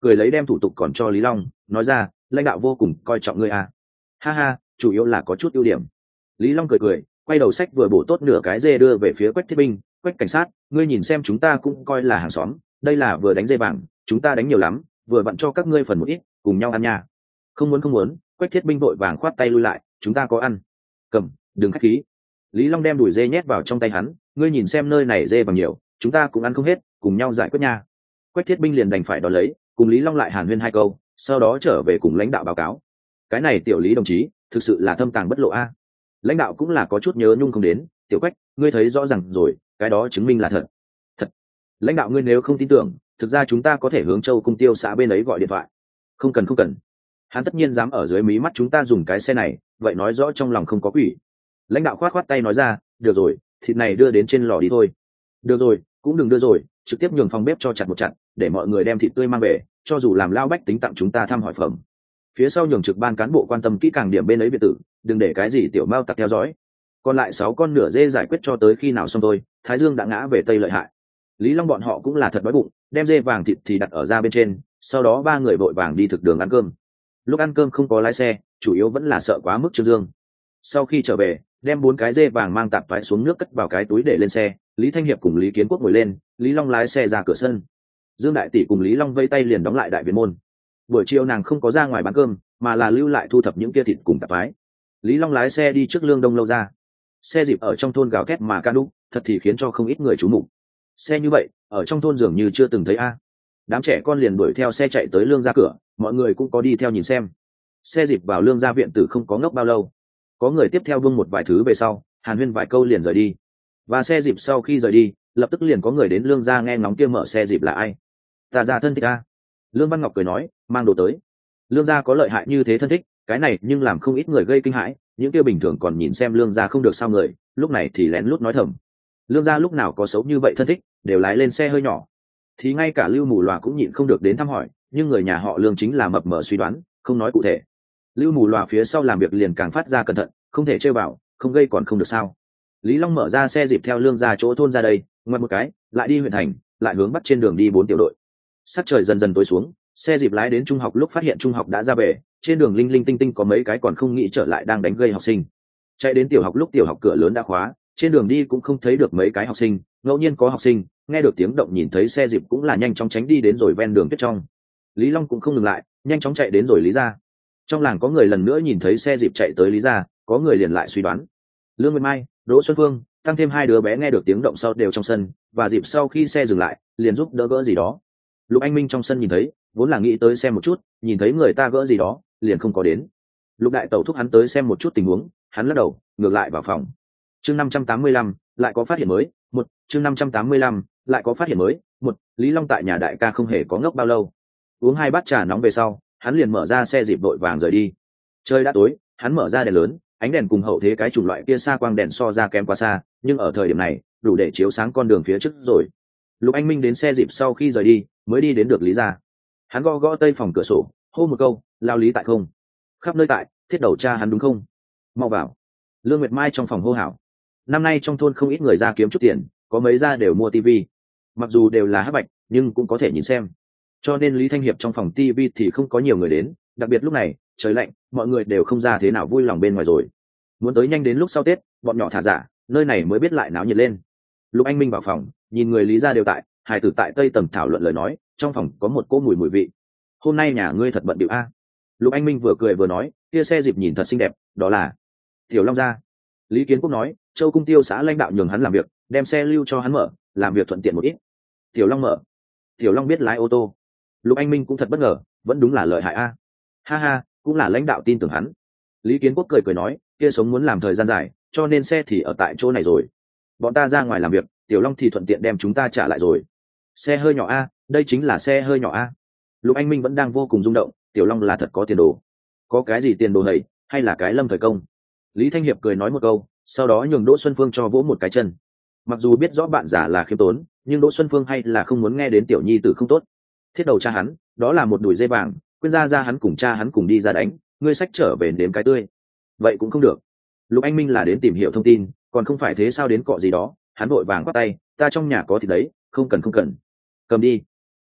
cười lấy đem thủ tục còn cho Lý Long, nói ra, lãnh đạo vô cùng coi trọng ngươi à. Ha ha, chủ yếu là có chút ưu điểm. Lý Long cười cười, quay đầu sách vừa bổ tốt nửa cái dê đưa về phía Quách Thiết Binh, Quách cảnh sát, ngươi nhìn xem chúng ta cũng coi là hàng xóm, đây là vừa đánh dê vàng, chúng ta đánh nhiều lắm, vừa vặn cho các ngươi phần một ít, cùng nhau ăn nha. Không muốn không muốn, Quách Thiết Binh vội vàng khoát tay lui lại, chúng ta có ăn. Cầm, đừng khách khí. Lý Long đem đùi dê nhét vào trong tay hắn, ngươi nhìn xem nơi này dê vàng nhiều, chúng ta cũng ăn không hết, cùng nhau giải quyết nha. Quách Thiết Binh liền đành phải đón lấy, cùng Lý Long lại hàn huyên hai câu, sau đó trở về cùng lãnh đạo báo cáo. Cái này tiểu Lý đồng chí, thực sự là thâm tàng bất lộ a. Lãnh đạo cũng là có chút nhớ nhung không đến, tiểu Quách, ngươi thấy rõ ràng rồi, cái đó chứng minh là thật. Thật. Lãnh đạo ngươi nếu không tin tưởng, thực ra chúng ta có thể hướng Châu Cung Tiêu xã bên ấy gọi điện thoại. Không cần không cần. Hắn tất nhiên dám ở dưới mí mắt chúng ta dùng cái xe này, vậy nói rõ trong lòng không có quỷ. Lãnh đạo khoát khoát tay nói ra, được rồi, thịt này đưa đến trên lò đi thôi. Được rồi, cũng đừng đưa rồi, trực tiếp nhường phòng bếp cho chặt một chặt, để mọi người đem thịt tươi mang về, cho dù làm lao bách tính tặng chúng ta thăm hỏi phẩm. Phía sau nhường trực ban cán bộ quan tâm kỹ càng điểm bên ấy biệt tử, đừng để cái gì tiểu mao tặc theo dõi. Còn lại sáu con nửa dê giải quyết cho tới khi nào xong thôi, Thái Dương đã ngã về tây lợi hại. Lý Long bọn họ cũng là thật đói bụng, đem dê vàng thịt thì đặt ở ra bên trên, sau đó ba người vội vàng đi thực đường ăn cơm. Lúc ăn cơm không có lái xe, chủ yếu vẫn là sợ quá mức Trương Dương. Sau khi trở về, đem bốn cái dê vàng mang tạp toái xuống nước cất vào cái túi để lên xe, Lý Thanh Hiệp cùng Lý Kiến Quốc ngồi lên, Lý Long lái xe ra cửa sân. Dương đại tỷ cùng Lý Long vây tay liền đóng lại đại viện môn. Buổi chiều nàng không có ra ngoài bán cơm, mà là lưu lại thu thập những kia thịt cùng tạp toái. Lý Long lái xe đi trước Lương Đông lâu ra. Xe dịp ở trong thôn gào thét mà ca đúc, thật thì khiến cho không ít người chú mục. Xe như vậy, ở trong thôn dường như chưa từng thấy a. Đám trẻ con liền đuổi theo xe chạy tới Lương gia cửa, mọi người cũng có đi theo nhìn xem. Xe dịp vào Lương gia viện tử không có ngốc bao lâu, có người tiếp theo vương một vài thứ về sau, hàn huyên vài câu liền rời đi. Và xe dịp sau khi rời đi, lập tức liền có người đến Lương gia nghe ngóng kia mở xe dịp là ai. Ta ra thân thích a. Lương Văn Ngọc cười nói, mang đồ tới. Lương gia có lợi hại như thế thân thích, cái này nhưng làm không ít người gây kinh hãi, những kia bình thường còn nhìn xem Lương gia không được sao người, lúc này thì lén lút nói thầm. Lương gia lúc nào có xấu như vậy thân thích, đều lái lên xe hơi nhỏ. Thì ngay cả Lưu Mù Lòa cũng nhịn không được đến thăm hỏi, nhưng người nhà họ Lương chính là mập mờ suy đoán, không nói cụ thể. Lưu Mù Lòa phía sau làm việc liền càng phát ra cẩn thận, không thể chơi vào, không gây còn không được sao. Lý Long mở ra xe dịp theo Lương gia chỗ thôn ra đây, ngoặt một cái, lại đi huyện thành, lại hướng bắt trên đường đi bốn tiểu đội. Sắc trời dần dần tối xuống, xe dịp lái đến trung học lúc phát hiện trung học đã ra về, trên đường linh linh tinh tinh có mấy cái còn không nghĩ trở lại đang đánh gây học sinh. Chạy đến tiểu học lúc tiểu học cửa lớn đã khóa, trên đường đi cũng không thấy được mấy cái học sinh, ngẫu nhiên có học sinh nghe được tiếng động nhìn thấy xe dịp cũng là nhanh chóng tránh đi đến rồi ven đường tuyết trong. Lý Long cũng không ngừng lại, nhanh chóng chạy đến rồi Lý gia. Trong làng có người lần nữa nhìn thấy xe dịp chạy tới Lý gia, có người liền lại suy đoán. Lương Nguyệt Mai, Đỗ Xuân Phương, tăng thêm hai đứa bé nghe được tiếng động sau đều trong sân, và dịp sau khi xe dừng lại, liền giúp đỡ gỡ gì đó. Lục Anh Minh trong sân nhìn thấy, vốn là nghĩ tới xem một chút, nhìn thấy người ta gỡ gì đó, liền không có đến. Lục đại tẩu thúc hắn tới xem một chút tình huống, hắn lắc đầu, ngược lại vào phòng. Chương năm trăm tám mươi lăm, lại có phát hiện mới. Một, chương năm trăm tám mươi lăm, lại có phát hiện mới. Một, Lý Long tại nhà đại ca không hề có ngốc bao lâu. Uống hai bát trà nóng về sau, hắn liền mở ra xe dịp đội vàng rời đi. Trời đã tối, hắn mở ra đèn lớn, ánh đèn cùng hậu thế cái chủng loại kia xa quang đèn so ra kém quá xa, nhưng ở thời điểm này, đủ để chiếu sáng con đường phía trước rồi. Lục Anh Minh đến xe dịp sau khi rời đi, mới đi đến được Lý gia. Hắn gõ gõ tây phòng cửa sổ, hô một câu, lao Lý tại không? Khắp nơi tại, thiết đầu cha hắn đúng không? Mau vào. Lương Nguyệt Mai trong phòng hô hào. Năm nay trong thôn không ít người ra kiếm chút tiền, có mấy gia đều mua tivi. Mặc dù đều là hắc bạch, nhưng cũng có thể nhìn xem. Cho nên Lý Thanh Hiệp trong phòng tivi thì không có nhiều người đến, đặc biệt lúc này, trời lạnh, mọi người đều không ra thế nào vui lòng bên ngoài rồi. Muốn tới nhanh đến lúc sau Tết, bọn nhỏ thả giả, nơi này mới biết lại náo nhiệt lên. Lục Anh Minh vào phòng, nhìn người Lý gia đều tại, hài tử tại tây tầng thảo luận lời nói, trong phòng có một cô mùi mùi vị. Hôm nay nhà ngươi thật bận bịu a. Lục Anh Minh vừa cười vừa nói, kia xe dịp nhìn thật xinh đẹp, đó là Tiểu Long gia. Lý Kiến Quốc nói, Châu Cung Tiêu xã lãnh đạo nhường hắn làm việc, đem xe lưu cho hắn mở, làm việc thuận tiện một ít. Tiểu Long mở. Tiểu Long biết lái ô tô. Lục Anh Minh cũng thật bất ngờ, vẫn đúng là lợi hại a. Ha ha, cũng là lãnh đạo tin tưởng hắn. Lý Kiến Quốc cười cười nói, kia sống muốn làm thời gian dài, cho nên xe thì ở tại chỗ này rồi. Bọn ta ra ngoài làm việc, Tiểu Long thì thuận tiện đem chúng ta trả lại rồi. Xe hơi nhỏ a, đây chính là xe hơi nhỏ a. Lục Anh Minh vẫn đang vô cùng rung động, Tiểu Long là thật có tiền đồ. Có cái gì tiền đồ hầy, hay là cái lâm thời công? Lý Thanh Hiệp cười nói một câu, sau đó nhường Đỗ Xuân Phương cho vỗ một cái chân. Mặc dù biết rõ bạn giả là khiêm tốn, nhưng Đỗ Xuân Phương hay là không muốn nghe đến tiểu nhi tử không tốt. Thiết đầu cha hắn, đó là một đùi dây vàng, quên ra ra hắn cùng cha hắn cùng đi ra đánh, ngươi sách trở về nếm cái tươi. Vậy cũng không được. Lục Anh Minh là đến tìm hiểu thông tin, còn không phải thế sao đến cọ gì đó, hắn vội vàng quát tay, ta trong nhà có thịt đấy, không cần không cần. Cầm đi.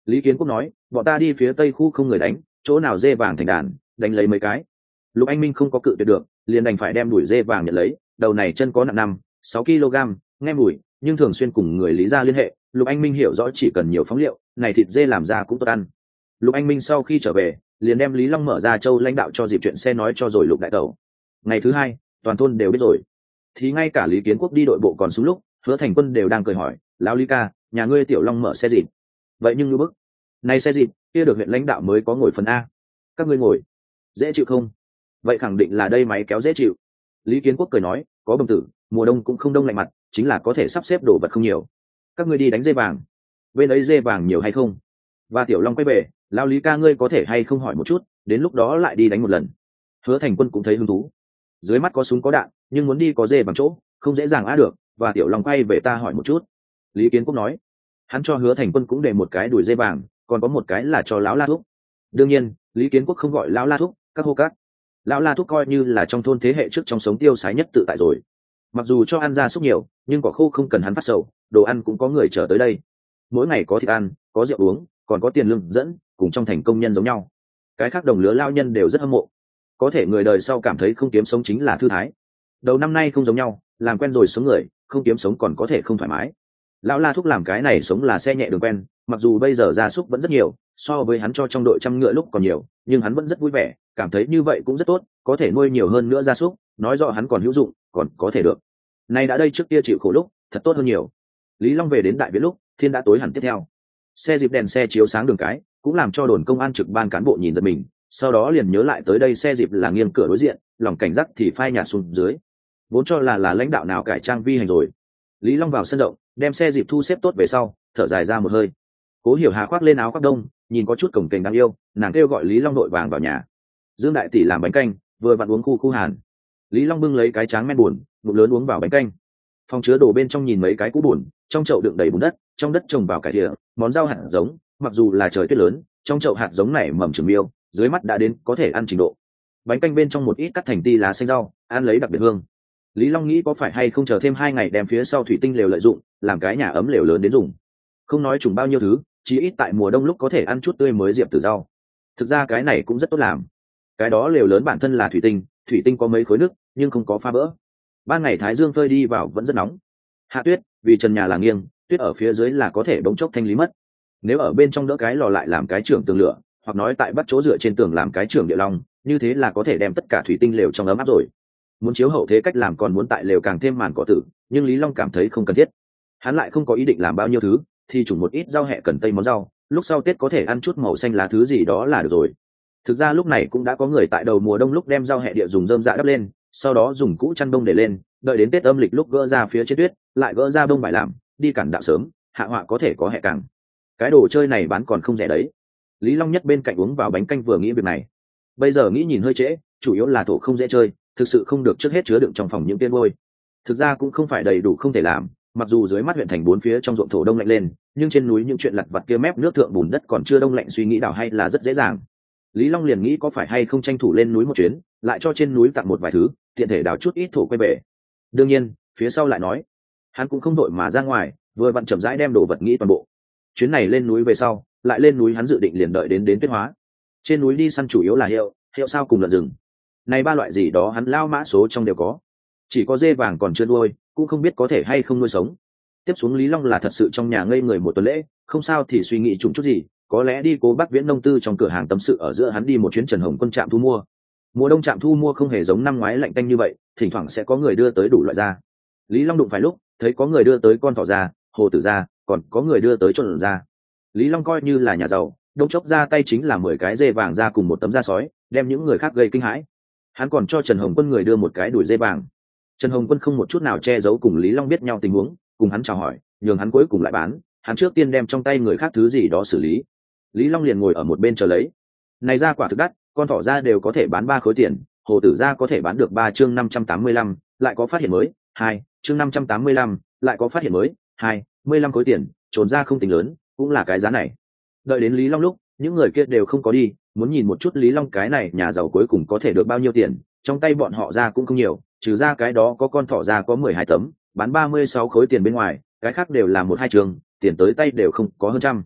Lý Kiến Quốc nói, bọn ta đi phía tây khu không người đánh, chỗ nào dê vàng thành đàn, đánh lấy mấy cái. Lục Anh Minh không có cự tuyệt được, liền đành phải đem đuổi dê vàng nhận lấy, đầu này chân có nặng năm sáu kg, nghe mùi, nhưng thường xuyên cùng người Lý gia liên hệ, Lục Anh Minh hiểu rõ chỉ cần nhiều phóng liệu, này thịt dê làm ra cũng tốt ăn. Lục Anh Minh sau khi trở về, liền đem Lý Long mở ra châu lãnh đạo cho dịp chuyện xe nói cho rồi Lục đại tẩu. Ngày thứ hai, toàn thôn đều biết rồi. Thì ngay cả Lý Kiến Quốc đi đội bộ còn xuống lúc, Hứa Thành Quân đều đang cười hỏi, lão Lý ca, nhà ngươi tiểu Long mở xe gì? Vậy nhưng như bức. Này xe gì, kia được huyện lãnh đạo mới có ngồi phần a. Các ngươi ngồi, dễ chịu không? Vậy khẳng định là đây máy kéo dễ chịu. Lý Kiến Quốc cười nói, có bầm tử, mùa đông cũng không đông lạnh mặt, chính là có thể sắp xếp đồ vật không nhiều. Các ngươi đi đánh dê vàng, bên ấy dê vàng nhiều hay không? Và tiểu Long quay về, lão Lý ca ngươi có thể hay không hỏi một chút, đến lúc đó lại đi đánh một lần. Hứa Thành Quân cũng thấy hứng thú. Dưới mắt có súng có đạn, nhưng muốn đi có dê bằng chỗ, không dễ dàng á được. Và tiểu Long quay về ta hỏi một chút. Lý Kiến Quốc nói, hắn cho Hứa Thành Quân cũng để một cái đùi dê vàng, còn có một cái là cho lão La Thúc. Đương nhiên, Lý Kiến Quốc không gọi lão La Thúc, các hô các. Lão La Thúc coi như là trong thôn thế hệ trước trong sống tiêu sái nhất tự tại rồi. Mặc dù cho ăn gia súc nhiều, nhưng quả khô không cần hắn phát sầu, đồ ăn cũng có người trở tới đây. Mỗi ngày có thịt ăn, có rượu uống, còn có tiền lương dẫn, cùng trong thành công nhân giống nhau. Cái khác đồng lứa lao nhân đều rất hâm mộ. Có thể người đời sau cảm thấy không kiếm sống chính là thư thái. Đầu năm nay không giống nhau, làm quen rồi sống người, không kiếm sống còn có thể không thoải mái. Lão La Thúc làm cái này sống là xe nhẹ đường quen, mặc dù bây giờ gia súc vẫn rất nhiều, so với hắn cho trong đội trăm ngựa lúc còn nhiều, nhưng hắn vẫn rất vui vẻ, cảm thấy như vậy cũng rất tốt, có thể nuôi nhiều hơn nữa gia súc, nói rõ hắn còn hữu dụng, còn có thể được. Nay đã đây trước kia chịu khổ lúc, thật tốt hơn nhiều. Lý Long về đến đại viện lúc, thiên đã tối hẳn tiếp theo. Xe dịp đèn xe chiếu sáng đường cái, cũng làm cho đồn công an trực ban cán bộ nhìn giật mình, sau đó liền nhớ lại tới đây xe dịp là nghiêng cửa đối diện, lòng cảnh giác thì phai nhạt xuống dưới. Vốn cho là là lãnh đạo nào cải trang vi hành rồi. Lý Long vào sân rộng, đem xe dịp thu xếp tốt về sau, thở dài ra một hơi. Cố Hiểu Hà khoác lên áo khoác đông, nhìn có chút cổng kềnh đáng yêu, nàng kêu gọi Lý Long đội vàng vào nhà. Dương đại tỷ làm bánh canh, vừa vặn uống khu khu hàn. Lý Long bưng lấy cái tráng men buồn, ngụm lớn uống vào bánh canh. Phòng chứa đồ bên trong nhìn mấy cái cũ buồn, trong chậu đựng đầy bùn đất, trong đất trồng vào cải thìa, món rau hạt giống, mặc dù là trời tuyết lớn, trong chậu hạt giống này mầm trường miêu, dưới mắt đã đến có thể ăn trình độ. Bánh canh bên trong một ít cắt thành ti lá xanh rau, ăn lấy đặc biệt hương. Lý Long nghĩ có phải hay không chờ thêm hai ngày đem phía sau thủy tinh lều lợi dụng, làm cái nhà ấm lều lớn đến dùng. Không nói trùng bao nhiêu thứ, chỉ ít tại mùa đông lúc có thể ăn chút tươi mới diệp tử rau. Thực ra cái này cũng rất tốt làm. Cái đó lều lớn bản thân là thủy tinh, thủy tinh có mấy khối nước, nhưng không có phá vỡ. Ban ngày thái dương phơi đi vào vẫn rất nóng. Hạ tuyết, vì trần nhà là nghiêng, tuyết ở phía dưới là có thể bỗng chốc thanh lý mất. Nếu ở bên trong đỡ cái lò lại làm cái trưởng tường lửa, hoặc nói tại bắt chỗ dựa trên tường làm cái trưởng địa long, như thế là có thể đem tất cả thủy tinh lều trong ấm áp rồi. Muốn chiếu hậu thế cách làm còn muốn tại lều càng thêm màn cỏ tử, nhưng Lý Long cảm thấy không cần thiết. Hắn lại không có ý định làm bao nhiêu thứ, thì trùng một ít rau hẹ cần tây món rau, lúc sau Tết có thể ăn chút màu xanh lá thứ gì đó là được rồi. Thực ra lúc này cũng đã có người tại đầu mùa đông lúc đem rau hẹ địa dùng rơm dạ đắp lên, sau đó dùng cũ chăn đông để lên, đợi đến Tết âm lịch lúc gỡ ra phía trên tuyết, lại gỡ ra bông bài làm, đi cản đạo sớm, hạ họa có thể có hẹ càng. Cái đồ chơi này bán còn không rẻ đấy. Lý Long nhất bên cạnh uống vào bánh canh vừa nghĩ việc này. Bây giờ nghĩ nhìn hơi trễ, chủ yếu là thổ không dễ chơi, thực sự không được trước hết chứa đựng trong phòng những tiên vôi. Thực ra cũng không phải đầy đủ không thể làm, mặc dù dưới mắt huyện thành bốn phía trong ruộng thổ đông lạnh lên, nhưng trên núi những chuyện lặt vặt kia mép nước thượng bùn đất còn chưa đông lạnh suy nghĩ đào hay là rất dễ dàng. Lý Long liền nghĩ có phải hay không tranh thủ lên núi một chuyến, lại cho trên núi tặng một vài thứ, tiện thể đào chút ít thổ quay về. Đương nhiên, phía sau lại nói, hắn cũng không đội mà ra ngoài, vừa vặn chậm rãi đem đồ vật nghĩ toàn bộ. Chuyến này lên núi về sau, lại lên núi hắn dự định liền đợi đến đến tuyết hóa. Trên núi đi săn chủ yếu là hiệu, hiệu sao cùng lợn rừng. Này ba loại gì đó hắn lao mã số trong đều có. Chỉ có dê vàng còn chưa nuôi, cũng không biết có thể hay không nuôi sống. Tiếp xuống Lý Long là thật sự trong nhà ngây người một tuần lễ, không sao thì suy nghĩ trùng chút gì, có lẽ đi Cố Bắc Viễn nông tư trong cửa hàng tâm sự ở giữa hắn đi một chuyến Trần Hồng Quân trạm thu mua. Mùa đông trạm thu mua không hề giống năm ngoái lạnh tanh như vậy, thỉnh thoảng sẽ có người đưa tới đủ loại da. Lý Long đụng phải lúc, thấy có người đưa tới con thỏ da, hồ tử da, còn có người đưa tới trộn da. Lý Long coi như là nhà giàu, đông chốc ra tay chính là mười cái dê vàng ra cùng một tấm da sói, đem những người khác gây kinh hãi. Hắn còn cho Trần Hồng Quân người đưa một cái đuổi dê vàng. Trần Hồng Quân không một chút nào che giấu cùng Lý Long biết nhau tình huống, cùng hắn chào hỏi, nhường hắn cuối cùng lại bán, hắn trước tiên đem trong tay người khác thứ gì đó xử lý. Lý Long liền ngồi ở một bên chờ lấy. Này ra quả thực đắt, con thỏ ra đều có thể bán ba khối tiền, hồ tử ra có thể bán được ba chương năm trăm tám mươi lăm, lại có phát hiện mới, hai, chương năm trăm tám mươi lăm, lại có phát hiện mới, hai, mươi lăm khối tiền, trồn ra không tính lớn, cũng là cái giá này. Đợi đến Lý Long lúc, những người kia đều không có đi, muốn nhìn một chút Lý Long cái này nhà giàu cuối cùng có thể được bao nhiêu tiền, trong tay bọn họ ra cũng không nhiều, trừ ra cái đó có con thỏ ra có mười hai tấm, bán ba mươi sáu khối tiền bên ngoài, cái khác đều là một hai trường, tiền tới tay đều không có hơn trăm.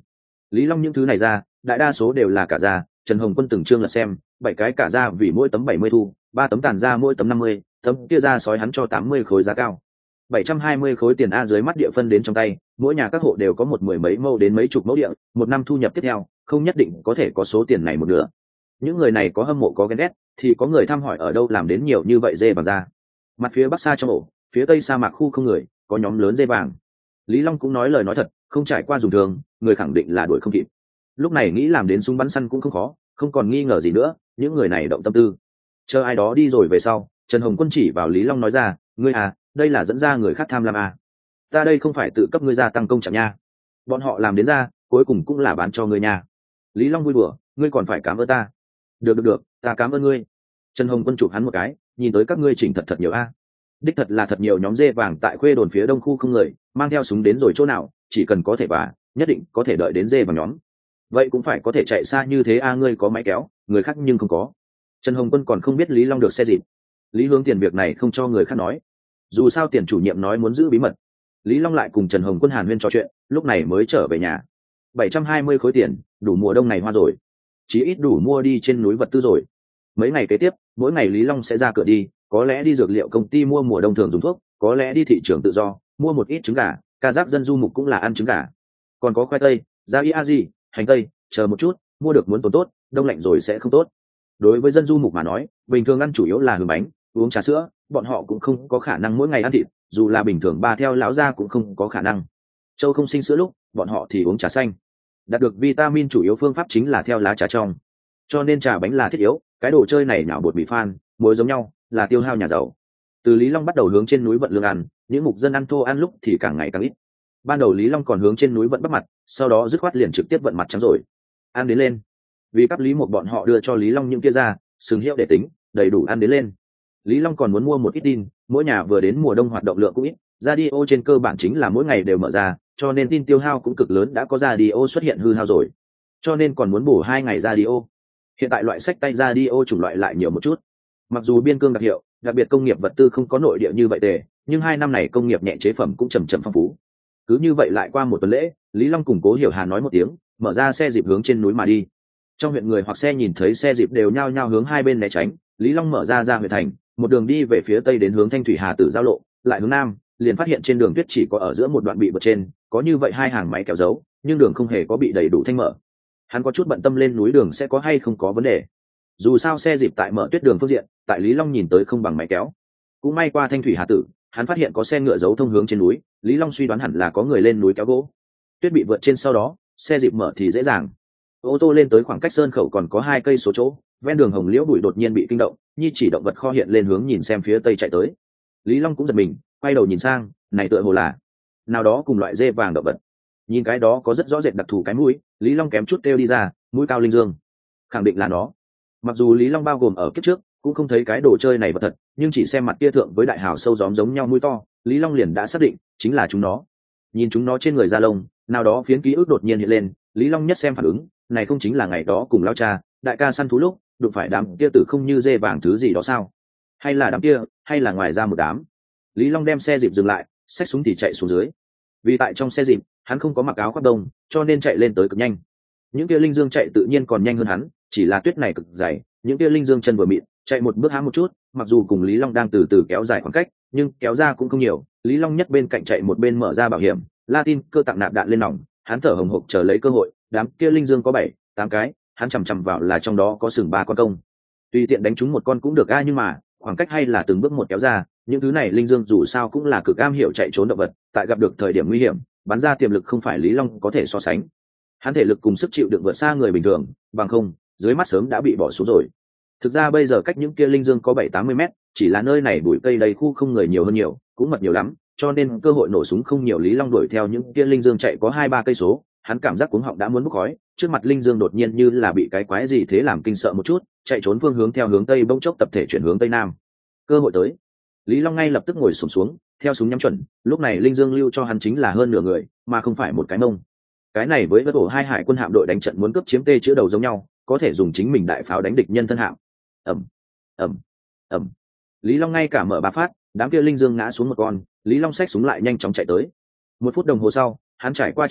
Lý Long những thứ này ra đại đa số đều là cả ra. Trần Hồng Quân từng chương là xem bảy cái cả ra vì mỗi tấm bảy mươi thu, ba tấm tàn ra mỗi tấm năm mươi, tấm kia ra sói hắn cho tám mươi khối giá cao. bảy trăm hai mươi khối tiền a dưới mắt địa phân đến trong tay, mỗi nhà các hộ đều có một mười mấy mẫu đến mấy chục mẫu địa, một năm thu nhập tiếp theo không nhất định có thể có số tiền này một nửa. Những người này có hâm mộ có ghen ghét, thì có người thăm hỏi ở đâu làm đến nhiều như vậy dê vàng ra. Mặt phía bắc xa trong ổ, phía tây sa mạc khu không người, có nhóm lớn dê vàng. Lý Long cũng nói lời nói thật, không trải qua dùng thường, người khẳng định là đuổi không kịp. Lúc này nghĩ làm đến súng bắn săn cũng không khó, không còn nghi ngờ gì nữa, những người này động tâm tư. Chờ ai đó đi rồi về sau, Trần Hồng Quân chỉ vào Lý Long nói ra, ngươi à, đây là dẫn ra người khác tham lam à. Ta đây không phải tự cấp ngươi gia tăng công trạng nha. Bọn họ làm đến ra, cuối cùng cũng là bán cho ngươi nha. Lý Long vui đùa, ngươi còn phải cảm ơn ta. Được được được, ta cảm ơn ngươi. Trần Hồng Quân chụp hắn một cái, nhìn tới các ngươi chỉnh thật thật nhiều a. Đích thật là thật nhiều nhóm dê vàng tại khuê đồn phía đông khu không người, mang theo súng đến rồi chỗ nào, chỉ cần có thể và nhất định có thể đợi đến dê vào nhóm. Vậy cũng phải có thể chạy xa như thế a, ngươi có máy kéo, người khác nhưng không có. Trần Hồng Quân còn không biết Lý Long được xe dịp. Lý Hướng Tiền việc này không cho người khác nói, dù sao tiền chủ nhiệm nói muốn giữ bí mật. Lý Long lại cùng Trần Hồng Quân hàn huyên trò chuyện, lúc này mới trở về nhà. bảy trăm hai mươi khối tiền, đủ mùa đông này hoa rồi, chí ít đủ mua đi trên núi vật tư rồi. Mấy ngày kế tiếp, mỗi ngày Lý Long sẽ ra cửa đi, có lẽ đi dược liệu công ty mua mùa đông thường dùng thuốc, có lẽ đi thị trường tự do mua một ít trứng gà. Ca giác dân du mục cũng là ăn trứng gà, còn có khoai tây, da ia gì, hành tây, chờ một chút, mua được muốn tồn tốt, đông lạnh rồi sẽ không tốt. Đối với dân du mục mà nói, bình thường ăn chủ yếu là hương bánh, uống trà sữa, bọn họ cũng không có khả năng mỗi ngày ăn thịt, dù là bình thường ba theo lão gia cũng không có khả năng. Châu không sinh sữa lúc, bọn họ thì uống trà xanh. Đạt được vitamin chủ yếu phương pháp chính là theo lá trà trong, cho nên trà bánh là thiết yếu. Cái đồ chơi này nhạo bột mì phan, muối giống nhau, là tiêu hao nhà giàu. Từ Lý Long bắt đầu hướng trên núi vận lương ăn, những mục dân ăn thô ăn lúc thì càng ngày càng ít. Ban đầu Lý Long còn hướng trên núi vận bắc mặt, sau đó dứt khoát liền trực tiếp vận mặt trắng rồi. Ăn đến lên, vì cấp Lý một bọn họ đưa cho Lý Long những kia ra, sừng hiệu để tính, đầy đủ ăn đến lên. Lý Long còn muốn mua một ít tin, mỗi nhà vừa đến mùa đông hoạt động lượng cũng ít, radio trên cơ bản chính là mỗi ngày đều mở ra, cho nên tin tiêu hao cũng cực lớn, đã có radio xuất hiện hư hao rồi, cho nên còn muốn bổ hai ngày radio. Hiện tại loại sách tay radio chủng loại lại nhiều một chút. Mặc dù biên cương đặc hiệu, đặc biệt công nghiệp vật tư không có nội địa như vậy tề, nhưng hai năm này công nghiệp nhẹ chế phẩm cũng chầm chậm phong phú. Cứ như vậy lại qua một tuần lễ, Lý Long cùng Cố Hiểu Hà nói một tiếng, mở ra xe dịp hướng trên núi mà đi. Trong huyện người hoặc xe nhìn thấy xe dịp đều nhao nhao hướng hai bên né tránh. Lý Long mở ra ra huyện thành, một đường đi về phía tây đến hướng Thanh Thủy Hà Tử giao lộ, lại hướng nam, liền phát hiện trên đường tuyết chỉ có ở giữa một đoạn bị bật trên, có như vậy hai hàng máy kéo dấu, nhưng đường không hề có bị đầy đủ thanh mở. Hắn có chút bận tâm lên núi đường sẽ có hay không có vấn đề. Dù sao xe dịp tại mở tuyết đường phương diện, tại Lý Long nhìn tới không bằng máy kéo. Cũng may qua Thanh Thủy Hà Tử, hắn phát hiện có xe ngựa giấu thông hướng trên núi, Lý Long suy đoán hẳn là có người lên núi kéo gỗ. Tuyết bị vượt trên sau đó, xe dịp mở thì dễ dàng. Ô tô lên tới khoảng cách sơn khẩu còn có hai cây số chỗ, ven đường hồng liễu bụi đột nhiên bị kinh động, nhi chỉ động vật kho hiện lên hướng nhìn xem phía tây chạy tới. Lý Long cũng giật mình, quay đầu nhìn sang, này tựa hồ là nào đó cùng loại dê vàng động vật. Nhìn cái đó có rất rõ rệt đặc thù cái mũi, Lý Long kém chút kêu đi ra, mũi cao linh dương, khẳng định là nó. Mặc dù Lý Long bao gồm ở kiếp trước cũng không thấy cái đồ chơi này vật thật, nhưng chỉ xem mặt kia thượng với đại hào sâu gióm giống nhau mũi to, Lý Long liền đã xác định chính là chúng nó. Nhìn chúng nó trên người da lông, nào đó phiến ký ức đột nhiên hiện lên, Lý Long nhất xem phản ứng, này không chính là ngày đó cùng lao cha đại ca săn thú lúc đụng phải đám kia tử không như dê vàng thứ gì đó sao? Hay là đám kia, hay là ngoài ra một đám? Lý Long đem xe dịp dừng lại, xách súng thì chạy xuống dưới. Vì tại trong xe dịp hắn không có mặc áo khoác đông, cho nên chạy lên tới cực nhanh. Những kia linh dương chạy tự nhiên còn nhanh hơn hắn, chỉ là tuyết này cực dày, những kia linh dương chân vừa mịn, chạy một bước hám một chút, mặc dù cùng Lý Long đang từ từ kéo dài khoảng cách, nhưng kéo ra cũng không nhiều. Lý Long nhất bên cạnh chạy một bên mở ra bảo hiểm, Latin cơ tặng nạp đạn lên nòng, hắn thở hồng hộc chờ lấy cơ hội. Đám kia linh dương có bảy tám cái, hắn chằm chằm vào là trong đó có sừng ba con công, tùy tiện đánh trúng một con cũng được a, nhưng mà khoảng cách hay là từng bước một kéo ra. Những thứ này linh dương dù sao cũng là cực am hiểu chạy trốn động vật, tại gặp được thời điểm nguy hiểm bắn ra tiềm lực không phải Lý Long có thể so sánh. Hắn thể lực cùng sức chịu đựng vượt xa người bình thường, bằng không dưới mắt sớm đã bị bỏ xuống rồi. Thực ra bây giờ cách những kia linh dương có bảy tám mươi mét, chỉ là nơi này bụi cây đầy khu không người nhiều hơn nhiều, cũng mật nhiều lắm, cho nên cơ hội nổ súng không nhiều. Lý Long đuổi theo những kia linh dương chạy có hai ba cây số, hắn cảm giác cuống họng đã muốn bốc khói, trước mặt linh dương đột nhiên như là bị cái quái gì thế làm kinh sợ một chút, chạy trốn phương hướng theo hướng tây bỗng chốc tập thể chuyển hướng tây nam. Cơ hội tới, Lý Long ngay lập tức ngồi xổm xuống, theo súng nhắm chuẩn. Lúc này linh dương lưu cho hắn chính là hơn nửa người, mà không phải một cái mông. Cái này với vất ổ hai hải quân hạm đội đánh trận muốn cướp chiếm tê chữa đầu giống nhau, có thể dùng chính mình đại pháo đánh địch nhân thân hạm. Ầm, ầm, ầm. Lý Long ngay cả mở ba phát, đám kia linh dương ngã xuống một con, Lý Long xách súng lại nhanh chóng chạy tới. Một phút đồng hồ sau, hắn trải qua chỗ nào,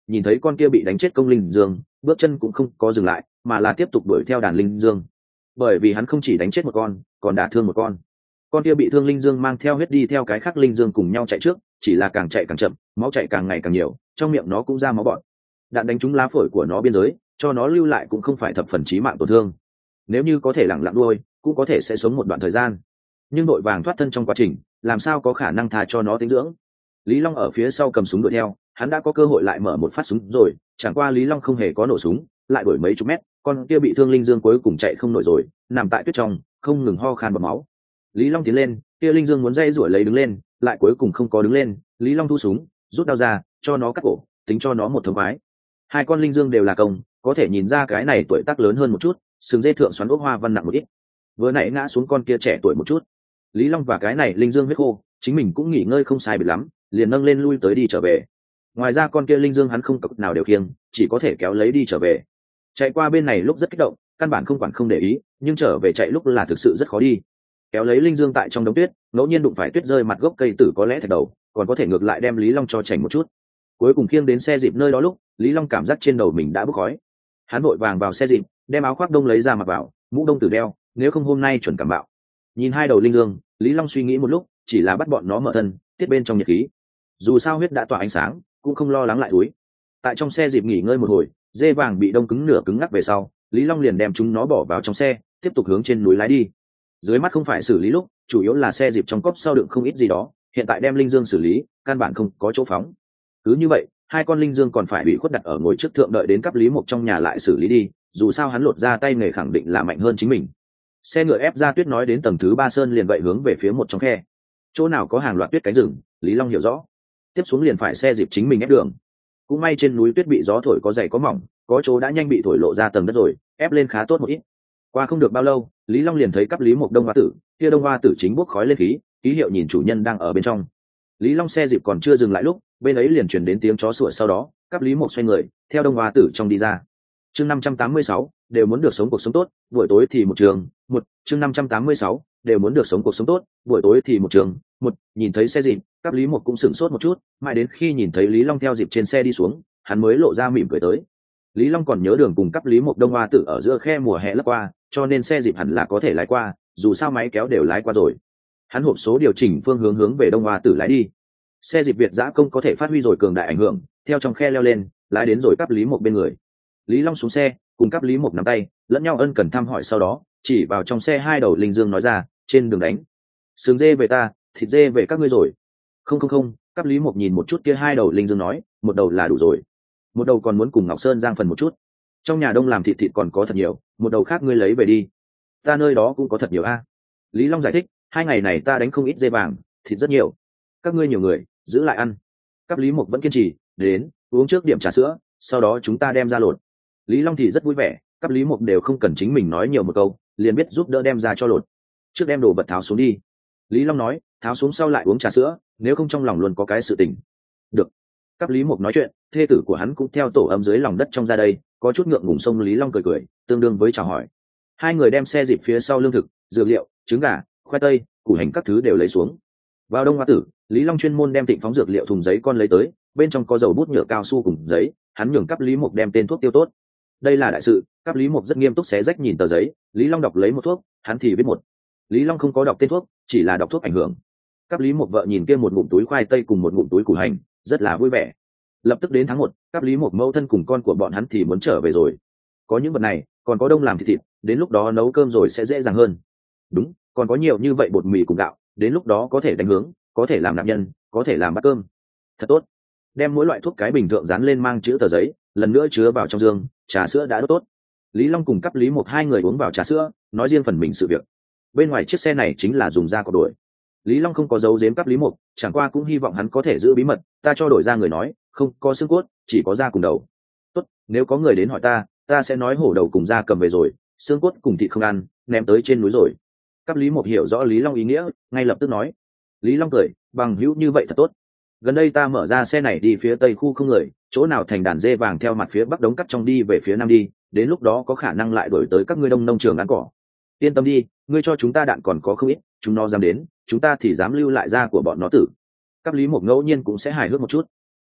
nhìn thấy con kia bị đánh chết công linh dương, bước chân cũng không có dừng lại mà là tiếp tục đuổi theo đàn linh dương, bởi vì hắn không chỉ đánh chết một con còn đả thương một con. Con kia bị thương linh dương mang theo huyết đi theo cái khác linh dương cùng nhau chạy trước, chỉ là càng chạy càng chậm, máu chạy càng ngày càng nhiều, trong miệng nó cũng ra máu bọt. Đạn đánh trúng lá phổi của nó biên giới, cho nó lưu lại cũng không phải thập phần chí mạng tổn thương. Nếu như có thể lặng lặng đuôi, cũng có thể sẽ sống một đoạn thời gian, nhưng đội vàng thoát thân trong quá trình làm sao có khả năng thà cho nó tính dưỡng. Lý Long ở phía sau cầm súng đuổi theo, hắn đã có cơ hội lại mở một phát súng rồi, chẳng qua Lý Long không hề có nổ súng, lại đuổi mấy chục mét, con kia bị thương linh dương cuối cùng chạy không nổi rồi, nằm tại tuyết trong, không ngừng ho khan bọt máu. Lý Long tiến lên, kia linh dương muốn dây rủi lấy đứng lên, lại cuối cùng không có đứng lên. Lý Long thu súng, rút dao ra, cho nó cắt cổ, tính cho nó một thống khoái. Hai con linh dương đều là công, có thể nhìn ra cái này tuổi tác lớn hơn một chút, sừng dê thượng xoắn ốc hoa văn nặng một ít. Vừa nãy ngã xuống con kia trẻ tuổi một chút. Lý Long và cái này linh dương huyết khô, chính mình cũng nghỉ ngơi không sai biệt lắm, liền nâng lên lui tới đi trở về. Ngoài ra con kia linh dương hắn không cọc nào đều khiêng, chỉ có thể kéo lấy đi trở về. Chạy qua bên này lúc rất kích động, căn bản không quản không để ý, nhưng trở về chạy lúc là thực sự rất khó đi. Kéo lấy linh dương tại trong đống tuyết, ngẫu nhiên đụng phải tuyết rơi mặt gốc cây tử có lẽ thạch đầu, còn có thể ngược lại đem Lý Long cho chảnh một chút. Cuối cùng khiêng đến xe dịp nơi đó lúc, Lý Long cảm giác trên đầu mình đã bốc khói. Hắn vội vàng vào xe dịp, đem áo khoác đông lấy ra mặc vào, mũ đông tử đeo, nếu không hôm nay chuẩn cảm bạo. Nhìn hai đầu linh dương, Lý Long suy nghĩ một lúc, chỉ là bắt bọn nó mở thân, tiết bên trong nhiệt khí. Dù sao huyết đã tỏa ánh sáng, cũng không lo lắng lại túi. Tại trong xe dịp nghỉ ngơi một hồi, dê vàng bị đông cứng nửa cứng ngắc về sau, Lý Long liền đem chúng nó bỏ vào trong xe, tiếp tục hướng trên núi lái đi. Dưới mắt không phải xử lý lúc, chủ yếu là xe dịp trong cốp sau đựng không ít gì đó, hiện tại đem linh dương xử lý, căn bản không có chỗ phóng. Cứ như vậy, hai con linh dương còn phải bị khuất đặt ở ngồi trước thượng đợi đến cấp Lý Mộc trong nhà lại xử lý đi, dù sao hắn lột ra tay nghề khẳng định là mạnh hơn chính mình. Xe ngựa ép ra tuyết nói đến tầng thứ ba sơn liền gậy hướng về phía một trong khe. Chỗ nào có hàng loạt tuyết cánh rừng, Lý Long hiểu rõ. Tiếp xuống liền phải xe dịp chính mình ép đường. Cũng may trên núi tuyết bị gió thổi có dày có mỏng, có chỗ đã nhanh bị thổi lộ ra tầng đất rồi, ép lên khá tốt một ít. Qua không được bao lâu, Lý Long liền thấy cấp Lý Mộc đông hoa tử, kia đông hoa tử chính bốc khói lên khí, ký hiệu nhìn chủ nhân đang ở bên trong. Lý Long xe dịp còn chưa dừng lại lúc, bên ấy liền truyền đến tiếng chó sủa, sau đó cấp Lý Mộc xoay người, theo đông hoa tử trong đi ra. Chương năm trăm tám mươi sáu, đều muốn được sống cuộc sống tốt, buổi tối thì một trường, một, chương năm trăm tám mươi sáu, đều muốn được sống cuộc sống tốt, buổi tối thì một trường, một, nhìn thấy xe dịp, cấp Lý Mộc cũng sửng sốt một chút, mãi đến khi nhìn thấy Lý Long theo dịp trên xe đi xuống, hắn mới lộ ra mỉm cười tới. Lý Long còn nhớ đường cùng cấp Lý Mộc đông hoa tử ở giữa khe mùa hè lấp qua, cho nên xe dịp hẳn là có thể lái qua, dù sao máy kéo đều lái qua rồi. Hắn hộp số điều chỉnh phương hướng hướng về đông hoa tử lái đi. Xe dịp Việt giã công có thể phát huy rồi cường đại ảnh hưởng, theo trong khe leo lên, lái đến rồi cấp Lý Mộc bên người. Lý Long xuống xe, cùng cấp Lý Mộc nắm tay, lẫn nhau ân cần thăm hỏi, sau đó chỉ vào trong xe hai đầu linh dương nói ra, trên đường đánh, sừng dê về ta, thịt dê về các ngươi rồi. Không không không, cấp Lý Mộc nhìn một chút kia hai đầu linh dương nói, một đầu là đủ rồi, một đầu còn muốn cùng Ngọc Sơn giang phần một chút. Trong nhà đông làm thịt thịt còn có thật nhiều, một đầu khác ngươi lấy về đi, ta nơi đó cũng có thật nhiều a. Lý Long giải thích, hai ngày này ta đánh không ít dê vàng, thịt rất nhiều, các ngươi nhiều người, giữ lại ăn. Cấp Lý Mộc vẫn kiên trì, đến uống trước điểm trà sữa, sau đó chúng ta đem ra lột. Lý Long thì rất vui vẻ, cấp Lý Mộc đều không cần chính mình nói nhiều một câu, liền biết giúp đỡ đem ra cho lột. Trước đem đồ vật tháo xuống đi. Lý Long nói, tháo xuống sau lại uống trà sữa, nếu không trong lòng luôn có cái sự tình. Được. Cấp Lý Mộc nói chuyện, thê tử của hắn cũng theo tổ ấm dưới lòng đất trong ra đây, có chút ngượng ngùng xông Lý Long cười cười, tương đương với chào hỏi. Hai người đem xe dịp phía sau lương thực, dược liệu, trứng gà, khoai tây, củ hành các thứ đều lấy xuống. Vào đông hoa tử, Lý Long chuyên môn đem Thịnh phóng dược liệu thùng giấy con lấy tới, bên trong có dầu bút nhựa cao su cùng giấy, hắn nhường cấp Lý Mộc đem tên thuốc tiêu tốt. Đây là đại sự, cấp Lý Mộc rất nghiêm túc xé rách nhìn tờ giấy, Lý Long đọc lấy một thuốc, hắn thì viết một. Lý Long không có đọc tên thuốc, chỉ là đọc thuốc ảnh hưởng. Cấp Lý Mộc vợ nhìn kia một ngụm túi khoai tây cùng một ngụm túi củ hành, rất là vui vẻ. Lập tức đến tháng một, cấp Lý Mộc mẫu thân cùng con của bọn hắn thì muốn trở về rồi. Có những vật này, còn có đông làm thịt thịt, đến lúc đó nấu cơm rồi sẽ dễ dàng hơn. Đúng, còn có nhiều như vậy bột mì cùng gạo, đến lúc đó có thể đánh hướng, có thể làm nạp nhân, có thể làm bát cơm. Thật tốt. Đem mỗi loại thuốc cái bình thường dán lên mang chữ tờ giấy, lần nữa chứa vào trong giường, trà sữa đã đốt tốt. Lý Long cùng cấp Lý Mộc hai người uống vào trà sữa, nói riêng phần mình sự việc. Bên ngoài chiếc xe này chính là dùng da cọp đổi. Lý Long không có giấu giếm cấp Lý Mộc, chẳng qua cũng hy vọng hắn có thể giữ bí mật, ta cho đổi ra người nói, không có xương cốt, chỉ có da cùng đầu. Tốt, nếu có người đến hỏi ta, ta sẽ nói hổ đầu cùng da cầm về rồi, xương cốt cùng thịt không ăn, ném tới trên núi rồi. Cấp Lý Mộc hiểu rõ Lý Long ý nghĩa, ngay lập tức nói. Lý Long cười, bằng hữu như vậy thật tốt. Gần đây ta mở ra xe này đi phía tây khu không người, chỗ nào thành đàn dê vàng theo mặt phía bắc đống cắt trong đi về phía nam đi, đến lúc đó có khả năng lại đổi tới các ngươi đông nông trường ăn cỏ. Yên tâm đi, ngươi cho chúng ta đạn còn có không ít, chúng nó dám đến, chúng ta thì dám lưu lại da của bọn nó tử. Cấp Lý Mộc ngẫu nhiên cũng sẽ hài hước một chút.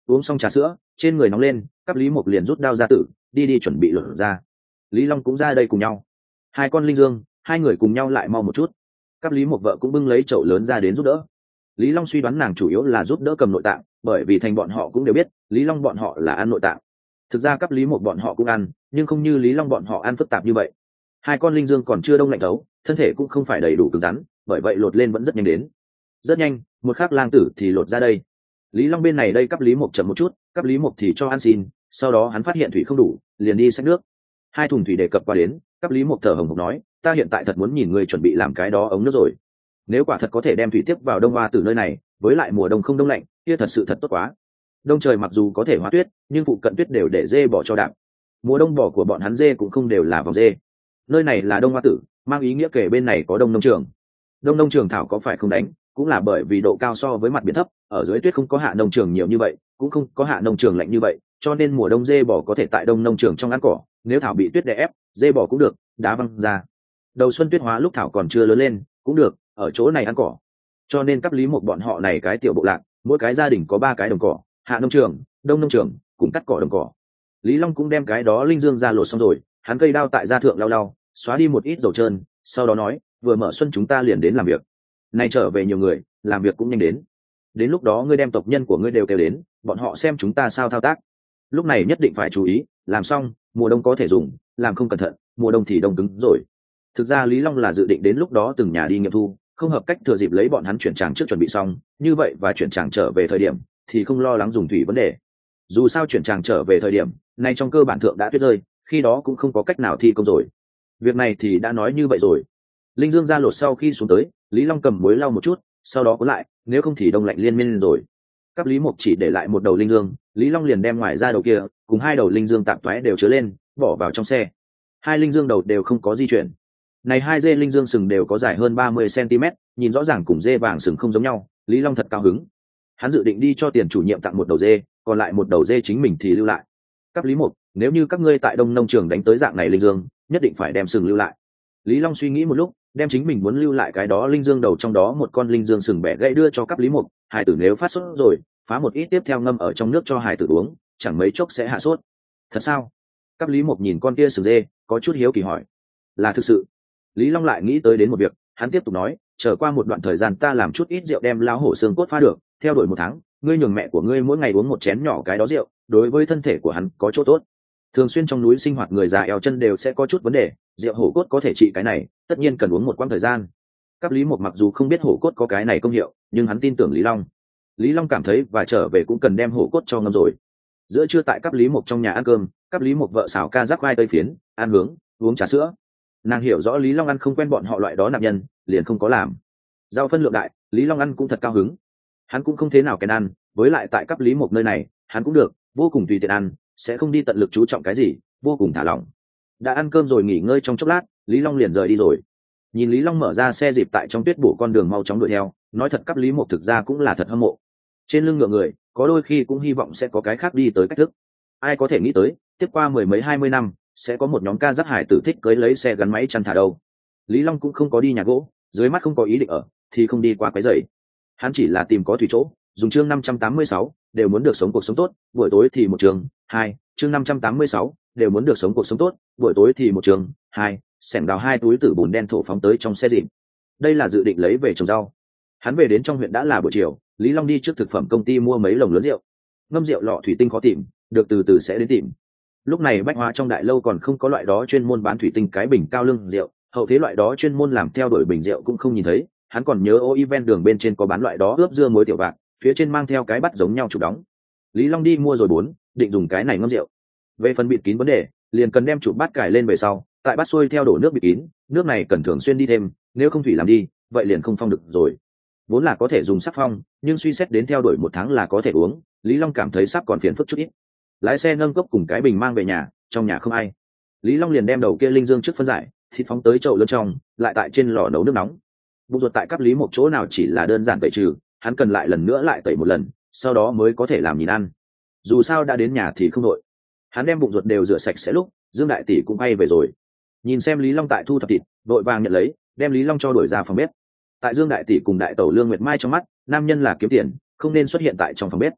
uống xong trà sữa trên người nóng lên, cấp lý mộc liền rút đao ra tử đi đi chuẩn bị lột ra. Lý Long cũng ra đây cùng nhau, hai con linh dương, hai người cùng nhau lại mau một chút. Cấp lý mộc vợ cũng bưng lấy chậu lớn ra đến giúp đỡ. Lý Long suy đoán nàng chủ yếu là giúp đỡ cầm nội tạng, bởi vì thành bọn họ cũng đều biết Lý Long bọn họ là ăn nội tạng. Thực ra cấp lý mộc bọn họ cũng ăn, nhưng không như Lý Long bọn họ ăn phức tạp như vậy. Hai con linh dương còn chưa đông lạnh thấu, thân thể cũng không phải đầy đủ cứng rắn, bởi vậy lột lên vẫn rất nhanh đến. Rất nhanh, một khắc lang tử thì lột ra đây. Lý Long bên này đây cấp lý mộc chậm một chút, cấp lý mộc thì cho ăn xin, sau đó hắn phát hiện thủy không đủ, liền đi xách nước. Hai thùng thủy đề cập qua đến, cấp lý mộc thở hồng hộc nói, ta hiện tại thật muốn nhìn người chuẩn bị làm cái đó ống nước rồi. Nếu quả thật có thể đem thủy tiếp vào đông hoa từ nơi này, với lại mùa đông không đông lạnh, kia thật sự thật tốt quá. Đông trời mặc dù có thể hóa tuyết, nhưng phụ cận tuyết đều để dê bỏ cho đạm. Mùa đông bỏ của bọn hắn dê cũng không đều là vòng dê. Nơi này là đông hoa tử, mang ý nghĩa kể bên này có đông nông trường. Đông nông trường thảo có phải không đánh, cũng là bởi vì độ cao so với mặt biển thấp, ở dưới tuyết không có hạ nông trường nhiều như vậy, cũng không có hạ nông trường lạnh như vậy, cho nên mùa đông dê bò có thể tại đông nông trường trong ăn cỏ, nếu thảo bị tuyết đè ép, dê bò cũng được, đá văng ra. Đầu xuân tuyết hóa lúc thảo còn chưa lớn lên, cũng được, ở chỗ này ăn cỏ. Cho nên cấp lý một bọn họ này cái tiểu bộ lạc, mỗi cái gia đình có ba cái đồng cỏ, hạ nông trường, đông nông trường, cùng cắt cỏ đồng cỏ. Lý Long cũng đem cái đó linh dương ra lột xong rồi, hắn cây đao tại gia thượng lau lau, xóa đi một ít dầu trơn, sau đó nói, vừa mở xuân chúng ta liền đến làm việc. Nay trở về nhiều người, làm việc cũng nhanh đến. Đến lúc đó ngươi đem tộc nhân của ngươi đều kêu đến, bọn họ xem chúng ta sao thao tác. Lúc này nhất định phải chú ý, làm xong, mùa đông có thể dùng, làm không cẩn thận, mùa đông thì đông cứng rồi. Thực ra Lý Long là dự định đến lúc đó từng nhà đi nghiệm thu, không hợp cách thừa dịp lấy bọn hắn chuyển tràng trước chuẩn bị xong, như vậy và chuyển tràng trở về thời điểm thì không lo lắng dùng thủy vấn đề. Dù sao chuyển tràng trở về thời điểm, nay trong cơ bản thượng đã tuyết rơi, khi đó cũng không có cách nào thi công rồi. Việc này thì đã nói như vậy rồi. Linh dương ra lột sau khi xuống tới, Lý Long cầm muối lau một chút, sau đó cuốn lại, nếu không thì đông lạnh liên miên rồi. Cấp lý mộc chỉ để lại một đầu linh dương, Lý Long liền đem ngoài ra đầu kia cùng hai đầu linh dương tạm toái đều chứa lên, bỏ vào trong xe. Hai linh dương đầu đều không có di chuyển. Này hai dê linh dương sừng đều có dài hơn ba mươi xăng-ti-mét, nhìn rõ ràng cùng dê vàng sừng không giống nhau, Lý Long thật cao hứng. Hắn dự định đi cho tiền chủ nhiệm tặng một đầu dê, còn lại một đầu dê chính mình thì lưu lại. Cấp lý mộc, nếu như các ngươi tại đông nông trường đánh tới dạng này linh dương, nhất định phải đem sừng lưu lại. Lý Long suy nghĩ một lúc, đem chính mình muốn lưu lại cái đó linh dương đầu trong đó một con linh dương sừng bẻ gãy đưa cho cấp lý mộc. Hải tử nếu phát sốt rồi, phá một ít tiếp theo ngâm ở trong nước cho hải tử uống, chẳng mấy chốc sẽ hạ sốt. Thật sao? Cấp lý mộc nhìn con kia sừng dê, có chút hiếu kỳ hỏi. Là thực sự. Lý Long lại nghĩ tới đến một việc, hắn tiếp tục nói, chờ qua một đoạn thời gian ta làm chút ít rượu đem lao hổ xương cốt pha được, theo đuổi một tháng, ngươi nhường mẹ của ngươi mỗi ngày uống một chén nhỏ cái đó rượu, đối với thân thể của hắn có chỗ tốt. Thường xuyên trong núi sinh hoạt người già eo chân đều sẽ có chút vấn đề, rượu hổ cốt có thể trị cái này, tất nhiên cần uống một quãng thời gian. Cấp lý mộc mặc dù không biết hổ cốt có cái này công hiệu, nhưng hắn tin tưởng Lý Long. Lý Long cảm thấy và trở về cũng cần đem hổ cốt cho ngâm rồi. Giữa trưa tại cấp lý mộc trong nhà ăn cơm, cấp lý mộc vợ xào ca rắc khoai tây phiến, ăn hướng, uống trà sữa. Nàng hiểu rõ Lý Long ăn không quen bọn họ loại đó nạp nhân, liền không có làm. Rau phân lượng đại, Lý Long ăn cũng thật cao hứng. Hắn cũng không thế nào kén ăn, với lại tại cấp lý mộc nơi này, hắn cũng được, vô cùng tùy tiện ăn, sẽ không đi tận lực chú trọng cái gì, vô cùng thả lỏng. Đã ăn cơm rồi nghỉ ngơi trong chốc lát, Lý Long liền rời đi rồi. Nhìn Lý Long mở ra xe dịp tại trong tuyết bổ con đường mau chóng đuổi theo, nói thật cấp lý mộc thực ra cũng là thật hâm mộ. Trên lưng ngựa người, có đôi khi cũng hy vọng sẽ có cái khác đi tới cách thức. Ai có thể nghĩ tới, tiếp qua mười mấy hai mươi năm, sẽ có một nhóm ca giác hải tử thích cưới lấy xe gắn máy chăn thả đâu. Lý Long cũng không có đi nhà gỗ, dưới mắt không có ý định ở, thì không đi qua cái dậy. Hắn chỉ là tìm có thủy chỗ, dùng chương năm trăm tám mươi sáu, đều muốn được sống cuộc sống tốt, buổi tối thì một trường, hai, chương năm trăm tám mươi sáu, đều muốn được sống cuộc sống tốt, buổi tối thì một trường, hai, xẻng đào hai túi tử bùn đen thổ phóng tới trong xe dịp. Đây là dự định lấy về trồng rau. Hắn về đến trong huyện đã là buổi chiều, Lý Long đi trước thực phẩm công ty mua mấy lồng lớn rượu. Ngâm rượu lọ thủy tinh khó tìm, được từ từ sẽ đến tìm. Lúc này bách hóa trong đại lâu còn không có loại đó chuyên môn bán thủy tinh cái bình cao lương rượu, hậu thế loại đó chuyên môn làm theo đuổi bình rượu cũng không nhìn thấy. Hắn còn nhớ ô ven đường bên trên có bán loại đó ướp dưa muối tiểu vạc, phía trên mang theo cái bát giống nhau chụp đóng. Lý Long đi mua rồi bốn, định dùng cái này ngâm rượu. Về phần bịt kín vấn đề, liền cần đem chụp bát cài lên về sau, tại bát xuôi theo đổ nước bịt kín, nước này cần thường xuyên đi thêm, nếu không thủy làm đi, vậy liền không phong được rồi. Vốn là có thể dùng sắc phong, nhưng suy xét đến theo đuổi một tháng là có thể uống, Lý Long cảm thấy sắp còn phiền phức chút ít. Lái xe nâng cốc cùng cái bình mang về nhà, trong nhà không ai. Lý Long liền đem đầu kia linh dương trước phân giải, thịt phóng tới chậu lớn trong, lại tại trên lò nấu nước nóng. Bụng ruột tại cấp lý một chỗ nào chỉ là đơn giản tẩy trừ, hắn cần lại lần nữa lại tẩy một lần, sau đó mới có thể làm nhìn ăn. Dù sao đã đến nhà thì không đội. Hắn đem bụng ruột đều rửa sạch sẽ lúc, Dương đại tỷ cũng bay về rồi. Nhìn xem Lý Long tại thu thập thịt, đội vàng nhận lấy, đem Lý Long cho đuổi ra phòng bếp. Tại Dương đại tỷ cùng đại tẩu Lương Nguyệt Mai trong mắt, nam nhân là kiếm tiền, không nên xuất hiện tại trong phòng bếp.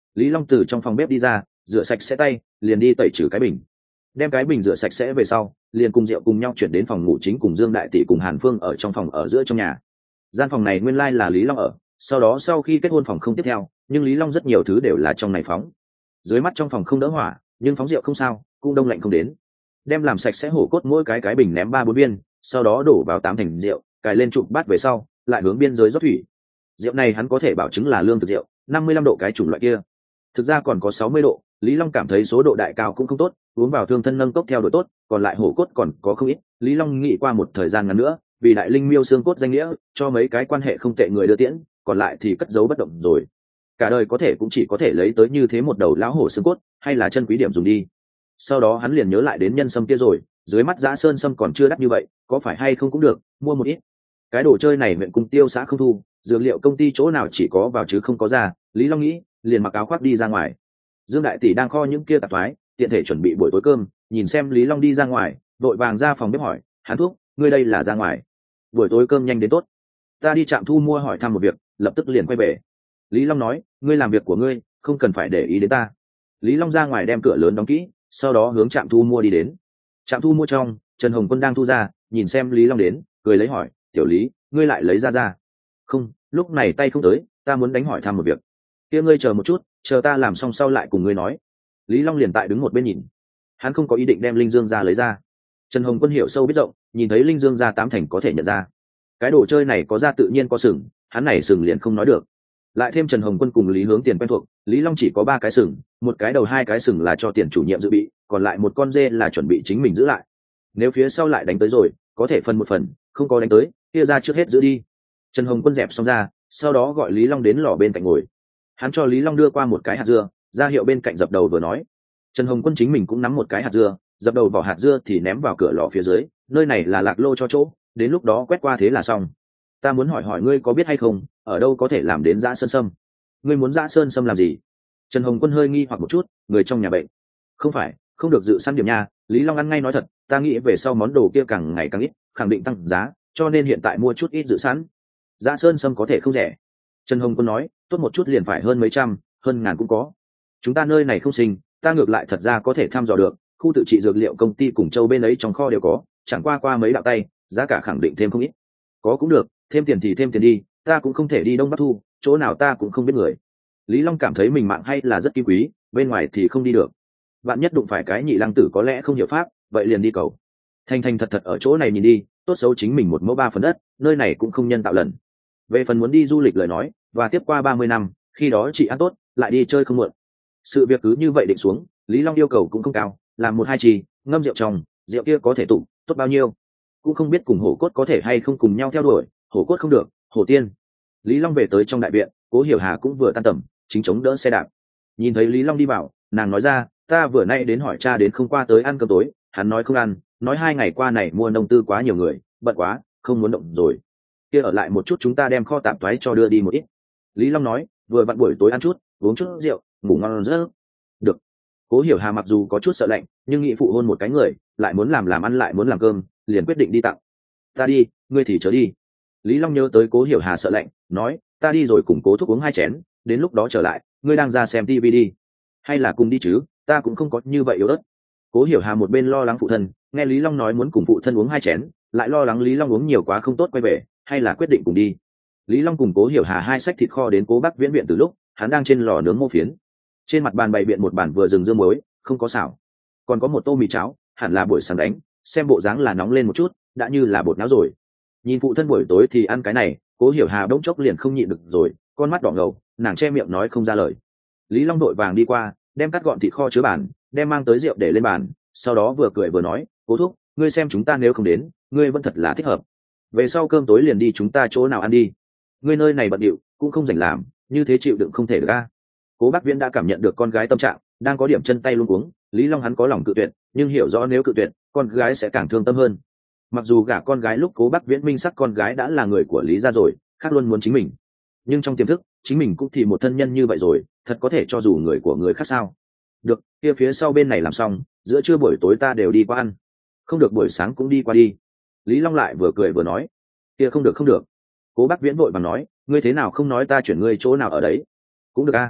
Lý Long từ trong phòng bếp đi ra, rửa sạch sẽ tay, liền đi tẩy trừ cái bình. Đem cái bình rửa sạch sẽ về sau, liền cùng rượu cùng nhau chuyển đến phòng ngủ chính cùng Dương Đại Tỷ cùng Hàn Phương ở trong phòng ở giữa trong nhà. Gian phòng này nguyên lai là Lý Long ở, sau đó sau khi kết hôn phòng không tiếp theo, nhưng Lý Long rất nhiều thứ đều là trong này phóng. Dưới mắt trong phòng không đỡ hỏa, nhưng phóng rượu không sao, cũng đông lạnh không đến. Đem làm sạch sẽ hổ cốt mỗi cái cái bình ném ba bốn viên, sau đó đổ vào tám thành rượu, cài lên trụ bát về sau, lại hướng biên giới rót thủy. Rượu này hắn có thể bảo chứng là lương thực rượu, năm mươi lăm độ cái chủng loại kia. Thực ra còn có sáu mươi độ, Lý Long cảm thấy số độ đại cao cũng không tốt, uống vào thương thân nâng cốc theo độ tốt, còn lại hổ cốt còn có không ít. Lý Long nghĩ qua một thời gian ngắn nữa, vì đại linh miêu xương cốt danh nghĩa, cho mấy cái quan hệ không tệ người đưa tiễn, còn lại thì cất giấu bất động rồi. Cả đời có thể cũng chỉ có thể lấy tới như thế một đầu lão hổ xương cốt, hay là chân quý điểm dùng đi. Sau đó hắn liền nhớ lại đến nhân sâm kia rồi, dưới mắt Dã Sơn sâm còn chưa đắt như vậy, có phải hay không cũng được, mua một ít. Cái đồ chơi này huyện cung tiêu xã không thu, dược liệu công ty chỗ nào chỉ có vào chứ không có ra, Lý Long nghĩ, liền mặc áo khoác đi ra ngoài. Dương Đại Tỷ đang kho những kia tạp thoái, tiện thể chuẩn bị buổi tối cơm, nhìn xem Lý Long đi ra ngoài, đội vàng ra phòng bếp hỏi, hắn thuốc, ngươi đây là ra ngoài. Buổi tối cơm nhanh đến tốt. Ta đi trạm thu mua hỏi thăm một việc, lập tức liền quay về. Lý Long nói, ngươi làm việc của ngươi, không cần phải để ý đến ta. Lý Long ra ngoài đem cửa lớn đóng kỹ, sau đó hướng trạm thu mua đi đến. Trạm thu mua trong, Trần Hồng Quân đang thu ra, nhìn xem Lý Long đến, cười lấy hỏi, tiểu Lý, ngươi lại lấy ra ra. Không, lúc này tay không tới, ta muốn đánh hỏi thăm một việc. Kia ngươi chờ một chút, chờ ta làm xong sau lại cùng ngươi nói. Lý Long liền tại đứng một bên nhìn, hắn không có ý định đem linh dương ra lấy ra. Trần Hồng Quân hiểu sâu biết rộng, nhìn thấy linh dương ra tám thành có thể nhận ra. Cái đồ chơi này có ra tự nhiên có sừng, hắn này sừng liền không nói được. Lại thêm Trần Hồng Quân cùng Lý Hướng Tiền quen thuộc, Lý Long chỉ có ba cái sừng, một cái đầu hai cái sừng là cho tiền chủ nhiệm dự bị, còn lại một con dê là chuẩn bị chính mình giữ lại. Nếu phía sau lại đánh tới rồi, có thể phân một phần, không có đánh tới, kia ra trước hết giữ đi. Trần Hồng Quân dẹp xong ra, sau đó gọi Lý Long đến lò bên cạnh ngồi. Hắn cho Lý Long đưa qua một cái hạt dưa, ra hiệu bên cạnh dập đầu vừa nói. Trần Hồng Quân chính mình cũng nắm một cái hạt dưa, dập đầu vào hạt dưa thì ném vào cửa lò phía dưới, nơi này là lạc lô cho chỗ, đến lúc đó quét qua thế là xong. Ta muốn hỏi hỏi ngươi có biết hay không, ở đâu có thể làm đến Dã Sơn sâm? Ngươi muốn Dã Sơn sâm làm gì? Trần Hồng Quân hơi nghi hoặc một chút, người trong nhà bệnh. Không phải, không được dự săn điểm nha. Lý Long ăn ngay nói thật, ta nghĩ về sau món đồ kia càng ngày càng ít, khẳng định tăng giá, cho nên hiện tại mua chút ít dự sẵn. Dã Sơn sâm có thể không rẻ. Trần Hồng Quân nói, tốt một chút liền phải hơn mấy trăm, hơn ngàn cũng có. Chúng ta nơi này không sinh, ta ngược lại thật ra có thể thăm dò được, khu tự trị dược liệu công ty cùng châu bên ấy trong kho đều có, chẳng qua qua mấy đạo tay, giá cả khẳng định thêm không ít. Có cũng được, thêm tiền thì thêm tiền đi, ta cũng không thể đi đông bắc thu, chỗ nào ta cũng không biết người. Lý Long cảm thấy mình mạng hay là rất quý quý, bên ngoài thì không đi được. Vạn nhất đụng phải cái nhị lăng tử có lẽ không hiểu pháp, vậy liền đi cầu. Thành thành thật thật ở chỗ này nhìn đi, tốt xấu chính mình một mẫu ba phần đất, nơi này cũng không nhân tạo lần. Về phần muốn đi du lịch lời nói, và tiếp qua ba mươi năm, khi đó chị ăn tốt, lại đi chơi không muộn. Sự việc cứ như vậy định xuống, Lý Long yêu cầu cũng không cao, làm một hai chi, ngâm rượu trong, rượu kia có thể tụ, tốt bao nhiêu. Cũng không biết cùng hổ cốt có thể hay không cùng nhau theo đuổi, hổ cốt không được, hổ tiên. Lý Long về tới trong đại viện, Cố Hiểu Hà cũng vừa tan tầm, chính chống đỡ xe đạp. Nhìn thấy Lý Long đi vào, nàng nói ra, ta vừa nay đến hỏi cha đến không qua tới ăn cơm tối, hắn nói không ăn, nói hai ngày qua này mua nông tư quá nhiều người, bận quá, không muốn động rồi. Kia ở lại một chút chúng ta đem kho tạp toái cho đưa đi một ít. Lý Long nói, vừa vặn buổi tối ăn chút, uống chút rượu, ngủ ngon giấc. Được. Cố Hiểu Hà mặc dù có chút sợ lạnh, nhưng nghĩ phụ hôn một cái người, lại muốn làm làm ăn lại muốn làm cơm, liền quyết định đi tặng. Ta đi, ngươi thì chớ đi. Lý Long nhớ tới Cố Hiểu Hà sợ lạnh, nói, ta đi rồi cùng Cố Thúc uống hai chén, đến lúc đó trở lại, ngươi đang ra xem tivi đi. Hay là cùng đi chứ, ta cũng không có như vậy yếu ớt. Cố Hiểu Hà một bên lo lắng phụ thân, nghe Lý Long nói muốn cùng phụ thân uống hai chén, lại lo lắng Lý Long uống nhiều quá không tốt quay về, hay là quyết định cùng đi. Lý Long cùng Cố Hiểu Hà hai xách thịt kho đến Cố Bắc Viễn viện từ lúc, hắn đang trên lò nướng mô phiến. Trên mặt bàn bày biện một bàn vừa rừng dương muối, không có xảo. Còn có một tô mì cháo, hẳn là buổi sáng đánh, xem bộ dáng là nóng lên một chút, đã như là bột náo rồi. Nhìn phụ thân buổi tối thì ăn cái này, Cố Hiểu Hà đống chốc liền không nhịn được rồi, con mắt đỏ ngầu, nàng che miệng nói không ra lời. Lý Long đội vàng đi qua, đem cắt gọn thịt kho chứa bàn, đem mang tới rượu để lên bàn, sau đó vừa cười vừa nói, Cố Thúc, ngươi xem chúng ta nếu không đến, ngươi vẫn thật là thích hợp. Về sau cơm tối liền đi chúng ta chỗ nào ăn đi. Ngươi nơi này bận điệu, cũng không rảnh làm, như thế chịu đựng không thể được a. Cố Bắc Viễn đã cảm nhận được con gái tâm trạng, đang có điểm chân tay luống cuống, Lý Long hắn có lòng cự tuyệt, nhưng hiểu rõ nếu cự tuyệt, con gái sẽ càng thương tâm hơn. Mặc dù gả con gái lúc Cố Bắc Viễn minh sắc con gái đã là người của Lý gia rồi, khác luôn muốn chính mình. Nhưng trong tiềm thức, chính mình cũng thì một thân nhân như vậy rồi, thật có thể cho dù người của người khác sao? Được, kia phía sau bên này làm xong, giữa trưa buổi tối ta đều đi qua ăn. Không được buổi sáng cũng đi qua đi. Lý Long lại vừa cười vừa nói, kia không được không được. Cố Bắc Viễn vội bằng nói, ngươi thế nào không nói ta chuyển ngươi chỗ nào ở đấy? Cũng được a.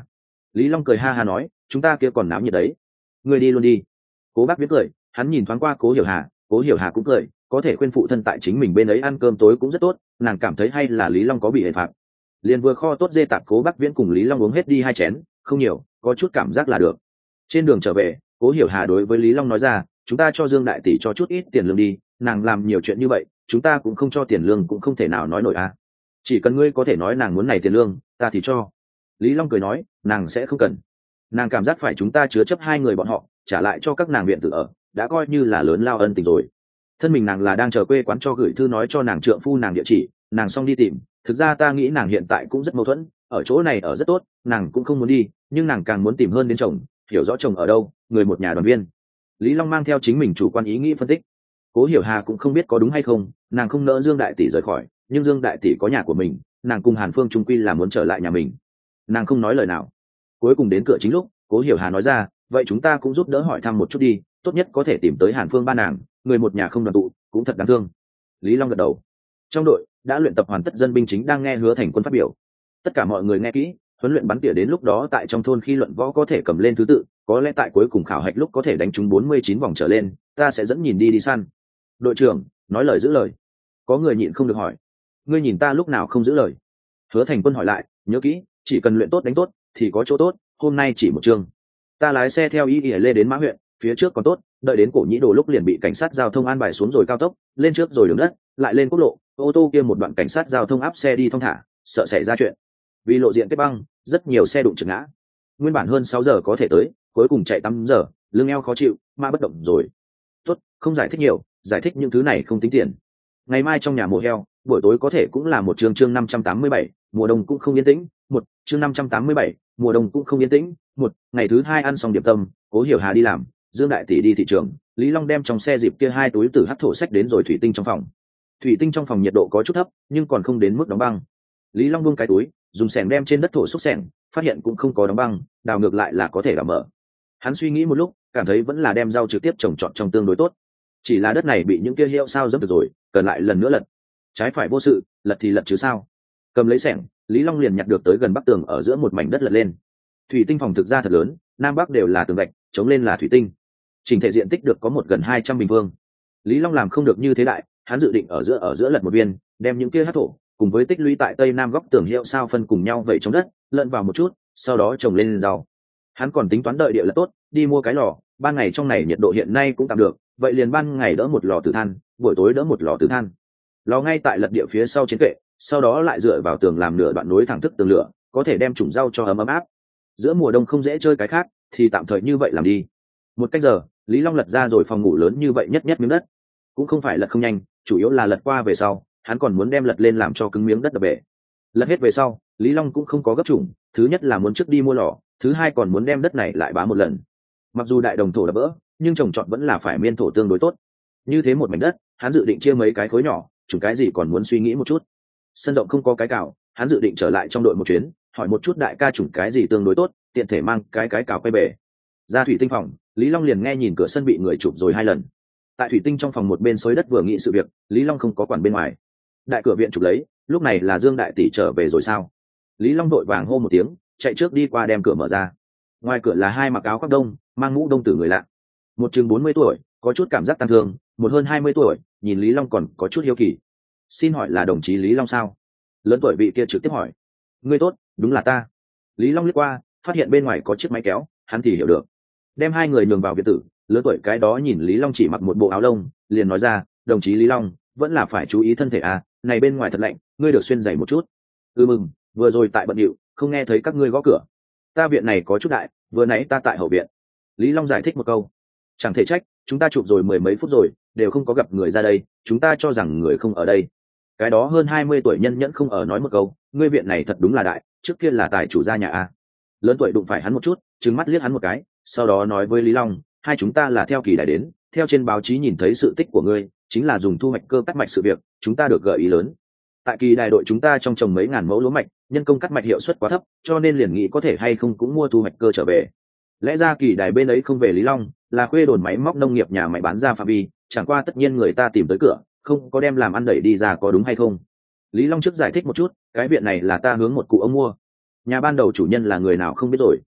Lý Long cười ha ha nói, chúng ta kia còn náo nhiệt đấy, ngươi đi luôn đi. Cố Bác Viễn cười, hắn nhìn thoáng qua Cố Hiểu Hà, Cố Hiểu Hà cũng cười, có thể khuyên phụ thân tại chính mình bên ấy ăn cơm tối cũng rất tốt, nàng cảm thấy hay là Lý Long có bị hệ phạt. Liền vừa kho tốt dê tạp Cố Bác Viễn cùng Lý Long uống hết đi hai chén, không nhiều, có chút cảm giác là được. Trên đường trở về, Cố Hiểu Hà đối với Lý Long nói ra, chúng ta cho Dương đại tỷ cho chút ít tiền lương đi, nàng làm nhiều chuyện như vậy, chúng ta cũng không cho tiền lương cũng không thể nào nói nổi à. Chỉ cần ngươi có thể nói nàng muốn này tiền lương, ta thì cho. Lý Long cười nói, nàng sẽ không cần. Nàng cảm giác phải chúng ta chứa chấp hai người bọn họ, trả lại cho các nàng viện tự ở, đã coi như là lớn lao ân tình rồi. Thân mình nàng là đang chờ quê quán cho gửi thư nói cho nàng trượng phu nàng địa chỉ, nàng xong đi tìm. Thực ra ta nghĩ nàng hiện tại cũng rất mâu thuẫn, ở chỗ này ở rất tốt, nàng cũng không muốn đi, nhưng nàng càng muốn tìm hơn đến chồng, hiểu rõ chồng ở đâu, người một nhà đoàn viên. Lý Long mang theo chính mình chủ quan ý nghĩ phân tích. Cố Hiểu Hà cũng không biết có đúng hay không, nàng không nỡ Dương đại tỷ rời khỏi, nhưng Dương đại tỷ có nhà của mình, nàng cùng Hàn Phương trung quy là muốn trở lại nhà mình. Nàng không nói lời nào. Cuối cùng đến cửa chính lúc, Cố Hiểu Hà nói ra, vậy chúng ta cũng giúp đỡ hỏi thăm một chút đi, tốt nhất có thể tìm tới Hàn Phương ba nàng, người một nhà không đoàn tụ, cũng thật đáng thương. Lý Long gật đầu. Trong đội đã luyện tập hoàn tất dân binh chính đang nghe Hứa Thành Quân phát biểu. Tất cả mọi người nghe kỹ, huấn luyện bắn tỉa đến lúc đó tại trong thôn khi luận võ có thể cầm lên thứ tự, có lẽ tại cuối cùng khảo hạch lúc có thể đánh trúng bốn mươi chín vòng trở lên, ta sẽ dẫn nhìn đi đi săn. Đội trưởng, nói lời giữ lời. Có người nhịn không được hỏi, ngươi nhìn ta lúc nào không giữ lời? Hứa Thành Quân hỏi lại, nhớ kỹ, chỉ cần luyện tốt đánh tốt thì có chỗ tốt, hôm nay chỉ một chương. Ta lái xe theo Y Y Lê đến Mã huyện, phía trước còn tốt, đợi đến Cổ Nhĩ Đồ lúc liền bị cảnh sát giao thông an bài xuống rồi cao tốc, lên trước rồi đường đất, lại lên quốc lộ, ô tô kia một đoạn cảnh sát giao thông áp xe đi thong thả, sợ xảy ra chuyện. Vì lộ diện kết băng, rất nhiều xe đụng trượt ngã. Nguyên bản hơn sáu giờ có thể tới, cuối cùng chạy tám giờ, lưng eo khó chịu, mà bất động rồi. Tốt, không giải thích nhiều, giải thích những thứ này không tính tiền. Ngày mai trong nhà mổ heo, buổi tối có thể cũng là một chương chương năm trăm tám mươi bảy, mùa đông cũng không yên tĩnh, một chương năm trăm tám mươi bảy, mùa đông cũng không yên tĩnh, một ngày thứ hai ăn xong điểm tâm, Cố Hiểu Hà đi làm, Dương đại tỷ đi thị trường, Lý Long đem trong xe dịp kia hai túi từ hắc thổ sách đến rồi thủy tinh trong phòng. Thủy tinh trong phòng nhiệt độ có chút thấp, nhưng còn không đến mức đóng băng. Lý Long buông cái túi, dùng xẻng đem trên đất thổ xúc xẻng, phát hiện cũng không có đóng băng, đào ngược lại là có thể đào mở. Hắn suy nghĩ một lúc, cảm thấy vẫn là đem rau trực tiếp trồng trọt trong tương đối tốt. Chỉ là đất này bị những kia hiệu sao dẫm được rồi, cần lại lần nữa lật. Trái phải vô sự, lật thì lật chứ sao. Cầm lấy xẻng, Lý Long liền nhặt được tới gần bắc tường ở giữa một mảnh đất lật lên. Thủy tinh phòng thực ra thật lớn, nam bắc đều là tường gạch, chống lên là thủy tinh. Trình thể diện tích được có một gần hai trăm bình phương. Lý Long làm không được như thế đại, hắn dự định ở giữa ở giữa lật một viên, đem những kia hắc thổ cùng với tích lũy tại tây nam góc tường hiệu sao phân cùng nhau vẩy trong đất, lẫn vào một chút, sau đó trồng lên rau. Hắn còn tính toán đợi địa là tốt, đi mua cái lò, ban ngày trong này nhiệt độ hiện nay cũng tạm được, vậy liền ban ngày đỡ một lò tử than, buổi tối đỡ một lò tử than. Lò ngay tại lật địa phía sau chiến kệ, sau đó lại dựa vào tường làm nửa đoạn nối thẳng thức tường lửa, có thể đem trùng rau cho ấm ấm áp. Giữa mùa đông không dễ chơi cái khác, thì tạm thời như vậy làm đi. Một cách giờ, Lý Long lật ra rồi phòng ngủ lớn như vậy nhất nhất miếng đất, cũng không phải lật không nhanh, chủ yếu là lật qua về sau, hắn còn muốn đem lật lên làm cho cứng miếng đất đập bể. Lật hết về sau, Lý Long cũng không có gấp trùng, thứ nhất là muốn trước đi mua lò, thứ hai còn muốn đem đất này lại bám một lần. Mặc dù đại đồng thổ đã vỡ, nhưng trồng trọt vẫn là phải miên thổ tương đối tốt. Như thế một mảnh đất, hắn dự định chia mấy cái khối nhỏ, chủng cái gì còn muốn suy nghĩ một chút. Sân rộng không có cái cào, hắn dự định trở lại trong đội một chuyến, hỏi một chút đại ca chủng cái gì tương đối tốt, tiện thể mang cái cái cào quay bể. Ra thủy tinh phòng, Lý Long liền nghe nhìn cửa sân bị người chụp rồi hai lần. Tại thủy tinh trong phòng một bên xới đất vừa nghĩ sự việc, Lý Long không có quản bên ngoài. Đại cửa viện chụp lấy, lúc này là Dương đại tỷ trở về rồi sao? Lý Long đội vàng hô một tiếng, chạy trước đi qua đem cửa mở ra. Ngoài cửa là hai mặc áo khoác đông, mang mũ đông tử người lạ. Một chừng bốn mươi tuổi, có chút cảm giác tăng thương, một hơn hai mươi tuổi, nhìn Lý Long còn có chút hiếu kỳ. Xin hỏi là đồng chí Lý Long sao? Lớn tuổi vị kia trực tiếp hỏi. Ngươi tốt, đúng là ta. Lý Long liếc qua, phát hiện bên ngoài có chiếc máy kéo, hắn thì hiểu được. Đem hai người nhường vào viện tử, lớn tuổi cái đó nhìn Lý Long chỉ mặc một bộ áo lông, liền nói ra, đồng chí Lý Long, vẫn là phải chú ý thân thể à, này bên ngoài thật lạnh, ngươi được xuyên giày một chút. Ừ mừng, vừa rồi tại bận điệu, không nghe thấy các ngươi gõ cửa. Ta viện này có chút đại, vừa nãy ta tại hậu viện. Lý Long giải thích một câu. Chẳng thể trách, chúng ta chụp rồi mười mấy phút rồi, đều không có gặp người ra đây, chúng ta cho rằng người không ở đây. Cái đó hơn hai mươi tuổi nhân nhẫn không ở nói một câu, ngươi viện này thật đúng là đại, trước kia là tài chủ gia nhà a. Lớn tuổi đụng phải hắn một chút, trừng mắt liếc hắn một cái, sau đó nói với Lý Long, hai chúng ta là theo kỳ đại đến, theo trên báo chí nhìn thấy sự tích của ngươi, chính là dùng thu hoạch cơ cắt mạch sự việc, chúng ta được gợi ý lớn. Tại kỳ đại đội chúng ta trong trồng mấy ngàn mẫu lúa mạch, nhân công cắt mạch hiệu suất quá thấp, cho nên liền nghĩ có thể hay không cũng mua thu hoạch cơ trở về. Lẽ ra kỳ đài bên ấy không về Lý Long, là khuê đồn máy móc nông nghiệp nhà máy bán ra phạm vi, chẳng qua tất nhiên người ta tìm tới cửa, không có đem làm ăn đẩy đi ra có đúng hay không. Lý Long trước giải thích một chút, cái viện này là ta hướng một cụ ông mua. Nhà ban đầu chủ nhân là người nào không biết rồi.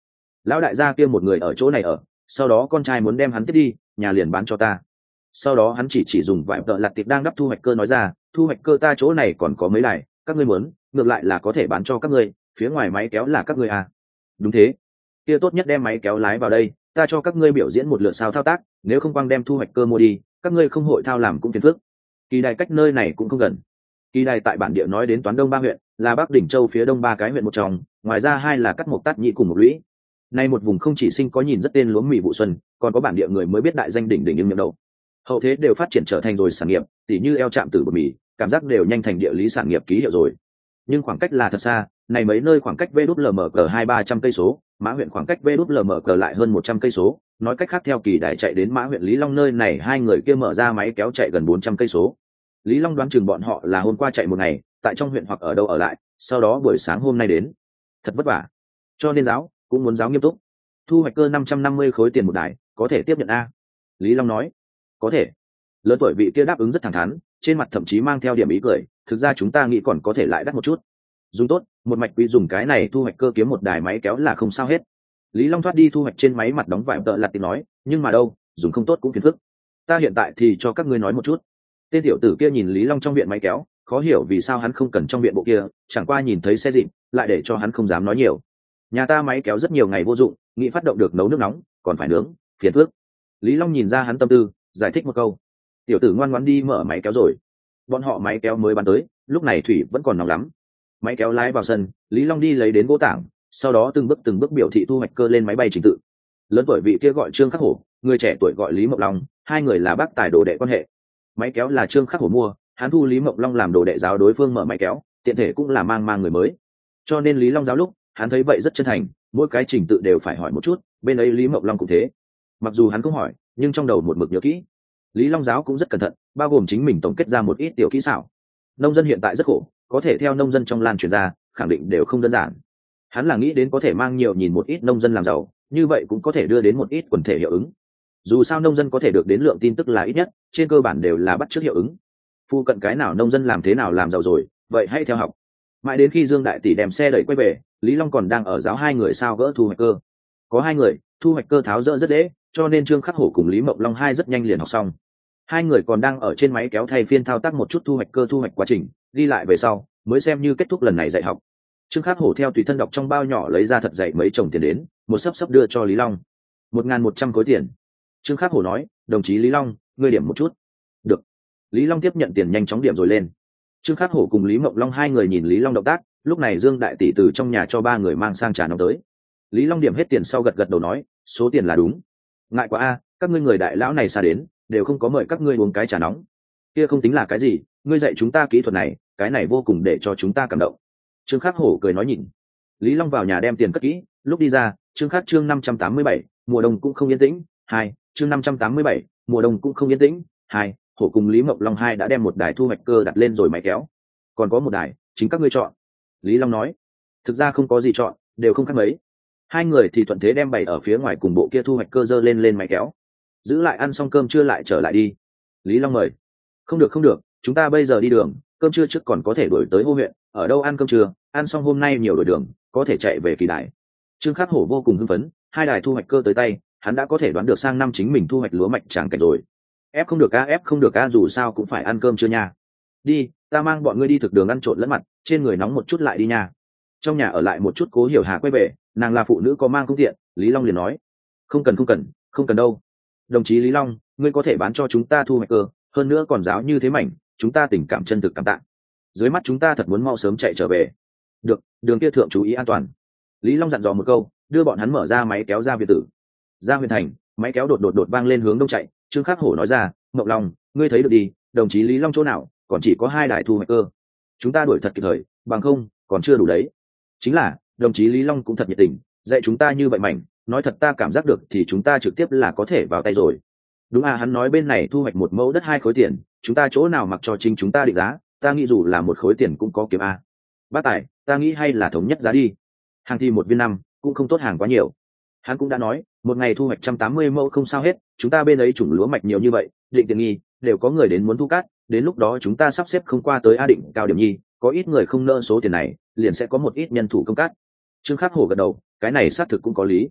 lão đại gia kia một người ở chỗ này ở, sau đó con trai muốn đem hắn tiếp đi, nhà liền bán cho ta. Sau đó hắn chỉ chỉ dùng vải tợ lặt tiệp đang đắp thu hoạch cơ nói ra, thu hoạch cơ ta chỗ này còn có mấy đài, các ngươi muốn, ngược lại là có thể bán cho các ngươi, phía ngoài máy kéo là các ngươi à. Đúng thế, kia tốt nhất đem máy kéo lái vào đây, ta cho các ngươi biểu diễn một lượt sao thao tác, nếu không quăng đem thu hoạch cơ mua đi, các ngươi không hội thao làm cũng phiền phức. Kỳ đài cách nơi này cũng không gần. Kỳ đài tại bản địa nói đến toán đông ba huyện, là Bắc Đỉnh Châu phía đông ba cái huyện một trong, ngoài ra hai là cắt một tát nhị cùng một lũy. Nay một vùng không chỉ sinh có nhìn rất tên lúa mì vụ xuân, còn có bản địa người mới biết đại danh đỉnh đỉnh nhưng miệng đầu. Hậu thế đều phát triển trở thành rồi sản nghiệp, tỉ như eo chạm tử bột mì, cảm giác đều nhanh thành địa lý sản nghiệp ký hiệu rồi. Nhưng khoảng cách là thật xa, này mấy nơi khoảng cách vê đút lờ mờ cờ hai ba trăm cây số, Mã huyện khoảng cách vê đút lờ mờ cờ lại hơn một trăm cây số, nói cách khác theo Kỳ Đài chạy đến Mã huyện Lý Long nơi này hai người kia mở ra máy kéo chạy gần bốn trăm cây số. Lý Long đoán chừng bọn họ là hôm qua chạy một ngày, tại trong huyện hoặc ở đâu ở lại, sau đó buổi sáng hôm nay đến. Thật vất vả. Cho nên giáo cũng muốn giáo nghiêm túc. Thu hoạch cơ năm trăm năm mươi khối tiền một đài, có thể tiếp nhận a? Lý Long nói. Có thể. Lớn tuổi vị kia đáp ứng rất thẳng thắn, trên mặt thậm chí mang theo điểm ý cười, thực ra chúng ta nghĩ còn có thể lại đắt một chút. Dùng tốt, một mạch quý dùng cái này thu hoạch cơ kiếm một đài máy kéo là không sao hết. Lý Long thoát đi thu hoạch trên máy mặt đóng vải tợ lặt tiếng nói, nhưng mà đâu, dùng không tốt cũng phiền phức. Ta hiện tại thì cho các ngươi nói một chút. Tên tiểu tử kia nhìn Lý Long trong viện máy kéo, khó hiểu vì sao hắn không cần trong viện bộ kia, chẳng qua nhìn thấy xe dịn, lại để cho hắn không dám nói nhiều. Nhà ta máy kéo rất nhiều ngày vô dụng, nghĩ phát động được nấu nước nóng, còn phải nướng, phiền phức. Lý Long nhìn ra hắn tâm tư, giải thích một câu. Tiểu tử ngoan ngoãn đi mở máy kéo rồi. Bọn họ máy kéo mới bán tới, lúc này thủy vẫn còn nóng lắm. Máy kéo lái vào sân, Lý Long đi lấy đến gỗ tảng, sau đó từng bước từng bước biểu thị thu hoạch cơ lên máy bay trình tự. Lớn tuổi vị kia gọi Trương Khắc Hổ, người trẻ tuổi gọi Lý Mộng Long, hai người là bác tài đồ đệ quan hệ. Máy kéo là Trương Khắc Hổ mua, hắn thu Lý Mộng Long làm đồ đệ giáo đối phương mở máy kéo, tiện thể cũng là mang mang người mới. Cho nên Lý Long giáo lúc, hắn thấy vậy rất chân thành, mỗi cái trình tự đều phải hỏi một chút, bên ấy Lý Mộng Long cũng thế. Mặc dù hắn cũng hỏi, nhưng trong đầu một mực nhớ kỹ. Lý Long giáo cũng rất cẩn thận, bao gồm chính mình tổng kết ra một ít tiểu kỹ xảo. Nông dân hiện tại rất khổ, có thể theo nông dân trong lan truyền ra, khẳng định đều không đơn giản. Hắn là nghĩ đến có thể mang nhiều nhìn một ít nông dân làm giàu, như vậy cũng có thể đưa đến một ít quần thể hiệu ứng. Dù sao nông dân có thể được đến lượng tin tức là ít nhất, trên cơ bản đều là bắt chước hiệu ứng. Phu cận cái nào nông dân làm thế nào làm giàu rồi, vậy hãy theo học. Mãi đến khi Dương đại tỷ đem xe đẩy quay về, Lý Long còn đang ở giáo hai người sao gỡ thu hoạch cơ. Có hai người, thu hoạch cơ tháo dỡ rất dễ, cho nên Trương Khắc Hổ cùng Lý Mộng Long hai rất nhanh liền học xong. Hai người còn đang ở trên máy kéo thay phiên thao tác một chút thu hoạch cơ thu hoạch quá trình, đi lại về sau, mới xem như kết thúc lần này dạy học. Trương Khắc Hổ theo tùy thân đọc trong bao nhỏ lấy ra thật dạy mấy chồng tiền đến, một sấp sấp đưa cho Lý Long. Một ngàn một trăm khối tiền. Trương Khắc Hổ nói, đồng chí Lý Long, ngươi điểm một chút. Được. Lý Long tiếp nhận tiền nhanh chóng điểm rồi lên. Trương Khắc Hổ cùng Lý Mộng Long hai người nhìn Lý Long động tác, lúc này Dương đại tỷ từ trong nhà cho ba người mang sang trà nóng tới. Lý Long điểm hết tiền sau gật gật đầu nói, số tiền là đúng. Ngại quá a, các ngươi người đại lão này xa đến, đều không có mời các ngươi uống cái trà nóng. Kia không tính là cái gì, ngươi dạy chúng ta kỹ thuật này, cái này vô cùng để cho chúng ta cảm động. Trương Khắc Hổ cười nói nhìn. Lý Long vào nhà đem tiền cất kỹ, lúc đi ra, Trương Khắc chương năm trăm tám mươi bảy, mùa đông cũng không yên tĩnh, hai, chương năm trăm tám mươi bảy, mùa đông cũng không yên tĩnh, hai, Hổ cùng Lý Mộng Long hai đã đem một đài thu hoạch cơ đặt lên rồi máy kéo. Còn có một đài, chính các ngươi chọn. Lý Long nói. Thực ra không có gì chọn, đều không khác mấy. Hai người thì thuận thế đem bày ở phía ngoài cùng bộ kia thu hoạch cơ dơ lên lên máy kéo. Giữ lại ăn xong cơm trưa lại trở lại đi. Lý Long mời. Không được không được, chúng ta bây giờ đi đường, cơm trưa trước còn có thể đuổi tới Hô huyện, ở đâu ăn cơm trưa, ăn xong hôm nay nhiều đổi đường, có thể chạy về Kỳ Đài. Trương Khắc Hổ vô cùng hưng phấn, hai đài thu hoạch cơ tới tay, hắn đã có thể đoán được sang năm chính mình thu hoạch lúa mạch tràng cảnh rồi. Ép không được a, ép không được a, dù sao cũng phải ăn cơm trưa nha. Đi, ta mang bọn ngươi đi thực đường ăn trộn lẫn mặt, trên người nóng một chút lại đi nha. Trong nhà ở lại một chút Cố Hiểu Hà quay về, nàng là phụ nữ có mang không tiện, Lý Long liền nói, không cần không cần, không cần đâu. Đồng chí Lý Long, ngươi có thể bán cho chúng ta thu hoạch cơ, hơn nữa còn giáo như thế mảnh, chúng ta tình cảm chân thực cảm tạ. Dưới mắt chúng ta thật muốn mau sớm chạy trở về. Được, đường kia thượng chú ý an toàn. Lý Long dặn dò một câu, đưa bọn hắn mở ra máy kéo ra biệt tử. Ra huyện thành, máy kéo đột đột đột vang lên hướng đông chạy. Trương Khắc Hổ nói ra, Mộng Long, ngươi thấy được đi, đồng chí Lý Long chỗ nào, còn chỉ có hai đài thu hoạch cơ. Chúng ta đuổi thật kịp thời, bằng không, còn chưa đủ đấy. Chính là, đồng chí Lý Long cũng thật nhiệt tình, dạy chúng ta như vậy mảnh, nói thật ta cảm giác được thì chúng ta trực tiếp là có thể vào tay rồi. Đúng à, hắn nói bên này thu hoạch một mẫu đất hai khối tiền, chúng ta chỗ nào mặc cho chính chúng ta định giá, ta nghĩ dù là một khối tiền cũng có kiếm a. Bác Tài, ta nghĩ hay là thống nhất giá đi. Hàng thì một viên năm, cũng không tốt hàng quá nhiều. Hắn cũng đã nói, một ngày thu hoạch một trăm tám mươi mẫu không sao hết, chúng ta bên ấy chủng lúa mạch nhiều như vậy, định tiền nghi, đều có người đến muốn thu cát, đến lúc đó chúng ta sắp xếp không qua tới a định cao điểm nhi, có ít người không nợ số tiền này, liền sẽ có một ít nhân thủ công cát. Trương Khắc Hổ gật đầu, cái này xác thực cũng có lý.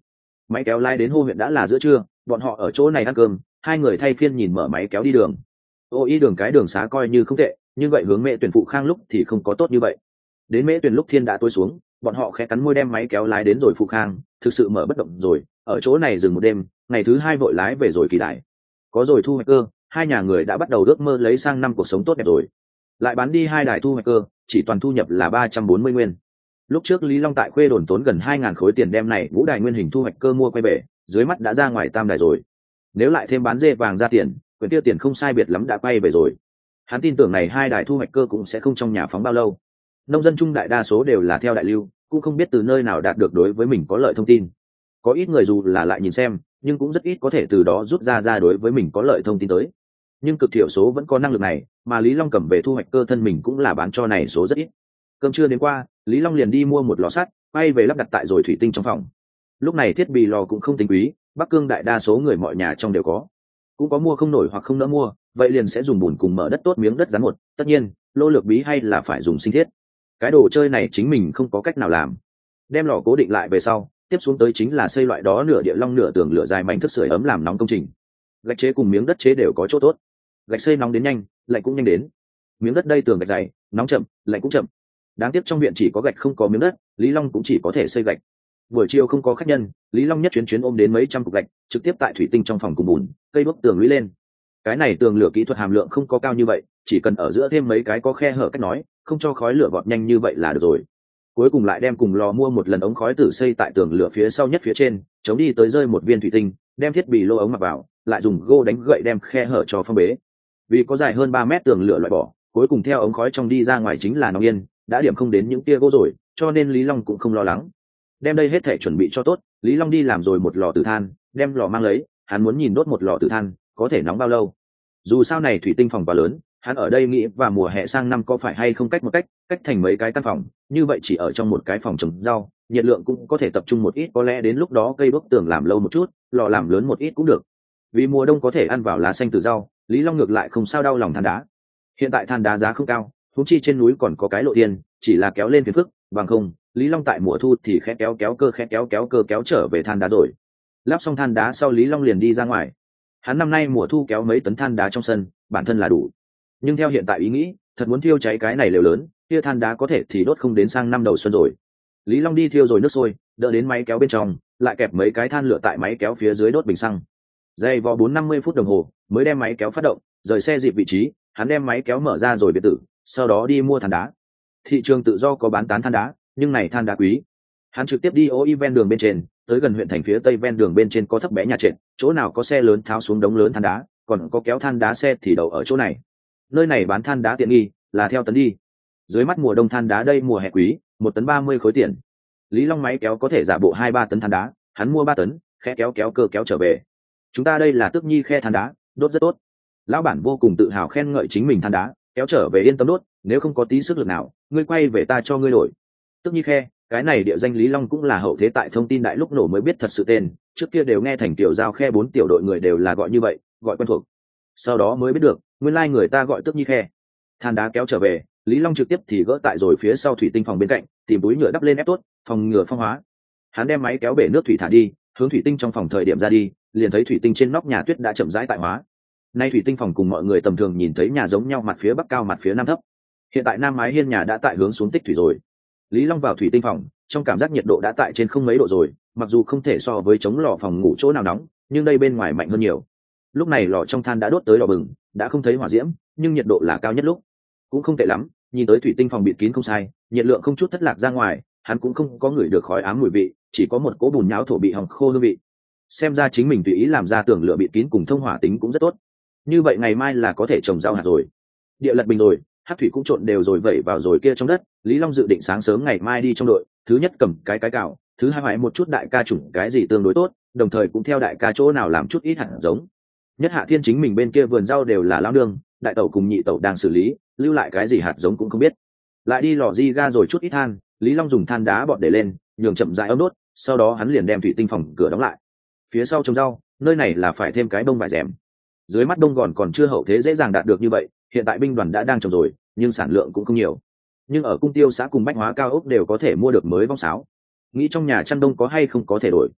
Máy kéo lái đến Hô huyện đã là giữa trưa, bọn họ ở chỗ này ăn cơm, hai người thay phiên nhìn mở máy kéo đi đường. Ô y đường cái đường xá coi như không tệ, nhưng vậy hướng Mễ Tuyển phụ khang lúc thì không có tốt như vậy. Đến Mễ Tuyển lúc thiên đã tối xuống, bọn họ khẽ cắn môi đem máy kéo lái đến rồi phụ khang, thực sự mở bất động rồi, ở chỗ này dừng một đêm, ngày thứ hai vội lái về rồi Kỳ Đại. Có rồi thu hoạch cơ, hai nhà người đã bắt đầu ước mơ lấy sang năm cuộc sống tốt đẹp rồi. Lại bán đi hai đài thu hoạch cơ, chỉ toàn thu nhập là ba trăm bốn mươi nguyên. Lúc trước Lý Long tại Khuê Đồn tốn gần hai ngàn khối tiền đem này ngũ đài nguyên hình thu hoạch cơ mua quay về, dưới mắt đã ra ngoài tam đài rồi. Nếu lại thêm bán dê vàng ra tiền, quyền tiêu tiền không sai biệt lắm đã quay về rồi. Hắn tin tưởng này hai đài thu hoạch cơ cũng sẽ không trong nhà phóng bao lâu. Nông dân trung đại đa số đều là theo đại lưu, cũng không biết từ nơi nào đạt được đối với mình có lợi thông tin. Có ít người dù là lại nhìn xem, nhưng cũng rất ít có thể từ đó rút ra ra đối với mình có lợi thông tin tới. Nhưng cực thiểu số vẫn có năng lực này, mà Lý Long cầm về thu hoạch cơ thân mình cũng là bán cho này số rất ít. Cơm trưa đến qua, Lý Long liền đi mua một lò sắt, quay về lắp đặt tại rồi thủy tinh trong phòng. Lúc này thiết bị lò cũng không tính quý, Bắc Cương đại đa số người mọi nhà trong đều có. Cũng có mua không nổi hoặc không nỡ mua, vậy liền sẽ dùng bùn cùng mở đất tốt miếng đất rắn một, tất nhiên, lô lược bí hay là phải dùng sinh thiết. Cái đồ chơi này chính mình không có cách nào làm. Đem lò cố định lại về sau, tiếp xuống tới chính là xây loại đó nửa địa long nửa tường lửa dài mảnh thức sưởi ấm làm nóng công trình. Gạch chế cùng miếng đất chế đều có chỗ tốt. Gạch xây nóng đến nhanh, lạnh cũng nhanh đến. Miếng đất đây tường gạch dày, nóng chậm, lạnh cũng chậm. Đáng tiếc trong viện chỉ có gạch không có miếng đất, Lý Long cũng chỉ có thể xây gạch. Buổi chiều không có khách nhân, Lý Long nhất chuyến chuyến ôm đến mấy trăm cục gạch, trực tiếp tại thủy tinh trong phòng cùng bùn, cây bức tường lũy lên. Cái này tường lửa kỹ thuật hàm lượng không có cao như vậy, chỉ cần ở giữa thêm mấy cái có khe hở cách nói, không cho khói lửa vọt nhanh như vậy là được rồi. Cuối cùng lại đem cùng lò mua một lần ống khói tử xây tại tường lửa phía sau nhất phía trên, chống đi tới rơi một viên thủy tinh, đem thiết bị lô ống mặc vào, lại dùng gô đánh gậy đem khe hở cho phong bế. Vì có dài hơn ba mét tường lửa loại bỏ, cuối cùng theo ống khói trong đi ra ngoài chính là nòng yên, đã điểm không đến những tia gỗ rồi, cho nên Lý Long cũng không lo lắng. Đem đây hết thể chuẩn bị cho tốt, Lý Long đi làm rồi một lò tử than, đem lò mang lấy, hắn muốn nhìn đốt một lò tử than có thể nóng bao lâu. Dù sao này thủy tinh phòng quá lớn, hắn ở đây nghĩ và mùa hè sang năm có phải hay không cách một cách cách thành mấy cái căn phòng, như vậy chỉ ở trong một cái phòng trồng rau, nhiệt lượng cũng có thể tập trung một ít, có lẽ đến lúc đó cây bức tường làm lâu một chút, lò làm lớn một ít cũng được. Vì mùa đông có thể ăn vào lá xanh từ rau, Lý Long ngược lại không sao đau lòng than đá. Hiện tại than đá giá không cao, huống chi trên núi còn có cái lộ tiền, chỉ là kéo lên phiền phức, bằng không, Lý Long tại mùa thu thì khẽ kéo kéo cơ khẽ kéo kéo cơ kéo trở về than đá rồi. Lắp xong than đá sau Lý Long liền đi ra ngoài. Hắn năm nay mùa thu kéo mấy tấn than đá trong sân, bản thân là đủ. Nhưng theo hiện tại ý nghĩ, thật muốn thiêu cháy cái này lều lớn, kia than đá có thể thì đốt không đến sang năm đầu xuân rồi. Lý Long đi thiêu rồi nước sôi, đỡ đến máy kéo bên trong, lại kẹp mấy cái than lửa tại máy kéo phía dưới đốt bình xăng. Dày vò bốn năm mươi phút đồng hồ, mới đem máy kéo phát động, rời xe dịp vị trí, hắn đem máy kéo mở ra rồi biệt tử, sau đó đi mua than đá. Thị trường tự do có bán tán than đá, nhưng này than đá quý. Hắn trực tiếp đi ô i ven đường bên trên, tới gần huyện thành phía tây ven đường bên trên có thấp bé nhà trệt, chỗ nào có xe lớn tháo xuống đống lớn than đá, còn có kéo than đá xe thì đậu ở chỗ này. Nơi này bán than đá tiện nghi, là theo tấn đi. Dưới mắt mùa đông than đá đây mùa hè quý, một tấn ba mươi khối tiền. Lý Long máy kéo có thể giả bộ hai ba tấn than đá, hắn mua ba tấn, khẽ kéo kéo cơ kéo trở về. Chúng ta đây là Tước Nhi khe than đá, đốt rất tốt. Lão bản vô cùng tự hào khen ngợi chính mình than đá, kéo trở về yên tâm đốt, nếu không có tí sức lực nào, ngươi quay về ta cho ngươi đổi. Tước Nhi khe, cái này địa danh Lý Long cũng là hậu thế tại thông tin đại lúc nổ mới biết thật sự tên, trước kia đều nghe thành tiểu giao khe bốn tiểu đội người đều là gọi như vậy, gọi quen thuộc. Sau đó mới biết được, nguyên lai người ta gọi Tước Nhi khe. Than đá kéo trở về, Lý Long trực tiếp thì gỡ tại rồi phía sau thủy tinh phòng bên cạnh, tìm túi nhựa đắp lên ép tốt, phòng ngừa phong hóa. Hắn đem máy kéo bể nước thủy thả đi, hướng thủy tinh trong phòng thời điểm ra đi, liền thấy thủy tinh trên nóc nhà tuyết đã chậm rãi tại hóa. Nay thủy tinh phòng cùng mọi người tầm thường nhìn thấy nhà giống nhau, mặt phía bắc cao mặt phía nam thấp. Hiện tại nam mái hiên nhà đã tại hướng xuống tích thủy rồi. Lý Long vào thủy tinh phòng, trong cảm giác nhiệt độ đã tại trên không mấy độ rồi, mặc dù không thể so với chống lò phòng ngủ chỗ nào nóng, nhưng đây bên ngoài mạnh hơn nhiều. Lúc này lò trong than đã đốt tới đỏ bừng, đã không thấy hỏa diễm, nhưng nhiệt độ là cao nhất lúc. Cũng không tệ lắm, nhìn tới thủy tinh phòng bịt kín không sai, nhiệt lượng không chút thất lạc ra ngoài, hắn cũng không có ngửi được khói ám mùi vị, chỉ có một cỗ bùn nhão thổ bị hỏng khô hương vị. Xem ra chính mình tùy ý làm ra tường lửa bịt kín cùng thông hỏa tính cũng rất tốt. Như vậy ngày mai là có thể trồng rau hạt rồi. Địa lật bình rồi, hát thủy cũng trộn đều rồi vẩy vào rồi kia trong đất. Lý Long dự định sáng sớm ngày mai đi trong đội, thứ nhất cầm cái cái cào, thứ hai hoại một chút đại ca chủng cái gì tương đối tốt, đồng thời cũng theo đại ca chỗ nào làm chút ít hạt giống. Nhất Hạ Thiên chính mình bên kia vườn rau đều là lao nương, đại tẩu cùng nhị tẩu đang xử lý, lưu lại cái gì hạt giống cũng không biết. Lại đi lò di ga rồi chút ít than, Lý Long dùng than đá bọt để lên, nhường chậm rãi ấm đốt, sau đó hắn liền đem thủy tinh phòng cửa đóng lại. Phía sau trồng rau, nơi này là phải thêm cái bông vải rèm. Dưới mắt đông gòn còn chưa hậu thế dễ dàng đạt được như vậy, hiện tại binh đoàn đã đang trồng rồi, nhưng sản lượng cũng không nhiều. Nhưng ở cung tiêu xã cùng bách hóa cao ốc đều có thể mua được mới vong sáo. Nghĩ trong nhà chăn đông có hay không có thể đổi.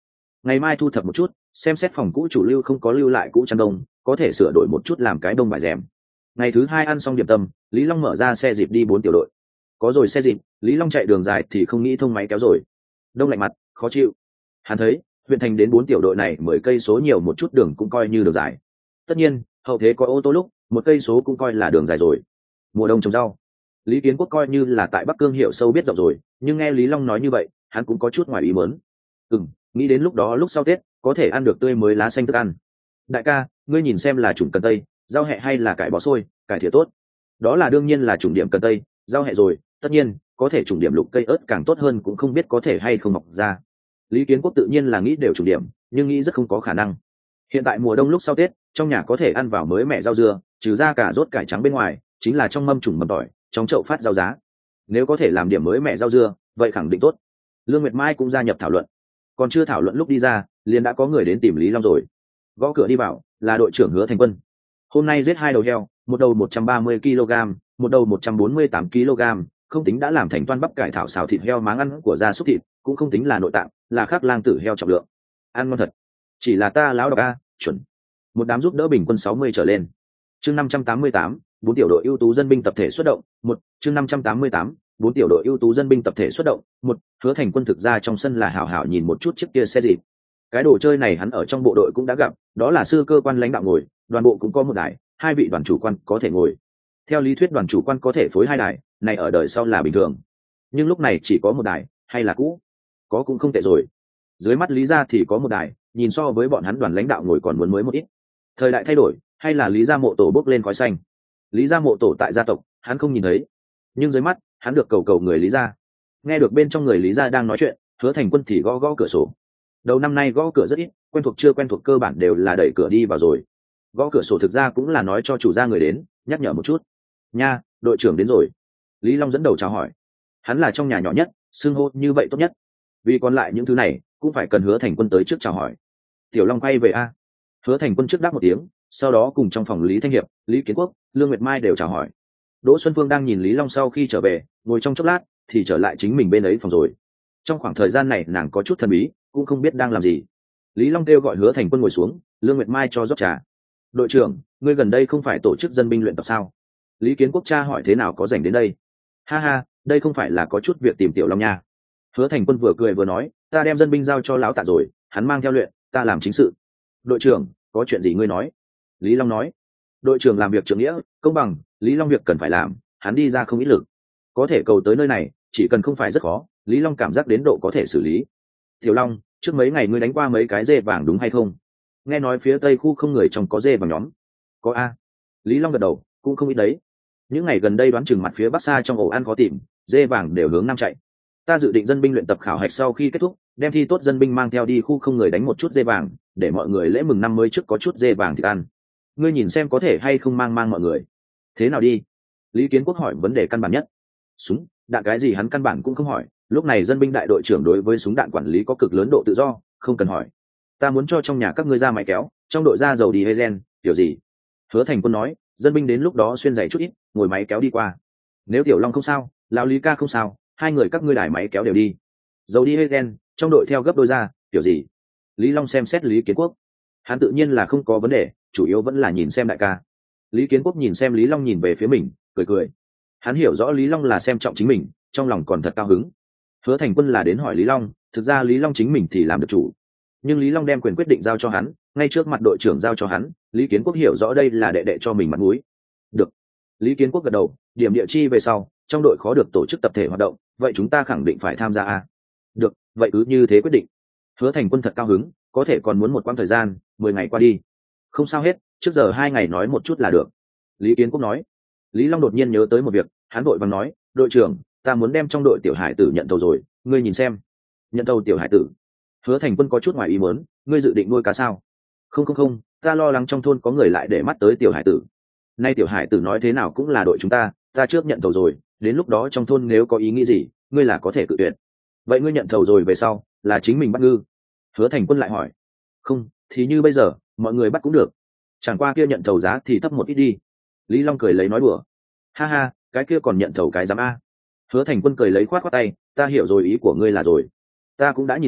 ngày mai thu thập một chút, xem xét phòng cũ chủ lưu không có lưu lại cũ chăn đông, có thể sửa đổi một chút làm cái đông bài rèm. Ngày thứ hai ăn xong điểm tâm, Lý Long mở ra xe dịp đi bốn tiểu đội. Có rồi xe dịp, Lý Long chạy đường dài thì không nghĩ thông máy kéo rồi. Đông lạnh mặt, khó chịu. Hắn thấy, huyện thành đến bốn tiểu đội này mười cây số nhiều một chút đường cũng coi như đường dài. Tất nhiên, hậu thế có ô tô lúc, một cây số cũng coi là đường dài rồi. Mùa đông trồng rau, Lý Kiến Quốc coi như là tại Bắc Cương hiểu sâu biết rộng rồi, nhưng nghe Lý Long nói như vậy, hắn cũng có chút ngoài ý muốn. Ừm, nghĩ đến lúc đó lúc sau Tết, có thể ăn được tươi mới lá xanh thức ăn. Đại ca, ngươi nhìn xem là chủng cần tây, rau hẹ hay là cải bó xôi, cải thìa tốt. Đó là đương nhiên là chủng điểm cần tây, rau hẹ rồi, tất nhiên, có thể chủng điểm lục cây ớt càng tốt hơn cũng không biết có thể hay không mọc ra. Lý Kiến Quốc tự nhiên là nghĩ đều chủng điểm, nhưng nghĩ rất không có khả năng. Hiện tại mùa đông lúc sau Tết, trong nhà có thể ăn vào mới mẹ rau dưa, trừ ra cả rốt cải trắng bên ngoài, chính là trong mâm chủng mầm tỏi, trong chậu phát rau giá. Nếu có thể làm điểm mới mẹ rau dưa, vậy khẳng định tốt. Lương Nguyệt Mai cũng gia nhập thảo luận. Còn chưa thảo luận lúc đi ra, liền đã có người đến tìm Lý Long rồi. Gõ cửa đi vào, là đội trưởng Hứa Thành Quân. Hôm nay giết hai đầu heo, một đầu một trăm ba mươi ki lô gam, một đầu một trăm bốn mươi tám ki lô gam, không tính đã làm thành toan bắp cải thảo xào thịt heo máng ăn của gia súc thịt, cũng không tính là nội tạng, là khác lang tử heo trọng lượng. Ăn ngon thật. Chỉ là ta láo độc a, chuẩn. Một đám giúp đỡ bình quân sáu mươi trở lên. Chương năm trăm tám mươi tám, bốn tiểu đội ưu tú dân binh tập thể xuất động, một, chương năm trăm tám mươi tám, bốn tiểu đội ưu tú dân binh tập thể xuất động, một, Hứa Thành Quân thực ra trong sân là hảo hảo nhìn một chút chiếc kia xe gì. Cái đồ chơi này hắn ở trong bộ đội cũng đã gặp, đó là sư cơ quan lãnh đạo ngồi, đoàn bộ cũng có một đài, hai vị đoàn chủ quan có thể ngồi. Theo lý thuyết đoàn chủ quan có thể phối hai đài, này ở đời sau là bình thường. Nhưng lúc này chỉ có một đài, hay là cũ? Có cũng không tệ rồi. Dưới mắt Lý gia thì có một đài, nhìn so với bọn hắn đoàn lãnh đạo ngồi còn muốn mới một ít. Thời đại thay đổi, hay là Lý gia mộ tổ bốc lên khói xanh. Lý gia mộ tổ tại gia tộc, hắn không nhìn thấy, nhưng dưới mắt, hắn được cầu cầu người Lý gia. Nghe được bên trong người Lý gia đang nói chuyện, Hứa Thành Quân thì gõ gõ cửa sổ. Đầu năm nay gõ cửa rất ít, quen thuộc chưa quen thuộc cơ bản đều là đẩy cửa đi vào rồi. Gõ cửa sổ thực ra cũng là nói cho chủ gia người đến, nhắc nhở một chút. Nha, đội trưởng đến rồi. Lý Long dẫn đầu chào hỏi. Hắn là trong nhà nhỏ nhất, xưng hô như vậy tốt nhất. Vì còn lại những thứ này, cũng phải cần Hứa Thành Quân tới trước chào hỏi. Tiểu Long quay về a. Hứa Thành Quân trước đáp một tiếng, sau đó cùng trong phòng Lý Thanh Hiệp, Lý Kiến Quốc, Lương Nguyệt Mai đều chào hỏi. Đỗ Xuân Phương đang nhìn Lý Long sau khi trở về, ngồi trong chốc lát, thì trở lại chính mình bên ấy phòng rồi. Trong khoảng thời gian này nàng có chút thần bí, cũng không biết đang làm gì. Lý Long kêu gọi Hứa Thành Quân ngồi xuống, Lương Nguyệt Mai cho rót trà. Đội trưởng, ngươi gần đây không phải tổ chức dân binh luyện tập sao? Lý Kiến Quốc cha hỏi thế nào có rảnh đến đây. Ha ha, đây không phải là có chút việc tìm Tiểu Long nha. Hứa Thành Quân vừa cười vừa nói, ta đem dân binh giao cho lão tạ rồi, hắn mang theo luyện, ta làm chính sự. Đội trưởng, có chuyện gì ngươi nói? Lý Long nói. Đội trưởng làm việc trưởng nghĩa, công bằng, Lý Long việc cần phải làm, hắn đi ra không ít lực. Có thể cầu tới nơi này, chỉ cần không phải rất khó, Lý Long cảm giác đến độ có thể xử lý. Tiểu Long, trước mấy ngày ngươi đánh qua mấy cái dê vàng đúng hay không? Nghe nói phía tây khu không người trong có dê vàng nhóm. Có a. Lý Long gật đầu, cũng không ít đấy. Những ngày gần đây đoán chừng mặt phía bắc xa trong ổ ăn có tìm, dê vàng đều hướng nam chạy. Ta dự định dân binh luyện tập khảo hạch sau khi kết thúc, đem thi tốt dân binh mang theo đi khu không người đánh một chút dê vàng, để mọi người lễ mừng năm mới trước có chút dê vàng thì ăn. Ngươi nhìn xem có thể hay không mang mang mọi người. Thế nào đi? Lý Kiến Quốc hỏi vấn đề căn bản nhất. Súng, đạn cái gì hắn căn bản cũng không hỏi, lúc này dân binh đại đội trưởng đối với súng đạn quản lý có cực lớn độ tự do, không cần hỏi. Ta muốn cho trong nhà các ngươi ra máy kéo, trong đội ra dầu đi hay gen, kiểu gì? Hứa Thành Quân nói, dân binh đến lúc đó xuyên giày chút ít, ngồi máy kéo đi qua. Nếu Tiểu Long không sao, lão Lý ca không sao, hai người các ngươi đài máy kéo đều đi. Dầu đi hay gen, trong đội theo gấp đôi ra, kiểu gì? Lý Long xem xét Lý Kiến Quốc. Hắn tự nhiên là không có vấn đề, chủ yếu vẫn là nhìn xem đại ca. Lý Kiến Quốc nhìn xem Lý Long nhìn về phía mình, cười cười. Hắn hiểu rõ Lý Long là xem trọng chính mình, trong lòng còn thật cao hứng. Hứa Thành Quân là đến hỏi Lý Long, thực ra Lý Long chính mình thì làm được chủ. Nhưng Lý Long đem quyền quyết định giao cho hắn, ngay trước mặt đội trưởng giao cho hắn, Lý Kiến Quốc hiểu rõ đây là đệ đệ cho mình mặt mũi. Được. Lý Kiến Quốc gật đầu, điểm địa chi về sau, trong đội khó được tổ chức tập thể hoạt động, vậy chúng ta khẳng định phải tham gia a. Được, vậy cứ như thế quyết định. Hứa Thành Quân thật cao hứng, có thể còn muốn một quãng thời gian, mười ngày qua đi. Không sao hết, trước giờ hai ngày nói một chút là được. Lý Kiến Quốc nói. Lý Long đột nhiên nhớ tới một việc, hắn vội vàng nói, đội trưởng, ta muốn đem trong đội tiểu hải tử nhận tàu rồi, ngươi nhìn xem. Nhận tàu tiểu hải tử. Hứa Thành Quân có chút ngoài ý muốn, ngươi dự định nuôi cá sao? Không không không, ta lo lắng trong thôn có người lại để mắt tới tiểu hải tử. Nay tiểu hải tử nói thế nào cũng là đội chúng ta, ta trước nhận tàu rồi, đến lúc đó trong thôn nếu có ý nghĩ gì, ngươi là có thể cự tuyệt. Vậy ngươi nhận tàu rồi về sau, là chính mình bắt ngư? Hứa Thành Quân lại hỏi. Không, thì như bây giờ, mọi người bắt cũng được. Chẳng qua kia nhận tàu giá thì thấp một ít đi. Lý Long cười lấy nói đùa. Ha ha, cái kia còn nhận tàu cái giám a. Hứa Thành Quân cười lấy khoát khoát tay, ta hiểu rồi ý của ngươi là rồi. Ta cũng đã nhìn ra,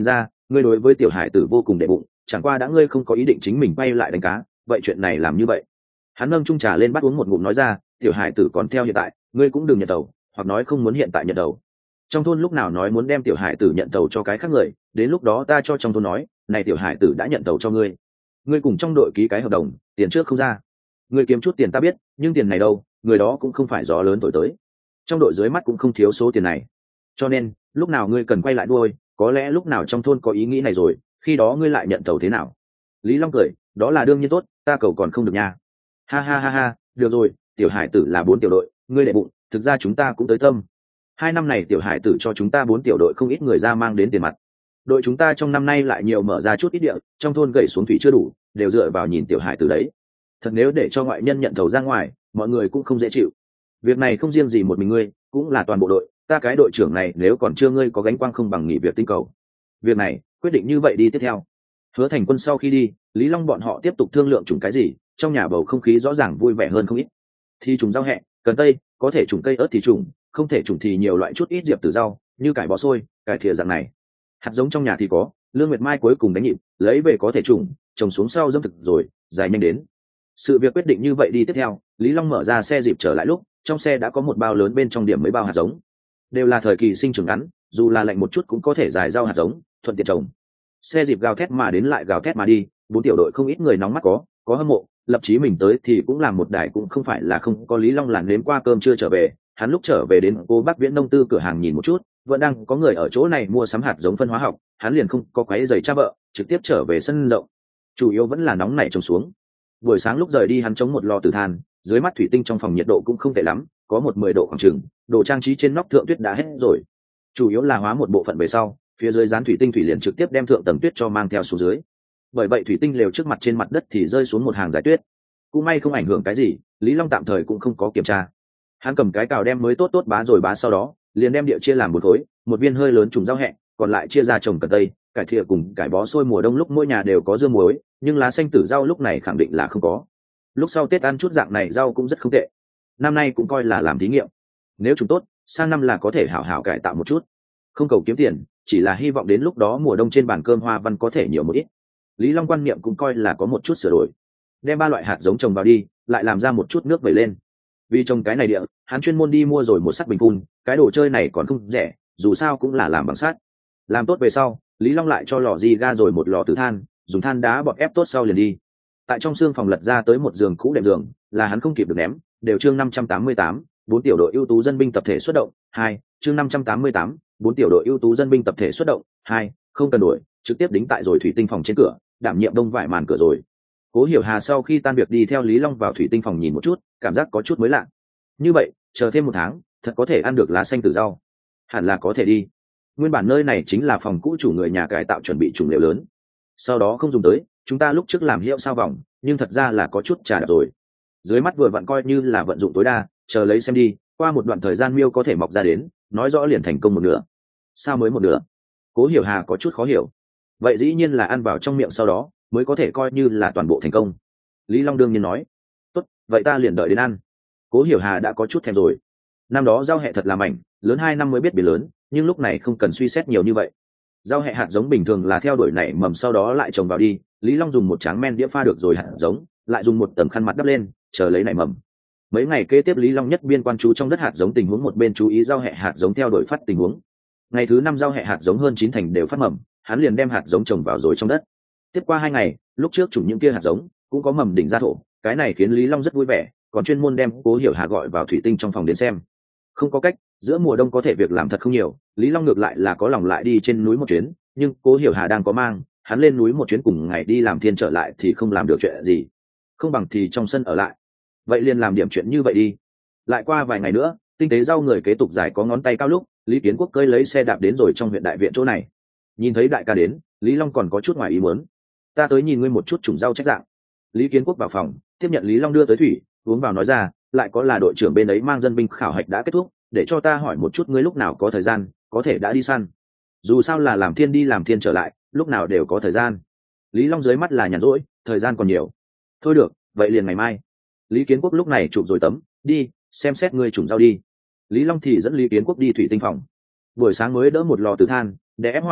ngươi đối với tiểu hải tử vô cùng đệ bụng, chẳng qua đã ngươi không có ý định chính mình bay lại đánh cá, vậy chuyện này làm như vậy. Hắn nâng chung trà lên bắt uống một ngụm nói ra, tiểu hải tử còn theo hiện tại, ngươi cũng đừng nhận tàu, hoặc nói không muốn hiện tại nhận tàu. Trong thôn lúc nào nói muốn đem tiểu hải tử nhận tàu cho cái khác người, đến lúc đó ta cho trong thôn nói, này tiểu hải tử đã nhận tàu cho ngươi, ngươi cùng trong đội ký cái hợp đồng, tiền trước không ra, ngươi kiếm chút tiền ta biết, nhưng tiền này đâu, người đó cũng không phải gió lớn thổi tới, trong đội dưới mắt cũng không thiếu số tiền này, cho nên lúc nào ngươi cần quay lại đuôi, có lẽ lúc nào trong thôn có ý nghĩ này rồi, khi đó ngươi lại nhận tàu thế nào. Lý Long cười, đó là đương nhiên tốt, ta cầu còn không được nha. Ha ha ha ha, được rồi, tiểu hải tử là bốn tiểu đội, ngươi đệ bụng, thực ra chúng ta cũng tới tâm. Hai năm này tiểu hải tử cho chúng ta bốn tiểu đội không ít người ra mang đến tiền mặt. Đội chúng ta trong năm nay lại nhiều mở ra chút ít địa, trong thôn gậy xuống thủy chưa đủ, đều dựa vào nhìn tiểu hải tử đấy. Thật nếu để cho ngoại nhân nhận thầu ra ngoài, mọi người cũng không dễ chịu. Việc này không riêng gì một mình ngươi, cũng là toàn bộ đội, ta cái đội trưởng này nếu còn chưa ngươi có gánh quang không bằng nghỉ việc tinh cầu. Việc này, quyết định như vậy đi tiếp theo. Hứa Thành Quân sau khi đi, Lý Long bọn họ tiếp tục thương lượng trùng cái gì, trong nhà bầu không khí rõ ràng vui vẻ hơn không ít. Thì trùng rau hẹ, cần tây, có thể trùng cây ớt thì trùng, không thể trùng thì nhiều loại chút ít diệp tử rau, như cải bó xôi, cải thìa dạng này. Hạt giống trong nhà thì có, Lương Nguyệt Mai cuối cùng đánh nhịp, lấy về có thể trùng, trồng xuống sau dâm thực rồi, dài nhanh đến. Sự việc quyết định như vậy đi tiếp theo, Lý Long mở ra xe dịp trở lại lúc, trong xe đã có một bao lớn bên trong điểm mấy bao hạt giống, đều là thời kỳ sinh trưởng ngắn, dù là lạnh một chút cũng có thể dài rau hạt giống, thuận tiện trồng. Xe dịp gào thét mà đến lại gào thét mà đi, bốn tiểu đội không ít người nóng mắt có, có hâm mộ, lập chí mình tới thì cũng làm một đài, cũng không phải là không có. Lý Long làn nếm qua cơm chưa trở về, hắn lúc trở về đến cô Bắc Viễn nông tư cửa hàng nhìn một chút, vẫn đang có người ở chỗ này mua sắm hạt giống phân hóa học, hắn liền không có quấy giày cha vợ, trực tiếp trở về sân rộng. Chủ yếu vẫn là nóng nảy trồng xuống. Buổi sáng lúc rời đi hắn chống một lò tử than, dưới mắt thủy tinh trong phòng nhiệt độ cũng không tệ lắm, có một mười độ khoảng chừng, đồ trang trí trên nóc thượng tuyết đã hết rồi. Chủ yếu là hóa một bộ phận về sau, phía dưới dán thủy tinh thủy liền trực tiếp đem thượng tầng tuyết cho mang theo xuống dưới. Bởi vậy thủy tinh lều trước mặt trên mặt đất thì rơi xuống một hàng giải tuyết. Cũng may không ảnh hưởng cái gì, Lý Long tạm thời cũng không có kiểm tra. Hắn cầm cái cào đem mới tốt tốt bá rồi bá sau đó, liền đem địa chia làm một khối, một viên hơi lớn trùng rau hẹ, còn lại chia ra trồng cần tây, cải thìa cùng cải bó xôi mùa đông lúc mỗi nhà đều có dưa muối, nhưng lá xanh tử rau lúc này khẳng định là không có. Lúc sau Tết ăn chút dạng này rau cũng rất không tệ. Năm nay cũng coi là làm thí nghiệm. Nếu trùng tốt, sang năm là có thể hảo hảo cải tạo một chút. Không cầu kiếm tiền, chỉ là hy vọng đến lúc đó mùa đông trên bàn cơm hoa văn có thể nhiều một ít. Lý Long quan niệm cũng coi là có một chút sửa đổi. Đem ba loại hạt giống trồng vào đi, lại làm ra một chút nước vẩy lên. Vì trồng cái này địa, hắn chuyên môn đi mua rồi một sắt bình phun, cái đồ chơi này còn không rẻ, dù sao cũng là làm bằng sắt. Làm tốt về sau, Lý Long lại cho lò di ga rồi một lò tử than, dùng than đá bọt ép tốt sau liền đi. Tại trong xương phòng lật ra tới một giường cũ đệm giường, là hắn không kịp được ném, đều chương năm trăm tám mươi tám, bốn tiểu đội ưu tú dân binh tập thể xuất động, hai, chương năm trăm tám mươi tám, bốn tiểu đội ưu tú dân binh tập thể xuất động, hai, không cần đổi, trực tiếp đính tại rồi thủy tinh phòng trên cửa, đảm nhiệm đông vải màn cửa rồi. Cố Hiểu Hà sau khi tan việc đi theo Lý Long vào thủy tinh phòng nhìn một chút, cảm giác có chút mới lạ. Như vậy, chờ thêm một tháng, thật có thể ăn được lá xanh tử rau. Hẳn là có thể đi. Nguyên bản nơi này chính là phòng cũ chủ người nhà cải tạo chuẩn bị trùng liều lớn. Sau đó không dùng tới, chúng ta lúc trước làm hiệu sao vòng, nhưng thật ra là có chút trà đạp rồi. Dưới mắt vừa vặn coi như là vận dụng tối đa, chờ lấy xem đi, qua một đoạn thời gian miêu có thể mọc ra đến, nói rõ liền thành công một nửa. Sao mới một nửa? Cố Hiểu Hà có chút khó hiểu. Vậy dĩ nhiên là ăn vào trong miệng sau đó mới có thể coi như là toàn bộ thành công. Lý Long đương nhiên nói, tốt, vậy ta liền đợi đến ăn. Cố Hiểu Hà đã có chút thèm rồi. Năm đó rau hẹ thật là mảnh, lớn hai năm mới biết biến lớn, nhưng lúc này không cần suy xét nhiều như vậy. Rau hẹ hạt giống bình thường là theo đuổi nảy mầm sau đó lại trồng vào đi. Lý Long dùng một tráng men đĩa pha được rồi hạt giống, lại dùng một tầng khăn mặt đắp lên, chờ lấy nảy mầm. Mấy ngày kế tiếp Lý Long nhất biên quan chú trong đất hạt giống tình huống, một bên chú ý rau hẹ hạt giống theo đuổi phát tình huống. Ngày thứ năm rau hẹ hạt giống hơn chín thành đều phát mầm, hắn liền đem hạt giống trồng vào rồi trong đất. Tiếp qua hai ngày, lúc trước chủng những kia hạt giống cũng có mầm đỉnh ra thổ, cái này khiến Lý Long rất vui vẻ, còn chuyên môn đem Cố Hiểu Hà gọi vào thủy tinh trong phòng đến xem. Không có cách, giữa mùa đông có thể việc làm thật không nhiều, Lý Long ngược lại là có lòng lại đi trên núi một chuyến, nhưng Cố Hiểu Hà đang có mang, hắn lên núi một chuyến cùng ngày đi làm thiên trở lại thì không làm được chuyện gì, không bằng thì trong sân ở lại. Vậy liền làm điểm chuyện như vậy đi. Lại qua vài ngày nữa, tinh tế rau người kế tục giải có ngón tay cao lúc, Lý Kiến Quốc cơi lấy xe đạp đến rồi trong huyện đại viện chỗ này. Nhìn thấy đại ca đến, Lý Long còn có chút ngoài ý muốn. Ta tới nhìn ngươi một chút trùng rau trách dạng. Lý Kiến Quốc vào phòng, tiếp nhận Lý Long đưa tới thủy, uống vào nói ra, lại có là đội trưởng bên ấy mang dân binh khảo hạch đã kết thúc, để cho ta hỏi một chút ngươi lúc nào có thời gian, có thể đã đi săn. Dù sao là làm thiên đi làm thiên trở lại, lúc nào đều có thời gian. Lý Long dưới mắt là nhàn rỗi, thời gian còn nhiều. Thôi được, vậy liền ngày mai. Lý Kiến Quốc lúc này chụp rồi tấm, đi, xem xét ngươi trùng rau đi. Lý Long thì dẫn Lý Kiến Quốc đi thủy tinh phòng. Buổi sáng mới đỡ một lò tử than, để ép hỏa,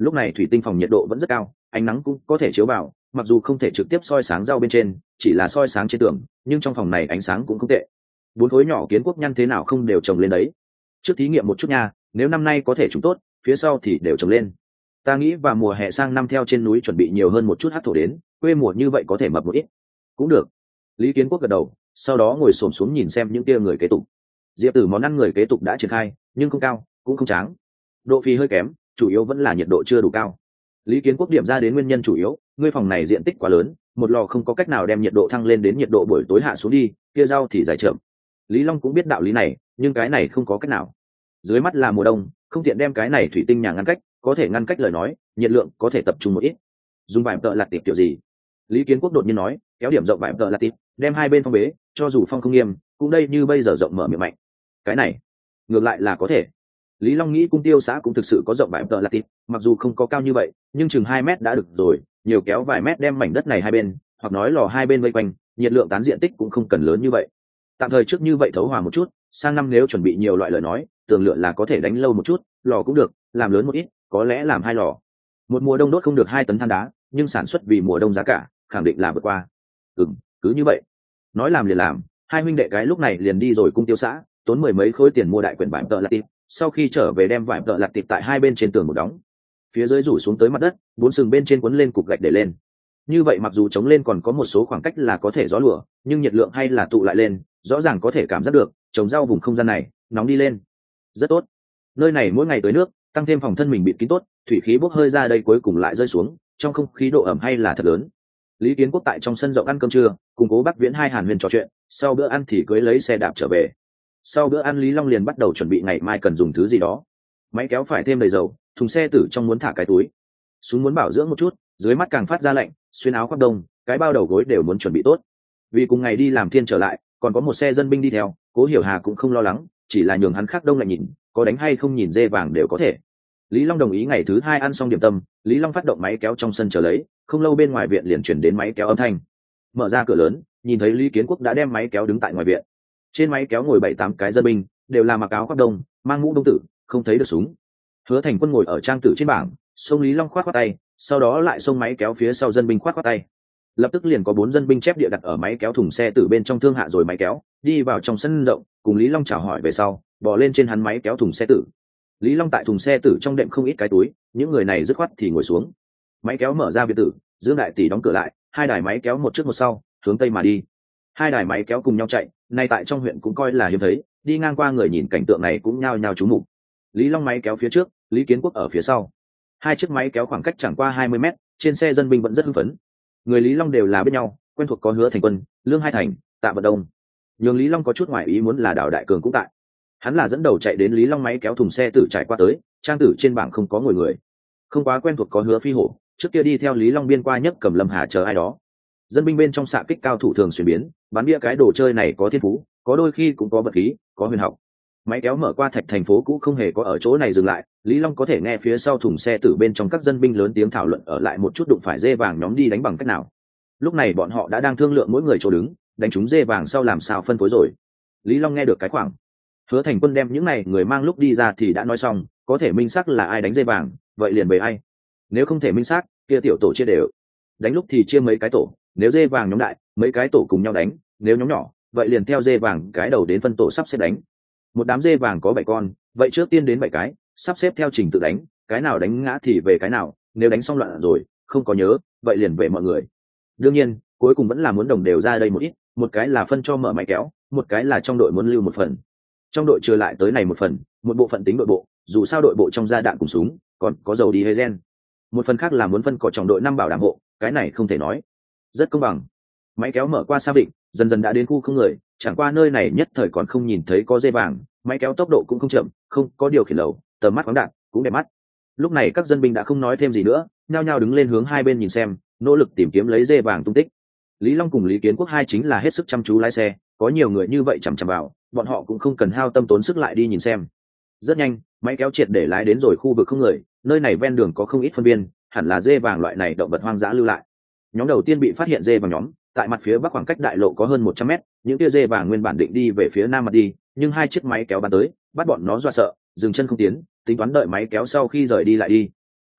lúc này thủy tinh phòng nhiệt độ vẫn rất cao, ánh nắng cũng có thể chiếu vào, mặc dù không thể trực tiếp soi sáng rau bên trên, chỉ là soi sáng trên tường, nhưng trong phòng này ánh sáng cũng không tệ. Bốn khối nhỏ kiến quốc nhăn thế nào không đều trồng lên đấy. Trước thí nghiệm một chút nha, nếu năm nay có thể trồng tốt, phía sau thì đều trồng lên. Ta nghĩ vào mùa hè sang năm theo trên núi chuẩn bị nhiều hơn một chút hắc thổ đến, quê mùa như vậy có thể mập một ít. Cũng được. Lý Kiến Quốc gật đầu, sau đó ngồi xổm xuống nhìn xem những kia người kế tục. Diệp Tử món ăn người kế tục đã triển khai, nhưng không cao, cũng không tráng. Độ phì hơi kém, chủ yếu vẫn là nhiệt độ chưa đủ cao. Lý Kiến Quốc điểm ra đến nguyên nhân chủ yếu, ngươi phòng này diện tích quá lớn, một lò không có cách nào đem nhiệt độ thăng lên đến nhiệt độ buổi tối hạ xuống đi, kia rau thì dài chậm. Lý Long cũng biết đạo lý này, nhưng cái này không có cách nào. Dưới mắt là mùa đông, không tiện đem cái này thủy tinh nhà ngăn cách, có thể ngăn cách lời nói, nhiệt lượng có thể tập trung một ít. Dùng vải tợ lạt tiệp kiểu gì? Lý Kiến Quốc đột nhiên nói, kéo điểm rộng vải tợ lạt tiệp, đem hai bên phong bế, cho dù phong không nghiêm, cũng đây như bây giờ rộng mở miệng mạnh. Cái này, ngược lại là có thể. Lý Long nghĩ cung tiêu xã cũng thực sự có rộng vải tợ lạt tiệp, mặc dù không có cao như vậy, nhưng chừng hai mét đã được rồi, nhiều kéo vài mét đem mảnh đất này hai bên, hoặc nói lò hai bên vây quanh, nhiệt lượng tán diện tích cũng không cần lớn như vậy. Tạm thời trước như vậy thấu hòa một chút, sang năm nếu chuẩn bị nhiều loại lời nói, tường lửa là có thể đánh lâu một chút, lò cũng được, làm lớn một ít, có lẽ làm hai lò. Một mùa đông đốt không được hai tấn than đá, nhưng sản xuất vì mùa đông giá cả, khẳng định là vượt qua. Ừm, cứ như vậy. Nói làm liền làm, hai huynh đệ cái lúc này liền đi rồi cung tiêu xã, tốn mười mấy khối tiền mua đại quyển vải tợ lạt tiệp, sau khi trở về đem vải tợ lạt tiệp tại hai bên trên tường một đóng. Phía dưới rủ xuống tới mặt đất, bốn sừng bên trên quấn lên cục gạch để lên. Như vậy mặc dù chống lên còn có một số khoảng cách là có thể gió lùa, nhưng nhiệt lượng hay là tụ lại lên, rõ ràng có thể cảm giác được, trồng rau vùng không gian này, nóng đi lên. Rất tốt. Nơi này mỗi ngày tưới nước, tăng thêm phòng thân mình bịt kín tốt, thủy khí bốc hơi ra đây cuối cùng lại rơi xuống, trong không khí độ ẩm hay là thật lớn. Lý Kiến Quốc tại trong sân rộng ăn cơm trưa, cùng Cố Bắc Viễn hai hàn huyền trò chuyện, sau bữa ăn thì cưới lấy xe đạp trở về. Sau bữa ăn Lý Long liền bắt đầu chuẩn bị ngày mai cần dùng thứ gì đó. Máy kéo phải thêm đầy dầu, thùng xe tử trong muốn thả cái túi, xuống muốn bảo dưỡng một chút, dưới mắt càng phát ra lạnh, xuyên áo khoác đông, cái bao đầu gối đều muốn chuẩn bị tốt. Vì cùng ngày đi làm thiên trở lại, còn có một xe dân binh đi theo, Cố Hiểu Hà cũng không lo lắng, chỉ là nhường hắn khác đông lại nhìn, có đánh hay không nhìn dê vàng đều có thể. Lý Long đồng ý ngày thứ hai ăn xong điểm tâm, Lý Long phát động máy kéo trong sân chờ lấy, không lâu bên ngoài viện liền chuyển đến máy kéo âm thanh. Mở ra cửa lớn, nhìn thấy Lý Kiến Quốc đã đem máy kéo đứng tại ngoài viện. Trên máy kéo ngồi bảy tám cái dân binh, đều là mặc áo khoác đông, mang mũ đông tử, không thấy được súng. Hứa Thành Quân ngồi ở trang tử trên bảng, xông Lý Long khoát khoát tay, sau đó lại xông máy kéo phía sau dân binh khoát khoát tay. Lập tức liền có bốn dân binh chép địa đặt ở máy kéo thùng xe tử bên trong thương hạ rồi máy kéo, đi vào trong sân rộng, cùng Lý Long chào hỏi về sau, bò lên trên hắn máy kéo thùng xe tử. Lý Long tại thùng xe tử trong đệm không ít cái túi, những người này dứt khoát thì ngồi xuống. Máy kéo mở ra biệt tử, Dương đại tỷ đóng cửa lại, hai đài máy kéo một trước một sau, hướng tây mà đi. Hai đài máy kéo cùng nhau chạy, nay tại trong huyện cũng coi là hiếm thấy, đi ngang qua người nhìn cảnh tượng này cũng nhao nhao chú mục. Lý Long máy kéo phía trước, Lý Kiến Quốc ở phía sau. Hai chiếc máy kéo khoảng cách chẳng qua hai mươi mét, trên xe dân binh vẫn rất hưng phấn. Người Lý Long đều là biết nhau, quen thuộc, có Hứa Thành Quân, Lương Hai Thành, Tạ Vận Đông. Nhưng Lý Long có chút ngoài ý muốn là Đào Đại Cường cũng tại. Hắn là dẫn đầu chạy đến Lý Long máy kéo thùng xe tử trải qua tới, trang tử trên bảng không có ngồi người. Không quá quen thuộc có Hứa Phi Hổ, trước kia đi theo Lý Long biên qua nhất cầm Lâm Hà chờ ai đó. Dân binh bên trong xạ kích cao thủ thường xuyên biến, bắn bia cái đồ chơi này có thiên phú, có đôi khi cũng có vật khí, có huyền học. Máy kéo mở qua thạch thành phố cũ không hề có ở chỗ này dừng lại, Lý Long có thể nghe phía sau thùng xe tử bên trong các dân binh lớn tiếng thảo luận ở lại một chút đụng phải dê vàng nhóm đi đánh bằng cách nào. Lúc này bọn họ đã đang thương lượng mỗi người chỗ đứng, đánh trúng dê vàng sau làm sao phân phối rồi. Lý Long nghe được cái khoảng. Hứa Thành Quân đem những này người mang lúc đi ra thì đã nói xong, có thể minh xác là ai đánh dê vàng, vậy liền về ai. Nếu không thể minh xác, kia tiểu tổ chia đều. Đánh lúc thì chia mấy cái tổ, nếu dê vàng nhóm đại, mấy cái tổ cùng nhau đánh, nếu nhóm nhỏ, vậy liền theo dê vàng cái đầu đến phân tổ sắp xếp đánh. Một đám dê vàng có bảy con, vậy trước tiên đến bảy cái, sắp xếp theo trình tự đánh, cái nào đánh ngã thì về cái nào, nếu đánh xong loạn rồi, không có nhớ, vậy liền về mọi người. Đương nhiên, cuối cùng vẫn là muốn đồng đều ra đây một ít, một cái là phân cho mở máy kéo, một cái là trong đội muốn lưu một phần. Trong đội trừ lại tới này một phần, một bộ phận tính đội bộ, dù sao đội bộ trong ra đạn cùng súng, còn có dầu đi hay gen. Một phần khác là muốn phân cỏ trong đội năm bảo đảm hộ, cái này không thể nói. Rất công bằng. Máy kéo mở qua Sa Vịnh, dần dần đã đến khu không người, chẳng qua nơi này nhất thời còn không nhìn thấy có dê vàng, máy kéo tốc độ cũng không chậm, không có điều khiển lầu, tầm mắt khoáng đạn cũng đẹp mắt. Lúc này các dân binh đã không nói thêm gì nữa, nhao nhao đứng lên hướng hai bên nhìn xem, nỗ lực tìm kiếm lấy dê vàng tung tích. Lý Long cùng Lý Kiến Quốc hai chính là hết sức chăm chú lái xe, có nhiều người như vậy chằm chằm vào, bọn họ cũng không cần hao tâm tốn sức lại đi nhìn xem. Rất nhanh, máy kéo triệt để lái đến rồi khu vực không người, nơi này ven đường có không ít phân viên, hẳn là dê vàng loại này động vật hoang dã lưu lại. Nhóm đầu tiên bị phát hiện dê vàng nhóm, tại mặt phía bắc khoảng cách đại lộ có hơn một trăm mét, những tia dê vàng nguyên bản định đi về phía nam mặt đi, nhưng hai chiếc máy kéo bắn tới, bắt bọn nó dọa sợ, dừng chân không tiến, tính toán đợi máy kéo sau khi rời đi lại đi.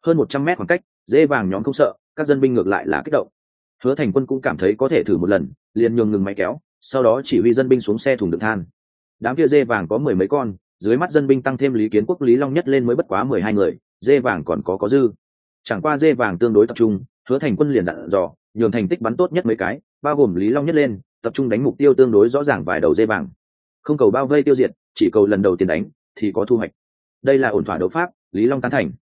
hơn một trăm mét khoảng cách, dê vàng nhóm không sợ, các dân binh ngược lại là kích động. Hứa Thành Quân cũng cảm thấy có thể thử một lần, liền nhường ngừng máy kéo, sau đó chỉ huy dân binh xuống xe thùng đựng than. Đám kia dê vàng có mười mấy con, dưới mắt dân binh tăng thêm Lý Kiến Quốc Lý Long Nhất lên mới bất quá mười hai người, dê vàng còn có có dư. Chẳng qua dê vàng tương đối tập trung, Hứa Thành Quân liền dặn dò, nhường thành tích bắn tốt nhất mấy cái, bao gồm Lý Long Nhất lên, tập trung đánh mục tiêu tương đối rõ ràng vài đầu dê vàng. Không cầu bao vây tiêu diệt, chỉ cầu lần đầu tiên đánh thì có thu hoạch. Đây là ổn thỏa đấu pháp, Lý Long tán thành.